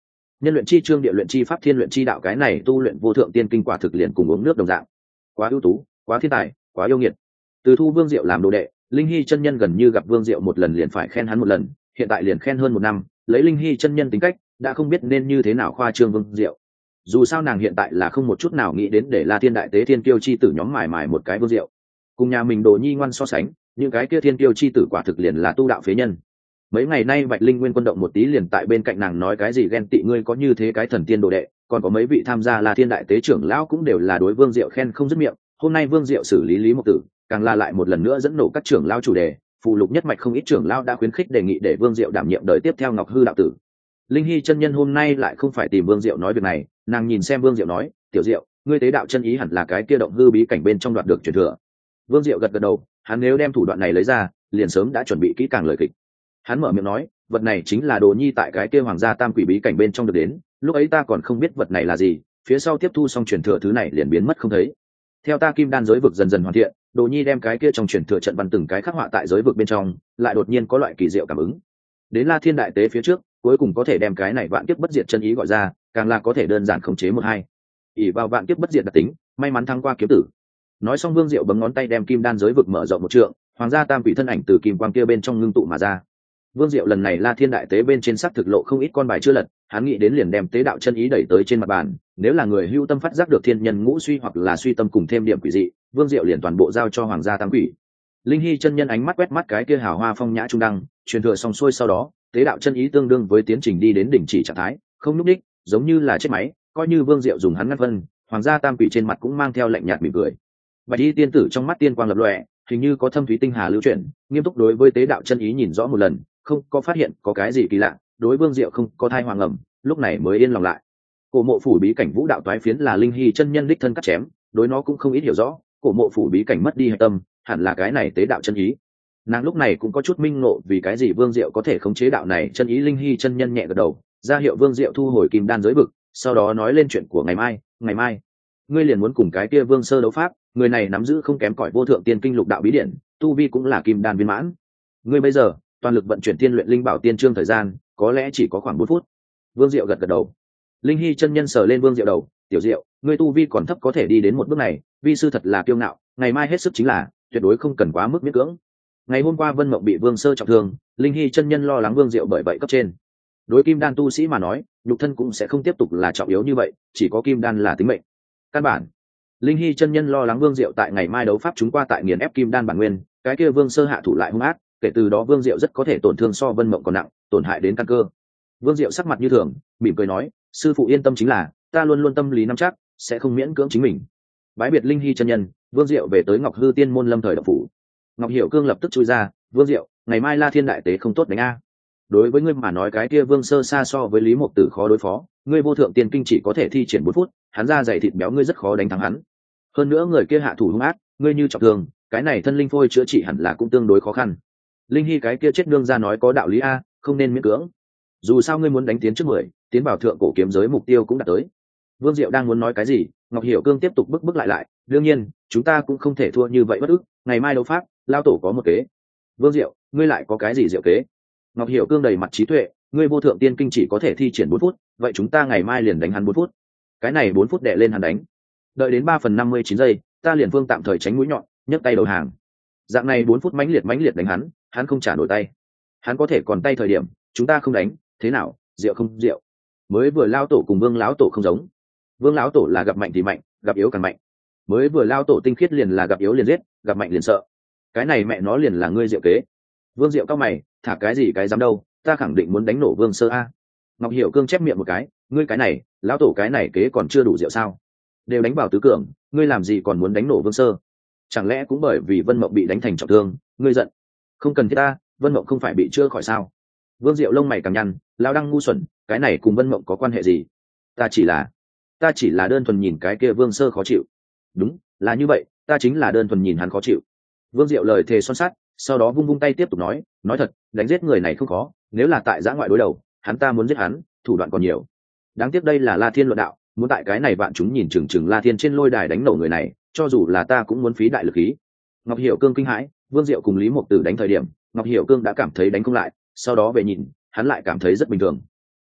nhân luyện chi chương, địa luyện chi pháp, thiên luyện chi đạo, cái này tu luyện vô thượng tiên kinh quả thực liền cùng uống nước đồng dạng, quá ưu tú, quá thiên tài, quá yêu nghiệt. Từ thu Vương Diệu làm đồ đệ, Linh Hy chân nhân gần như gặp Vương Diệu một lần liền phải khen hắn một lần, hiện tại liền khen hơn một năm, lấy Linh Hy chân nhân tính cách đã không biết nên như thế nào khoa trương Vương Diệu. Dù sao nàng hiện tại là không một chút nào nghĩ đến để La Thiên đại tế thiên kiêu chi tử nhóm mài mài một cái Vương Diệu, cùng nhà mình Đồ Nhi ngoan so sánh, những cái kia thiên kiêu chi tử quả thực liền là tu đạo phế nhân. Mấy ngày nay Bạch Linh Nguyên quân động một tí liền tại bên cạnh nàng nói cái gì ghen tị ngươi có như thế cái thần tiên đồ đệ, còn có mấy vị tham gia La Thiên đại tế trưởng lão cũng đều là đối Vương Diệu khen không dứt miệng. Hôm nay Vương Diệu xử lý Lý Mộc Tử, càng là lại một lần nữa dẫn nổ các trưởng lão chủ đề, phụ lục nhất mạch không ít trưởng lão đã khuyến khích đề nghị để Vương Diệu đảm nhiệm đời tiếp theo Ngọc Hư đạo tử. Linh Hy chân nhân hôm nay lại không phải tìm Vương Diệu nói việc này, nàng nhìn xem Vương Diệu nói, "Tiểu Diệu, ngươi tế đạo chân ý hẳn là cái kia động hư bí cảnh bên trong đoạt được truyền thừa." Vương Diệu gật gật đầu, hắn nếu đem thủ đoạn này lấy ra, liền sớm đã chuẩn bị kỹ càng lời kịch. Hắn mở miệng nói, "Vật này chính là Đồ Nhi tại cái kia Hoàng gia Tam Quỷ bí cảnh bên trong được đến, lúc ấy ta còn không biết vật này là gì, phía sau tiếp thu xong truyền thừa thứ này liền biến mất không thấy. Theo ta kim đan giới vực dần dần hoàn thiện, Đồ Nhi đem cái kia trong truyền thừa trận văn từng cái khắc họa tại giới vực bên trong, lại đột nhiên có loại kỳ diệu cảm ứng. Đến La Thiên đại tế phía trước, cuối cùng có thể đem cái này vạn kiếp bất diệt chân ý gọi ra, càng là có thể đơn giản khống chế một hai. ỷ vào vạn kiếp bất diệt đặc tính, may mắn thăng qua kiếm tử." Nói xong Vương Diệu bấm ngón tay đem kim đan giới vực mở rộng một trượng, Hoàng gia Tam Quỷ thân ảnh từ kim quang kia bên trong ngưng tụ mà ra. Vương Diệu lần này La Thiên đại tế bên trên sắc thực lộ không ít con bài chưa lật, hắn nghĩ đến liền đem tế đạo chân ý đẩy tới trên mặt bàn, nếu là người hưu tâm phát giác được thiên nhân ngũ suy hoặc là suy tâm cùng thêm điểm quỷ dị, Vương Diệu liền toàn bộ giao cho Hoàng gia Tam Quỷ. Linh Hy chân nhân ánh mắt quét mắt cái kia hào hoa phong nhã trung đăng, truyền thừa xong xuôi sau đó, tế đạo chân ý tương đương với tiến trình đi đến đỉnh chỉ trạng thái, không nhúc đích, giống như là chết máy, coi như Vương Diệu dùng hắn ngăn vân, Hoàng gia Tam Quỷ trên mặt cũng mang theo lạnh nhạt mỉm cười. Bạch Y tiên tử trong mắt tiên quang lập lòe, hình như có thâm thúy tinh hà lưu chuyển, nghiêm túc đối với tế đạo chân ý nhìn rõ một lần, không có phát hiện có cái gì kỳ lạ, đối Vương Diệu không có thai hoàng ẩm, lúc này mới yên lòng lại. Cổ mộ phủ bí cảnh vũ đạo toái phiến là Linh Hy chân nhân đích thân cắt chém, đối nó cũng không ít hiểu rõ, cổ mộ phủ bí cảnh mất đi hạch tâm, hẳn là cái này tế đạo chân ý. Nàng lúc này cũng có chút minh ngộ vì cái gì Vương Diệu có thể khống chế đạo này chân ý. Linh Hy chân nhân nhẹ gật đầu, ra hiệu Vương Diệu thu hồi kim đan giới vực, sau đó nói lên chuyện của ngày mai. "Ngày mai, ngươi liền muốn cùng cái kia Vương Sơ đấu pháp, người này nắm giữ không kém cỏi vô thượng tiên kinh lục đạo bí điển, tu vi cũng là kim đan viên mãn. Ngươi bây giờ toàn lực vận chuyển tiên luyện linh bảo tiên trương thời gian có lẽ chỉ có khoảng bốn phút." Vương Diệu gật gật đầu. Linh Hy chân nhân sờ lên Vương Diệu đầu, "Tiểu Diệu, ngươi tu vi còn thấp có thể đi đến một bước này, vi sư thật là kiêu ngạo, ngày mai hết sức chính là, tuyệt đối không cần quá mức miễn cưỡng." Ngày hôm qua Vân Mộng bị Vương Sơ trọng thương, Linh Hy chân nhân lo lắng Vương Diệu bởi vậy cấp trên. Đối kim đan tu sĩ mà nói, nhục thân cũng sẽ không tiếp tục là trọng yếu như vậy, chỉ có kim đan là tính mệnh. Căn bản, Linh Hy chân nhân lo lắng Vương Diệu tại ngày mai đấu pháp chúng qua tại nghiền ép kim đan bản nguyên, cái kia Vương Sơ hạ thủ lại hung ác, kể từ đó Vương Diệu rất có thể tổn thương so Vân Mộng còn nặng, tổn hại đến căn cơ. Vương Diệu sắc mặt như thường, mỉm cười nói, "Sư phụ yên tâm chính là, ta luôn luôn tâm lý nắm chắc, sẽ không miễn cưỡng chính mình." Bái biệt Linh Hy chân nhân, Vương Diệu về tới Ngọc Hư Tiên môn lâm thời động phủ. Ngọc Hiểu Cương lập tức chui ra, "Vương Diệu, ngày mai La Thiên đại tế không tốt đánh a. Đối với ngươi mà nói cái kia Vương Sơ xa so với Lý Mộc Tử khó đối phó, ngươi vô thượng tiên kinh chỉ có thể thi triển bốn phút, hắn ra dày thịt béo ngươi rất khó đánh thắng hắn. Hơn nữa người kia hạ thủ hung ác, ngươi như trọng thương, cái này thân linh phôi chữa trị hẳn là cũng tương đối khó khăn." Linh Hy cái kia chết nương ra nói có đạo lý a, không nên miễn cưỡng. Dù sao ngươi muốn đánh tiến trước mười, tiến vào thượng cổ kiếm giới mục tiêu cũng đạt tới. Vương Diệu đang muốn nói cái gì, Ngọc Hiểu Cương tiếp tục bức bức lại lại, "Đương nhiên, chúng ta cũng không thể thua như vậy bất ức, ngày mai đấu pháp, lao tổ có một kế." "Vương Diệu, ngươi lại có cái gì diệu kế?" Ngọc Hiểu Cương đầy mặt trí tuệ, "Ngươi vô thượng tiên kinh chỉ có thể thi triển bốn phút, vậy chúng ta ngày mai liền đánh hắn bốn phút. Cái này bốn phút đệ lên hắn đánh. Đợi đến ba phần năm mươi chín giây, ta liền vương tạm thời tránh mũi nhọn, nhấc tay đầu hàng. Dạng này bốn phút mãnh liệt mãnh liệt đánh hắn, hắn không trả nổi tay. Hắn có thể còn tay thời điểm, chúng ta không đánh, thế nào, diệu không diệu?" Mới vừa lao tổ cùng Vương lão tổ không giống. Vương lão tổ là gặp mạnh thì mạnh, gặp yếu càng mạnh. Mới vừa lao tổ tinh khiết liền là gặp yếu liền giết, gặp mạnh liền sợ. Cái này mẹ nó liền là ngươi diệu kế. Vương Diệu cao mày, "Thả cái gì cái dám đâu, ta khẳng định muốn đánh nổ Vương Sơ a." Ngọc Hiểu Cương chép miệng một cái, "Ngươi cái này, lão tổ cái này kế còn chưa đủ diệu sao? Đều đánh vào tứ cường, ngươi làm gì còn muốn đánh nổ Vương Sơ? Chẳng lẽ cũng bởi vì Vân Mộng bị đánh thành trọng thương, ngươi giận? Không cần thiết ta, Vân Mộng không phải bị chữa khỏi sao?" Vương Diệu lông mày càng nhăn, lão đang ngu xuẩn, cái này cùng Vân Mộng có quan hệ gì? Ta chỉ là, ta chỉ là đơn thuần nhìn cái kia Vương Sơ khó chịu. Đúng, là như vậy, ta chính là đơn thuần nhìn hắn khó chịu. Vương Diệu lời thề son sắt, sau đó vung vung tay tiếp tục nói, "Nói thật, đánh giết người này không khó, nếu là tại giã ngoại đối đầu, hắn ta muốn giết hắn, thủ đoạn còn nhiều. Đáng tiếc đây là La Thiên luận đạo, muốn tại cái này vạn chúng nhìn chừng chừng La Thiên trên lôi đài đánh nổ người này, cho dù là ta cũng muốn phí đại lực khí." Ngọc Hiểu Cương kinh hãi, Vương Diệu cùng Lý Mộc Tử đánh thời điểm, Ngọc Hiểu Cương đã cảm thấy đánh không lại, sau đó về nhìn, hắn lại cảm thấy rất bình thường.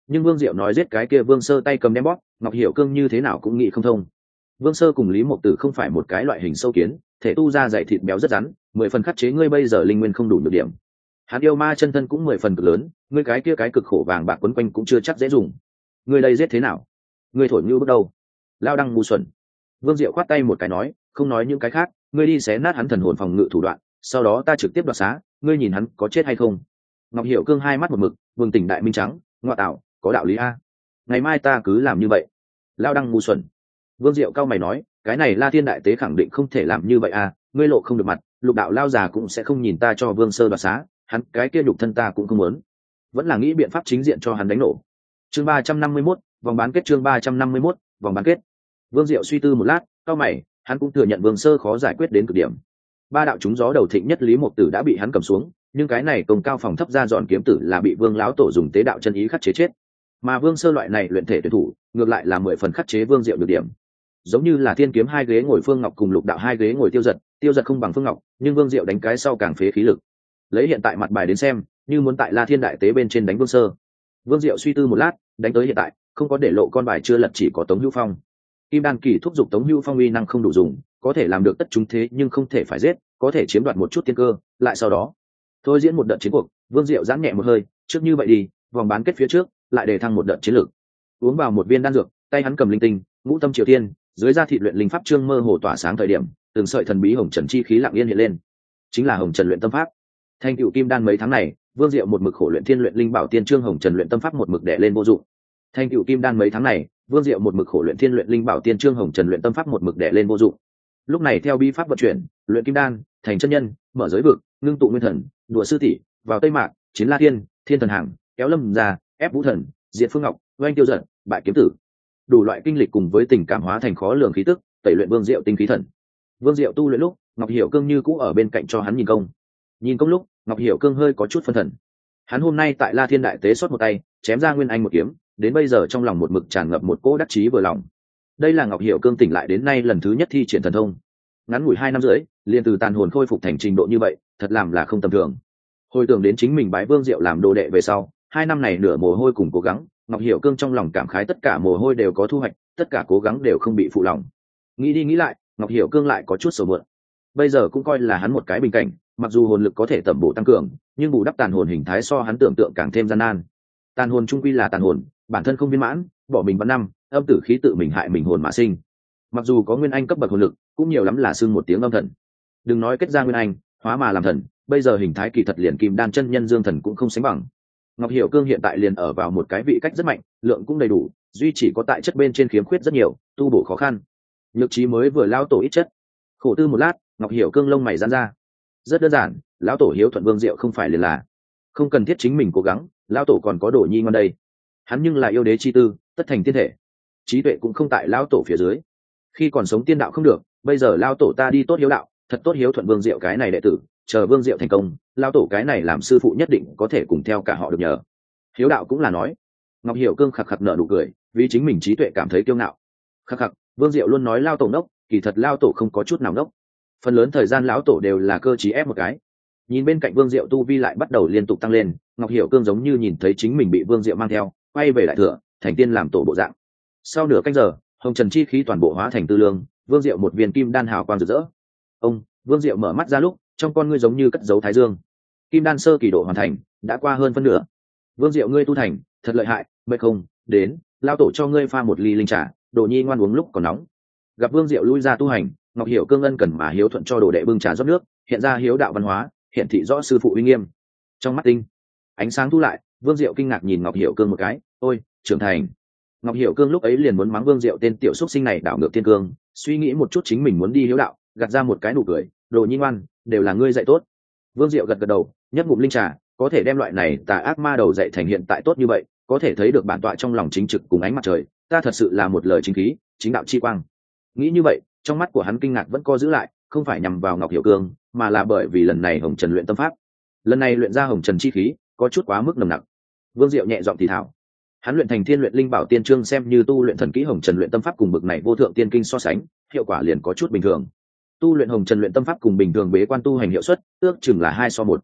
nhưng Vương Diệu nói giết cái kia Vương Sơ tay cầm đem bóp, Ngọc Hiểu Cương như thế nào cũng nghĩ không thông. Vương Sơ cùng Lý Mộc Tử không phải một cái loại hình sâu kiến, thể tu ra dày thịt béo rất rắn, mười phần khắc chế ngươi bây giờ linh nguyên không đủ nhược điểm. Hắn yêu ma chân thân cũng mười phần cực lớn, ngươi cái kia cái cực khổ vàng bạc quấn quanh cũng chưa chắc dễ dùng. Ngươi đây giết thế nào? Ngươi thổi như bước đầu. Lao đăng ngu xuẩn. Vương Diệu khoát tay một cái nói, không nói những cái khác, ngươi đi xé nát hắn thần hồn phòng ngự thủ đoạn, sau đó ta trực tiếp đoạt xá, ngươi nhìn hắn có chết hay không. Ngọc Hiểu Cương hai mắt một mực, vương tỉnh đại minh trắng, ngoại tạo, có đạo lý a. Ngày mai ta cứ làm như vậy. Lao đăng ngu xuẩn. Vương Diệu cao mày nói, cái này La Thiên đại tế khẳng định không thể làm như vậy a, ngươi lộ không được mặt, lục đạo lao già cũng sẽ không nhìn ta cho Vương Sơ đoạt xá, hắn cái kia nhục thân ta cũng không muốn, vẫn là nghĩ biện pháp chính diện cho hắn đánh nổ. Chương ba trăm năm mươi mốt, vòng bán kết. Chương ba trăm năm mươi mốt, vòng bán kết. Vương Diệu suy tư một lát, cao mày, hắn cũng thừa nhận Vương Sơ khó giải quyết đến cực điểm. Ba đạo chúng gió đầu thịnh nhất Lý Mộc Tử đã bị hắn cầm xuống, nhưng cái này công cao phòng thấp ra dọn kiếm tử là bị Vương lão tổ dùng tế đạo chân ý khắc chế chết. Mà Vương Sơ loại này luyện thể tuyển thủ, ngược lại là mười phần khắc chế Vương Diệu được điểm. Giống như là thiên kiếm hai ghế ngồi Phương Ngọc cùng lục đạo hai ghế ngồi Tiêu Giật, Tiêu Giật không bằng Phương Ngọc, nhưng Vương Diệu đánh cái sau càng phế khí lực. Lấy hiện tại mặt bài đến xem, như muốn tại La Thiên đại tế bên trên đánh Vương Sơ. Vương Diệu suy tư một lát, đánh tới hiện tại, không có để lộ con bài chưa lật, chỉ có Tống Hữu Phong. Kim Đan kỳ thúc giục Tống Hữu Phong uy năng không đủ dùng, có thể làm được tất chúng thế nhưng không thể phải giết, có thể chiếm đoạt một chút tiên cơ, lại sau đó thôi diễn một đợt chiến cuộc. Vương Diệu giãn nhẹ một hơi, trước như vậy đi, vòng bán kết phía trước, lại đề thăng một đợt chiến lược. Uống vào một viên đan dược, tay hắn cầm linh tinh, ngũ tâm triều tiên, dưới da thịt luyện linh pháp trương mơ hồ tỏa sáng thời điểm, từng sợi thần bí hồng trần chi khí lặng yên hiện lên, chính là hồng trần luyện tâm pháp. Thành tựu kim đan mấy tháng này, Vương Diệu một mực khổ luyện thiên luyện linh bảo tiên trương hồng trần luyện tâm pháp một mực đè lên vô dụng. Thành tựu kim đan mấy tháng này, Vương Diệu một mực khổ luyện thiên luyện linh bảo tiên trương hồng trần luyện tâm pháp một mực đè lên vô dụng. Lúc này theo bi pháp vận chuyển, luyện kim đan, thành chân nhân, mở giới vực, ngưng tụ nguyên thần, đùa sư tỷ, vào tây mạc, chiến La Thiên, thiên thần hàng, kéo lâm ra, ép vũ thần, diệt Phương Ngọc, oanh tiêu giận, bại kiếm tử. Đủ loại kinh lịch cùng với tình cảm hóa thành khó lường khí tức, tẩy luyện Vương Diệu tinh khí thần. Vương Diệu tu luyện lúc, Ngọc Hiểu Cương như cũ ở bên cạnh cho hắn nhìn công. Nhìn công lúc, Ngọc Hiểu Cương hơi có chút phân thần. Hắn hôm nay tại La Thiên đại tế xuất một tay, chém ra Nguyên Anh một kiếm, đến bây giờ trong lòng một mực tràn ngập một cỗ đắc chí vừa lòng. Đây là Ngọc Hiểu Cương tỉnh lại đến nay lần thứ nhất thi triển thần thông. Ngắn ngủi hai năm rưỡi, liền từ tàn hồn khôi phục thành trình độ như vậy, thật làm là không tầm thường. Hồi tưởng đến chính mình bái Vương Diệu làm đồ đệ về sau, hai năm này nửa mồ hôi cùng cố gắng, Ngọc Hiểu Cương trong lòng cảm khái tất cả mồ hôi đều có thu hoạch, tất cả cố gắng đều không bị phụ lòng. Nghĩ đi nghĩ lại, Ngọc Hiểu Cương lại có chút sầu muộn. Bây giờ cũng coi là hắn một cái bình cảnh, mặc dù hồn lực có thể tẩm bổ tăng cường, nhưng bù đắp tàn hồn hình thái so hắn tưởng tượng càng thêm gian nan. Tàn hồn trung quy là tàn hồn, bản thân không viên mãn, bỏ mình vào năm, âm tử khí tự mình hại mình hồn mà sinh. Mặc dù có nguyên anh cấp bậc hồn lực, cũng nhiều lắm là xưng một tiếng âm thần. Đừng nói kết ra nguyên anh, hóa mà làm thần, bây giờ hình thái kỳ thật liền kim đan chân nhân dương thần cũng không sánh bằng. Ngọc Hiểu Cương hiện tại liền ở vào một cái vị cách rất mạnh, lượng cũng đầy đủ, duy chỉ có tại chất bên trên khiếm khuyết rất nhiều, tu bổ khó khăn. Nhược trí mới vừa lao tổ ít chất. Khổ tư một lát, Ngọc Hiểu Cương lông mày giãn ra. Rất đơn giản, lão tổ hiếu thuận Vương Diệu không phải liền là không cần thiết chính mình cố gắng, lão tổ còn có đồ nhi ngon đây. Hắn nhưng là yêu đế chi tư, tất thành tiên thể, trí tuệ cũng không tại lão tổ phía dưới. Khi còn sống tiên đạo không được, bây giờ lão tổ ta đi tốt hiếu đạo, thật tốt hiếu thuận Vương Diệu cái này đệ tử, chờ Vương Diệu thành công, lão tổ cái này làm sư phụ nhất định có thể cùng theo cả họ được nhờ. Hiếu đạo cũng là nói. Ngọc Hiểu Cương khặc khặc nở nụ cười, vì chính mình trí tuệ cảm thấy kiêu ngạo. Khặc khặc, Vương Diệu luôn nói lão tổ nốc, kỳ thật lão tổ không có chút nào nốc. Phần lớn thời gian lão tổ đều là cơ trí ép một cái. Nhìn bên cạnh Vương Diệu tu vi lại bắt đầu liên tục tăng lên, Ngọc Hiểu Cương giống như nhìn thấy chính mình bị Vương Diệu mang theo, quay về đại thừa, thành tiên làm tổ bộ dạng. Sau nửa canh giờ, hồng trần chi khí toàn bộ hóa thành tư lương, Vương Diệu một viên kim đan hào quang rực rỡ. Ông, Vương Diệu mở mắt ra lúc, trong con ngươi giống như cất dấu thái dương. Kim đan sơ kỳ độ hoàn thành, đã qua hơn phân nửa. Vương Diệu ngươi tu thành, thật lợi hại, mệt không? Đến, lao tổ cho ngươi pha một ly linh trà, đồ nhi ngoan uống lúc còn nóng. Gặp Vương Diệu lui ra tu hành, Ngọc Hiểu Cương ân cần mà hiếu thuận cho đồ đệ bưng trà rót nước, hiện ra hiếu đạo văn hóa, hiện thị rõ sư phụ uy nghiêm. Trong mắt tinh ánh sáng thu lại, Vương Diệu kinh ngạc nhìn Ngọc Hiểu Cương một cái, ôi trưởng thành. Ngọc Hiểu Cương lúc ấy liền muốn mắng Vương Diệu tên tiểu xúc sinh này đảo ngược thiên cương, suy nghĩ một chút chính mình muốn đi hiếu đạo, gạt ra một cái nụ cười, đồ nhi ngoan, đều là ngươi dạy tốt. Vương Diệu gật gật đầu, nhấp ngụm linh trà, có thể đem loại này tà ác ma đầu dạy thành hiện tại tốt như vậy, có thể thấy được bản tọa trong lòng chính trực cùng ánh mặt trời, ta thật sự là một lời chính khí, chính đạo chi quang. Nghĩ như vậy, trong mắt của hắn kinh ngạc vẫn co giữ lại, không phải nhằm vào Ngọc Hiểu Cương, mà là bởi vì lần này hồng trần luyện tâm pháp, lần này luyện ra hồng trần chi khí có chút quá mức nồng nặc. Vương Diệu nhẹ giọng thì thảo, hắn luyện thành thiên luyện linh bảo tiên trương xem như tu luyện thần kỹ hồng trần luyện tâm pháp cùng bực này vô thượng tiên kinh so sánh, hiệu quả liền có chút bình thường. Tu luyện hồng trần luyện tâm pháp cùng bình thường bế quan tu hành hiệu suất ước chừng là hai so một.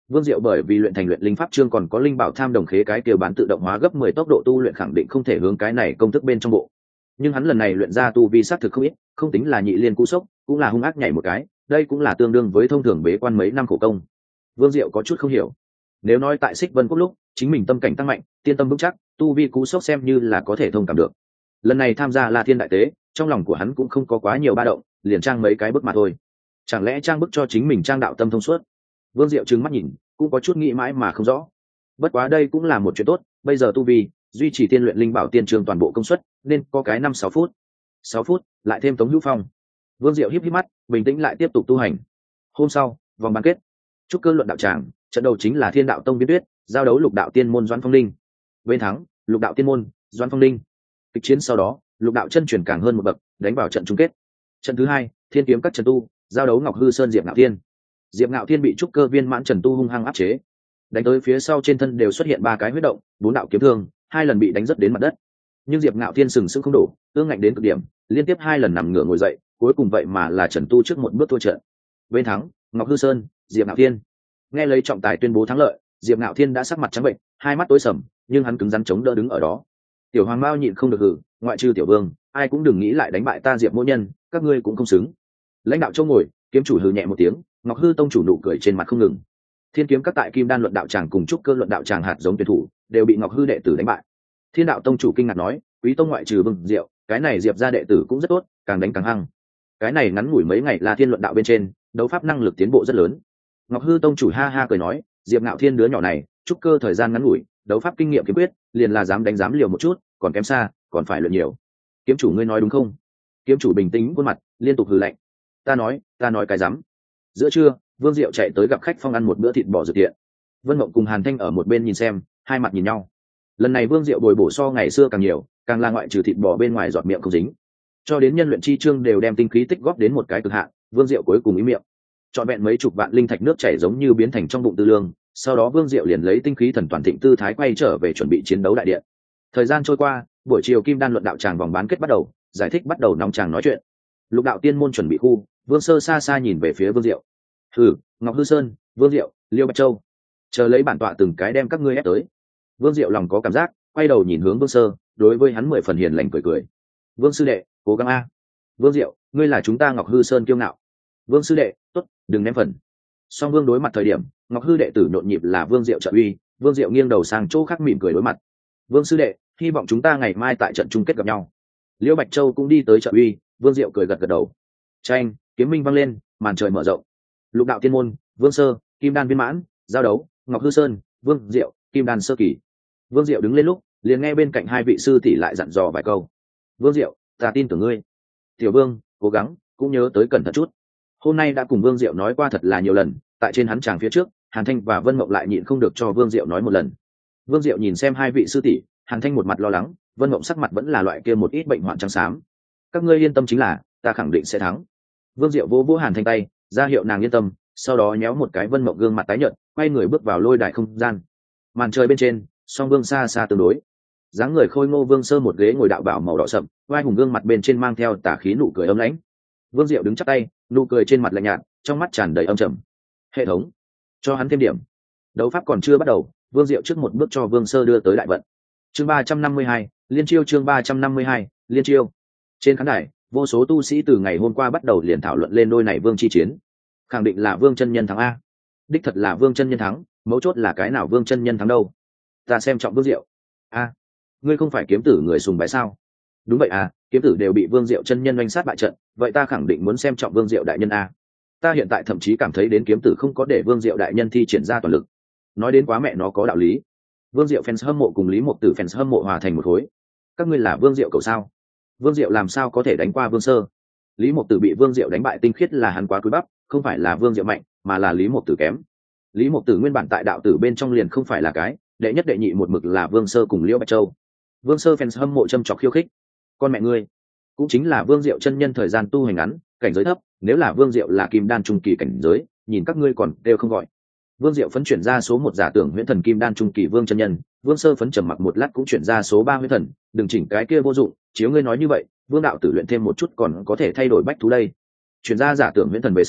Vương Diệu bởi vì luyện thành luyện linh pháp chương còn có linh bảo tham đồng khế cái kia bán tự động hóa gấp mười tốc độ tu luyện khẳng định không thể hướng cái này công thức bên trong bộ. Nhưng hắn lần này luyện ra tu vi sát thực không ít, không tính là nhị liên cú sốc, cũng là hung ác nhảy một cái, đây cũng là tương đương với thông thường bế quan mấy năm khổ công. Vương Diệu có chút không hiểu. Nếu nói tại Xích Vân Quốc lúc, chính mình tâm cảnh tăng mạnh, tiên tâm vững chắc, tu vi cú sốc xem như là có thể thông cảm được. Lần này tham gia La Thiên đại tế, trong lòng của hắn cũng không có quá nhiều ba động, liền trang mấy cái bức mà thôi. Chẳng lẽ trang bức cho chính mình trang đạo tâm thông suốt? Vương Diệu trừng mắt nhìn, cũng có chút nghĩ mãi mà không rõ. Bất quá đây cũng là một chuyện tốt, bây giờ tu vi duy trì tiên luyện linh bảo tiên trường toàn bộ công suất, nên có cái năm sáu phút. Sáu phút, lại thêm Tống Hữu Phong. Vương Diệu híp híp mắt, bình tĩnh lại tiếp tục tu hành. Hôm sau, vòng bán kết, trúc cơ luận đạo tràng, trận đầu chính là Thiên Đạo Tông Biên Tuyết, giao đấu Lục Đạo Tiên môn Doãn Phong Linh. Bên thắng, Lục Đạo Tiên môn, Doãn Phong Linh. Kịch chiến sau đó, Lục Đạo chân chuyển càng hơn một bậc, đánh vào trận chung kết. Trận thứ hai, Thiên kiếm các Trần Tu, giao đấu Ngọc Hư Sơn Diệp Ngạo Thiên. Diệp Ngạo Thiên bị trúc cơ viên mãn Trần Tu hung hăng áp chế, đánh tới phía sau trên thân đều xuất hiện ba cái huyết động, bốn đạo kiếm thương, hai lần bị đánh rất đến mặt đất. Nhưng Diệp Ngạo Thiên sừng sững không đủ, ương ngạnh đến cực điểm, liên tiếp hai lần nằm ngửa ngồi dậy, cuối cùng vậy mà là Trần Tu trước một bước thua trận. Bên thắng, Ngọc Hư Sơn, Diệp Ngạo Thiên. Nghe lấy trọng tài tuyên bố thắng lợi, Diệp Ngạo Thiên đã sắc mặt trắng bệnh, hai mắt tối sầm, nhưng hắn cứng rắn chống đỡ đứng ở đó. Tiểu Hoàng Mao nhịn không được hừ, ngoại trừ Tiểu Vương, ai cũng đừng nghĩ lại đánh bại ta Diệp mỗ nhân, các ngươi cũng không xứng. Lãnh đạo Châu ngồi, kiếm chủ hừ nhẹ một tiếng, Ngọc Hư tông chủ nụ cười trên mặt không ngừng. Thiên kiếm các tại Kim Đan luận đạo tràng cùng trúc cơ luận đạo tràng hạt giống tuyển thủ đều bị Ngọc Hư đệ tử đánh bại. Thiên Đạo tông chủ kinh ngạc nói, Quý tông ngoại trừ Vương Diệu, cái này Diệp gia đệ tử cũng rất tốt, càng đánh càng hăng. Cái này ngắn ngủi mấy ngày là thiên luận đạo bên trên, đấu pháp năng lực tiến bộ rất lớn. Ngọc Hư tông chủ ha ha cười nói, Diệp Ngạo Thiên đứa nhỏ này, trúc cơ thời gian ngắn ngủi, đấu pháp kinh nghiệm kiếm quyết, liền là dám đánh dám liều một chút, còn kém xa, còn phải luyện nhiều. Kiếm chủ ngươi nói đúng không? Kiếm chủ bình tĩnh khuôn mặt, liên tục hừ lạnh. Ta nói, ta nói cái dám. Giữa trưa, Vương Diệu chạy tới gặp khách phong ăn một bữa thịt bò dược tiện. Vân Mộng cùng Hàn Thanh ở một bên nhìn xem, hai mặt nhìn nhau. Lần này Vương Diệu bồi bổ so ngày xưa càng nhiều, càng là ngoại trừ thịt bò bên ngoài giọt miệng không dính. Cho đến nhân luyện chi chương đều đem tinh khí tích góp đến một cái cực hạn, Vương Diệu cuối cùng ý miệng. Trọn vẹn mấy chục vạn linh thạch nước chảy giống như biến thành trong bụng tư lương, sau đó Vương Diệu liền lấy tinh khí thần toàn thịnh tư thái quay trở về chuẩn bị chiến đấu đại điện. Thời gian trôi qua, buổi chiều Kim Đan luận đạo tràng vòng bán kết bắt đầu, giải thích bắt đầu nóng tràng nói chuyện. Lục đạo tiên môn chuẩn bị khu, Vương Sơ xa xa nhìn về phía Vương Diệu. Hừ, Ngọc Hư Sơn, Vương Diệu, Liêu Bạch Châu, chờ lấy bản tọa từng cái đem các ngươi ép tới. Vương Diệu lòng có cảm giác, quay đầu nhìn hướng Vương Sơ, đối với hắn mười phần hiền lành cười cười. Vương sư đệ, cố gắng a. Vương Diệu, ngươi là chúng ta Ngọc Hư Sơn kiêu ngạo. Vương sư đệ, tốt, đừng ném phần. Song Vương đối mặt thời điểm, Ngọc Hư đệ tử nhộn nhịp là Vương Diệu trợ uy, Vương Diệu nghiêng đầu sang chỗ khác mỉm cười đối mặt. Vương sư đệ, hy vọng chúng ta ngày mai tại trận chung kết gặp nhau. Liêu Bạch Châu cũng đi tới trợ uy, Vương Diệu cười gật gật đầu. Tranh, kiếm minh vang lên, màn trời mở rộng. Lục đạo tiên môn, Vương Sơ, Kim Đan viên mãn, giao đấu, Ngọc Hư Sơn, Vương Diệu, Kim Đan sơ kỳ. Vương Diệu đứng lên lúc, liền nghe bên cạnh hai vị sư tỷ lại dặn dò vài câu. Vương Diệu, ta tin tưởng ngươi. Tiểu Vương, cố gắng, cũng nhớ tới cẩn thận chút. Hôm nay đã cùng Vương Diệu nói qua thật là nhiều lần, tại trên hắn tràng phía trước, Hàn Thanh và Vân Mộng lại nhịn không được cho Vương Diệu nói một lần. Vương Diệu nhìn xem hai vị sư tỷ, Hàn Thanh một mặt lo lắng, Vân Mộng sắc mặt vẫn là loại kia một ít bệnh hoạn trắng xám. Các ngươi yên tâm chính là, ta khẳng định sẽ thắng. Vương Diệu vỗ vỗ Hàn Thanh tay, ra hiệu nàng yên tâm, sau đó nhéo một cái Vân Mộng gương mặt tái nhợt, quay người bước vào lôi đài không gian. Màn trời bên trên, song Vương xa xa tương đối. Dáng người khôi ngô Vương Sơ một ghế ngồi đạo bảo màu đỏ sậm, vai hùng gương mặt bên trên mang theo tà khí nụ cười ấm lãnh. Vương Diệu đứng chắp tay, nụ cười trên mặt lạnh nhạt, trong mắt tràn đầy âm trầm. Hệ thống, cho hắn thêm điểm. Đấu pháp còn chưa bắt đầu, Vương Diệu trước một bước cho Vương Sơ đưa tới đại vận. Chương ba trăm năm mươi hai, liên chiêu chương ba trăm năm mươi hai, liên chiêu. Trên khán đài, vô số tu sĩ từ ngày hôm qua bắt đầu liền thảo luận lên đôi này Vương chi chiến. Khẳng định là Vương chân nhân thắng a. Đích thật là Vương chân nhân thắng, mấu chốt là cái nào Vương chân nhân thắng đâu? Ta xem trọng Vương Diệu. A, ngươi không phải kiếm tử người sùng bái sao? Đúng vậy à, kiếm tử đều bị Vương Diệu chân nhân oanh sát bại trận, vậy ta khẳng định muốn xem trọng Vương Diệu đại nhân a. Ta hiện tại thậm chí cảm thấy đến kiếm tử không có để Vương Diệu đại nhân thi triển ra toàn lực. Nói đến quá mẹ nó có đạo lý. Vương Diệu fans hâm mộ cùng Lý Mộc Tử fans hâm mộ hòa thành một khối. Các ngươi là Vương Diệu cầu sao? Vương Diệu làm sao có thể đánh qua Vương Sơ? Lý Mộc Tử bị Vương Diệu đánh bại tinh khiết là hắn quá cúi bắp, không phải là Vương Diệu mạnh, mà là Lý Mộc Tử kém. Lý Mộc Tử nguyên bản tại đạo tử bên trong liền không phải là cái, đệ nhất đệ nhị một mực là Vương Sơ cùng Liễu Bạch Châu. Vương Sơ fans hâm mộ châm chọc khiêu khích. Con mẹ ngươi, cũng chính là Vương Diệu chân nhân thời gian tu hành ngắn, cảnh giới thấp, nếu là Vương Diệu là kim đan trung kỳ cảnh giới, nhìn các ngươi còn đều không gọi. Vương Diệu phấn chuyển ra số một giả tưởng huyễn thần kim đan trung kỳ Vương chân nhân, Vương Sơ phấn trầm mặc một lát cũng chuyển ra số ba huyễn thần, đừng chỉnh cái kia vô dụng, chiếu ngươi nói như vậy, Vương đạo tử luyện thêm một chút còn có thể thay đổi bách thú đây. Chuyển ra giả tưởng huyễn thần về sau,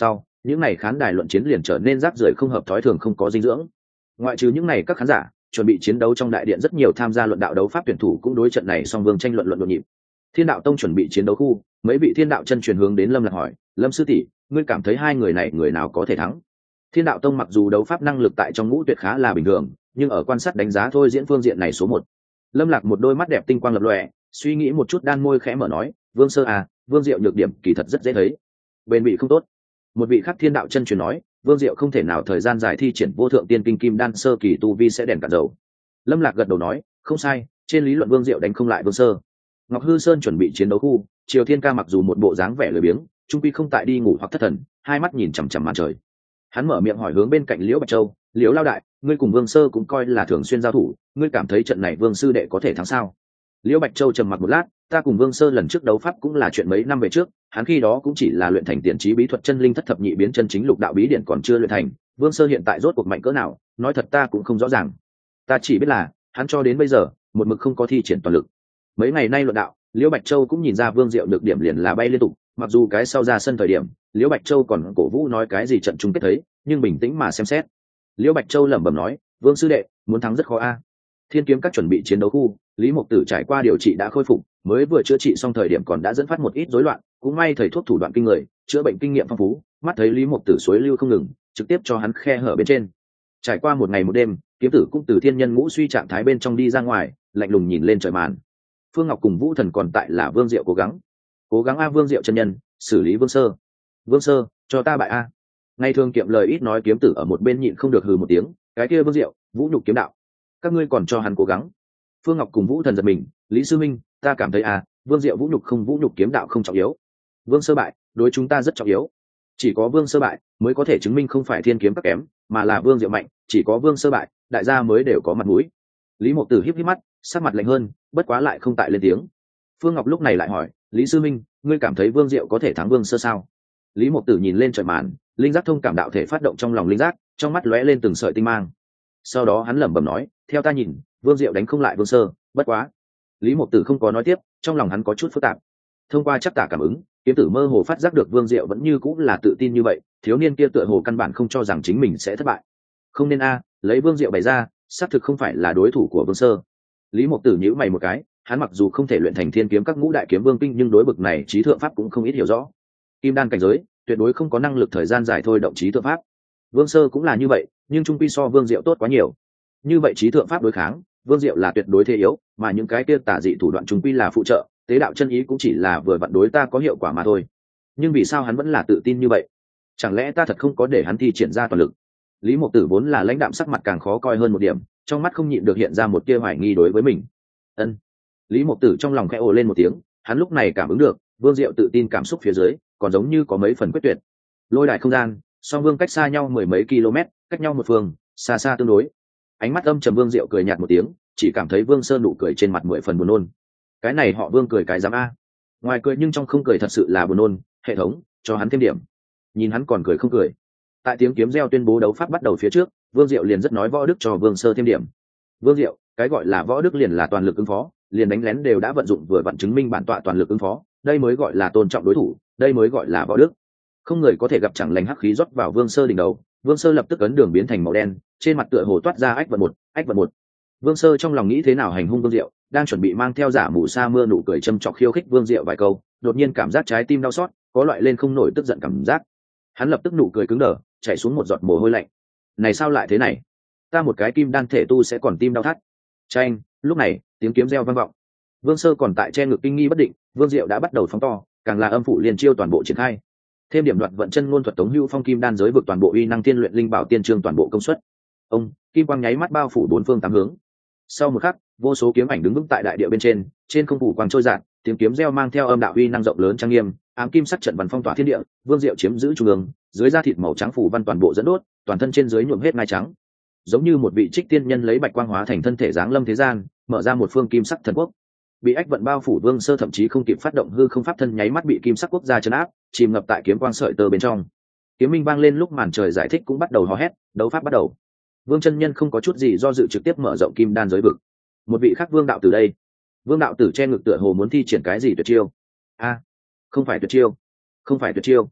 những n à y khán đài luận chiến liền trở nên rác rưởi không hợp thói thường, không có dinh dưỡng. Ngoại trừ những n à y các khán giả chuẩn bị chiến đấu trong đại điện, rất nhiều tham gia luận đạo đấu pháp tuyển thủ cũng đối trận này song vương tranh luận luận nhộn nhịp. Thiên đạo tông chuẩn bị chiến đấu khu, mấy vị thiên đạo chân truyền hướng đến Lâm Lạc hỏi, Lâm sư tỷ, ngươi cảm thấy hai người này người nào có thể thắng? Thiên đạo tông mặc dù đấu pháp năng lực tại trong ngũ tuyệt khá là bình thường, nhưng ở quan sát đánh giá thôi diễn phương diện này số một. Lâm Lạc một đôi mắt đẹp tinh quang lập lòe, suy nghĩ một chút đan môi khẽ mở nói, Vương Sơ à, Vương Diệu nhược điểm kỳ thật rất dễ thấy, bền bị không tốt. Một vị khác thiên đạo chân truyền nói, Vương Diệu không thể nào thời gian dài thi triển vô thượng tiên kinh kim đan sơ kỳ tu vi sẽ đèn cạn dầu. Lâm Lạc gật đầu nói, không sai, trên lý luận Vương Diệu đánh không lại Vương Sơ. Ngọc Hư Sơn chuẩn bị chiến đấu khu, Triều Thiên Ca mặc dù một bộ dáng vẻ lười biếng, trung quy không tại đi ngủ hoặc thất thần, hai mắt nhìn chằm chằm màn trời. Hắn mở miệng hỏi hướng bên cạnh Liễu Bạch Châu, Liễu lao đại, ngươi cùng Vương Sơ cũng coi là thường xuyên giao thủ, ngươi cảm thấy trận này Vương sư đệ có thể thắng sao? Liễu Bạch Châu trầm mặc một lát, ta cùng Vương Sơ lần trước đấu pháp cũng là chuyện mấy năm về trước, hắn khi đó cũng chỉ là luyện thành tiền trí bí thuật chân linh thất thập nhị biến chân chính lục đạo bí điển còn chưa luyện thành, Vương Sơ hiện tại rốt cuộc mạnh cỡ nào, nói thật ta cũng không rõ ràng. Ta chỉ biết là, hắn cho đến bây giờ, một mực không có thi triển toàn lực. Mấy ngày nay luận đạo, Liễu Bạch Châu cũng nhìn ra Vương Diệu được điểm liền là bay liên tục, mặc dù cái sau ra sân thời điểm, Liễu Bạch Châu còn cổ vũ nói cái gì trận chung kết thấy, nhưng bình tĩnh mà xem xét. Liễu Bạch Châu lẩm bẩm nói, Vương sư đệ, muốn thắng rất khó a. Thiên kiếm các chuẩn bị chiến đấu khu, Lý Mộc Tử trải qua điều trị đã khôi phục, mới vừa chữa trị xong thời điểm còn đã dẫn phát một ít rối loạn, cũng may thầy thuốc thủ đoạn kinh người, chữa bệnh kinh nghiệm phong phú, mắt thấy Lý Mộc Tử suối lưu không ngừng, trực tiếp cho hắn khe hở bên trên. Trải qua một ngày một đêm, kiếm tử cũng từ thiên nhân ngũ suy trạng thái bên trong đi ra ngoài, lạnh lùng nhìn lên trời màn. Phương Ngọc cùng Vũ Thần còn tại là Vương Diệu cố gắng, cố gắng a Vương Diệu chân nhân, xử lý Vương Sơ. Vương Sơ, cho ta bại a. Ngày thường kiệm lời ít nói kiếm tử ở một bên nhịn không được hừ một tiếng, cái kia Vương Diệu, vũ nhục kiếm đạo, các ngươi còn cho hắn cố gắng. Phương Ngọc cùng Vũ Thần giật mình, Lý sư minh, ta cảm thấy à, Vương Diệu vũ nhục không vũ nhục kiếm đạo không trọng yếu, Vương Sơ bại đối chúng ta rất trọng yếu, chỉ có Vương Sơ bại mới có thể chứng minh không phải thiên kiếm các kém, mà là Vương Diệu mạnh, chỉ có Vương Sơ bại, đại gia mới đều có mặt mũi. Lý Mộc Tử híp híp mắt, sắc mặt lạnh hơn, bất quá lại không tại lên tiếng. Phương Ngọc lúc này lại hỏi, Lý sư minh, ngươi cảm thấy Vương Diệu có thể thắng Vương Sơ sao? Lý Mộc Tử nhìn lên trời màn, linh giác thông cảm đạo thể phát động trong lòng linh giác, trong mắt lóe lên từng sợi tinh mang. Sau đó hắn lẩm bẩm nói, theo ta nhìn, Vương Diệu đánh không lại Vương Sơ, bất quá. Lý Mộc Tử không có nói tiếp, trong lòng hắn có chút phức tạp. Thông qua chắc tả cảm ứng, kiếm tử mơ hồ phát giác được Vương Diệu vẫn như cũng là tự tin như vậy, thiếu niên kia tựa hồ căn bản không cho rằng chính mình sẽ thất bại. Không nên a, lấy Vương Diệu bày ra, xác thực không phải là đối thủ của Vương Sơ. Lý Mộc Tử nhíu mày một cái, hắn mặc dù không thể luyện thành thiên kiếm các ngũ đại kiếm vương kinh, nhưng đối bực này trí thượng pháp cũng không ít hiểu rõ. Kim đan cảnh giới, tuyệt đối không có năng lực thời gian dài thôi động trí thượng pháp. Vương Sơ cũng là như vậy, nhưng trung quy so Vương Diệu tốt quá nhiều. Như vậy trí thượng pháp đối kháng, Vương Diệu là tuyệt đối thế yếu, mà những cái kia tà dị thủ đoạn trung quy là phụ trợ, tế đạo chân ý cũng chỉ là vừa vặn đối ta có hiệu quả mà thôi. Nhưng vì sao hắn vẫn là tự tin như vậy? Chẳng lẽ ta thật không có để hắn thi triển ra toàn lực? Lý Mộc Tử vốn là lãnh đạm, sắc mặt càng khó coi hơn một điểm, trong mắt không nhịn được hiện ra một tia hoài nghi đối với mình. Ân. Lý Mộc Tử trong lòng khẽ ồ lên một tiếng, hắn lúc này cảm ứng được, Vương Diệu tự tin cảm xúc phía dưới, còn giống như có mấy phần quyết tuyệt. Lôi đại không gian, song vương cách xa nhau mười mấy km, cách nhau một phương, xa xa tương đối. Ánh mắt âm trầm Vương Diệu cười nhạt một tiếng, chỉ cảm thấy Vương Sơn nụ cười trên mặt mười phần buồn nôn. Cái này họ Vương cười cái dám a. Ngoài cười nhưng trong không cười thật sự là buồn nôn, hệ thống, cho hắn thêm điểm. Nhìn hắn còn cười không cười. Tại tiếng kiếm reo tuyên bố đấu pháp bắt đầu phía trước, Vương Diệu liền rất nói võ đức cho Vương Sơ thêm điểm. Vương Diệu, cái gọi là võ đức liền là toàn lực ứng phó, liền đánh lén đều đã vận dụng vừa vặn chứng minh bản tọa toàn lực ứng phó, đây mới gọi là tôn trọng đối thủ, đây mới gọi là võ đức. Không người có thể gặp chẳng lành hắc khí rót vào Vương Sơ đỉnh đầu, Vương Sơ lập tức ấn đường biến thành màu đen, trên mặt tựa hồ toát ra ách vận một, ách vận một. Vương Sơ trong lòng nghĩ thế nào hành hung Vương Diệu, đang chuẩn bị mang theo giả mù sa mưa nụ cười châm chọc khiêu khích Vương Diệu vài câu, đột nhiên cảm giác trái tim đau xót, có loại lên không nổi tức giận cảm giác. Hắn lập tức nụ cười cứng đờ, chảy xuống một giọt mồ hôi lạnh. Này sao lại thế này? Ta một cái kim đan thể tu sẽ còn tim đau thắt. Chanh, lúc này, tiếng kiếm reo vang vọng. Vương Sơ còn tại che ngực kinh nghi bất định, Vương Diệu đã bắt đầu phóng to, càng là âm phủ liền chiêu toàn bộ triển khai. Thêm điểm đoạt vận chân ngôn thuật tống hữu phong kim đan giới vực toàn bộ uy năng tiên luyện linh bảo tiên trương toàn bộ công suất. Ông, kim quang nháy mắt bao phủ bốn phương tám hướng. Sau một khắc, vô số kiếm ảnh đứng vững tại đại địa bên trên, trên không phủ quang trôi dạt, tiếng kiếm reo mang theo âm đạo uy năng rộng lớn trang nghiêm, ám kim sắc trận văn phong tỏa thiên địa, Vương Diệu chiếm giữ trung ương, dưới da thịt màu trắng phủ văn toàn bộ dẫn đốt, toàn thân trên dưới nhuộm hết ngai trắng. Giống như một vị trích tiên nhân lấy bạch quang hóa thành thân thể giáng lâm thế gian, mở ra một phương kim sắc thần quốc. Bị ách vận bao phủ Vương Sơ thậm chí không kịp phát động hư không pháp thân nháy mắt bị kim sắc quốc gia trấn áp, chìm ngập tại kiếm quang sợi tơ bên trong. Kiếm minh vang lên lúc màn trời giải thích cũng bắt đầu hò hét, đấu pháp bắt đầu. Vương chân nhân không có chút gì do dự trực tiếp mở rộng kim đan giới vực. Một vị khác Vương đạo tử đây. Vương đạo tử che ngực tựa hồ muốn thi triển cái gì tuyệt chiêu. A, không phải tuyệt chiêu, không phải tuyệt chiêu.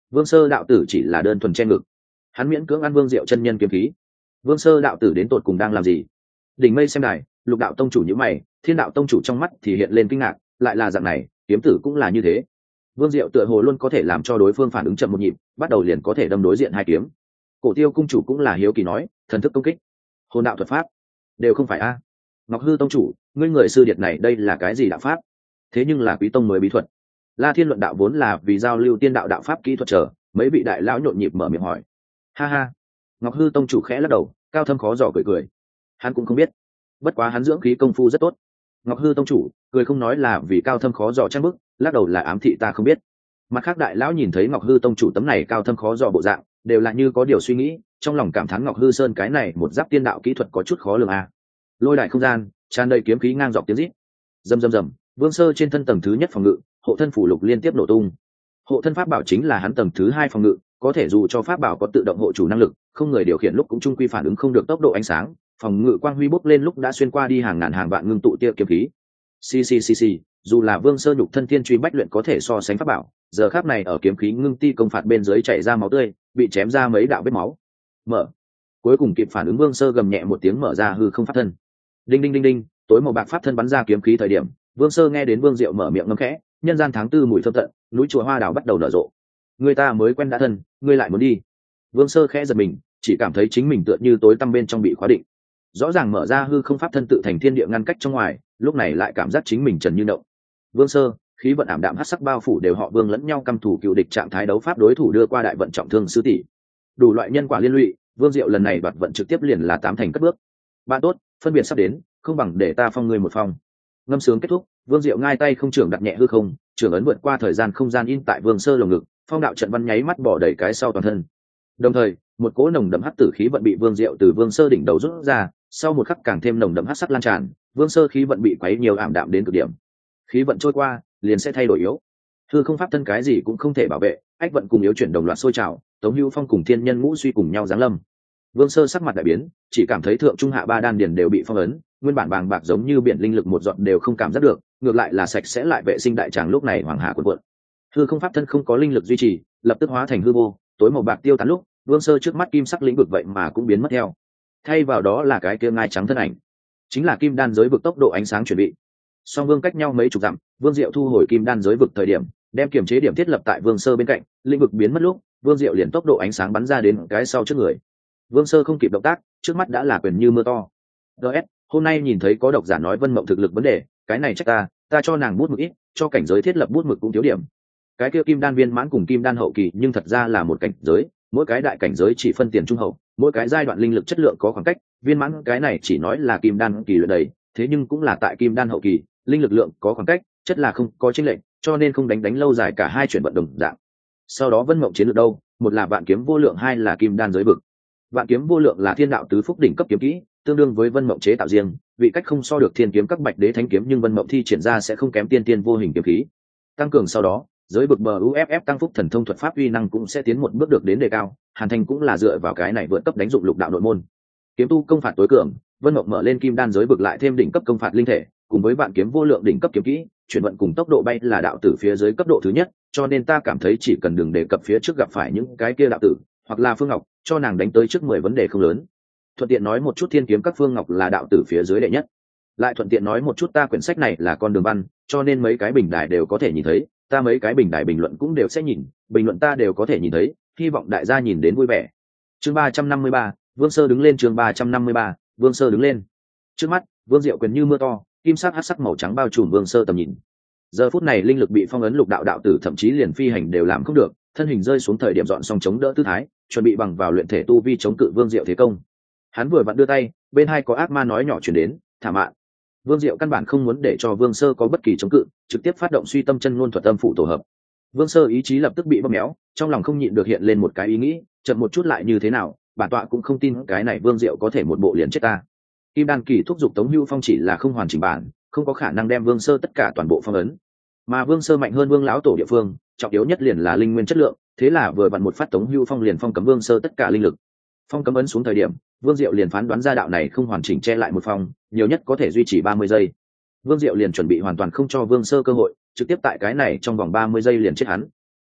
Vương Sơ đạo tử chỉ là đơn thuần che ngực, hắn miễn cưỡng ăn Vương Diệu chân nhân kiếm khí. Vương Sơ đạo tử đến tột cùng đang làm gì? Đỉnh mây xem đài, Lục đạo tông chủ nhíu mày, Thiên đạo tông chủ trong mắt thì hiện lên kinh ngạc, lại là dạng này, kiếm tử cũng là như thế. Vương Diệu tựa hồ luôn có thể làm cho đối phương phản ứng chậm một nhịp, bắt đầu liền có thể đâm đối diện hai kiếm. Cổ Tiêu cung chủ cũng là hiếu kỳ nói, thần thức công kích, hồn đạo thuật pháp, đều không phải a. Ngọc Hư tông chủ, ngươi người sư điệt này đây là cái gì đạo pháp? Thế nhưng là quý tông mới bí thuật. La Thiên luận đạo vốn là vì giao lưu tiên đạo đạo pháp kỹ thuật trở, mấy vị đại lão nhộn nhịp mở miệng hỏi. Ha ha. Ngọc Hư tông chủ khẽ lắc đầu, cao thâm khó dò cười cười. Hắn cũng không biết, bất quá hắn dưỡng khí công phu rất tốt. Ngọc Hư tông chủ cười không nói là vì cao thâm khó dò trang bức, lắc đầu là ám thị ta không biết. Mặt khác đại lão nhìn thấy Ngọc Hư tông chủ tấm này cao thâm khó dò bộ dạng, đều là như có điều suy nghĩ, trong lòng cảm thán Ngọc Hư Sơn cái này một giáp tiên đạo kỹ thuật có chút khó lường a. Lôi đại không gian, tràn đầy kiếm khí ngang dọc tiếng rít. Rầm rầm rầm, Vương Sơ trên thân tầng thứ nhất phòng ngự, hộ thân phủ lục liên tiếp nổ tung. Hộ thân pháp bảo chính là hắn tầng thứ hai phòng ngự, có thể dù cho pháp bảo có tự động hộ chủ năng lực, không người điều khiển lúc cũng chung quy phản ứng không được tốc độ ánh sáng, phòng ngự quang huy bốc lên lúc đã xuyên qua đi hàng ngàn hàng vạn ngưng tụ tia kiếm khí. Xì xì xì xì, dù là Vương Sơ nhục thân thiên truy bách luyện có thể so sánh pháp bảo, giờ khắc này ở kiếm khí ngưng ti công phạt bên dưới chảy ra máu tươi, bị chém ra mấy đạo vết máu. Mở. Cuối cùng kịp phản ứng Vương Sơ gầm nhẹ một tiếng mở ra hư không pháp thân. Đinh đinh đinh đinh, tối màu bạc pháp thân bắn ra kiếm khí thời điểm, Vương Sơ nghe đến Vương Diệu mở miệng ngâm khẽ, nhân gian tháng tư mùi thơm tận, núi chùa hoa đào bắt đầu nở rộ. Người ta mới quen đã thân, ngươi lại muốn đi. Vương Sơ khẽ giật mình, chỉ cảm thấy chính mình tựa như tối tăm bên trong bị khóa định. Rõ ràng mở ra hư không pháp thân tự thành thiên địa ngăn cách trong ngoài, lúc này lại cảm giác chính mình trần như động. Vương Sơ, khí vận ảm đạm hắc sắc bao phủ đều họ Vương lẫn nhau căm thù cựu địch trạng thái đấu pháp đối thủ đưa qua đại vận trọng thương sư tỷ. Đủ loại nhân quả liên lụy, Vương Diệu lần này đoạt vận trực tiếp liền là tám thành cất bước. Bạn tốt, phân biệt sắp đến, không bằng để ta phong ngươi một phong. Ngâm sướng kết thúc, Vương Diệu ngai tay không trưởng đặt nhẹ hư không, trưởng ấn vượt qua thời gian không gian in tại Vương Sơ lồng ngực, phong đạo trận văn nháy mắt bỏ đầy cái sau toàn thân. Đồng thời, một cỗ nồng đậm hắc tử khí vận bị Vương Diệu từ Vương Sơ đỉnh đầu rút ra, sau một khắc càng thêm nồng đậm hắc sắc lan tràn, Vương Sơ khí vận bị quấy nhiều ảm đạm đến cực điểm. Khí vận trôi qua, liền sẽ thay đổi yếu. Hư không pháp thân cái gì cũng không thể bảo vệ, ách vận cùng yếu chuyển đồng loạt sôi trào, Tống Hưu Phong cùng Thiên Nhân Ngũ Suy cùng nhau giáng lâm. Vương Sơ sắc mặt đại biến, chỉ cảm thấy thượng trung hạ ba đan điền đều bị phong ấn, nguyên bản bàng bạc giống như biển linh lực một giọt đều không cảm giác được, ngược lại là sạch sẽ lại vệ sinh đại tràng lúc này hoàng hà cuộn cuộn. Hư không pháp thân không có linh lực duy trì, lập tức hóa thành hư vô, tối màu bạc tiêu tán lúc, Vương Sơ trước mắt kim sắc lĩnh vực vậy mà cũng biến mất theo. Thay vào đó là cái kia ngai trắng thân ảnh, chính là kim đan giới vực tốc độ ánh sáng chuẩn bị. Song Vương cách nhau mấy chục dặm, Vương Diệu thu hồi kim đan giới vực thời điểm, đem kiềm chế điểm thiết lập tại Vương Sơ bên cạnh, lĩnh vực biến mất lúc, Vương Diệu liền tốc độ ánh sáng bắn ra đến cái sau trước người. Vương Sơ không kịp động tác, trước mắt đã là quyền như mưa to. ds hôm nay nhìn thấy có độc giả nói Vân Mộng thực lực vấn đề, cái này trách ta, ta cho nàng bút mực ít, cho cảnh giới thiết lập bút mực cũng thiếu điểm. Cái kia kim đan viên mãn cùng kim đan hậu kỳ nhưng thật ra là một cảnh giới, mỗi cái đại cảnh giới chỉ phân tiền trung hậu, mỗi cái giai đoạn linh lực chất lượng có khoảng cách, viên mãn cái này chỉ nói là kim đan kỳ luyện đầy, thế nhưng cũng là tại kim đan hậu kỳ, linh lực lượng có khoảng cách, chất là không có chênh lệch, cho nên không đánh đánh lâu dài cả hai chuyển vận đồng dạng. Sau đó Vân Mộng chiến lược đâu, một là vạn kiếm vô lượng, hai là kim đan giới vực. Vạn kiếm vô lượng là thiên đạo tứ phúc đỉnh cấp kiếm kỹ, tương đương với Vân Mộng chế tạo riêng, vị cách không so được thiên kiếm các bạch đế thánh kiếm, nhưng Vân Mộng thi triển ra sẽ không kém tiên tiên vô hình kiếm khí. Tăng cường sau đó, giới vực bờ u ép ép tăng phúc thần thông thuật pháp uy năng cũng sẽ tiến một bước được đến đề cao, Hàn Thành cũng là dựa vào cái này vượt cấp đánh dụng lục đạo nội môn. Kiếm tu công phạt tối cường, Vân Mộng mở lên kim đan giới vực lại thêm đỉnh cấp công phạt linh thể, cùng với vạn kiếm vô lượng đỉnh cấp kiếm kỹ, chuyển vận cùng tốc độ bay là đạo tử phía dưới cấp độ thứ nhất, cho nên ta cảm thấy chỉ cần đừng đề cập phía trước gặp phải những cái kia đạo tử, hoặc là Phương Ngọc, cho nàng đánh tới trước mười vấn đề không lớn. Thuận tiện nói một chút thiên kiếm các Phương Ngọc là đạo tử phía dưới đệ nhất. Lại thuận tiện nói một chút ta quyển sách này là con đường văn, cho nên mấy cái bình đài đều có thể nhìn thấy, ta mấy cái bình đài bình luận cũng đều sẽ nhìn, bình luận ta đều có thể nhìn thấy, hy vọng đại gia nhìn đến vui vẻ. Chương ba trăm năm mươi ba, Vương Sơ đứng lên. Chương ba trăm năm mươi ba, Vương Sơ đứng lên. Trước mắt, Vương Diệu quyền như mưa to, kim sắc hắc sắc màu trắng bao trùm Vương Sơ tầm nhìn. Giờ phút này linh lực bị phong ấn lục đạo đạo tử thậm chí liền phi hành đều làm không được, thân hình rơi xuống thời điểm dọn xong chống đỡ tư thái, chuẩn bị bằng vào luyện thể tu vi chống cự Vương Diệu thế công. Hắn vừa vặn đưa tay, bên hai có ác ma nói nhỏ truyền đến, thả mạn. Vương Diệu căn bản không muốn để cho Vương Sơ có bất kỳ chống cự, trực tiếp phát động suy tâm chân ngôn thuật âm phụ tổ hợp. Vương Sơ ý chí lập tức bị bóp méo, trong lòng không nhịn được hiện lên một cái ý nghĩ, chậm một chút lại như thế nào, bản tọa cũng không tin cái này Vương Diệu có thể một bộ liền chết ta. Kim đan kỳ thúc giục Tống Hưu Phong chỉ là không hoàn chỉnh bản, không có khả năng đem Vương Sơ tất cả toàn bộ phong ấn. Mà Vương Sơ mạnh hơn Vương lão tổ địa phương, trọng yếu nhất liền là linh nguyên chất lượng, thế là vừa vặn một phát Tống Hưu Phong liền phong cấm Vương Sơ tất cả linh lực. Phong cấm ấn xuống thời điểm, Vương Diệu liền phán đoán ra đạo này không hoàn chỉnh che lại một phong, nhiều nhất có thể duy trì ba mươi giây. Vương Diệu liền chuẩn bị hoàn toàn không cho Vương Sơ cơ hội, trực tiếp tại cái này trong vòng ba mươi giây liền chết hắn.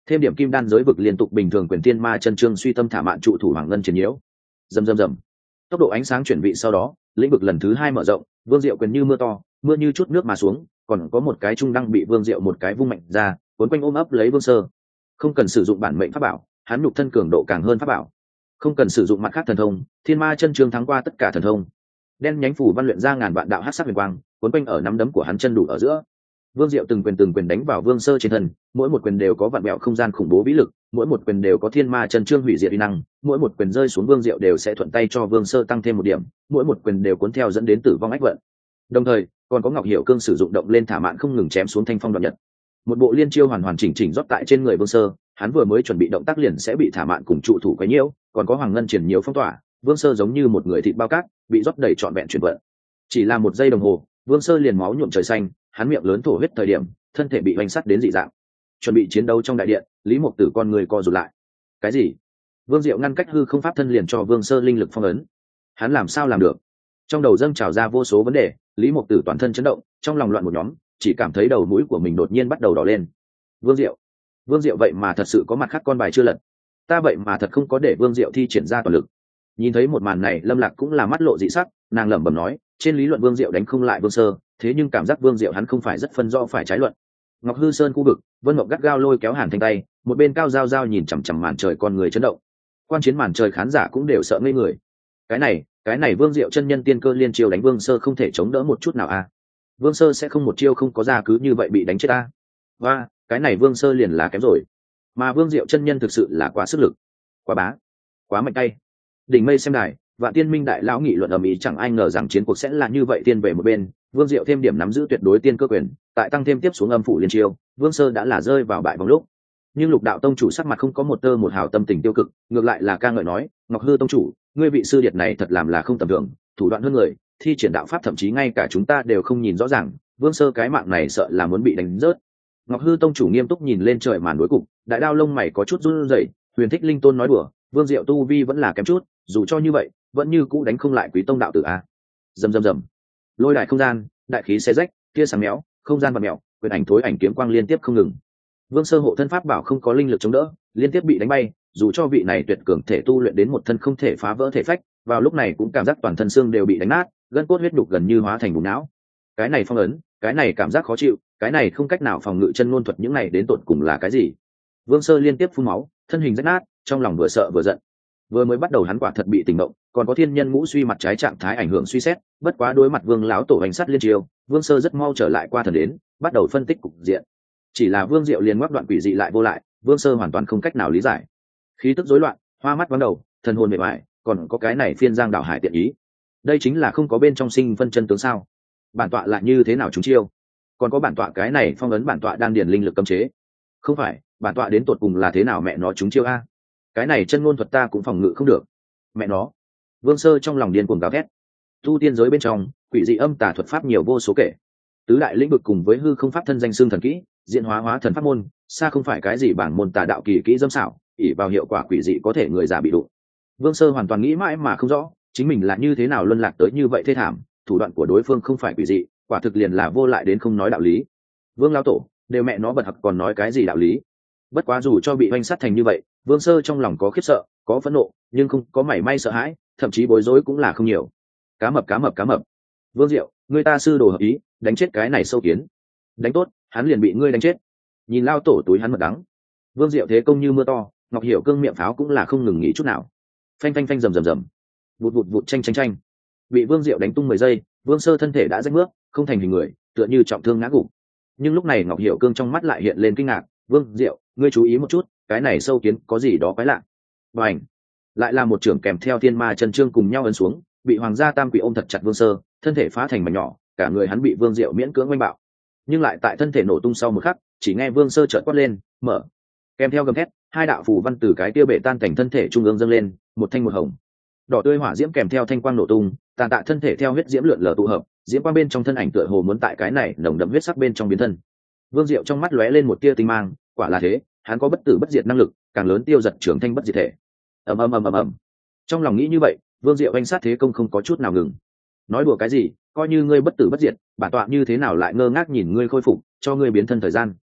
thêm điểm kim đan giới vực liên tục bình thường quyền tiên ma chân trương suy tâm thả mạn trụ thủ hoàng ngân triển nhiễu. Rầm rầm rầm, tốc độ ánh sáng chuyển vị sau đó, lĩnh vực lần thứ hai mở rộng, vương diệu quyền như mưa to, mưa như chút nước mà xuống, còn có một cái trung đăng bị vương diệu một cái vung mạnh ra, cuốn quanh ôm ấp lấy vương sơ. Không cần sử dụng bản mệnh pháp bảo, hắn nhục thân cường độ càng hơn pháp bảo. Không cần sử dụng mặt khác thần thông, thiên ma chân trương thắng qua tất cả thần thông. Đen nhánh phủ văn luyện ra ngàn vạn đạo hắc sắc huyền quang, cuốn quanh ở nắm đấm của hắn chân đủ ở giữa. Vương Diệu từng quyền từng quyền đánh vào Vương Sơ trên thân, mỗi một quyền đều có vạn mẹo không gian khủng bố vĩ lực, mỗi một quyền đều có thiên ma chân trương hủy diệt uy năng, mỗi một quyền rơi xuống Vương Diệu đều sẽ thuận tay cho Vương Sơ tăng thêm một điểm, mỗi một quyền đều cuốn theo dẫn đến tử vong ách vận. Đồng thời, còn có Ngọc Hiểu Cương sử dụng động lên thả mạn không ngừng chém xuống thanh phong đoạn nhật. Một bộ liên chiêu hoàn hoàn chỉnh chỉnh rót tại trên người Vương Sơ, hắn vừa mới chuẩn bị động tác liền sẽ bị thả mạn cùng trụ thủ quấy nhiễu, còn có Hoàng Ngân triển nhiều phong tỏa, Vương Sơ giống như một người thịt bao cát, bị rót đầy trọn vẹn chuyển vận. Chỉ là một giây đồng hồ, Vương Sơ liền máu nhuộm trời xanh, hắn miệng lớn thổ huyết thời điểm, thân thể bị hoành sắt đến dị dạng. Chuẩn bị chiến đấu trong đại điện, Lý Mộc Tử con người co rụt lại. Cái gì? Vương Diệu ngăn cách hư không pháp thân liền cho Vương Sơ linh lực phong ấn. Hắn làm sao làm được? Trong đầu dâng trào ra vô số vấn đề, Lý Mộc Tử toàn thân chấn động, trong lòng loạn một nhóm, chỉ cảm thấy đầu mũi của mình đột nhiên bắt đầu đỏ lên. Vương Diệu, Vương Diệu vậy mà thật sự có mặt khác con bài chưa lật. Ta vậy mà thật không có để Vương Diệu thi triển ra toàn lực. Nhìn thấy một màn này, Lâm Lạc cũng là mắt lộ dị sắc, nàng lẩm bẩm nói, trên lý luận Vương Diệu đánh không lại Vương Sơ, thế nhưng cảm giác Vương Diệu hắn không phải rất phân rõ phải trái luận. Ngọc Hư Sơn khu vực, Vân Mộng gắt gao lôi kéo Hàn Thanh tay, một bên Cao Giao Giao nhìn chằm chằm màn trời con người chấn động. Quan chiến màn trời khán giả cũng đều sợ ngây người. Cái này, cái này Vương Diệu chân nhân tiên cơ liên chiêu đánh Vương Sơ không thể chống đỡ một chút nào à? Vương Sơ sẽ không một chiêu không có ra cứ như vậy bị đánh chết à? Và, cái này Vương Sơ liền là kém rồi. Mà Vương Diệu chân nhân thực sự là quá sức lực, quá bá, quá mạnh tay. Đỉnh mây xem đài, Vạn Tiên Minh đại lão nghị luận ầm ĩ, chẳng ai ngờ rằng chiến cuộc sẽ là như vậy, tiên về một bên, Vương Diệu thêm điểm nắm giữ tuyệt đối tiên cơ quyền, tại tăng thêm tiếp xuống âm phủ liên chiêu, Vương Sơ đã là rơi vào bại vòng lúc. Nhưng Lục đạo tông chủ sắc mặt không có một tơ một hào tâm tình tiêu cực, ngược lại là ca ngợi nói, Ngọc Hư tông chủ, ngươi vị sư điệt này thật làm là không tầm thường, thủ đoạn hơn người, thi triển đạo pháp thậm chí ngay cả chúng ta đều không nhìn rõ ràng, Vương Sơ cái mạng này sợ là muốn bị đánh rớt. Ngọc Hư tông chủ nghiêm túc nhìn lên trời màn đối cục, đại đao lông mày có chút run rẩy, Huyền Thích Linh Tôn nói đùa, Vương Diệu tu vi vẫn là kém chút, dù cho như vậy, vẫn như cũ đánh không lại Quý tông đạo tử a. Rầm rầm rầm. Lôi đại không gian, đại khí xé rách, tia sáng méo, không gian và mèo, quyền ảnh thối ảnh kiếm quang liên tiếp không ngừng. Vương Sơ hộ thân pháp bảo không có linh lực chống đỡ, liên tiếp bị đánh bay, dù cho vị này tuyệt cường thể tu luyện đến một thân không thể phá vỡ thể phách, vào lúc này cũng cảm giác toàn thân xương đều bị đánh nát, gân cốt huyết nhục gần như hóa thành bùn não. Cái này phong ấn, cái này cảm giác khó chịu, cái này không cách nào phòng ngự chân ngôn thuật những này đến tột cùng là cái gì? Vương Sơ liên tiếp phun máu, thân hình rách nát, trong lòng vừa sợ vừa giận. Vừa mới bắt đầu hắn quả thật bị tỉnh động, còn có thiên nhân ngũ suy mặt trái trạng thái ảnh hưởng suy xét, bất quá đối mặt Vương lão tổ hành sát liên chiêu, Vương Sơ rất mau trở lại qua thần đến, bắt đầu phân tích cục diện. Chỉ là Vương Diệu liền ngoắc đoạn quỷ dị lại vô lại, Vương Sơ hoàn toàn không cách nào lý giải. Khí tức rối loạn, hoa mắt vắng đầu, thần hồn mệt mỏi, còn có cái này phiên giang đảo hải tiện ý. Đây chính là không có bên trong sinh phân chân tướng sao? Bản tọa lại như thế nào chúng chiêu? Còn có bản tọa cái này phong ấn bản tọa đang điền linh lực cấm chế. Không phải, bản tọa đến tột cùng là thế nào mẹ nó chúng chiêu a? Cái này chân ngôn thuật ta cũng phòng ngự không được. Mẹ nó. Vương Sơ trong lòng điên cuồng gào thét. Tu tiên giới bên trong, quỷ dị âm tà thuật pháp nhiều vô số kể. Tứ đại lĩnh vực cùng với hư không pháp thân danh xương thần kỹ, diễn hóa hóa thần pháp môn, xa không phải cái gì bảng môn tà đạo kỳ kỹ dâm xảo, ỷ vào hiệu quả quỷ dị có thể người già bị đụng. Vương Sơ hoàn toàn nghĩ mãi mà không rõ, chính mình là như thế nào luân lạc tới như vậy thê thảm, thủ đoạn của đối phương không phải quỷ dị, quả thực liền là vô lại đến không nói đạo lý. Vương lão tổ, đều mẹ nó bật học còn nói cái gì đạo lý? Bất quá dù cho bị oanh sát thành như vậy, Vương Sơ trong lòng có khiếp sợ, có phẫn nộ, nhưng không có mảy may sợ hãi, thậm chí bối rối cũng là không nhiều. Cá mập cá mập cá mập. Vương Diệu, người ta sư đồ hợp ý, đánh chết cái này sâu kiến. Đánh tốt, hắn liền bị ngươi đánh chết. Nhìn lao tổ túi hắn mật đắng. Vương Diệu thế công như mưa to, Ngọc Hiểu Cương miệng pháo cũng là không ngừng nghỉ chút nào. Phanh phanh phanh rầm rầm rầm. Vụt vụt vụt tranh tranh tranh. Bị Vương Diệu đánh tung mười giây, Vương Sơ thân thể đã rách mướp, không thành hình người, tựa như trọng thương ngã gục. Nhưng lúc này Ngọc Hiểu Cương trong mắt lại hiện lên kinh ngạc, "Vương Diệu, ngươi chú ý một chút, cái này sâu kiến có gì đó quái lạ." Bành! Lại là một trưởng kèm theo thiên ma chân trương cùng nhau ấn xuống, bị Hoàng gia Tam Quỷ ôm thật chặt Vương Sơ, thân thể phá thành mảnh nhỏ, cả người hắn bị Vương Diệu miễn cưỡng oanh bạo. Nhưng lại tại thân thể nổ tung sau một khắc, chỉ nghe Vương Sơ chợt quát lên, "Mở!" Kèm theo gầm thét, hai đạo phù văn từ cái kia bể tan thành thân thể trung ương dâng lên, một thanh một hồng. Đỏ tươi hỏa diễm kèm theo thanh quang nổ tung, tàn tạ thân thể theo huyết diễm lượn lờ tụ hợp, diễm quang bên trong thân ảnh tựa hồ muốn tại cái này nồng đậm huyết sắc bên trong biến thân. Vương Diệu trong mắt lóe lên một tia tinh mang, quả là thế, hắn có bất tử bất diệt năng lực, càng lớn tiêu giật trưởng thanh bất diệt thể. Ầm ầm ầm ầm ầm. Trong lòng nghĩ như vậy, Vương Diệu anh sát thế công không có chút nào ngừng. Nói đùa cái gì, coi như ngươi bất tử bất diệt, bản tọa như thế nào lại ngơ ngác nhìn ngươi khôi phục, cho ngươi biến thân thời gian.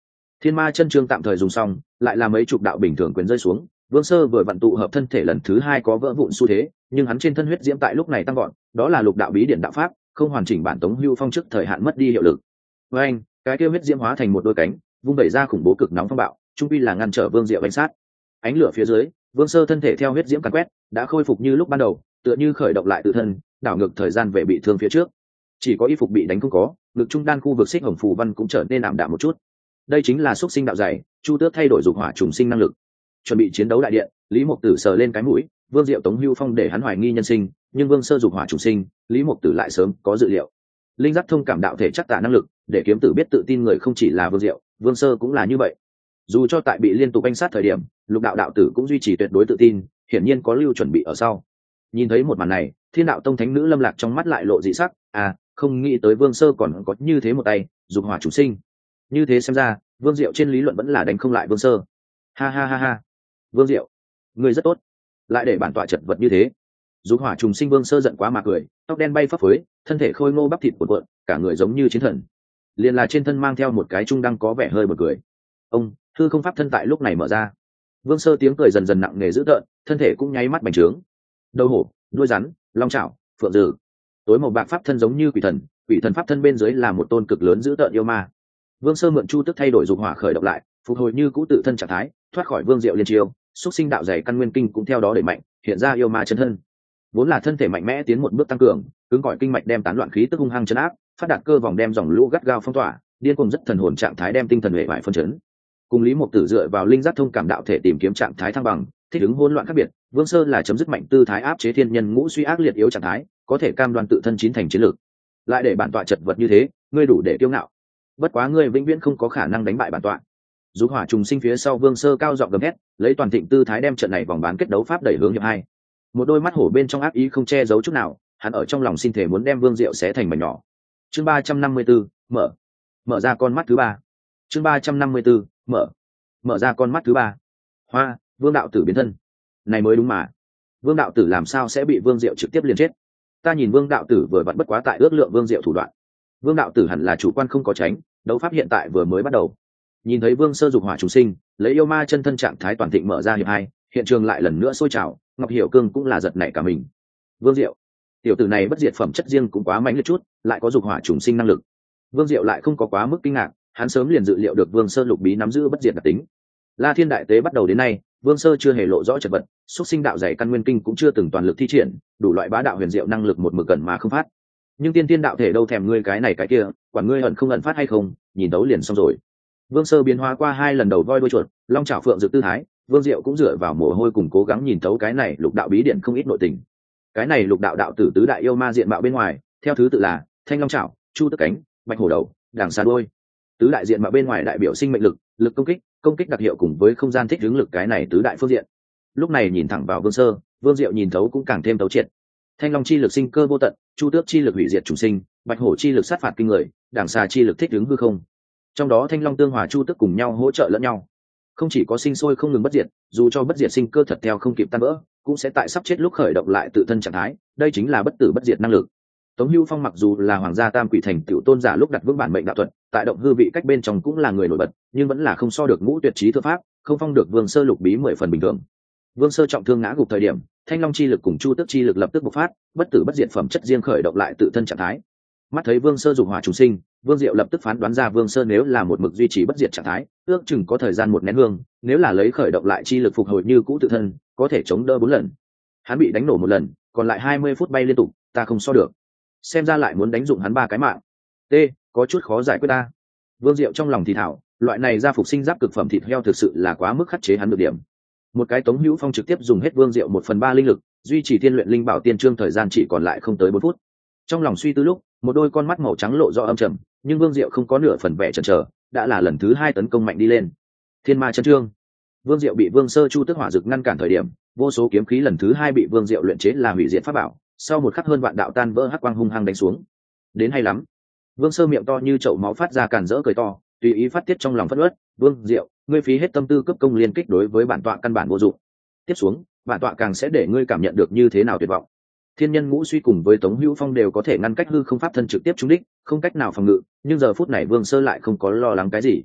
Thiên ma chân chương tạm thời dùng xong, lại là mấy chục đạo bình thường quyền rơi xuống. Vương Sơ vừa vận tụ hợp thân thể lần thứ hai có vỡ vụn xu thế, nhưng hắn trên thân huyết diễm tại lúc này tăng gọn, đó là lục đạo bí điển đạo pháp, không hoàn chỉnh bản Tống Hưu Phong trước thời hạn mất đi hiệu lực. Với anh, cái kia huyết diễm hóa thành một đôi cánh, vung đẩy ra khủng bố cực nóng phong bạo, trung quy là ngăn trở Vương Diệu đánh sát. Ánh lửa phía dưới, Vương Sơ thân thể theo huyết diễm càn quét, đã khôi phục như lúc ban đầu, tựa như khởi động lại tự thân, đảo ngược thời gian về bị thương phía trước. Chỉ có y phục bị đánh không có, lực trung đan khu vực xích hồng phù văn cũng trở nên ảm đạm một chút. Đây chính là xúc sinh đạo dày, Chu Tước thay đổi dục hỏa trùng sinh năng lực. Chuẩn bị chiến đấu đại điện, Lý Mộc Tử sờ lên cái mũi, Vương Diệu Tống Hưu Phong để hắn hoài nghi nhân sinh, nhưng Vương Sơ dục hỏa trùng sinh, Lý Mộc Tử lại sớm có dự liệu. Linh giác thông cảm đạo thể chắc tả năng lực, để kiếm tử biết tự tin người không chỉ là Vương Diệu, Vương Sơ cũng là như vậy. Dù cho tại bị liên tục anh sát thời điểm, lục đạo đạo tử cũng duy trì tuyệt đối tự tin, hiển nhiên có lưu chuẩn bị ở sau. Nhìn thấy một màn này, Thiên đạo tông thánh nữ Lâm Lạc trong mắt lại lộ dị sắc, à, không nghĩ tới Vương Sơ còn có như thế một tay, dục hỏa trùng sinh. Như thế xem ra, Vương Diệu trên lý luận vẫn là đánh không lại Vương Sơ. Ha ha ha ha. Vương Diệu, người rất tốt, lại để bản tọa chật vật như thế. Dục hỏa trùng sinh Vương Sơ giận quá mà cười, tóc đen bay phấp phới, thân thể khôi ngô bắp thịt cuộn cuộn, cả người giống như chiến thần. Liền là trên thân mang theo một cái trung đăng có vẻ hơi bật cười. Ông, hư không pháp thân tại lúc này mở ra. Vương Sơ tiếng cười dần dần nặng nề dữ tợn, thân thể cũng nháy mắt bành trướng. Đầu hổ, đuôi rắn, long chảo, phượng dừ. Tối màu bạc pháp thân giống như quỷ thần, quỷ thần pháp thân bên dưới là một tôn cực lớn dữ tợn yêu ma. Vương Sơ mượn chu tức thay đổi dục hỏa khởi động lại, phục hồi như cũ tự thân trạng thái, thoát khỏi Vương Diệu liên chiêu, xúc sinh đạo dày căn nguyên kinh cũng theo đó đẩy mạnh, hiện ra yêu ma chân thân. Vốn là thân thể mạnh mẽ tiến một bước tăng cường, cứng cỏi kinh mạch đem tán loạn khí tức hung hăng chấn áp, phát đạt cơ vòng đem dòng lũ gắt gao phong tỏa, điên cuồng rất thần hồn trạng thái đem tinh thần hệ vải phân chấn. Cùng Lý Mộc Tử dựa vào linh giác thông cảm đạo thể tìm kiếm trạng thái thăng bằng, thích ứng hỗn loạn khác biệt, Vương Sơ là chấm dứt mạnh tư thái áp chế thiên nhân ngũ suy ác liệt yếu trạng thái, có thể cam đoan tự thân chín thành chiến lược. Lại để bản tọa chật vật như thế, ngươi đủ để kiêu ngạo. Bất quá ngươi vĩnh viễn không có khả năng đánh bại bản tọa. Dục hỏa trùng sinh phía sau Vương Sơ cao giọng gầm hét, lấy toàn thịnh tư thái đem trận này vòng bán kết đấu pháp đẩy hướng hiệp hai. Một đôi mắt hổ bên trong ác ý không che giấu chút nào, hắn ở trong lòng xin thể muốn đem Vương Diệu xé thành mảnh nhỏ. Chương ba trăm năm mươi tư, mở. Mở ra con mắt thứ ba. Chương ba trăm năm mươi tư, mở. Mở ra con mắt thứ ba. Hoa, Vương đạo tử biến thân. Này mới đúng mà. Vương đạo tử làm sao sẽ bị Vương Diệu trực tiếp liền chết? Ta nhìn Vương đạo tử vừa vặn bất quá tại ước lượng Vương Diệu thủ đoạn. Vương đạo tử hẳn là chủ quan không có tránh, đấu pháp hiện tại vừa mới bắt đầu. Nhìn thấy Vương Sơ dục hỏa trùng sinh, lấy yêu ma chân thân trạng thái toàn thịnh mở ra hiệp hai, hiện trường lại lần nữa sôi trào, Ngọc Hiểu Cương cũng là giật nảy cả mình. Vương Diệu, tiểu tử này bất diệt phẩm chất riêng cũng quá mạnh liệt chút, lại có dục hỏa trùng sinh năng lực. Vương Diệu lại không có quá mức kinh ngạc, hắn sớm liền dự liệu được Vương Sơ lục bí nắm giữ bất diệt đặc tính. La Thiên đại tế bắt đầu đến nay, Vương Sơ chưa hề lộ rõ chật vật, xúc sinh đạo dày căn nguyên kinh cũng chưa từng toàn lực thi triển, đủ loại bá đạo huyền diệu năng lực một mực gần mà không phát. Nhưng tiên tiên đạo thể đâu thèm ngươi cái này cái kia, quản ngươi ẩn không ẩn phát hay không, nhìn đấu liền xong rồi. Vương Sơ biến hóa qua hai lần đầu voi đuôi chuột, long chảo phượng dự tư thái, Vương Diệu cũng dựa vào mồ hôi cùng cố gắng nhìn thấu cái này lục đạo bí điện không ít nội tình. Cái này lục đạo đạo tử tứ đại yêu ma diện mạo bên ngoài, theo thứ tự là thanh long chảo, chu tức cánh, bạch hổ đầu, đằng xà đuôi. Tứ đại diện mạo bên ngoài đại biểu sinh mệnh lực, lực công kích, công kích đặc hiệu cùng với không gian thích ứng lực cái này tứ đại phương diện. Lúc này nhìn thẳng vào Vương Sơ, Vương Diệu nhìn thấu cũng càng thêm thấu triệt. Thanh long chi lực sinh cơ vô tận, chu tước chi lực hủy diệt trùng sinh, bạch hổ chi lực sát phạt kinh người, đằng xà chi lực thích ứng hư không. Trong đó thanh long tương hòa chu tước cùng nhau hỗ trợ lẫn nhau, không chỉ có sinh sôi không ngừng bất diệt, dù cho bất diệt sinh cơ thật theo không kịp tan vỡ, cũng sẽ tại sắp chết lúc khởi động lại tự thân trạng thái, đây chính là bất tử bất diệt năng lực. Tống Hưu Phong mặc dù là hoàng gia tam quỷ thành tiểu tôn giả lúc đặt vững bản mệnh đạo thuật, tại động hư vị cách bên trong cũng là người nổi bật, nhưng vẫn là không so được ngũ tuyệt trí thượng pháp, không phong được Vương Sơ lục bí mười phần bình thường. Vương Sơ trọng thương ngã gục thời điểm, thanh long chi lực cùng chu tước chi lực lập tức bộc phát, bất tử bất diệt phẩm chất riêng khởi động lại tự thân trạng thái. Mắt thấy Vương Sơ dục hỏa trùng sinh, Vương Diệu lập tức phán đoán ra Vương Sơ nếu là một mực duy trì bất diệt trạng thái, ước chừng có thời gian một nén hương, nếu là lấy khởi động lại chi lực phục hồi như cũ tự thân, có thể chống đỡ bốn lần. Hắn bị đánh nổ một lần, còn lại hai mươi phút bay liên tục, ta không so được. Xem ra lại muốn đánh dụng hắn ba cái mạng. T, có chút khó giải quyết ta. Vương Diệu trong lòng thì thảo, loại này ra phục sinh giáp cực phẩm thịt heo thực sự là quá mức khắc chế hắn được điểm. Một cái Tống Hữu Phong trực tiếp dùng hết Vương Diệu một phần ba linh lực, duy trì thiên luyện linh bảo tiên trương thời gian chỉ còn lại không tới bốn phút. Trong lòng suy tư lúc, một đôi con mắt màu trắng lộ rõ âm trầm, nhưng Vương Diệu không có nửa phần vẻ chần chờ, đã là lần thứ hai tấn công mạnh đi lên. Thiên ma chân trương. Vương Diệu bị Vương Sơ chu tức hỏa dực ngăn cản thời điểm, vô số kiếm khí lần thứ hai bị Vương Diệu luyện chế là hủy diệt pháp bảo, sau một khắc hơn vạn đạo tan vỡ hắc quang hung hăng đánh xuống. Đến hay lắm. Vương Sơ miệng to như chậu máu phát ra càn rỡ cười to, tùy ý phát tiết trong lòng phẫn uất, Vương Diệu, ngươi phí hết tâm tư cấp công liên kích đối với bản tọa căn bản vô dụng. Tiếp xuống, bản tọa càng sẽ để ngươi cảm nhận được như thế nào tuyệt vọng. Thiên nhân ngũ suy cùng với Tống Hữu Phong đều có thể ngăn cách hư không pháp thân trực tiếp trúng đích, không cách nào phòng ngự, nhưng giờ phút này Vương Sơ lại không có lo lắng cái gì.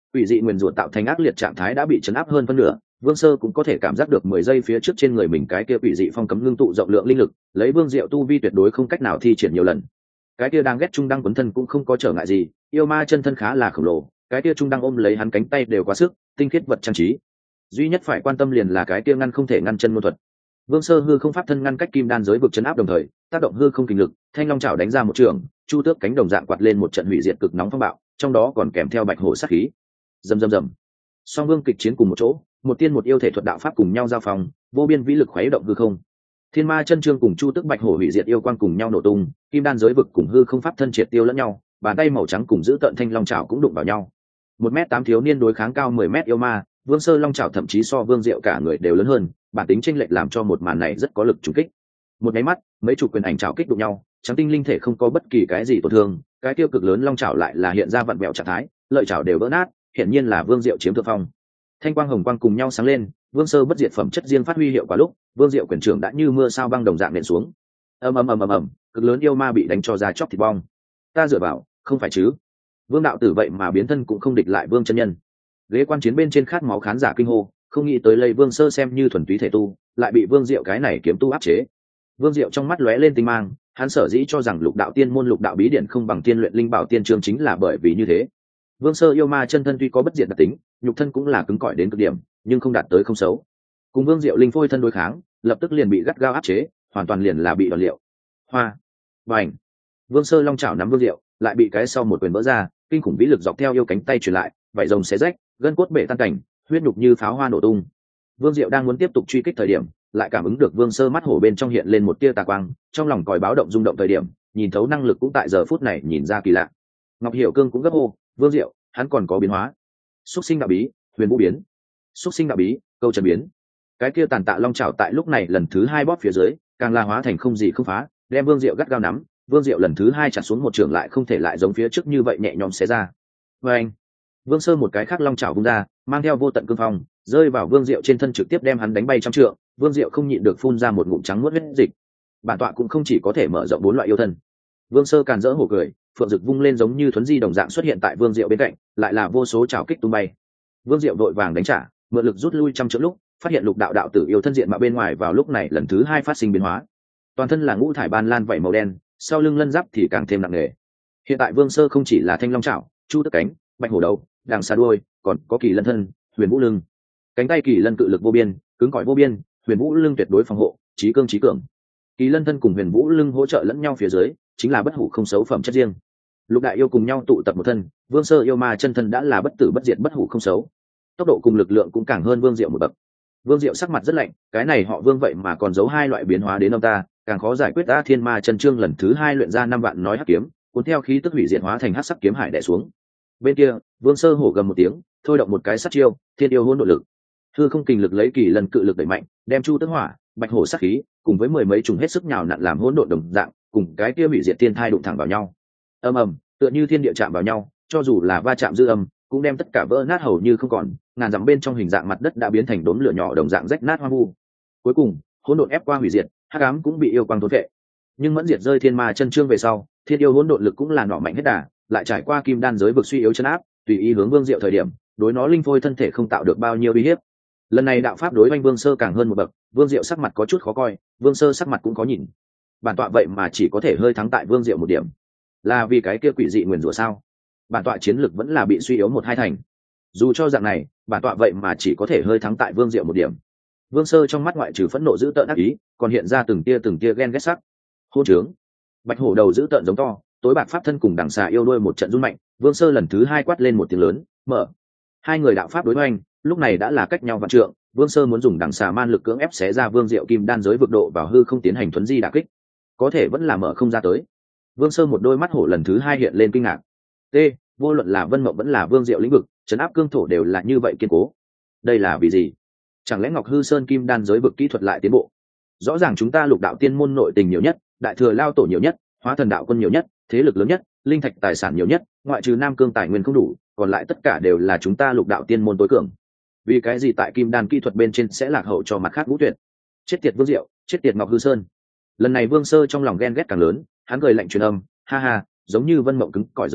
quỷ dị nguyền rủa tạo thành ác liệt trạng thái đã bị chấn áp hơn phân nửa. Vương Sơ cũng có thể cảm giác được mười giây phía trước trên người mình cái kia quỷ dị phong cấm ngưng tụ rộng lượng linh lực, lấy Vương Diệu tu vi tuyệt đối không cách nào thi triển nhiều lần. Cái kia đang ghét trung đăng quấn thân cũng không có trở ngại gì, yêu ma chân thân khá là khổng lồ, cái kia trung đăng ôm lấy hắn cánh tay đều quá sức, tinh khiết vật trang trí. Duy nhất phải quan tâm liền là cái kia ngăn không thể ngăn chân môn thuật. Vương Sơ hư không pháp thân ngăn cách kim đan giới vực chấn áp đồng thời, tác động hư không kình lực, thanh long chảo đánh ra một trường, chu tước cánh đồng dạng quạt lên một trận hủy diệt cực nóng phong bạo, trong đó còn kèm theo bạch hổ sát khí. Rầm rầm rầm. Song vương kịch chiến cùng một chỗ, một tiên một yêu thể thuật đạo pháp cùng nhau giao phòng, vô biên vĩ lực khuấy động hư không. Thiên ma chân chương cùng chu tước bạch hổ hủy diệt yêu quang cùng nhau nổ tung, kim đan giới vực cùng hư không pháp thân triệt tiêu lẫn nhau, bàn tay màu trắng cùng giữ tận thanh long chảo cũng đụng vào nhau. Một mét tám thiếu niên đối kháng cao mười mét yêu ma, Vương Sơ long chảo thậm chí so Vương Diệu cả người đều lớn hơn, bản tính chênh lệch làm cho một màn này rất có lực trùng kích. Một cái mắt, mấy chục quyền ảnh chảo kích đụng nhau, trắng tinh linh thể không có bất kỳ cái gì tổn thương, cái tiêu cực lớn long chảo lại là hiện ra vặn vẹo trạng thái, lợi chảo đều vỡ nát, hiển nhiên là Vương Diệu chiếm thượng phong. Thanh quang hồng quang cùng nhau sáng lên, Vương Sơ bất diệt phẩm chất riêng phát huy hiệu quả lúc, Vương Diệu quyền trưởng đã như mưa sao băng đồng dạng nện xuống. Ầm ầm ầm ầm ầm, cực lớn yêu ma bị đánh cho ra chóc thịt bong. Ta dựa vào, không phải chứ? Vương đạo tử vậy mà biến thân cũng không địch lại Vương chân nhân. Ghế quan chiến bên trên khát máu khán giả kinh hô, không nghĩ tới lấy Vương Sơ xem như thuần túy thể tu, lại bị Vương Diệu cái này kiếm tu áp chế. Vương Diệu trong mắt lóe lên tinh mang, hắn sở dĩ cho rằng lục đạo tiên môn lục đạo bí điển không bằng tiên luyện linh bảo tiên chương chính là bởi vì như thế. Vương Sơ yêu ma chân thân tuy có bất diệt đặc tính, nhục thân cũng là cứng cỏi đến cực điểm, nhưng không đạt tới không xấu. Cùng Vương Diệu linh phôi thân đối kháng, lập tức liền bị gắt gao áp chế, hoàn toàn liền là bị đòn liệu. Hoa, bành. Vương Sơ long chảo nắm Vương Diệu, lại bị cái sau một quyền vỡ ra, kinh khủng vĩ lực dọc theo yêu cánh tay truyền lại, vảy rồng xé rách, gân cốt bể tan cảnh, huyết nhục như pháo hoa nổ tung. Vương Diệu đang muốn tiếp tục truy kích thời điểm, lại cảm ứng được Vương Sơ mắt hổ bên trong hiện lên một tia tà quang, trong lòng còi báo động rung động thời điểm, nhìn thấu năng lực cũng tại giờ phút này nhìn ra kỳ lạ. Ngọc Hiểu Cương cũng gấp hô, Vương Diệu, hắn còn có biến hóa. Súc sinh đạo bí, huyền vũ biến. Súc sinh đạo bí, câu trần biến. Cái kia tàn tạ long chảo tại lúc này lần thứ hai bóp phía dưới, càng la hóa thành không gì không phá, đem Vương Diệu gắt gao nắm. Vương Diệu lần thứ hai chặt xuống một trường lại không thể lại giống phía trước như vậy nhẹ nhõm xé ra. Và anh, Vương Sơ một cái khác long chảo vung ra, mang theo vô tận cương phong, rơi vào Vương Diệu trên thân trực tiếp đem hắn đánh bay trăm trượng. Vương Diệu không nhịn được phun ra một ngụm trắng nuốt huyết dịch. Bản tọa cũng không chỉ có thể mở rộng bốn loại yêu thân. Vương Sơ càn rỡ hổ cười, phượng dực vung lên giống như thuấn di đồng dạng xuất hiện tại Vương Diệu bên cạnh, lại là vô số chảo kích tung bay. Vương Diệu đội vàng đánh trả, mượn lực rút lui trăm trượng lúc, phát hiện lục đạo đạo tử yêu thân diện mà bên ngoài vào lúc này lần thứ hai phát sinh biến hóa. Toàn thân là ngũ thải ban lan vảy màu đen, sau lưng lân giáp thì càng thêm nặng nề. Hiện tại Vương Sơ không chỉ là thanh long chảo, chu tước cánh, bạch hổ đầu, đằng xa đuôi, còn có kỳ lân thân, huyền vũ lưng. Cánh tay kỳ lân cự lực vô biên, cứng cỏi vô biên, huyền vũ lưng tuyệt đối phòng hộ, trí cương trí cường. Kỳ lân thân cùng huyền vũ lưng hỗ trợ lẫn nhau phía dưới, chính là bất hủ không xấu phẩm chất riêng. Lục đại yêu cùng nhau tụ tập một thân, Vương Sơ yêu ma chân thân đã là bất tử bất diệt bất hủ không xấu. Tốc độ cùng lực lượng cũng càng hơn Vương Diệu một bậc. Vương Diệu sắc mặt rất lạnh, cái này họ Vương vậy mà còn giấu hai loại biến hóa đến ông ta, càng khó giải quyết. Ta thiên ma chân chương lần thứ hai luyện ra năm vạn nói hắc kiếm, cuốn theo khí tức hủy diệt hóa thành hắc sắc kiếm hải đè xuống. Bên kia, Vương Sơ hổ gầm một tiếng, thôi động một cái sát chiêu, thiên yêu hỗn độn lực. Hư không kình lực lấy kỳ lần cự lực đẩy mạnh, đem chu tước hỏa, bạch hổ sát khí, cùng với mười mấy trùng hết sức nhào nặn làm hỗn độn đồng dạng, cùng cái kia hủy diệt thiên thai đụng thẳng vào nhau. Ầm ầm, tựa như thiên địa chạm vào nhau, cho dù là va chạm dư âm, cũng đem tất cả vỡ nát hầu như không còn, ngàn dặm bên trong hình dạng mặt đất đã biến thành đốm lửa nhỏ đồng dạng rách nát hoang vu. Cuối cùng, hỗn độn ép qua hủy diệt, hắc ám cũng bị yêu quang thôn phệ. Nhưng mẫn diệt rơi thiên ma chân chương về sau, thiên yêu hỗn độn lực cũng là nọ mạnh hết đà, lại trải qua kim đan giới vực suy yếu chân áp, tùy ý hướng Vương Diệu thời điểm, đối nó linh phôi thân thể không tạo được bao nhiêu uy hiếp. Lần này đạo pháp đối oanh Vương Sơ càng hơn một bậc, Vương Diệu sắc mặt có chút khó coi, Vương Sơ sắc mặt cũng có nhìn. Bản tọa vậy mà chỉ có thể hơi thắng tại Vương Diệu một điểm, là vì cái kia quỷ dị nguyền rủa sao? Bản tọa chiến lực vẫn là bị suy yếu một hai thành. Dù cho dạng này, bản tọa vậy mà chỉ có thể hơi thắng tại Vương Diệu một điểm. Vương Sơ trong mắt ngoại trừ phẫn nộ dữ tợn ác ý, còn hiện ra từng tia từng tia ghen ghét sắc. Hôn trướng. Bạch hổ đầu dữ tợn giống to, tối bạc pháp thân cùng đằng xà yêu đuôi một trận rung mạnh, Vương Sơ lần thứ hai quát lên một tiếng lớn, mở. Hai người đạo pháp đối hoành, lúc này đã là cách nhau vạn trượng, Vương Sơ muốn dùng đằng xà man lực cưỡng ép xé ra Vương Diệu kim đan giới vực độ vào hư không tiến hành thuấn di đả kích, có thể vẫn là mở không ra tới. Vương Sơ một đôi mắt hổ lần thứ hai hiện lên kinh ngạc. T, vô luận là Vân Mộng vẫn là Vương Diệu lĩnh vực, trấn áp cương thổ đều là như vậy kiên cố. Đây là vì gì? Chẳng lẽ Ngọc Hư Sơn kim đan giới vực kỹ thuật lại tiến bộ? Rõ ràng chúng ta lục đạo tiên môn nội tình nhiều nhất, đại thừa lao tổ nhiều nhất, hóa thần đạo quân nhiều nhất, thế lực lớn nhất, linh thạch tài sản nhiều nhất, ngoại trừ nam cương tài nguyên không đủ, còn lại tất cả đều là chúng ta lục đạo tiên môn tối cường. Vì cái gì tại kim đan kỹ thuật bên trên sẽ lạc hậu cho mặt khác ngũ tuyệt? Chết tiệt Vương Diệu, chết tiệt Ngọc Hư Sơn. Lần này Vương Sơ trong lòng ghen ghét càng lớn, hắn cười lạnh truyền âm, ha ha, giống như Vân Mộng cứng cỏi giới vực,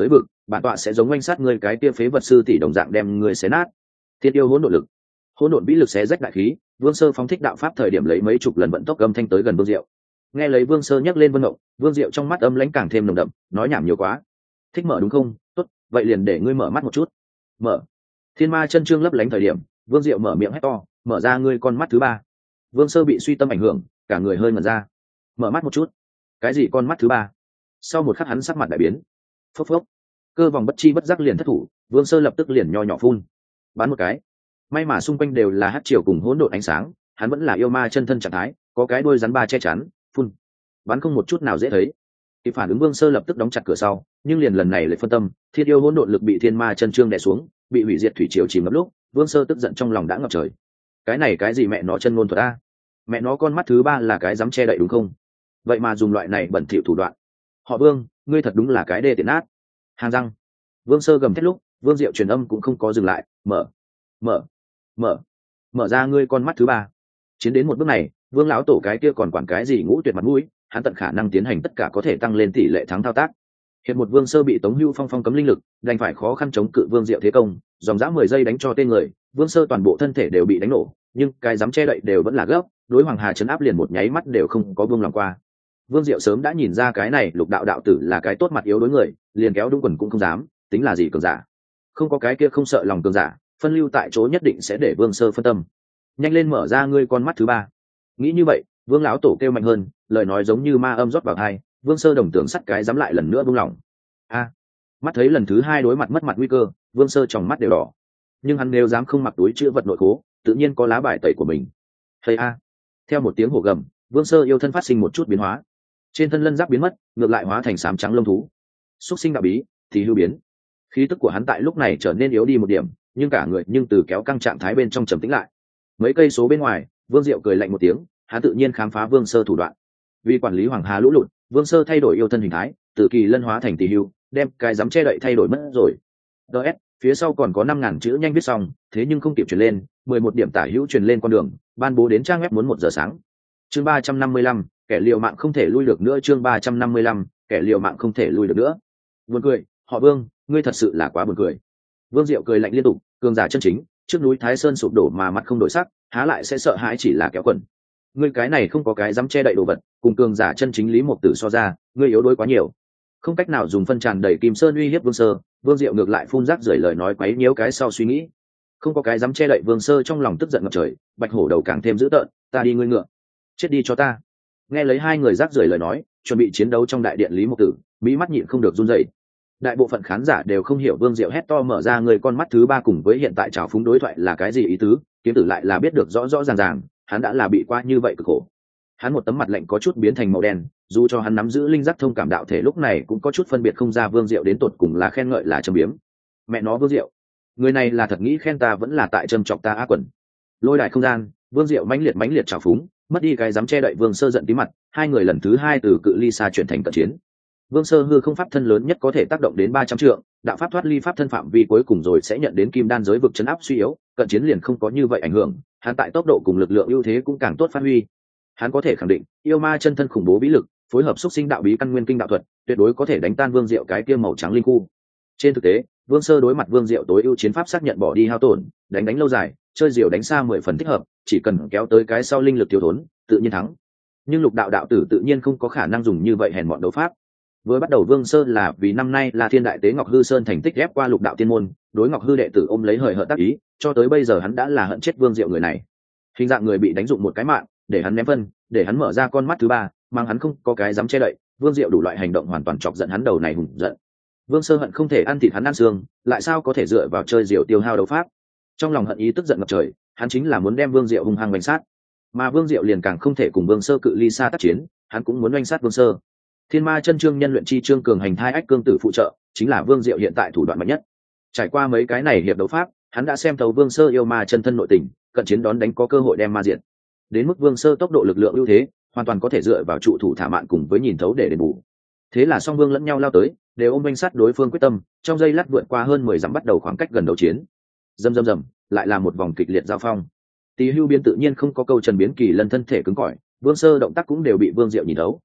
bản tọa sẽ giống oanh sát ngươi cái kia phế vật sư tỷ đồng dạng đem ngươi xé nát. Thiên yêu hỗn độn lực, hỗn độn vĩ lực xé rách đại khí. Vương Sơ phóng thích đạo pháp thời điểm lấy mấy chục lần vận tốc âm thanh tới gần Vương Diệu. Nghe lấy Vương Sơ nhắc lên Vân Ngộng, Vương Diệu trong mắt âm lãnh càng thêm nồng đậm, nói nhảm nhiều quá. Thích mở đúng không? Tốt, vậy liền để ngươi mở mắt một chút. Mở. Thiên ma chân trương lấp lánh thời điểm, Vương Diệu mở miệng hét to, mở ra ngươi con mắt thứ ba. Vương Sơ bị suy tâm ảnh hưởng, cả người hơi ngẩn ra. Mở mắt một chút. Cái gì con mắt thứ ba? Sau một khắc hắn sắc mặt đại biến. Phốc phốc. Cơ vòng bất chi bất giác liền thất thủ, Vương Sơ lập tức liền nho nhỏ phun. Bắn một cái. May mà xung quanh đều là hắc triều cùng hỗn độn ánh sáng, hắn vẫn là yêu ma chân thân trạng thái, có cái đuôi rắn ba che chắn, phun. Bắn không một chút nào dễ thấy. Kịp phản ứng Vương Sơ lập tức đóng chặt cửa sau, nhưng liền lần này lại phân tâm, thiên yêu hỗn độn lực bị thiên ma chân trương đè xuống, bị hủy diệt thủy triều chìm ngập lúc, Vương Sơ tức giận trong lòng đã ngập trời. Cái này cái gì mẹ nó chân ngôn thuật a? Mẹ nó con mắt thứ ba là cái dám che đậy đúng không? Vậy mà dùng loại này bẩn thỉu thủ đoạn. Họ Vương, ngươi thật đúng là cái đê tiện ác. Hàn răng. Vương Sơ gầm thét lúc, Vương Diệu truyền âm cũng không có dừng lại, mở, mở, mở, mở ra ngươi con mắt thứ ba. Chiến đến một bước này, Vương lão tổ cái kia còn quản cái gì ngũ tuyệt mặt mũi, hắn tận khả năng tiến hành tất cả có thể tăng lên tỷ lệ thắng thao tác. Hiện một Vương Sơ bị Tống Hưu Phong phong cấm linh lực, đành phải khó khăn chống cự Vương Diệu thế công, dòng dã mười giây đánh cho tên người, Vương Sơ toàn bộ thân thể đều bị đánh nổ, nhưng cái dám che đậy đều vẫn là gấp, đối Hoàng Hà trấn áp liền một nháy mắt đều không có vương lòng qua. Vương Diệu sớm đã nhìn ra cái này Lục đạo đạo tử là cái tốt mặt yếu đối người, liền kéo đúng quần cũng không dám, tính là gì cường giả. Không có cái kia không sợ lòng cường giả, phân lưu tại chỗ nhất định sẽ để Vương Sơ phân tâm. Nhanh lên mở ra ngươi con mắt thứ ba. Nghĩ như vậy, Vương lão tổ kêu mạnh hơn, lời nói giống như ma âm rót vào tai, Vương Sơ đồng tưởng sắt cái dám lại lần nữa buông lỏng. A, mắt thấy lần thứ hai đối mặt mất mặt nguy cơ, Vương Sơ trong mắt đều đỏ. Nhưng hắn nếu dám không mặc túi chứa vật nội khố, tự nhiên có lá bài tẩy của mình. Hay a. Theo một tiếng hổ gầm, Vương Sơ yêu thân phát sinh một chút biến hóa. Trên thân lân giáp biến mất, ngược lại hóa thành xám trắng lông thú. Xúc sinh đạo bí, thì hư biến. Khí tức của hắn tại lúc này trở nên yếu đi một điểm, nhưng cả người nhưng từ kéo căng trạng thái bên trong trầm tĩnh lại. Mấy cây số bên ngoài, Vương Diệu cười lạnh một tiếng, hắn tự nhiên khám phá Vương Sơ thủ đoạn. Vì quản lý Hoàng Hà lũ lụt, Vương Sơ thay đổi yêu thân hình thái, từ kỳ lân hóa thành tỷ hưu, đem cái dám che đậy thay đổi mất rồi. ds phía sau còn có năm ngàn chữ nhanh viết xong, thế nhưng không kịp truyền lên, mười một điểm tả hữu truyền lên con đường, ban bố đến trang web muốn một giờ sáng. Chương ba trăm năm mươi lăm, kẻ liều mạng không thể lui được nữa. Chương ba trăm năm mươi lăm, kẻ liều mạng không thể lui được nữa. Buồn cười, họ Vương, ngươi thật sự là quá buồn cười. Vương Diệu cười lạnh liên tục, cường giả chân chính, trước núi Thái Sơn sụp đổ mà mặt không đổi sắc, há lại sẽ sợ hãi chỉ là kéo quần. Ngươi cái này không có cái dám che đậy đồ vật, cùng cường giả chân chính Lý Mộc Tử so ra, ngươi yếu đuối quá nhiều. Không cách nào dùng phân tràn đầy kim sơn uy hiếp Vương Sơ, Vương Diệu ngược lại phun rác rưởi lời nói quấy nhiễu cái sau suy nghĩ. Không có cái dám che đậy Vương Sơ trong lòng tức giận ngập trời, bạch hổ đầu càng thêm dữ tợn, ta đi ngươi ngựa, chết đi cho ta. Nghe lấy hai người rác rưởi lời nói, chuẩn bị chiến đấu trong đại điện Lý Mộc Tử, mỹ mắt nhịn không được run rẩy. Đại bộ phận khán giả đều không hiểu Vương Diệu hét to mở ra người con mắt thứ ba cùng với hiện tại trào phúng đối thoại là cái gì ý tứ, kiếm tử lại là biết được rõ rõ ràng ràng, hắn đã là bị qua như vậy cực khổ. Hắn một tấm mặt lạnh có chút biến thành màu đen, dù cho hắn nắm giữ linh giác thông cảm đạo thể lúc này cũng có chút phân biệt không ra Vương Diệu đến tột cùng là khen ngợi là châm biếm. Mẹ nó Vương Diệu, người này là thật nghĩ khen ta vẫn là tại châm chọc ta á quần. Lôi đại không gian, Vương Diệu mãnh liệt mãnh liệt trào phúng, mất đi cái dám che đậy Vương Sơ giận tí mặt, hai người lần thứ hai từ cự ly xa chuyển thành cận chiến. Vương Sơ hư không pháp thân lớn nhất có thể tác động đến ba trăm trượng, đạo pháp thoát ly pháp thân phạm vi cuối cùng rồi sẽ nhận đến kim đan giới vực chấn áp suy yếu, cận chiến liền không có như vậy ảnh hưởng, hắn tại tốc độ cùng lực lượng ưu thế cũng càng tốt phát huy. Hắn có thể khẳng định, yêu ma chân thân khủng bố bí lực, phối hợp xúc sinh đạo bí căn nguyên kinh đạo thuật, tuyệt đối có thể đánh tan Vương Diệu cái kia màu trắng linh khu. Trên thực tế, Vương Sơ đối mặt Vương Diệu tối ưu chiến pháp xác nhận bỏ đi hao tổn, đánh đánh lâu dài, chơi diều đánh xa mười phần thích hợp, chỉ cần kéo tới cái sau linh lực thiếu thốn, tự nhiên thắng. Nhưng Lục đạo đạo tử tự nhiên không có khả năng dùng như vậy hèn mọn đấu pháp. Vừa bắt đầu Vương Sơ là vì năm nay là Thiên Đại Tế Ngọc Hư Sơn thành tích ghép qua Lục đạo tiên môn, đối Ngọc Hư đệ tử ôm lấy hời hợt tác ý, cho tới bây giờ hắn đã là hận chết Vương Diệu người này. Hình dạng người bị đánh dụng một cái mạng, để hắn ném phân, để hắn mở ra con mắt thứ ba, mang hắn không có cái dám che đậy, Vương Diệu đủ loại hành động hoàn toàn chọc giận hắn đầu này hùng giận. Vương Sơ hận không thể ăn thịt hắn ăn xương, lại sao có thể dựa vào chơi diều tiêu hao đấu pháp. Trong lòng hận ý tức giận ngập trời, hắn chính là muốn đem Vương Diệu hung hăng đánh sát. Mà Vương Diệu liền càng không thể cùng Vương Sơ cự ly xa tác chiến, hắn cũng muốn đánh sát Vương Sơ. Thiên Ma chân chương nhân luyện chi chương cường hành thai ách cương tử phụ trợ, chính là Vương Diệu hiện tại thủ đoạn mạnh nhất. Trải qua mấy cái này hiệp đấu pháp, hắn đã xem thấu Vương Sơ yêu ma chân thân nội tình, cận chiến đón đánh có cơ hội đem ma diệt. Đến mức Vương Sơ tốc độ lực lượng ưu thế, hoàn toàn có thể dựa vào trụ thủ thả mạn cùng với nhìn thấu để đền bù. Thế là song vương lẫn nhau lao tới, đều ôm binh sát đối phương quyết tâm, trong giây lát vượt qua hơn mười dặm bắt đầu khoảng cách gần đấu chiến. Rầm rầm rầm, lại là một vòng kịch liệt giao phong. Tỳ Hưu biến tự nhiên không có câu trần biến kỳ lân thân thể cứng cỏi, Vương Sơ động tác cũng đều bị Vương Diệu nhìn thấu,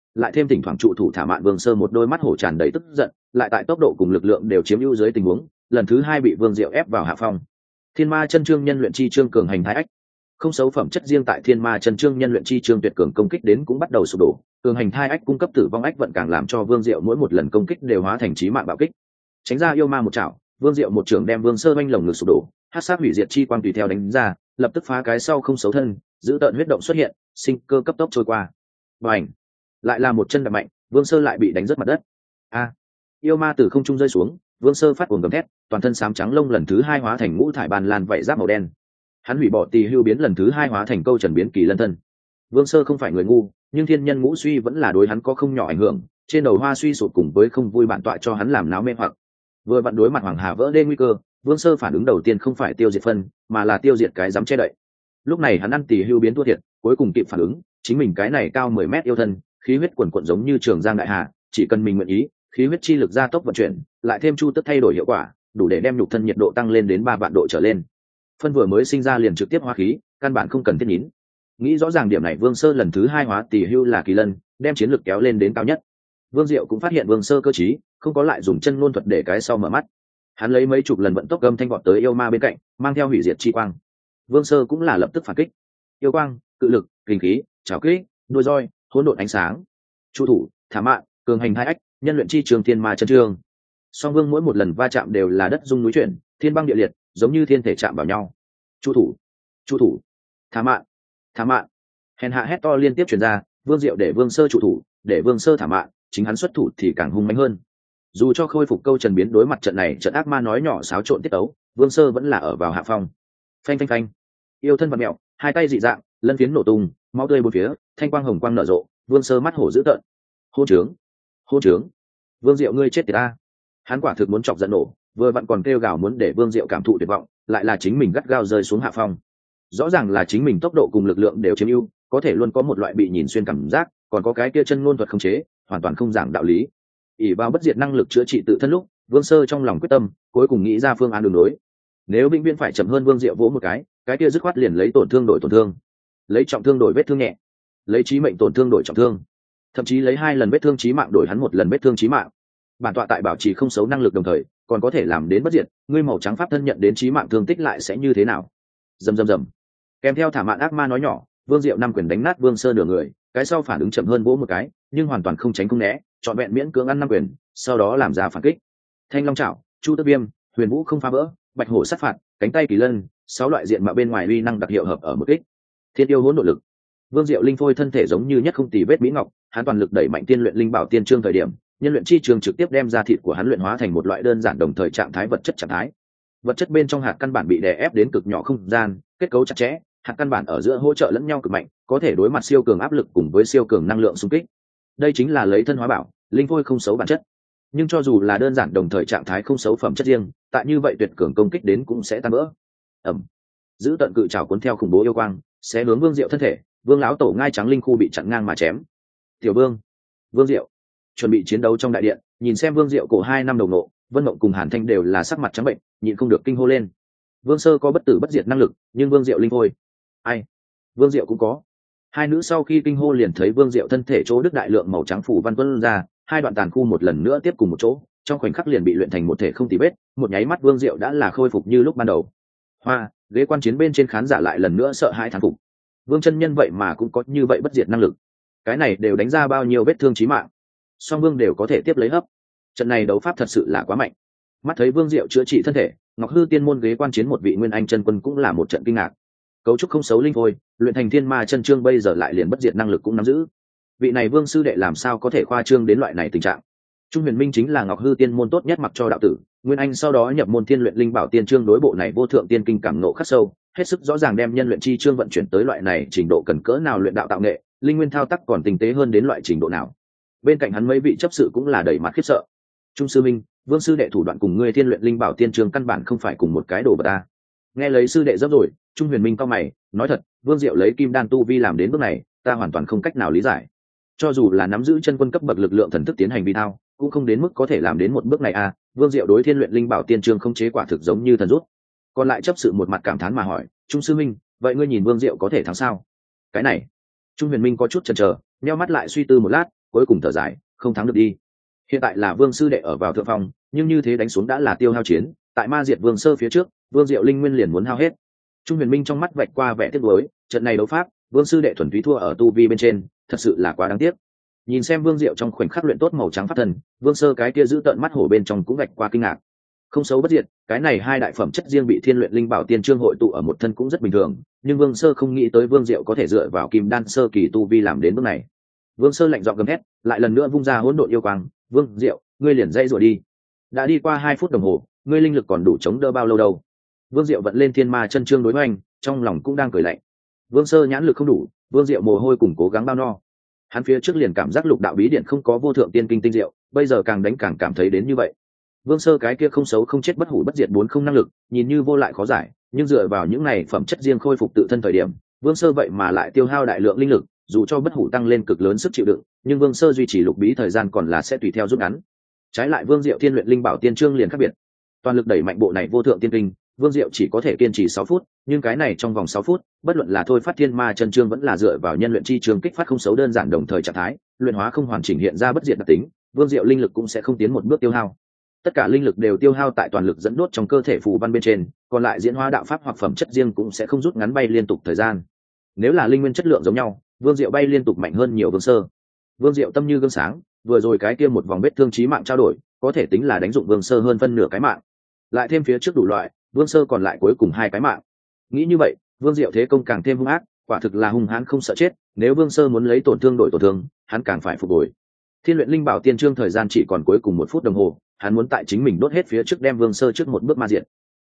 lại thêm thỉnh thoảng trụ thủ thả mạn vương sơ một đôi mắt hổ tràn đầy tức giận, lại tại tốc độ cùng lực lượng đều chiếm ưu dưới tình huống lần thứ hai bị vương diệu ép vào hạ phong. Thiên ma chân trương nhân luyện chi trương cường hành thái ách. Không xấu phẩm chất riêng tại thiên ma chân trương nhân luyện chi trương tuyệt cường công kích đến cũng bắt đầu sụp đổ, cường hành thai ách cung cấp tử vong ách vận càng làm cho vương diệu mỗi một lần công kích đều hóa thành chí mạng bạo kích. Tránh ra yêu ma một chảo, vương diệu một trường đem vương sơ oanh lồng ngực sụp đổ, hát sát hủy diệt chi quang tùy theo đánh ra, lập tức phá cái sau không xấu thân, giữ tợn huyết động xuất hiện, sinh cơ cấp tốc trôi qua. Bành! Lại là một chân đập mạnh, vương sơ lại bị đánh rớt mặt đất. A! Yêu ma từ không trung rơi xuống, vương sơ phát cuồng gầm thét, toàn thân xám trắng lông lần thứ hai hóa thành ngũ thải bàn lan vảy giáp màu đen. Hắn hủy bỏ tỳ hưu biến lần thứ hai hóa thành câu trần biến kỳ lân thân. Vương sơ không phải người ngu, nhưng thiên nhân ngũ suy vẫn là đối hắn có không nhỏ ảnh hưởng, trên đầu hoa suy sụt cùng với không vui bản tọa cho hắn làm náo mê hoặc. Vừa vặn đối mặt hoàng hà vỡ đê nguy cơ, vương sơ phản ứng đầu tiên không phải tiêu diệt phân, mà là tiêu diệt cái dám che đậy. Lúc này hắn ăn tỳ hưu biến thua thiệt, cuối cùng kịp phản ứng, chính mình cái này cao mười mét yêu thân, khí huyết quần quận giống như trường giang đại hà, chỉ cần mình nguyện ý, khí huyết chi lực gia tốc vận chuyển, lại thêm chu tức thay đổi hiệu quả, đủ để đem nhục thân nhiệt độ tăng lên đến ba vạn độ trở lên. Phân vừa mới sinh ra liền trực tiếp hóa khí, căn bản không cần thiết nín. Nghĩ rõ ràng điểm này, vương sơ lần thứ hai hóa tỳ hưu là kỳ lân, đem chiến lực kéo lên đến cao nhất. Vương Diệu cũng phát hiện vương sơ cơ trí, không có lại dùng chân ngôn thuật để cái sau mở mắt. Hắn lấy mấy chục lần vận tốc gầm thanh vọt tới yêu ma bên cạnh, mang theo hủy diệt chi quang. Vương sơ cũng là lập tức phản kích. Yêu quang, cự lực, kinh khí, chảo kích, đuôi roi, hỗn độn ánh sáng. Chu thủ, thả mạn, cường hành hai ách, nhân luyện chi trường thiên ma chân trường. Song vương mỗi một lần va chạm đều là đất rung núi chuyển, thiên băng địa liệt, giống như thiên thể chạm vào nhau. Chu thủ, chu thủ, thả mạn, thả mạn. Hèn hạ hét to liên tiếp truyền ra, vương diệu để vương sơ chủ thủ, để vương sơ thả mạn, chính hắn xuất thủ thì càng hung mãnh hơn. Dù cho khôi phục câu trần biến đối mặt trận này trận ác ma nói nhỏ xáo trộn tiết ấu, vương sơ vẫn là ở vào hạ phong. Phanh phanh phanh, yêu thân vật mẹo, hai tay dị dạng, lân phiến nổ tung, máu tươi bốn phía, thanh quang hồng quang nở rộ, vương sơ mắt hổ dữ tợn. Hôn trướng, hôn trướng, vương diệu ngươi chết tiệt ta. Hắn quả thực muốn chọc giận nổ, vừa vặn còn kêu gào muốn để vương diệu cảm thụ tuyệt vọng, lại là chính mình gắt gao rơi xuống hạ phong. Rõ ràng là chính mình tốc độ cùng lực lượng đều chiếm ưu, có thể luôn có một loại bị nhìn xuyên cảm giác, còn có cái kia chân ngôn thuật khống chế, hoàn toàn không giảng đạo lý. ỷ vào bất diệt năng lực chữa trị tự thân lúc, vương sơ trong lòng quyết tâm, cuối cùng nghĩ ra phương án đường đối. Nếu vĩnh viễn phải chậm hơn vương diệu vỗ một cái, cái kia dứt khoát liền lấy tổn thương đổi tổn thương, lấy trọng thương đổi vết thương nhẹ, lấy chí mệnh tổn thương đổi trọng thương, thậm chí lấy hai lần vết thương chí mạng đổi hắn một lần vết thương chí mạng. Bản tọa tại bảo trì không xấu năng lực đồng thời, còn có thể làm đến bất diệt, ngươi màu trắng pháp thân nhận đến chí mạng thương tích lại sẽ như thế nào? Rầm rầm rầm. Kèm theo thả mạn ác ma nói nhỏ, vương diệu năm quyền đánh nát vương sơ nửa người, cái sau phản ứng chậm hơn vỗ một cái, nhưng hoàn toàn không tránh không né, trọn vẹn miễn cưỡng ăn năm quyền, sau đó làm ra phản kích. Thanh long chảo, chu tước viêm, huyền vũ không phá vỡ, bạch hổ sát phạt, cánh tay kỳ lân, sáu loại diện mạo bên ngoài uy năng đặc hiệu hợp ở một kích. Thiên yêu hỗn độn lực. Vương diệu linh phôi thân thể giống như nhất không tì vết mỹ ngọc, hắn toàn lực đẩy mạnh tiên luyện linh bảo tiên trương thời điểm, nhân luyện chi trường trực tiếp đem ra thịt của hắn luyện hóa thành một loại đơn giản đồng thời trạng thái vật chất trạng thái. Vật chất bên trong hạt căn bản bị đè ép đến cực nhỏ không gian, kết cấu chặt chẽ, hạt căn bản ở giữa hỗ trợ lẫn nhau cực mạnh, có thể đối mặt siêu cường áp lực cùng với siêu cường năng lượng xung kích. Đây chính là lấy thân hóa bảo, linh phôi không xấu bản chất. Nhưng cho dù là đơn giản đồng thời trạng thái không xấu phẩm chất riêng, tại như vậy tuyệt cường công kích đến cũng sẽ tan vỡ. Ẩm. Giữ tận cự trảo cuốn theo khủng bố yêu quang, sẽ hướng vương diệu thân thể, vương lão tổ ngai trắng linh khu bị chặn ngang mà chém. Tiểu vương, vương diệu chuẩn bị chiến đấu trong đại điện, nhìn xem vương diệu cổ hai năm đầu nộ, vân mộng cùng hàn thanh đều là sắc mặt trắng bệnh, nhịn không được kinh hô lên. Vương sơ có bất tử bất diệt năng lực, nhưng vương diệu linh phôi, ai? Vương diệu cũng có. Hai nữ sau khi kinh hô liền thấy vương diệu thân thể chỗ đức đại lượng màu trắng phủ văn tuân ra, hai đoạn tàn khu một lần nữa tiếp cùng một chỗ, trong khoảnh khắc liền bị luyện thành một thể không tì vết, một nháy mắt vương diệu đã là khôi phục như lúc ban đầu. Hoa, ghế quan chiến bên trên khán giả lại lần nữa sợ hãi thán phục. Vương chân nhân vậy mà cũng có như vậy bất diệt năng lực, cái này đều đánh ra bao nhiêu vết thương chí mạng, song vương đều có thể tiếp lấy hấp. Trận này đấu pháp thật sự là quá mạnh. Mắt thấy vương diệu chữa trị thân thể, ngọc hư tiên môn ghế quan chiến một vị nguyên anh chân quân cũng là một trận kinh ngạc. Cấu trúc không xấu linh phôi, luyện thành thiên ma chân trương bây giờ lại liền bất diệt năng lực cũng nắm giữ. Vị này vương sư đệ làm sao có thể khoa trương đến loại này tình trạng? Trung huyền minh chính là ngọc hư tiên môn tốt nhất mặc cho đạo tử, nguyên anh sau đó nhập môn thiên luyện linh bảo tiên trương đối bộ này vô thượng tiên kinh cảm nộ khắc sâu, hết sức rõ ràng đem nhân luyện chi trương vận chuyển tới loại này trình độ cần cỡ nào luyện đạo tạo nghệ, linh nguyên thao tác còn tinh tế hơn đến loại trình độ nào. Bên cạnh hắn mấy vị chấp sự cũng là đầy mặt khiếp sợ. Trung sư minh, vương sư đệ thủ đoạn cùng ngươi thiên luyện linh bảo tiên trương căn bản không phải cùng một cái đồ vật ta. Nghe lấy sư đệ dấp rồi, Trung huyền minh cao mày, nói thật, vương diệu lấy kim đan tu vi làm đến bước này, ta hoàn toàn không cách nào lý giải. Cho dù là nắm giữ chân quân cấp bậc lực lượng thần thức tiến hành vi thao, cũng không đến mức có thể làm đến một bước này à? Vương diệu đối thiên luyện linh bảo tiên trương không chế quả thực giống như thần rút. Còn lại chấp sự một mặt cảm thán mà hỏi, Trung sư minh, vậy ngươi nhìn vương diệu có thể thắng sao? Cái này, Trung huyền minh có chút chần chờ, nheo mắt lại suy tư một lát, cuối cùng thở dài, không thắng được đi. Hiện tại là Vương sư đệ ở vào thượng phong, nhưng như thế đánh xuống đã là tiêu hao chiến, tại ma diệt Vương sơ phía trước, Vương Diệu linh nguyên liền muốn hao hết. Trung Huyền Minh trong mắt vạch qua vẻ tiếc nuối, trận này đấu pháp, Vương sư đệ thuần túy thua ở tu vi bên trên, thật sự là quá đáng tiếc. Nhìn xem Vương Diệu trong khoảnh khắc luyện tốt màu trắng pháp thần, Vương sơ cái kia giữ tận mắt hổ bên trong cũng vạch qua kinh ngạc. Không xấu bất diệt, cái này hai đại phẩm chất riêng bị Thiên Luyện Linh Bảo Tiên Trương hội tụ ở một thân cũng rất bình thường, nhưng Vương sơ không nghĩ tới Vương Diệu có thể dựa vào Kim Đan sơ kỳ tu vi làm đến bước này. Vương sơ lạnh giọng gầm thét, lại lần nữa vung ra hỗn độn yêu quang, "Vương Diệu, ngươi liền dây rồi đi. Đã đi qua hai phút đồng hồ, ngươi linh lực còn đủ chống đỡ bao lâu đâu?" Vương Diệu vận lên Thiên Ma chân chương đối oanh, trong lòng cũng đang cười lạnh. Vương sơ nhãn lực không đủ, Vương Diệu mồ hôi cùng cố gắng bao no. Hắn phía trước liền cảm giác lục đạo bí điện không có vô thượng tiên kinh tinh diệu, bây giờ càng đánh càng cảm thấy đến như vậy. Vương sơ cái kia không xấu không chết bất hủ bất diệt bốn không năng lực, nhìn như vô lại khó giải, nhưng dựa vào những này phẩm chất riêng khôi phục tự thân thời điểm, Vương sơ vậy mà lại tiêu hao đại lượng linh lực, dù cho bất hủ tăng lên cực lớn sức chịu đựng, nhưng Vương sơ duy trì lục bí thời gian còn là sẽ tùy theo rút ngắn. Trái lại Vương Diệu Thiên Luyện Linh Bảo Tiên Chương liền khác biệt. Toàn lực đẩy mạnh bộ này vô thượng tiên kinh, Vương Diệu chỉ có thể kiên trì sáu phút, nhưng cái này trong vòng sáu phút, bất luận là thôi phát Thiên Ma chân chương vẫn là dựa vào nhân luyện chi trường kích phát không xấu đơn giản đồng thời trạng thái, luyện hóa không hoàn chỉnh hiện ra bất diệt đặc tính, Vương Diệu linh lực cũng sẽ không tiến một bước tiêu hao. Tất cả linh lực đều tiêu hao tại toàn lực dẫn đốt trong cơ thể phù văn bên trên, còn lại diễn hóa đạo pháp hoặc phẩm chất riêng cũng sẽ không rút ngắn bay liên tục thời gian. Nếu là linh nguyên chất lượng giống nhau, Vương Diệu bay liên tục mạnh hơn nhiều Vương sơ. Vương Diệu tâm như gương sáng, vừa rồi cái kia một vòng vết thương chí mạng trao đổi, có thể tính là đánh dụng Vương sơ hơn phân nửa cái mạng. Lại thêm phía trước đủ loại, Vương sơ còn lại cuối cùng hai cái mạng. Nghĩ như vậy, Vương Diệu thế công càng thêm hung ác, quả thực là hung hãn không sợ chết, nếu Vương sơ muốn lấy tổn thương đổi tổn thương, hắn càng phải phục hồi. Thiên Luyện Linh Bảo Tiên Chương thời gian chỉ còn cuối cùng một phút đồng hồ, hắn muốn tại chính mình đốt hết phía trước đem Vương sơ trước một bước ma diệt.